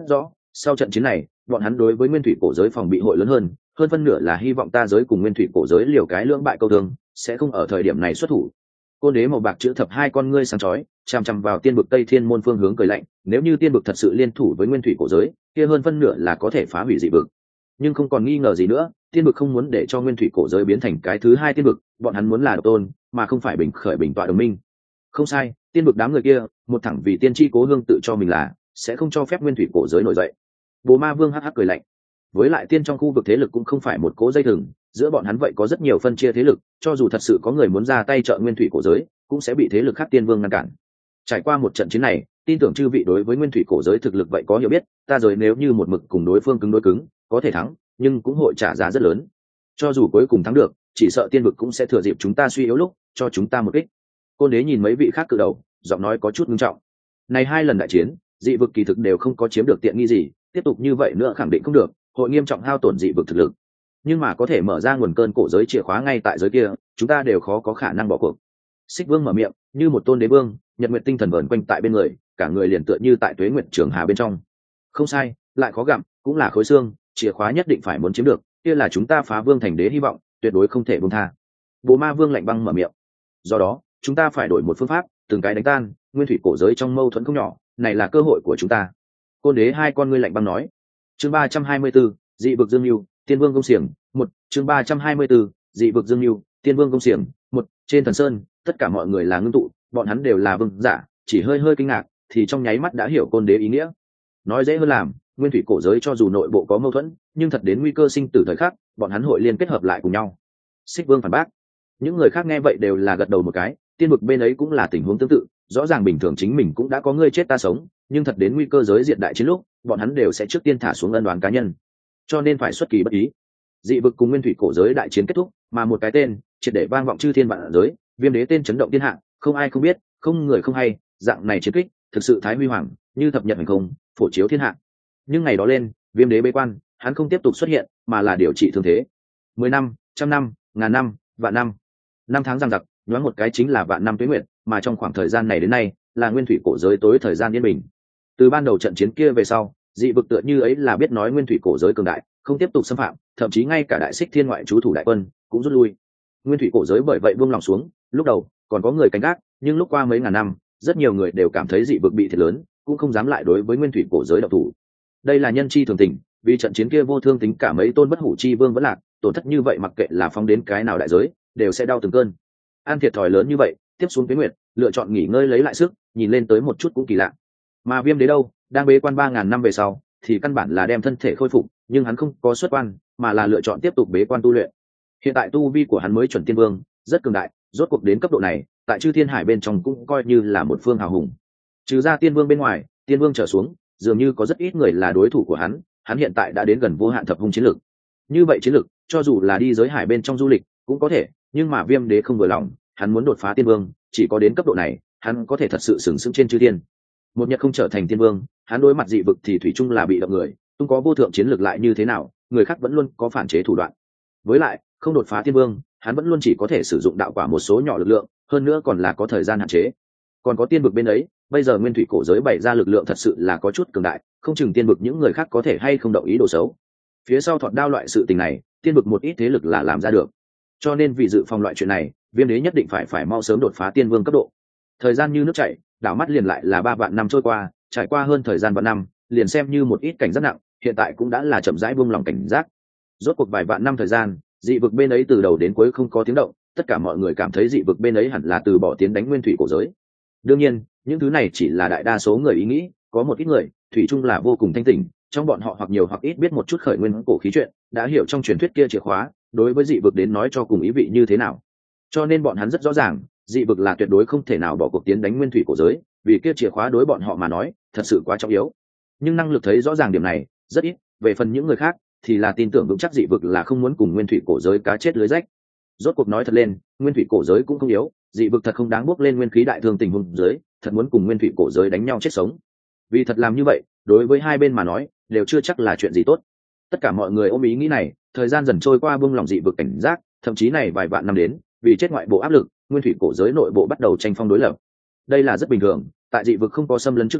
Sau trận chiến này bọn hắn đối với nguyên thủy cổ giới phòng bị hội lớn hơn phân nửa là hy vọng ta giới cùng nguyên thủy cổ giới liều cái lưỡng bại câu thương, sẽ không ở thời điểm này xuất thủ. Côn đế màu bạc chữ thập hai con ngươi sáng chói chằm chằm vào tiên vực tây thiên môn phương hướng cười lạnh, nếu như tiên vực thật sự liên thủ với nguyên thủy cổ giới kia hơn phân nửa là có thể phá hủy dị vực. Nhưng không còn nghi ngờ gì nữa, tiên vực không muốn để cho nguyên thủy cổ giới biến thành cái thứ hai tiên vực, bọn hắn muốn là độc tôn mà không phải bình khởi bình tọa đồng minh. Không sai, tiên vực đám người kia một thẳng vì tiên tri cố hương tự cho mình là sẽ không cho phép nguyên thủy cổ giới nổi dậy. Bồ Ma Vương hắc hắc cười lạnh. Với lại tiên trong khu vực thế lực cũng không phải một cố dây thừng, giữa bọn hắn vậy có rất nhiều phân chia thế lực, cho dù thật sự có người muốn ra tay trợ nguyên thủy cổ giới cũng sẽ bị thế lực khác tiên vương ngăn cản. Trải qua một trận chiến này, tin tưởng chư vị đối với nguyên thủy cổ giới thực lực vậy có hiểu biết, ta giới nếu như một mực cùng đối phương cứng đối cứng có thể thắng, nhưng cũng hội trả giá rất lớn. Cho dù cuối cùng thắng được, chỉ sợ tiên vực cũng sẽ thừa dịp chúng ta suy yếu lúc cho chúng ta một kích. Côn đế nhìn mấy vị khác cự đầu, giọng nói có chút nghiêm trọng. Này hai lần đại chiến, dị vực kỳ thực đều không có chiếm được tiện nghi gì, tiếp tục như vậy nữa khẳng định không được, hội nghiêm trọng hao tổn dị vực thực lực. Nhưng mà có thể mở ra nguồn cơn cổ giới chìa khóa ngay tại giới kia, chúng ta đều khó có khả năng bỏ cuộc. Xích Vương mở miệng, như một tôn đế vương, nhật nguyệt tinh thần vờn quanh tại bên người, cả người liền tựa như tại tuế nguyệt trường hà bên trong. Không sai, lại khó gặm, cũng là khối xương, chìa khóa nhất định phải muốn chiếm được, kia là chúng ta phá vương thành đế hy vọng, tuyệt đối không thể buông tha. Bồ Ma Vương lạnh băng mở miệng. Do đó, chúng ta phải đổi một phương pháp, từng cái đánh tan nguyên thủy cổ giới trong mâu thuẫn không nhỏ, này là cơ hội của chúng ta. Côn đế hai con ngươi lạnh băng nói. Chương 324, dị vực dương lưu, tiên vương công xiềng, một. Chương 324, dị vực dương lưu, tiên vương công xiềng, một. Trên thần sơn, tất cả mọi người là ngưng tụ, bọn hắn đều là vương giả, chỉ hơi hơi kinh ngạc, thì trong nháy mắt đã hiểu côn đế ý nghĩa. Nói dễ hơn làm, nguyên thủy cổ giới cho dù nội bộ có mâu thuẫn, nhưng thật đến nguy cơ sinh tử thời khắc, bọn hắn hội liên kết hợp lại cùng nhau. Xích Vương phản bác. Những người khác nghe vậy đều là gật đầu một cái, tiên vực bên ấy cũng là tình huống tương tự, rõ ràng bình thường chính mình cũng đã có ngươi chết ta sống, nhưng thật đến nguy cơ giới diện đại chiến lúc, bọn hắn đều sẽ trước tiên thả xuống ân đoán cá nhân, cho nên phải xuất kỳ bất ý. Dị vực cùng nguyên thủy cổ giới đại chiến kết thúc, mà một cái tên triệt để vang vọng chư thiên vạn giới, Viêm đế tên chấn động thiên hạ, không ai không biết, không người không hay, dạng này chiến kích thực sự thái huy hoàng, như thập nhật hành không, phổ chiếu thiên hạ. Nhưng ngày đó lên, Viêm đế bế quan, hắn không tiếp tục xuất hiện, mà là điều trị thương thế. 10 năm, trăm năm, ngàn năm, vạn năm, năm tháng giằng giặc, nhoáng một cái chính là vạn năm tuế nguyệt, mà trong khoảng thời gian này đến nay là nguyên thủy cổ giới tối thời gian yên bình. Từ ban đầu trận chiến kia về sau, dị vực tựa như ấy là biết nói nguyên thủy cổ giới cường đại, không tiếp tục xâm phạm, thậm chí ngay cả đại xích thiên ngoại trú thủ đại quân cũng rút lui. Nguyên thủy cổ giới bởi vậy buông lòng xuống, lúc đầu còn có người canh gác, nhưng lúc qua mấy ngàn năm, rất nhiều người đều cảm thấy dị vực bị thiệt lớn, cũng không dám lại đối với nguyên thủy cổ giới động thủ. Đây là nhân chi thường tình, vì trận chiến kia vô thương tính cả mấy tôn bất hủ chi vương vẫn lạc, tổn thất như vậy mặc kệ là phóng đến cái nào đại giới, đều sẽ đau từng cơn. An thiệt thòi lớn như vậy, tiếp xuống Tuế Nguyệt, lựa chọn nghỉ ngơi lấy lại sức, nhìn lên tới một chút cũng kỳ lạ. Mà Viêm đế đâu, đang bế quan 3000 năm về sau, thì căn bản là đem thân thể khôi phục, nhưng hắn không có xuất quan, mà là lựa chọn tiếp tục bế quan tu luyện. Hiện tại tu vi của hắn mới chuẩn tiên vương, rất cường đại, rốt cuộc đến cấp độ này, tại chư thiên hải bên trong cũng coi như là một phương hào hùng. Trừ ra tiên vương bên ngoài, tiên vương trở xuống, dường như có rất ít người là đối thủ của hắn, hắn hiện tại đã đến gần vô hạn thập hung chiến lực. Như vậy chiến lực, cho dù là đi giới hải bên trong du lịch, cũng có thể, nhưng mà Viêm đế không vừa lòng, hắn muốn đột phá tiên vương, chỉ có đến cấp độ này, hắn có thể thật sự sừng sững trên chư thiên. Một nhật không trở thành tiên vương, hắn đối mặt dị vực thì thủy chung là bị động người, tung có vô thượng chiến lược lại như thế nào, người khác vẫn luôn có phản chế thủ đoạn. Với lại, không đột phá tiên vương, hắn vẫn luôn chỉ có thể sử dụng đạo quả một số nhỏ lực lượng, hơn nữa còn là có thời gian hạn chế. Còn có tiên vực bên ấy, bây giờ nguyên thủy cổ giới bày ra lực lượng thật sự là có chút cường đại, không chừng tiên vực những người khác có thể hay không động ý đồ xấu. Phía sau thọt đao loại sự tình này, tiên vực một ít thế lực là làm ra được. Cho nên vì dự phòng loại chuyện này, Viêm đế nhất định phải mau sớm đột phá tiên vương cấp độ. Thời gian như nước chảy, đảo mắt liền lại là 3 vạn năm trôi qua, trải qua hơn thời gian vạn năm, liền xem như một ít cảnh giác nặng, hiện tại cũng đã là chậm rãi buông lòng cảnh giác. Rốt cuộc vài vạn năm thời gian, dị vực bên ấy từ đầu đến cuối không có tiếng động, tất cả mọi người cảm thấy dị vực bên ấy hẳn là từ bỏ tiến đánh nguyên thủy cổ giới. Đương nhiên, những thứ này chỉ là đại đa số người ý nghĩ, có một ít người, thủy chung là vô cùng thanh tỉnh, trong bọn họ hoặc nhiều hoặc ít biết một chút khởi nguyên cổ khí chuyện, đã hiểu trong truyền thuyết kia chìa khóa, đối với dị vực đến nói cho cùng ý vị như thế nào. Cho nên bọn hắn rất rõ ràng, dị vực là tuyệt đối không thể nào bỏ cuộc tiến đánh nguyên thủy cổ giới, vì kia chìa khóa đối bọn họ mà nói, thật sự quá trọng yếu. Nhưng năng lực thấy rõ ràng điểm này, rất ít, về phần những người khác, thì là tin tưởng vững chắc dị vực là không muốn cùng nguyên thủy cổ giới cá chết lưới rách. Rốt cuộc nói thật lên, nguyên thủy cổ giới cũng không yếu, dị vực thật không đáng bước lên nguyên khí đại thương tình huống dưới, thật muốn cùng nguyên thủy cổ giới đánh nhau chết sống. Vì thật làm như vậy, đối với hai bên mà nói, đều chưa chắc là chuyện gì tốt. Tất cả mọi người ôm ý nghĩ này, thời gian dần trôi qua buông lòng dị vực cảnh giác, thậm chí này vài vạn năm đến, vì chết ngoại bộ áp lực, nguyên thủy cổ giới nội bộ bắt đầu tranh phong đối lập. Đây là rất bình thường, tại dị vực không có xâm lấn trước đó,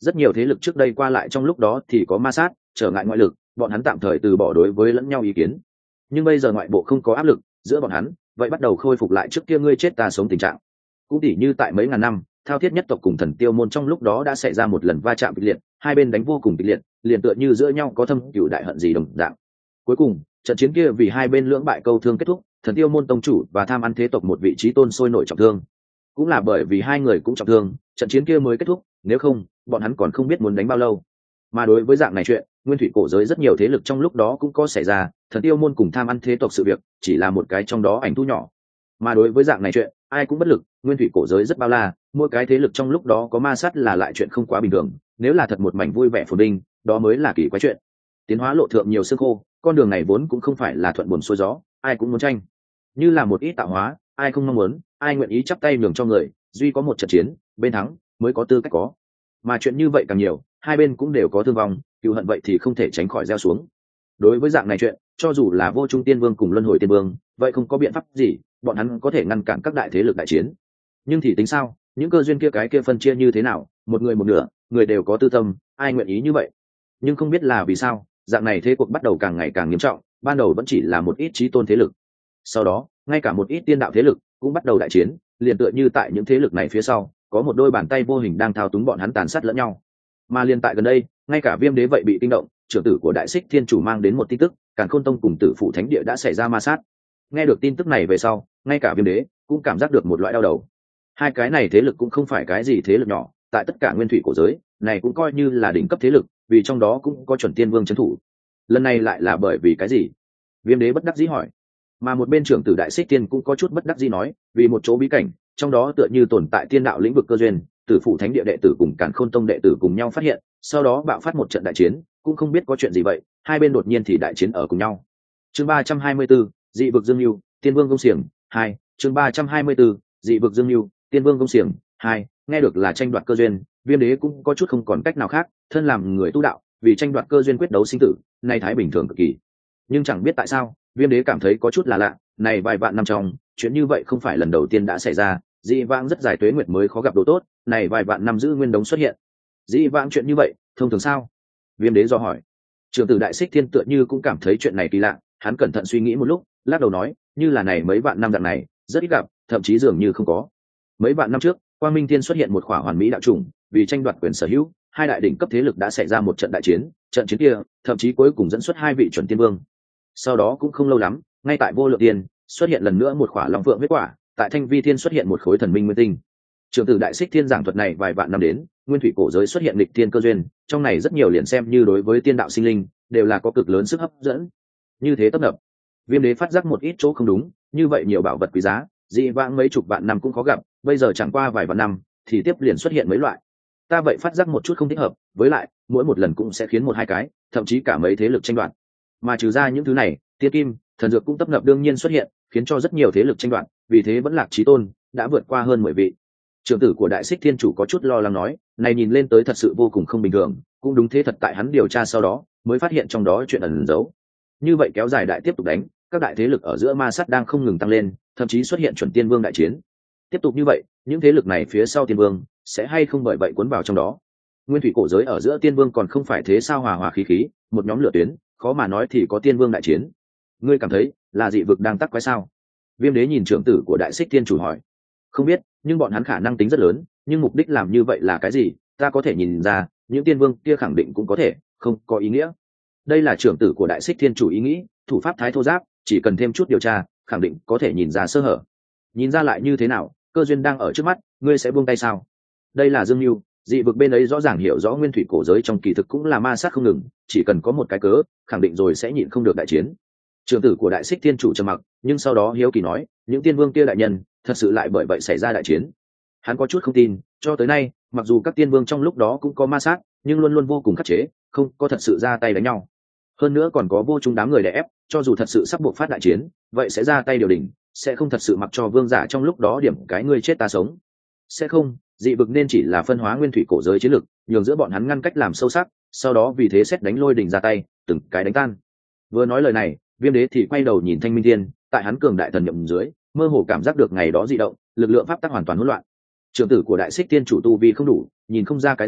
rất nhiều thế lực trước đây qua lại trong lúc đó thì có ma sát trở ngại ngoại lực, bọn hắn tạm thời từ bỏ đối với lẫn nhau ý kiến. Nhưng bây giờ ngoại bộ không có áp lực giữa bọn hắn, vậy bắt đầu khôi phục lại trước kia ngươi chết ta sống tình trạng. Cũng tỉ như tại mấy ngàn năm, Thao Thiết nhất tộc cùng Thần Tiêu môn trong lúc đó đã xảy ra một lần va chạm kịch liệt, hai bên đánh vô cùng kịch liệt, liền tựa như giữa nhau có thâm cửu đại hận gì đồng dạng. Cuối cùng, trận chiến kia vì hai bên lưỡng bại câu thương kết thúc, Thần Tiêu môn tông chủ và Tham Ăn thế tộc một vị trí tôn sôi nổi trọng thương. Cũng là bởi vì hai người cũng trọng thương, trận chiến kia mới kết thúc, nếu không, bọn hắn còn không biết muốn đánh bao lâu. Mà đối với dạng này chuyện, nguyên thủy cổ giới rất nhiều thế lực trong lúc đó cũng có xảy ra, Thần Tiêu môn cùng Tham Ăn thế tộc sự việc chỉ là một cái trong đó ảnh thu nhỏ. Mà đối với dạng này chuyện, ai cũng bất lực, nguyên thủy cổ giới rất bao la, mỗi cái thế lực trong lúc đó có ma sát là lại chuyện không quá bình thường, nếu là thật một mảnh vui vẻ phồn vinh, đó mới là kỳ quái chuyện. Tiến hóa lộ thượng nhiều xương khô, con đường này vốn cũng không phải là thuận buồm xuôi gió, ai cũng muốn tranh. Như là một ít tạo hóa, ai không mong muốn, ai nguyện ý chắp tay nhường cho người, duy có một trận chiến, bên thắng mới có tư cách có. Mà chuyện như vậy càng nhiều, hai bên cũng đều có thương vong, cựu hận vậy thì không thể tránh khỏi gieo xuống. Đối với dạng này chuyện, cho dù là Vô Trung Tiên Vương cùng Luân Hồi Tiên Vương, vậy không có biện pháp gì, bọn hắn có thể ngăn cản các đại thế lực đại chiến. Nhưng thì tính sao, những cơ duyên kia cái kia phân chia như thế nào, một người một nửa, người đều có tư tâm, ai nguyện ý như vậy. Nhưng không biết là vì sao, dạng này thế cuộc bắt đầu càng ngày càng nghiêm trọng, ban đầu vẫn chỉ là một ít chí tôn thế lực. Sau đó, ngay cả một ít tiên đạo thế lực cũng bắt đầu đại chiến, liền tựa như tại những thế lực này phía sau, có một đôi bàn tay vô hình đang thao túng bọn hắn tàn sát lẫn nhau. Mà liền tại gần đây, ngay cả Viêm Đế vậy bị kinh động, trưởng tử của Đại Xích Thiên Chủ mang đến một tin tức, Càn Khôn Tông cùng Tử Phụ Thánh Địa đã xảy ra ma sát. Nghe được tin tức này về sau, ngay cả Viêm Đế cũng cảm giác được một loại đau đầu. Hai cái này thế lực cũng không phải cái gì thế lực nhỏ, tại tất cả nguyên thủy cổ giới, này cũng coi như là đỉnh cấp thế lực, vì trong đó cũng có chuẩn tiên vương trấn thủ. Lần này lại là bởi vì cái gì? Viêm Đế bất đắc dĩ hỏi. Mà một bên trưởng tử Đại Xích Tiên cũng có chút bất đắc dĩ nói, vì một chỗ bí cảnh, trong đó tựa như tồn tại tiên đạo lĩnh vực cơ duyên, Tử Phụ Thánh Địa đệ tử cùng Càn Khôn Tông đệ tử cùng nhau phát hiện, sau đó bạo phát một trận đại chiến, cũng không biết có chuyện gì vậy, hai bên đột nhiên thì đại chiến ở cùng nhau. Chương 324, dị vực Dương Nưu, Tiên Vương công xiềng 2, chương 324, dị vực Dương Nưu, Tiên Vương công xiềng 2, nghe được là tranh đoạt cơ duyên, Viêm Đế cũng có chút không còn cách nào khác, thân làm người tu đạo, vì tranh đoạt cơ duyên quyết đấu sinh tử, này thái bình thường cực kỳ. Nhưng chẳng biết tại sao, Viêm Đế cảm thấy có chút là lạ, này vài vạn năm trong, chuyện như vậy không phải lần đầu tiên đã xảy ra, dị vãng rất dài tuế nguyệt mới khó gặp đồ tốt, này vài vạn năm giữ nguyên đống xuất hiện. Dị vãng chuyện như vậy, thông thường sao? Viêm Đế do hỏi. Trưởng tử Đại Xích Thiên tựa như cũng cảm thấy chuyện này kỳ lạ, hắn cẩn thận suy nghĩ một lúc, lắc đầu nói, như là này mấy vạn năm dạng này, rất ít gặp, thậm chí dường như không có. Mấy vạn năm trước, Quang Minh Thiên xuất hiện một khỏa hoàn mỹ đạo chủng, vì tranh đoạt quyền sở hữu, hai đại đỉnh cấp thế lực đã xảy ra một trận đại chiến, trận chiến kia, thậm chí cuối cùng dẫn xuất hai vị chuẩn tiên vương. Sau đó cũng không lâu lắm, ngay tại Vô Lượng Tiên xuất hiện lần nữa một khỏa long phượng huyết quả, tại Thanh Vi Thiên xuất hiện một khối thần minh nguyên tinh. Trưởng tử Đại Xích Thiên giảng thuật này vài vạn năm đến, nguyên thủy cổ giới xuất hiện lịch tiên cơ duyên, trong này rất nhiều liền xem như đối với tiên đạo sinh linh, đều là có cực lớn sức hấp dẫn. Như thế tấp nập, Viêm Đế phát giác một ít chỗ không đúng, như vậy nhiều bảo vật quý giá, dị vãng mấy chục vạn năm cũng khó gặp, bây giờ chẳng qua vài vạn năm, thì tiếp liền xuất hiện mấy loại. Ta vậy phát giác một chút không thích hợp, với lại, mỗi một lần cũng sẽ khiến một hai cái, thậm chí cả mấy thế lực tranh đoạt. Mà trừ ra những thứ này, tiên kim, thần dược cũng tấp nập đương nhiên xuất hiện, khiến cho rất nhiều thế lực tranh đoạt, vì thế vẫn lạc chí tôn, đã vượt qua hơn 10 vị. Trưởng tử của Đại Xích Thiên Chủ có chút lo lắng nói, này nhìn lên tới thật sự vô cùng không bình thường, cũng đúng thế thật tại hắn điều tra sau đó, mới phát hiện trong đó chuyện ẩn giấu. Như vậy kéo dài đại tiếp tục đánh, các đại thế lực ở giữa ma sát đang không ngừng tăng lên, thậm chí xuất hiện chuẩn tiên vương đại chiến. Tiếp tục như vậy, những thế lực này phía sau tiên vương sẽ hay không bởi vậy cuốn vào trong đó. Nguyên thủy cổ giới ở giữa tiên vương còn không phải thế sao hòa hòa khí khí, một nhóm lửa tuyến, khó mà nói thì có tiên vương đại chiến. Ngươi cảm thấy là dị vực đang tắc quái sao? Viêm Đế nhìn trưởng tử của Đại Xích Thiên Chủ hỏi. Không biết, nhưng bọn hắn khả năng tính rất lớn, nhưng mục đích làm như vậy là cái gì, ta có thể nhìn ra, những tiên vương kia khẳng định cũng có thể không có ý nghĩa. Đây là trưởng tử của Đại Xích Thiên Chủ ý nghĩ, thủ pháp thái thô giáp, chỉ cần thêm chút điều tra, khẳng định có thể nhìn ra sơ hở. Nhìn ra lại như thế nào, cơ duyên đang ở trước mắt, ngươi sẽ buông tay sao? Đây là Dương Nưu, dị vực bên ấy rõ ràng hiểu rõ nguyên thủy cổ giới trong kỳ thực cũng là ma sát không ngừng, chỉ cần có một cái cớ, khẳng định rồi sẽ nhịn không được đại chiến. Trưởng tử của Đại Xích Thiên Chủ trầm mặc, nhưng sau đó hiếu kỳ nói, những tiên vương kia đại nhân, thật sự lại bởi vậy xảy ra đại chiến. Hắn có chút không tin, cho tới nay, mặc dù các tiên vương trong lúc đó cũng có ma sát, nhưng luôn luôn vô cùng khắc chế, không có thật sự ra tay đánh nhau. Hơn nữa còn có vô chung đám người đè ép, cho dù thật sự sắp buộc phát đại chiến, vậy sẽ ra tay điều đình, sẽ không thật sự mặc cho vương giả trong lúc đó điểm cái ngươi chết ta sống. Sẽ không, dị vực nên chỉ là phân hóa nguyên thủy cổ giới chiến lực, nhường giữa bọn hắn ngăn cách làm sâu sắc, sau đó vì thế xét đánh lôi đình ra tay, từng cái đánh tan. Vừa nói lời này, Viêm Đế thì quay đầu nhìn Thanh Minh Thiên, tại hắn cường đại thần nhậm dưới, mơ hồ cảm giác được ngày đó dị động, lực lượng pháp tắc hoàn toàn hỗn loạn. Trưởng tử của Đại Xích Thiên Chủ tu vi không đủ, nhìn không ra cái gì,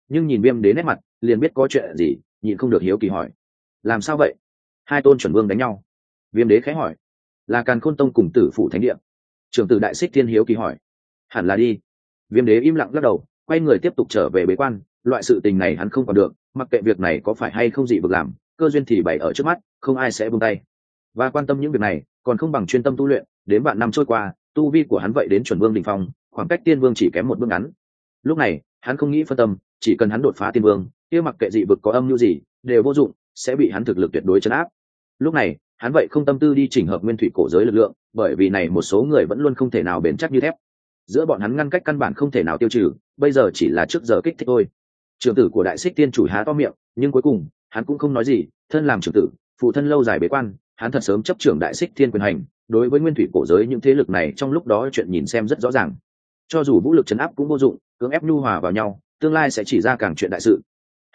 nhưng nhìn viêm đế nét mặt liền biết có chuyện gì, nhịn không được hiếu kỳ hỏi: làm sao vậy? Hai tôn chuẩn vương đánh nhau? Viêm đế khẽ hỏi. Là Càn Khôn Tông cùng Tử Phủ Thánh Địa. Trưởng tử Đại Xích Thiên hiếu kỳ hỏi. Hẳn là đi. Viêm đế im lặng lắc đầu, quay người tiếp tục trở về bế quan. Loại sự tình này hắn không còn được, mặc kệ việc này có phải hay không dị vực làm, cơ duyên thì bày ở trước mắt, không ai sẽ buông tay. Và quan tâm những việc này còn không bằng chuyên tâm tu luyện. Đến vạn năm trôi qua, tu vi của hắn vậy đến chuẩn vương đỉnh phong, khoảng cách tiên vương chỉ kém một bước ngắn. Lúc này hắn không nghĩ phân tâm, chỉ cần hắn đột phá tiên vương, kia mặc kệ dị vực có âm mưu gì đều vô dụng, sẽ bị hắn thực lực tuyệt đối trấn áp. Lúc này hắn vậy không tâm tư đi chỉnh hợp nguyên thủy cổ giới lực lượng, bởi vì này một số người vẫn luôn không thể nào bền chắc như thép, giữa bọn hắn ngăn cách căn bản không thể nào tiêu trừ, bây giờ chỉ là trước giờ kích thích thôi. Trưởng tử của Đại Xích Tiên chủ há to miệng, nhưng cuối cùng hắn cũng không nói gì. Thân làm trưởng tử, phụ thân lâu dài bế quan, hắn thật sớm chấp trưởng Đại Xích Thiên quyền hành, đối với nguyên thủy cổ giới những thế lực này trong lúc đó chuyện nhìn xem rất rõ ràng. Cho dù vũ lực trấn áp cũng vô dụng, cưỡng ép nhu hòa vào nhau, tương lai sẽ chỉ ra càng chuyện đại sự.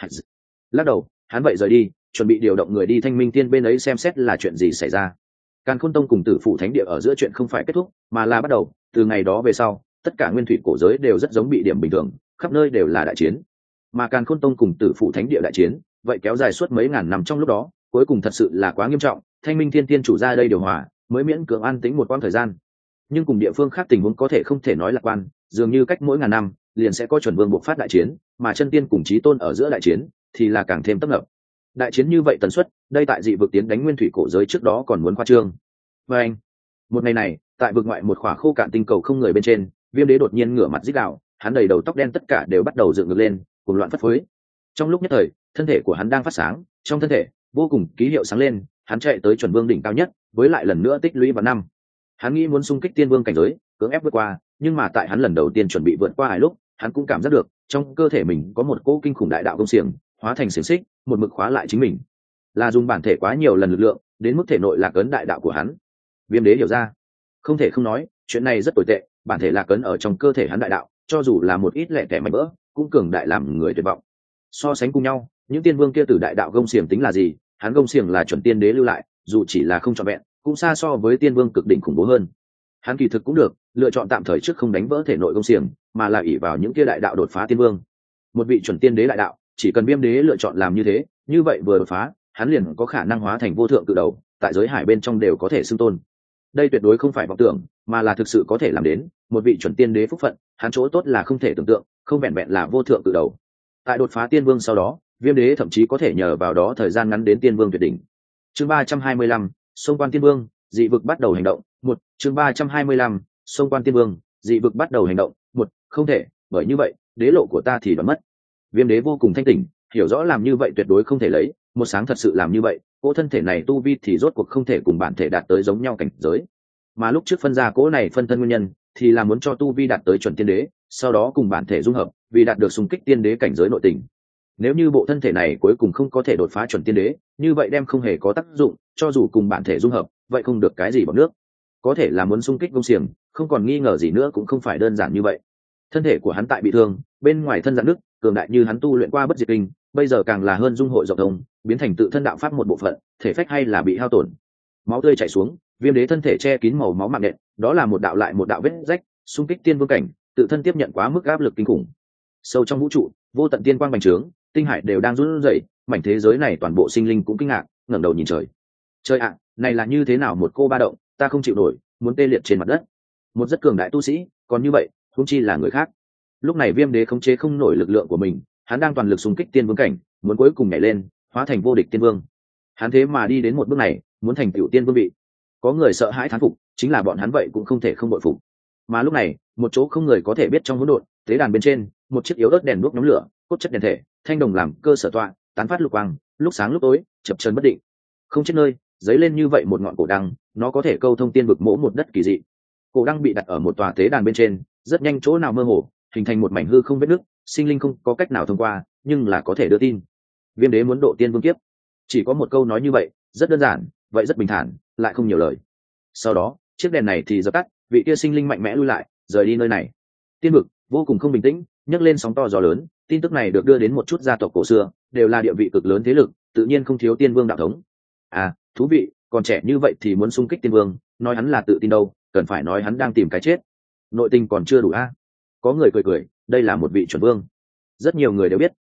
Lắc đầu, hắn vậy rời đi, chuẩn bị điều động người đi Thanh Minh Tiên bên ấy xem xét là chuyện gì xảy ra. Càn Khôn Tông cùng Tử Phủ Thánh Địa ở giữa chuyện không phải kết thúc, mà là bắt đầu. Từ ngày đó về sau, tất cả nguyên thủy cổ giới đều rất giống bị điểm bình thường, khắp nơi đều là đại chiến. Mà Càn Khôn Tông cùng Tử Phủ Thánh Địa đại chiến, vậy kéo dài suốt mấy ngàn năm, trong lúc đó, cuối cùng thật sự là quá nghiêm trọng. Thanh Minh Thiên Tiên chủ ra đây điều hòa, mới miễn cưỡng an tĩnh một quãng thời gian. Nhưng cùng địa phương khác tình huống có thể không thể nói lạc quan, dường như cách mỗi ngàn năm liền sẽ có chuẩn vương bộc phát đại chiến, mà chân tiên cùng chí tôn ở giữa đại chiến thì là càng thêm tấp nập. Đại chiến như vậy tần suất, đây tại dị vực tiến đánh nguyên thủy cổ giới trước đó còn muốn khoa trương. Và anh, một ngày này, tại vực ngoại một khỏa khô cạn tinh cầu không người bên trên, Viêm đế đột nhiên ngửa mặt rít gào, hắn đầy đầu tóc đen tất cả đều bắt đầu dựng ngược lên, cuồng loạn phất phới. Trong lúc nhất thời, thân thể của hắn đang phát sáng, trong thân thể vô cùng ký hiệu sáng lên, hắn chạy tới chuẩn vương đỉnh cao nhất, với lại lần nữa tích lũy vào năm. Hắn nghĩ muốn xung kích tiên vương cảnh giới, cưỡng ép vượt qua, nhưng mà tại hắn lần đầu tiên chuẩn bị vượt qua hải lúc, hắn cũng cảm giác được trong cơ thể mình có một cỗ kinh khủng đại đạo công xiềng, hóa thành xiềng xích, một mực khóa lại chính mình. Là dùng bản thể quá nhiều lần lực lượng, đến mức thể nội lạc ấn đại đạo của hắn. Viêm đế hiểu ra, không thể không nói, chuyện này rất tồi tệ. Bản thể lạc ấn ở trong cơ thể hắn đại đạo, cho dù là một ít lẻ tẻ mảnh vỡ, cũng cường đại làm người tuyệt vọng. So sánh cùng nhau, những tiên vương kia từ đại đạo gông xiềng tính là gì? Hắn gông xiềng là chuẩn tiên đế lưu lại, dù chỉ là không trọn vẹn, cũng xa so với tiên vương cực đỉnh khủng bố hơn. Hắn kỳ thực cũng được lựa chọn tạm thời trước không đánh vỡ thể nội gông xiềng, mà là ỷ vào những kia đại đạo đột phá tiên vương. Một vị chuẩn tiên đế đại đạo, chỉ cần Viêm đế lựa chọn làm như thế, như vậy vừa đột phá, hắn liền có khả năng hóa thành vô thượng cự đầu, tại giới hải bên trong đều có thể xưng tôn. Đây tuyệt đối không phải vọng tưởng, mà là thực sự có thể làm đến. Một vị chuẩn tiên đế phúc phận, hắn chỗ tốt là không thể tưởng tượng, không vẹn vẹn là vô thượng cự đầu. Tại đột phá tiên vương sau đó, Viêm đế thậm chí có thể nhờ vào đó thời gian ngắn đến tiên vương tuyệt đỉnh. Chương 325, xông quan tiên vương, dị vực bắt đầu hành động. Một, chương 325, xông quan tiên vương, dị vực bắt đầu hành động. Một, không thể, bởi như vậy, đế lộ của ta thì đoán mất. Viêm đế vô cùng thanh tỉnh, hiểu rõ làm như vậy tuyệt đối không thể lấy, một sáng thật sự làm như vậy, cỗ thân thể này tu vi thì rốt cuộc không thể cùng bản thể đạt tới giống nhau cảnh giới. Mà lúc trước phân ra cỗ này phân thân nguyên nhân, thì là muốn cho tu vi đạt tới chuẩn tiên đế, sau đó cùng bản thể dung hợp, vì đạt được xung kích tiên đế cảnh giới nội tình. Nếu như bộ thân thể này cuối cùng không có thể đột phá chuẩn tiên đế, như vậy đem không hề có tác dụng, cho dù cùng bản thể dung hợp, vậy không được cái gì bằng nước. Có thể là muốn xung kích công xiềng, không còn nghi ngờ gì nữa cũng không phải đơn giản như vậy. Thân thể của hắn tại bị thương, bên ngoài thân giãn nứt, cường đại như hắn tu luyện qua bất diệt kinh, bây giờ càng là hơn dung hội rộng thông, biến thành tự thân đạo pháp một bộ phận, thể phách hay là bị hao tổn. Máu tươi chảy xuống, Viêm đế thân thể che kín màu máu mạng nện, đó là một đạo lại một đạo vết rách, xung kích tiên vương cảnh, tự thân tiếp nhận quá mức áp lực kinh khủng. Sâu trong vũ trụ, vô tận tiên quang bành trướng, tinh hải đều đang run rẩy, mảnh thế giới này toàn bộ sinh linh cũng kinh ngạc, ngẩng đầu nhìn trời. Trời ạ, này là như thế nào một cô ba động, ta không chịu nổi, muốn tê liệt trên mặt đất. Một rất cường đại tu sĩ, còn như vậy, huống chi là người khác. Lúc này Viêm đế khống chế không nổi lực lượng của mình, hắn đang toàn lực xung kích tiên vương cảnh, muốn cuối cùng nhảy lên, hóa thành vô địch tiên vương. Hắn thế mà đi đến một bước này, muốn thành tựu tiên vương vị. Có người sợ hãi thán phục, chính là bọn hắn vậy cũng không thể không bội phục. Mà lúc này, một chỗ không người có thể biết trong hỗn độn, tế đàn bên trên, một chiếc yếu ớt đèn đuốc nhóm lửa, cốt chất đèn thể, thanh đồng làm cơ sở tọa, tán phát lục quang, lúc sáng lúc tối, chập chờn bất định. Không chết nơi, giấy lên như vậy một ngọn cổ đăng, nó có thể câu thông tiên vực mỗi một đất kỳ dị. Cổ đăng bị đặt ở một tòa tế đàn bên trên, rất nhanh chỗ nào mơ hồ, hình thành một mảnh hư không vết nứt, sinh linh không có cách nào thông qua, nhưng là có thể đưa tin. Viêm đế muốn độ tiên vương kiếp, chỉ có một câu nói như vậy, rất đơn giản, vậy rất bình thản, lại không nhiều lời. Sau đó, chiếc đèn này thì dập tắt, vị kia sinh linh mạnh mẽ lui lại, rời đi nơi này. Tiên vực vô cùng không bình tĩnh, nhấc lên sóng to gió lớn. Tin tức này được đưa đến một chút gia tộc cổ xưa, đều là địa vị cực lớn thế lực, tự nhiên không thiếu tiên vương đạo thống. À, thú vị, còn trẻ như vậy thì muốn xung kích tiên vương, nói hắn là tự tin đâu, cần phải nói hắn đang tìm cái chết. Nội tình còn chưa đủ a. Có người cười cười, đây là một vị chuẩn vương. Rất nhiều người đều biết,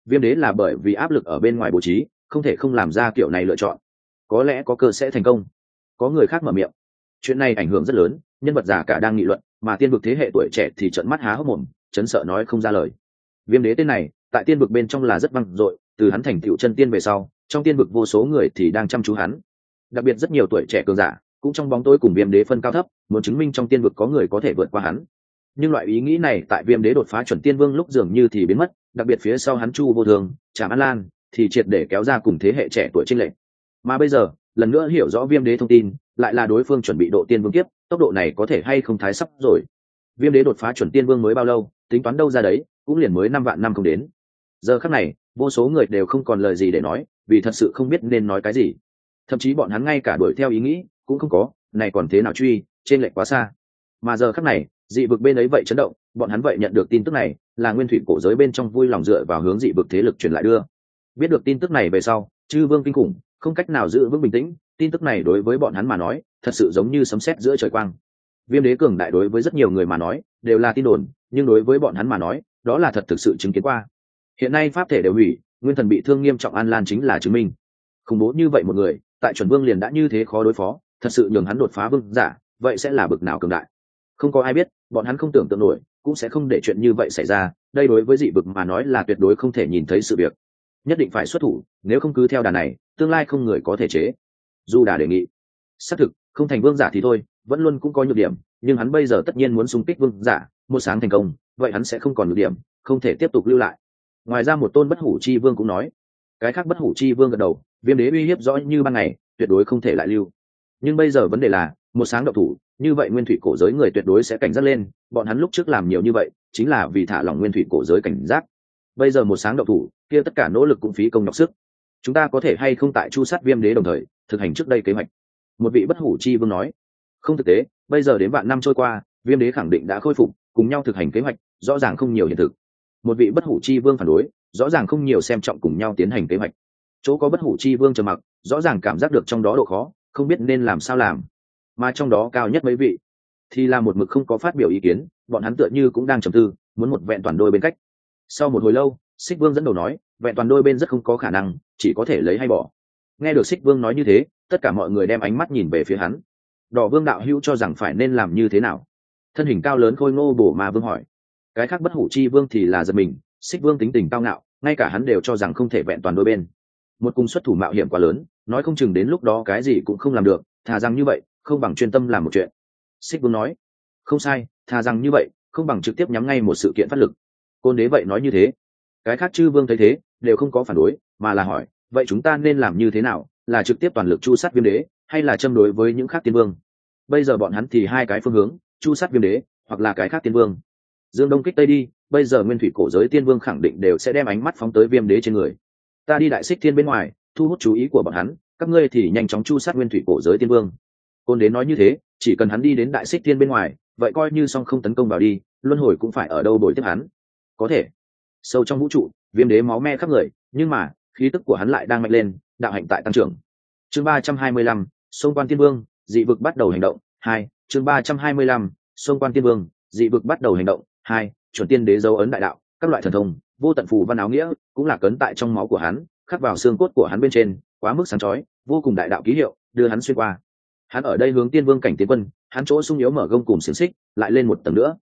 Viêm đế là bởi vì áp lực ở bên ngoài bố trí, không thể không làm ra kiểu này lựa chọn. Có lẽ có cơ sẽ thành công. Có người khác mở miệng. Chuyện này ảnh hưởng rất lớn, nhân vật già cả đang nghị luận, mà tiên vực thế hệ tuổi trẻ thì trợn mắt há hốc mồm, chấn sợ nói không ra lời. Viêm đế tên này tại tiên vực bên trong là rất vang dội, từ hắn thành tựu chân tiên về sau, trong tiên vực vô số người thì đang chăm chú hắn. Đặc biệt rất nhiều tuổi trẻ cường giả cũng trong bóng tối cùng viêm đế phân cao thấp, muốn chứng minh trong tiên vực có người có thể vượt qua hắn. Nhưng loại ý nghĩ này tại viêm đế đột phá chuẩn tiên vương lúc dường như thì biến mất, đặc biệt phía sau hắn Chu Vô Thường, Trảm An Lan thì triệt để kéo ra cùng thế hệ trẻ tuổi chênh lệch. Mà bây giờ lần nữa hiểu rõ viêm đế thông tin, lại là đối phương chuẩn bị độ tiên vương kiếp, tốc độ này có thể hay không thái sắp rồi. Viêm đế đột phá chuẩn tiên vương mới bao lâu, tính toán đâu ra đấy, cũng liền mới 5 vạn năm không đến. Giờ khắc này vô số người đều không còn lời gì để nói, vì thật sự không biết nên nói cái gì. Thậm chí bọn hắn ngay cả đuổi theo ý nghĩ cũng không có, này còn thế nào truy, trên lệch quá xa. Mà giờ khắc này dị vực bên ấy vậy chấn động, bọn hắn vậy nhận được tin tức này, là nguyên thủy cổ giới bên trong vui lòng dựa vào hướng dị vực thế lực truyền lại đưa. Biết được tin tức này về sau, chư vương kinh khủng, không cách nào giữ vững bình tĩnh. Tin tức này đối với bọn hắn mà nói thật sự giống như sấm sét giữa trời quang. Viêm đế cường đại đối với rất nhiều người mà nói đều là tin đồn, nhưng đối với bọn hắn mà nói đó là thật thực sự chứng kiến qua. Hiện nay pháp thể đều hủy, nguyên thần bị thương nghiêm trọng, An Lan chính là chứng minh. Khủng bố như vậy một người tại chuẩn vương liền đã như thế khó đối phó, thật sự nhường hắn đột phá vương giả, vậy sẽ là bực nào cường đại. Không có ai biết, bọn hắn không tưởng tượng nổi, cũng sẽ không để chuyện như vậy xảy ra. Đây đối với dị vực mà nói là tuyệt đối không thể nhìn thấy sự việc, nhất định phải xuất thủ, nếu không cứ theo đà này tương lai không người có thể chế. Du Đà đề nghị xác thực không thành vương giả thì thôi, vẫn luôn cũng có nhược điểm, nhưng hắn bây giờ tất nhiên muốn xung kích vương giả, một sáng thành công, vậy hắn sẽ không còn nhược điểm, không thể tiếp tục lưu lại. Ngoài ra một tôn bất hủ chi vương cũng nói. Cái khác bất hủ chi vương gật đầu, viêm đế uy hiếp rõ như ban ngày, tuyệt đối không thể lại lưu. Nhưng bây giờ vấn đề là một sáng động thủ, như vậy nguyên thủy cổ giới người tuyệt đối sẽ cảnh giác lên. Bọn hắn lúc trước làm nhiều như vậy chính là vì thả lỏng nguyên thủy cổ giới cảnh giác. Bây giờ một sáng động thủ, kia tất cả nỗ lực cũng phí công nhọc sức. Chúng ta có thể hay không tại chu sát viêm đế đồng thời thực hành trước đây kế hoạch? Một vị bất hủ chi vương nói. Không thực tế, bây giờ đến vạn năm trôi qua, viêm đế khẳng định đã khôi phục, cùng nhau thực hành kế hoạch rõ ràng không nhiều hiện thực. Một vị bất hủ chi vương phản đối, rõ ràng không nhiều xem trọng cùng nhau tiến hành kế hoạch. Chỗ có bất hủ chi vương trầm mặc, rõ ràng cảm giác được trong đó độ khó, không biết nên làm sao làm. Mà trong đó cao nhất mấy vị thì là một mực không có phát biểu ý kiến, bọn hắn tựa như cũng đang trầm tư, muốn một vẹn toàn đôi bên cách. Sau một hồi lâu, Xích Vương dẫn đầu nói, vẹn toàn đôi bên rất không có khả năng, chỉ có thể lấy hay bỏ. Nghe được Xích Vương nói như thế, tất cả mọi người đem ánh mắt nhìn về phía hắn. Đỏ Vương đạo hữu cho rằng phải nên làm như thế nào? Thân hình cao lớn khôi ngô bổ ma vương hỏi. Cái khác bất hủ chi vương thì là giật mình, Xích Vương tính tình cao ngạo, ngay cả hắn đều cho rằng không thể vẹn toàn đôi bên. Một cung xuất thủ mạo hiểm quá lớn, nói không chừng đến lúc đó cái gì cũng không làm được, thà rằng như vậy, không bằng chuyên tâm làm một chuyện. Xích Vương nói. Không sai, thà rằng như vậy, không bằng trực tiếp nhắm ngay một sự kiện phát lực. Côn đế vậy nói như thế. Cái khác chư vương thấy thế đều không có phản đối, mà là hỏi, vậy chúng ta nên làm như thế nào, là trực tiếp toàn lực chu sát viêm đế, hay là châm đối với những khác tiên vương? Bây giờ bọn hắn thì hai cái phương hướng, chu sát viêm đế hoặc là cái khác tiên vương. Dương đông kích tây đi, bây giờ nguyên thủy cổ giới tiên vương khẳng định đều sẽ đem ánh mắt phóng tới viêm đế trên người. Ta đi đại xích thiên bên ngoài thu hút chú ý của bọn hắn, các ngươi thì nhanh chóng chu sát nguyên thủy cổ giới tiên vương. Côn đế nói như thế, chỉ cần hắn đi đến đại xích thiên bên ngoài, vậy coi như song không tấn công vào đi, luân hồi cũng phải ở đâu đổi tiếp hắn. Có thể sâu trong vũ trụ, viêm đế máu me khắp người, nhưng mà khí tức của hắn lại đang mạnh lên, đạo hạnh tại tăng trưởng. Chương 325, Sông Quan Tiên Vương, dị vực bắt đầu hành động. 2. Chương 325, Sông Quan Tiên Vương, dị vực bắt đầu hành động. 2. Chuẩn tiên đế dấu ấn đại đạo, các loại thần thông, vô tận phù văn áo nghĩa, cũng là cấn tại trong máu của hắn, khắc vào xương cốt của hắn bên trên, quá mức sáng chói, vô cùng đại đạo ký hiệu, đưa hắn xuyên qua. Hắn ở đây hướng tiên vương cảnh tiến quân, hắn chỗ sung yếu mở gông cùng xiềng xích, lại lên một tầng nữa.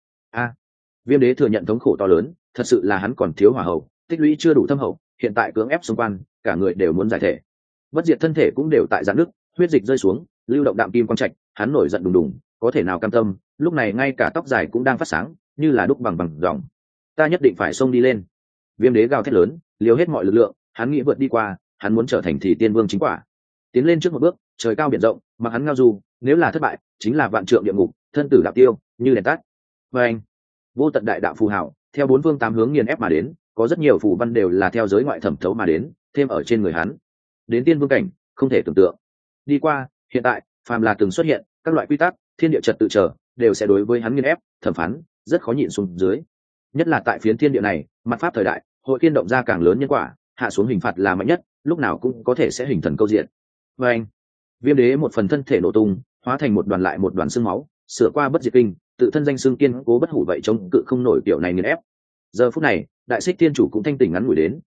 Viêm đế thừa nhận thống khổ to lớn, thật sự là hắn còn thiếu hỏa hậu, tích lũy chưa đủ thâm hậu, hiện tại cưỡng ép xung quan, cả người đều muốn giải thể. Bất diệt thân thể cũng đều tại giãn nước, huyết dịch rơi xuống, lưu động đạm kim quang trạch, hắn nổi giận đùng đùng, có thể nào cam tâm, lúc này ngay cả tóc dài cũng đang phát sáng, như là đúc bằng dòng. Ta nhất định phải xông đi lên. Viêm đế gào thét lớn, liều hết mọi lực lượng, hắn nghĩ vượt đi qua, hắn muốn trở thành thì tiên vương chính quả. Tiến lên trước một bước, trời cao biển rộng, mà hắn ngao du, nếu là thất bại, chính là vạn trượng địa ngục, thân tử đạo tiêu, như đèn tắt. Và anh, vô tận đại đạo phù hảo, theo bốn phương tám hướng nghiền ép mà đến, có rất nhiều phù văn đều là theo giới ngoại thẩm thấu mà đến, thêm ở trên người hắn. Đến tiên vương cảnh, không thể tưởng tượng. Đi qua, hiện tại, phàm là từng xuất hiện, các loại quy tắc, thiên địa trật tự trở, đều sẽ đối với hắn nghiền ép, thẩm phán, rất khó nhịn xuống dưới. Nhất là tại phiến thiên địa này, mặt pháp thời đại, hội thiên động ra càng lớn nhân quả, hạ xuống hình phạt là mạnh nhất, lúc nào cũng có thể sẽ hình thần câu diện. Và anh, viêm đế một phần thân thể nổ tung, hóa thành một đoàn lại một đoàn xương máu, sửa qua bất diệt kinh, tự thân danh xương kiên cố bất hủ vậy chống cự không nổi kiểu này nghiền ép. Giờ phút này, đại xích tiên chủ cũng thanh tỉnh ngắn ngủi đến,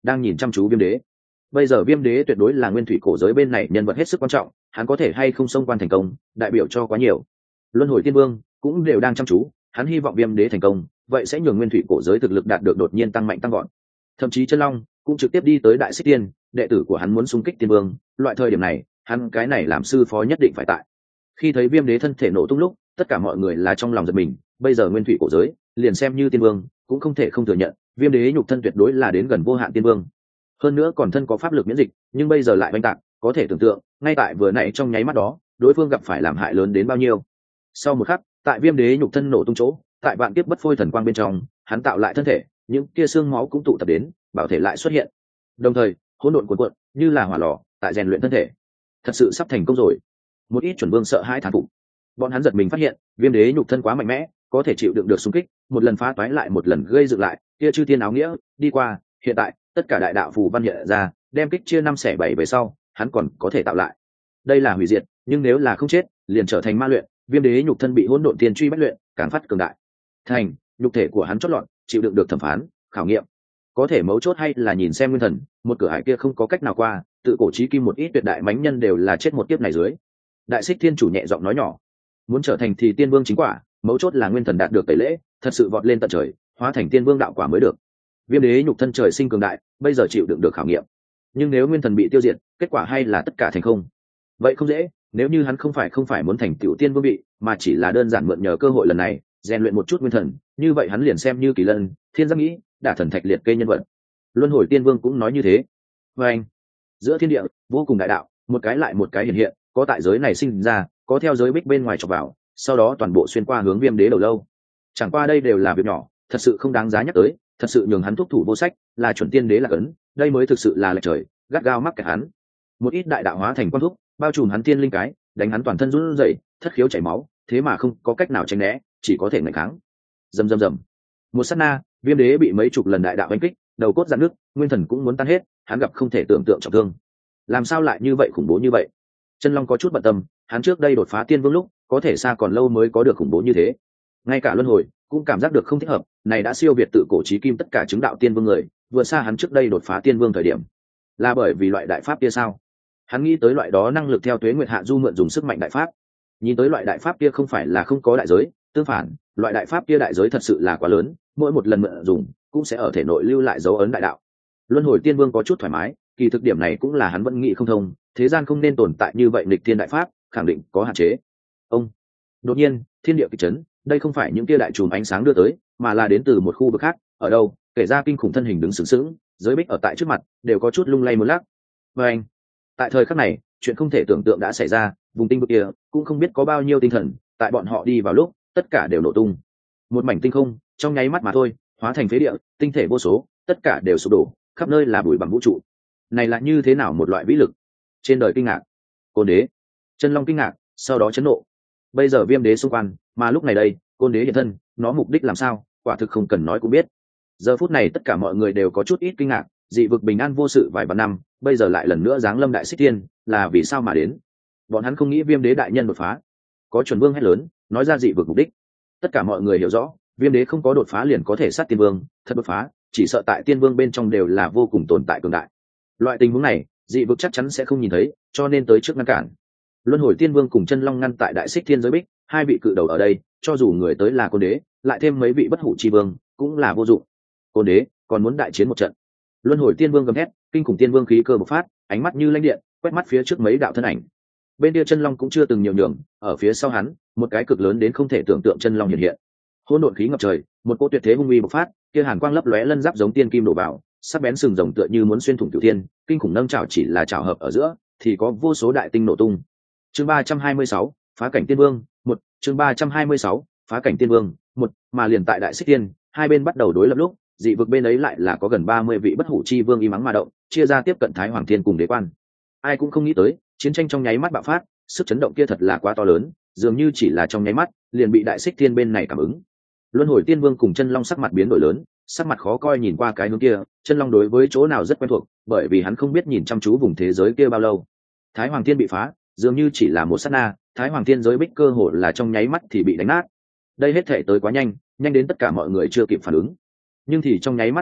đang nhìn chăm chú viêm đế. Bây giờ viêm đế tuyệt đối là nguyên thủy cổ giới bên này nhân vật hết sức quan trọng, hắn có thể hay không xông quan thành công đại biểu cho quá nhiều. Luân hồi tiên vương cũng đều đang chăm chú, hắn hy vọng viêm đế thành công, vậy sẽ nhường nguyên thủy cổ giới thực lực đạt được đột nhiên tăng mạnh tăng gọn. Thậm chí chân long cũng trực tiếp đi tới đại xích tiên, đệ tử của hắn muốn xung kích tiên vương, loại thời điểm này hắn cái này làm sư phó nhất định phải tại. Khi thấy viêm đế thân thể nổ tung lúc, tất cả mọi người là trong lòng giật mình, bây giờ nguyên thủy cổ giới liền xem như tiên vương cũng không thể không thừa nhận viêm đế nhục thân tuyệt đối là đến gần vô hạn tiên vương, hơn nữa còn thân có pháp lực miễn dịch, nhưng bây giờ lại oanh tạc, có thể tưởng tượng ngay tại vừa nãy trong nháy mắt đó đối phương gặp phải làm hại lớn đến bao nhiêu. Sau một khắc, tại viêm đế nhục thân nổ tung chỗ, tại vạn kiếp bất phôi thần quang bên trong, hắn tạo lại thân thể, những kia xương máu cũng tụ tập đến, bảo thể lại xuất hiện, đồng thời hỗn độn cuồn cuộn như là hỏa lò tại rèn luyện thân thể. Thật sự sắp thành công rồi. Một ít chuẩn vương sợ hãi thán phục, bọn hắn giật mình phát hiện viêm đế nhục thân quá mạnh mẽ, có thể chịu đựng được xung kích, một lần phá toái lại một lần gây dựng lại, kia chư thiên áo nghĩa đi qua, hiện tại tất cả đại đạo phù văn hiện ra, đem kích chia 5/7 về sau hắn còn có thể tạo lại. Đây là hủy diệt, nhưng nếu là không chết liền trở thành ma luyện. Viêm đế nhục thân bị hỗn độn tiên truy bách luyện, càng phát cường đại thành nhục thể của hắn chót lọt, chịu đựng được thẩm phán khảo nghiệm. Có thể mấu chốt hay là nhìn xem nguyên thần, một cửa hải kia không có cách nào qua, tự cổ chí kim một ít tuyệt đại mãnh nhân đều là chết một kiếp này dưới. Đại xích thiên chủ nhẹ giọng nói nhỏ, muốn trở thành thì tiên vương chính quả, mấu chốt là nguyên thần đạt được tẩy lễ, thật sự vọt lên tận trời, hóa thành tiên vương đạo quả mới được. Viêm đế nhục thân trời sinh cường đại, bây giờ chịu đựng được khảo nghiệm, nhưng nếu nguyên thần bị tiêu diệt, kết quả hay là tất cả thành không. Vậy không dễ, nếu như hắn không phải muốn thành tiểu tiên vương vị, mà chỉ là đơn giản mượn nhờ cơ hội lần này rèn luyện một chút nguyên thần, như vậy hắn liền xem như kỳ lân thiên giác nghĩ đả thần thạch liệt kê nhân vật. Luân hồi tiên vương cũng nói như thế. Và anh, giữa thiên địa vô cùng đại đạo, một cái lại một cái hiện hiện, có tại giới này sinh ra, có theo giới bích bên ngoài chọc vào, sau đó toàn bộ xuyên qua hướng viêm đế đầu lâu. Chẳng qua đây đều là việc nhỏ, thật sự không đáng giá nhắc tới, thật sự nhường hắn thúc thủ vô sách, là chuẩn tiên đế là cấn, đây mới thực sự là lệch trời, gắt gao mắc kẹt hắn. Một ít đại đạo hóa thành quan thúc, bao trùm hắn tiên linh cái, đánh hắn toàn thân run rẩy, thất khiếu chảy máu, thế mà không có cách nào tránh né, chỉ có thể nghịch kháng. Rầm rầm rầm. Một sát na, viêm đế bị mấy chục lần đại đạo đánh kích, đầu cốt rạn nước, nguyên thần cũng muốn tan hết, hắn gặp không thể tưởng tượng trọng thương. Làm sao lại như vậy, khủng bố như vậy? Chân Long có chút bận tâm, hắn trước đây đột phá tiên vương lúc, có thể xa còn lâu mới có được khủng bố như thế. Ngay cả luân hồi cũng cảm giác được không thích hợp, này đã siêu việt tự cổ chí kim tất cả chứng đạo tiên vương người, vừa xa hắn trước đây đột phá tiên vương thời điểm. Là bởi vì loại đại pháp kia sao? Hắn nghĩ tới loại đó năng lực theo tuế nguyệt hạ du mượn dùng sức mạnh đại pháp, nhìn tới loại đại pháp kia không phải là không có đại giới, tương phản, loại đại pháp kia đại giới thật sự là quá lớn, mỗi một lần mượn dùng cũng sẽ ở thể nội lưu lại dấu ấn đại đạo. Luân hồi tiên vương có chút thoải mái, kỳ thực điểm này cũng là hắn vẫn nghĩ không thông, thế gian không nên tồn tại như vậy nghịch thiên đại pháp, khẳng định có hạn chế. Ông đột nhiên thiên địa kịch chấn, đây không phải những kia đại chùm ánh sáng đưa tới, mà là đến từ một khu vực khác. Ở đâu? Kể ra kinh khủng thân hình đứng sừng sững, giới bích ở tại trước mặt đều có chút lung lay một lắc. Và anh, tại thời khắc này chuyện không thể tưởng tượng đã xảy ra, vùng tinh vực kia cũng không biết có bao nhiêu tinh thần, tại bọn họ đi vào lúc tất cả đều nổ tung, một mảnh tinh không trong nháy mắt mà thôi hóa thành phế địa, tinh thể vô số tất cả đều sụp đổ, khắp nơi là bụi bặm vũ trụ. Này là như thế nào một loại vĩ lực? Trên đời kinh ngạc, Côn đế, Chân Long kinh ngạc, sau đó chấn nộ. Bây giờ viêm đế xung quanh, mà lúc này đây Côn đế hiện thân, nó mục đích làm sao, quả thực không cần nói cũng biết. Giờ phút này tất cả mọi người đều có chút ít kinh ngạc, dị vực bình an vô sự vài vạn năm, bây giờ lại lần nữa giáng lâm đại xích thiên, là vì sao mà đến? Bọn hắn không nghĩ viêm đế đại nhân đột phá. Có chuẩn vương hét lớn nói ra dị vực mục đích. Tất cả mọi người hiểu rõ, viêm đế không có đột phá liền có thể sát tiên vương, thật đột phá chỉ sợ tại tiên vương bên trong đều là vô cùng tồn tại cường đại. Loại tình huống này dị vực chắc chắn sẽ không nhìn thấy, cho nên tới trước ngăn cản. Luân hồi tiên vương cùng Chân Long ngăn tại đại xích thiên giới bích, hai vị cự đầu ở đây, cho dù người tới là Côn đế, lại thêm mấy vị bất hủ chi vương cũng là vô dụng. Côn đế còn muốn đại chiến một trận. Luân hồi tiên vương gầm thét, kinh khủng tiên vương khí cơ bộc phát, ánh mắt như lanh điện quét mắt phía trước mấy đạo thân ảnh. Bên kia Chân Long cũng chưa từng nhiều nhường, ở phía sau hắn một cái cực lớn đến không thể tưởng tượng chân long hiện hiện, hỗn độn khí ngập trời, một cỗ tuyệt thế hung uy bộc phát, kia hàn quang lấp lóe lân giáp giống tiên kim đổ vào, sắc bén sừng rồng tựa như muốn xuyên thủng cửu thiên, kinh khủng nâng chảo chỉ là chảo hợp ở giữa thì có vô số đại tinh nổ tung. Chương 326, phá cảnh tiên vương, một chương 326, phá cảnh tiên vương, một mà liền tại đại xích tiên, hai bên bắt đầu đối lập lúc, dị vực bên ấy lại là có gần 30 vị bất hủ chi vương y mắng mà động, chia ra tiếp cận Thái Hoàng Thiên cùng Đế Quan. Ai cũng không nghĩ tới, chiến tranh trong nháy mắt bạo phát, sức chấn động kia thật là quá to lớn, dường như chỉ là trong nháy mắt liền bị đại xích thiên bên này cảm ứng. Luân hồi tiên vương cùng Chân Long sắc mặt biến đổi lớn, sắc mặt khó coi nhìn qua cái hướng kia. Chân Long đối với chỗ nào rất quen thuộc, bởi vì hắn không biết nhìn chăm chú vùng thế giới kia bao lâu. Thái Hoàng Thiên bị phá, dường như chỉ là một sát na, Thái Hoàng Thiên giới bích cơ hồ là trong nháy mắt thì bị đánh nát. Đây hết thể tới quá nhanh, nhanh đến tất cả mọi người chưa kịp phản ứng. Nhưng thì trong nháy mắt tiếp theo,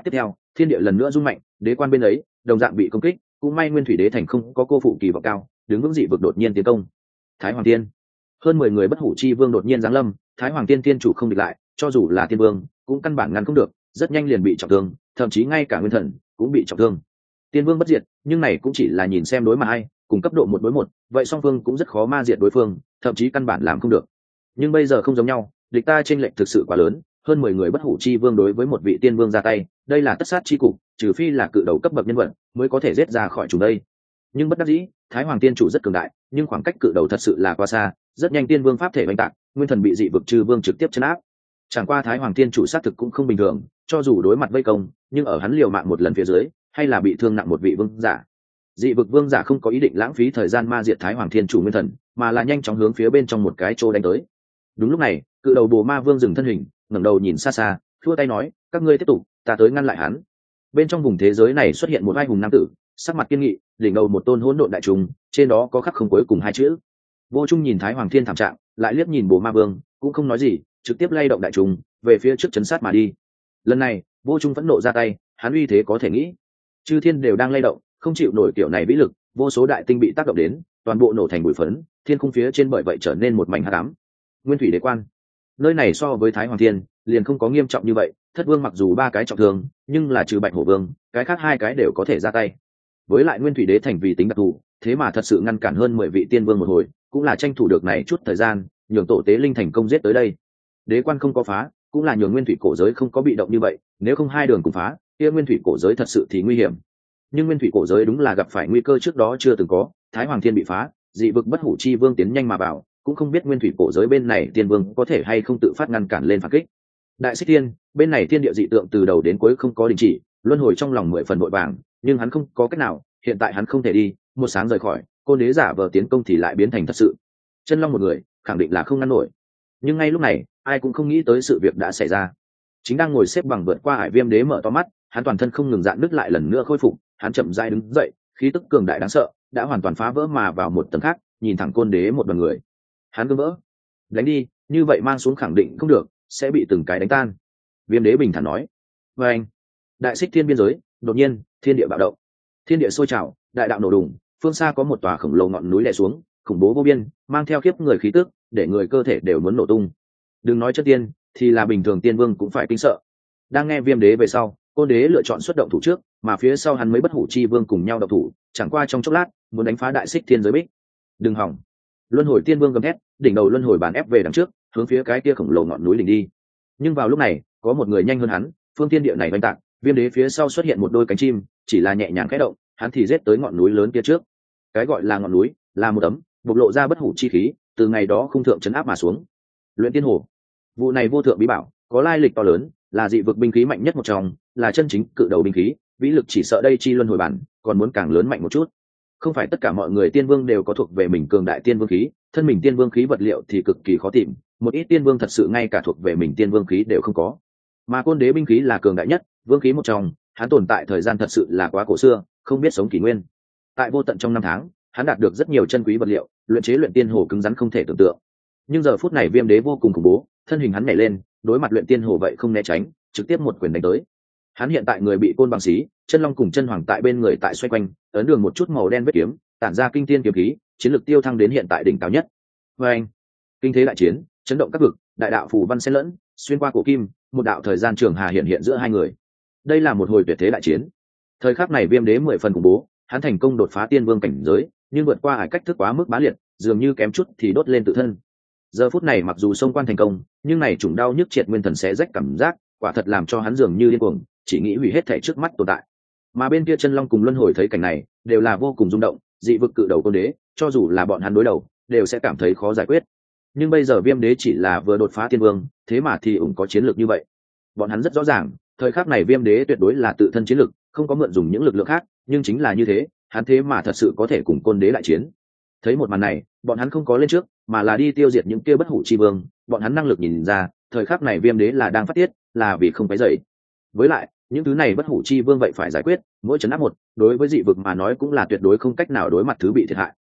thiên địa lần nữa rung mạnh, đế quan bên ấy đồng dạng bị công kích, cũng may nguyên thủy đế thành không có cô phụ kỳ vọng cao, đứng vững dị vực đột nhiên tiến công. Thái Hoàng Tiên, hơn 10 người bất hủ chi vương đột nhiên giáng lâm, Thái Hoàng Tiên tiên chủ không địch lại, cho dù là tiên vương cũng căn bản ngăn không được, rất nhanh liền bị trọng thương, thậm chí ngay cả nguyên thần cũng bị trọng thương. Tiên vương bất diệt, nhưng này cũng chỉ là nhìn xem đối mà ai, cùng cấp độ 1 đối 1, vậy song phương cũng rất khó ma diệt đối phương, thậm chí căn bản làm không được. Nhưng bây giờ không giống nhau, địch ta chênh lệch thực sự quá lớn, hơn 10 người bất hủ chi vương đối với một vị tiên vương ra tay, đây là tất sát chi cục, trừ phi là cự đầu cấp bậc nhân vật mới có thể giết ra khỏi chúng đây. Nhưng bất đắc dĩ, Thái Hoàng Tiên chủ rất cường đại, nhưng khoảng cách cự đầu thật sự là quá xa, rất nhanh tiên vương pháp thể oanh tạc, nguyên thần bị dị vực trừ vương trực tiếp chấn áp. Chẳng qua Thái Hoàng Tiên chủ xác thực cũng không bình thường, cho dù đối mặt vây công, nhưng ở hắn liều mạng một lần phía dưới, hay là bị thương nặng một vị vương giả. Dị vực vương giả không có ý định lãng phí thời gian ma diệt Thái Hoàng Thiên chủ nguyên thần, mà là nhanh chóng hướng phía bên trong một cái chỗ đánh tới. Đúng lúc này, cự đầu bồ ma vương dừng thân hình, ngẩng đầu nhìn xa xa, thua tay nói, các ngươi tiếp tục, ta tới ngăn lại hắn. Bên trong vùng thế giới này xuất hiện một vai hùng nam tử, sắc mặt kiên nghị, đỉnh đầu một tôn hỗn độn đại trùng, trên đó có khắc không cuối cùng hai chữ. Vô Trung nhìn Thái Hoàng Thiên thảm trạng, lại liếc nhìn bồ ma vương, cũng không nói gì, trực tiếp lay động đại trùng về phía trước chấn sát mà đi. Lần này, Vô Trung phẫn nộ ra tay, hắn uy thế có thể nghĩ, chư thiên đều đang lay động, không chịu nổi kiểu này vĩ lực, vô số đại tinh bị tác động đến, toàn bộ nổ thành bụi phấn, thiên khung phía trên bởi vậy trở nên một mảnh hắc ám. Nguyên thủy đế quan, nơi này so với Thái Hoàng Thiên liền không có nghiêm trọng như vậy, thất vương mặc dù 3 cái trọng thương, nhưng là trừ bạch hổ vương, cái khác 2 cái đều có thể ra tay. Với lại nguyên thủy đế thành vì tính đặc thù, thế mà thật sự ngăn cản hơn 10 vị tiên vương một hồi, cũng là tranh thủ được này chút thời gian, nhường tổ tế linh thành công giết tới đây. Đế quan không có phá, cũng là nhường nguyên thủy cổ giới không có bị động như vậy, nếu không hai đường cùng phá, kia nguyên thủy cổ giới thật sự thì nguy hiểm. Nhưng nguyên thủy cổ giới đúng là gặp phải nguy cơ trước đó chưa từng có, Thái Hoàng Thiên bị phá, dị vực bất hủ chi vương tiến nhanh mà vào, cũng không biết nguyên thủy cổ giới bên này tiên vương có thể hay không tự phát ngăn cản lên phản kích. Đại Xích Thiên, bên này thiên địa dị tượng từ đầu đến cuối không có đình chỉ, luân hồi trong lòng 10 phần vội vàng, nhưng hắn không có cách nào, hiện tại hắn không thể đi, một sáng rời khỏi, Côn Đế giả vờ tiến công thì lại biến thành thật sự. Chân Long một người, khẳng định là không ngăn nổi. Nhưng ngay lúc này, ai cũng không nghĩ tới sự việc đã xảy ra. Chính đang ngồi xếp bằng vượt qua Hải Viêm Đế mở to mắt, hắn toàn thân không ngừng dạn nứt lại lần nữa khôi phục, hắn chậm rãi đứng dậy, khí tức cường đại đáng sợ, đã hoàn toàn phá vỡ mà vào một tầng khác, nhìn thẳng Côn Đế một đoàn người. Hắn cứ vỡ, đánh đi, như vậy mang xuống khẳng định không được, sẽ bị từng cái đánh tan. Viêm Đế bình thản nói. Và anh, Đại Xích Thiên biên giới, đột nhiên, thiên địa bạo động, thiên địa sôi trào, đại đạo nổ đùng, phương xa có một tòa khổng lồ ngọn núi đè xuống, khủng bố vô biên, mang theo khiếp người khí tức, để người cơ thể đều muốn nổ tung. Đừng nói chất tiên, thì là bình thường tiên vương cũng phải kinh sợ. Đang nghe Viêm Đế về sau, Côn Đế lựa chọn xuất động thủ trước, mà phía sau hắn mới bất hủ chi vương cùng nhau động thủ, chẳng qua trong chốc lát, muốn đánh phá Đại Xích Thiên giới bích. Đừng hỏng! Luân hồi tiên vương gầm thét, đỉnh đầu luân hồi bàn ép về đằng trước, hướng phía cái kia khổng lồ ngọn núi đỉnh đi. Nhưng vào lúc này, có một người nhanh hơn hắn, phương thiên địa này oanh tạc, Viêm Đế phía sau xuất hiện một đôi cánh chim, chỉ là nhẹ nhàng khẽ động, hắn thì giết tới ngọn núi lớn kia trước. Cái gọi là ngọn núi, là một tấm bộc lộ ra bất hủ chi khí, từ ngày đó không thượng chấn áp mà xuống. Luyện Tiên Hồ, vụ này vô thượng bí bảo, có lai lịch to lớn, là dị vực binh khí mạnh nhất một trong, là chân chính cự đầu binh khí, vĩ lực chỉ sợ đây chi luân hồi bản, còn muốn càng lớn mạnh một chút. Không phải tất cả mọi người tiên vương đều có thuộc về mình cường đại tiên vương khí, thân mình tiên vương khí vật liệu thì cực kỳ khó tìm, một ít tiên vương thật sự ngay cả thuộc về mình tiên vương khí đều không có. Mà Côn Đế binh khí là cường đại nhất, vương khí một trong, hắn tồn tại thời gian thật sự là quá cổ xưa, không biết sống kỷ nguyên. Tại vô tận trong 5 tháng, hắn đạt được rất nhiều chân quý vật liệu, luyện chế Luyện Tiên Hồ cứng rắn không thể tưởng tượng. Nhưng giờ phút này Viêm Đế vô cùng khủng bố, thân hình hắn nhảy lên, đối mặt Luyện Tiên Hồ vậy không né tránh, trực tiếp một quyền đánh tới. Hắn hiện tại người bị côn bằng xí, chân long cùng chân hoàng tại bên người tại xoay quanh, ấn đường một chút màu đen vết kiếm, tản ra kinh thiên kiếm khí, chiến lược tiêu thăng đến hiện tại đỉnh cao nhất. Anh, kinh thế đại chiến, chấn động các vực, đại đạo phù văn xen lẫn, xuyên qua cổ kim, một đạo thời gian trường hà hiện hiện giữa hai người. Đây là một hồi tuyệt thế đại chiến. Thời khắc này Viêm Đế 10 phần khủng bố, hắn thành công đột phá tiên vương cảnh giới, nhưng vượt qua hải cách thức quá mức bá liệt, dường như kém chút thì đốt lên tự thân. Giờ phút này mặc dù xông quan thành công, nhưng này trùng đau nhức triệt nguyên thần xé rách cảm giác, quả thật làm cho hắn dường như điên cuồng, chỉ nghĩ hủy hết thể trước mắt tồn tại. Mà bên kia chân long cùng luân hồi thấy cảnh này, đều là vô cùng rung động, dị vực cự đầu Côn Đế, cho dù là bọn hắn đối đầu, đều sẽ cảm thấy khó giải quyết. Nhưng bây giờ Viêm Đế chỉ là vừa đột phá tiên vương, thế mà thì ủng có chiến lược như vậy. Bọn hắn rất rõ ràng, thời khắc này Viêm Đế tuyệt đối là tự thân chiến lực, không có mượn dùng những lực lượng khác, nhưng chính là như thế, hắn thế mà thật sự có thể cùng Côn Đế đại chiến. Thấy một màn này, bọn hắn không có lên trước, mà là đi tiêu diệt những kia bất hủ chi vương, bọn hắn năng lực nhìn ra, thời khắc này Viêm Đế là đang phát tiết, là vì không phải dậy. Với lại, những thứ này bất hủ chi vương vậy phải giải quyết, mỗi trấn áp một, đối với dị vực mà nói cũng là tuyệt đối không cách nào đối mặt thứ bị thiệt hại.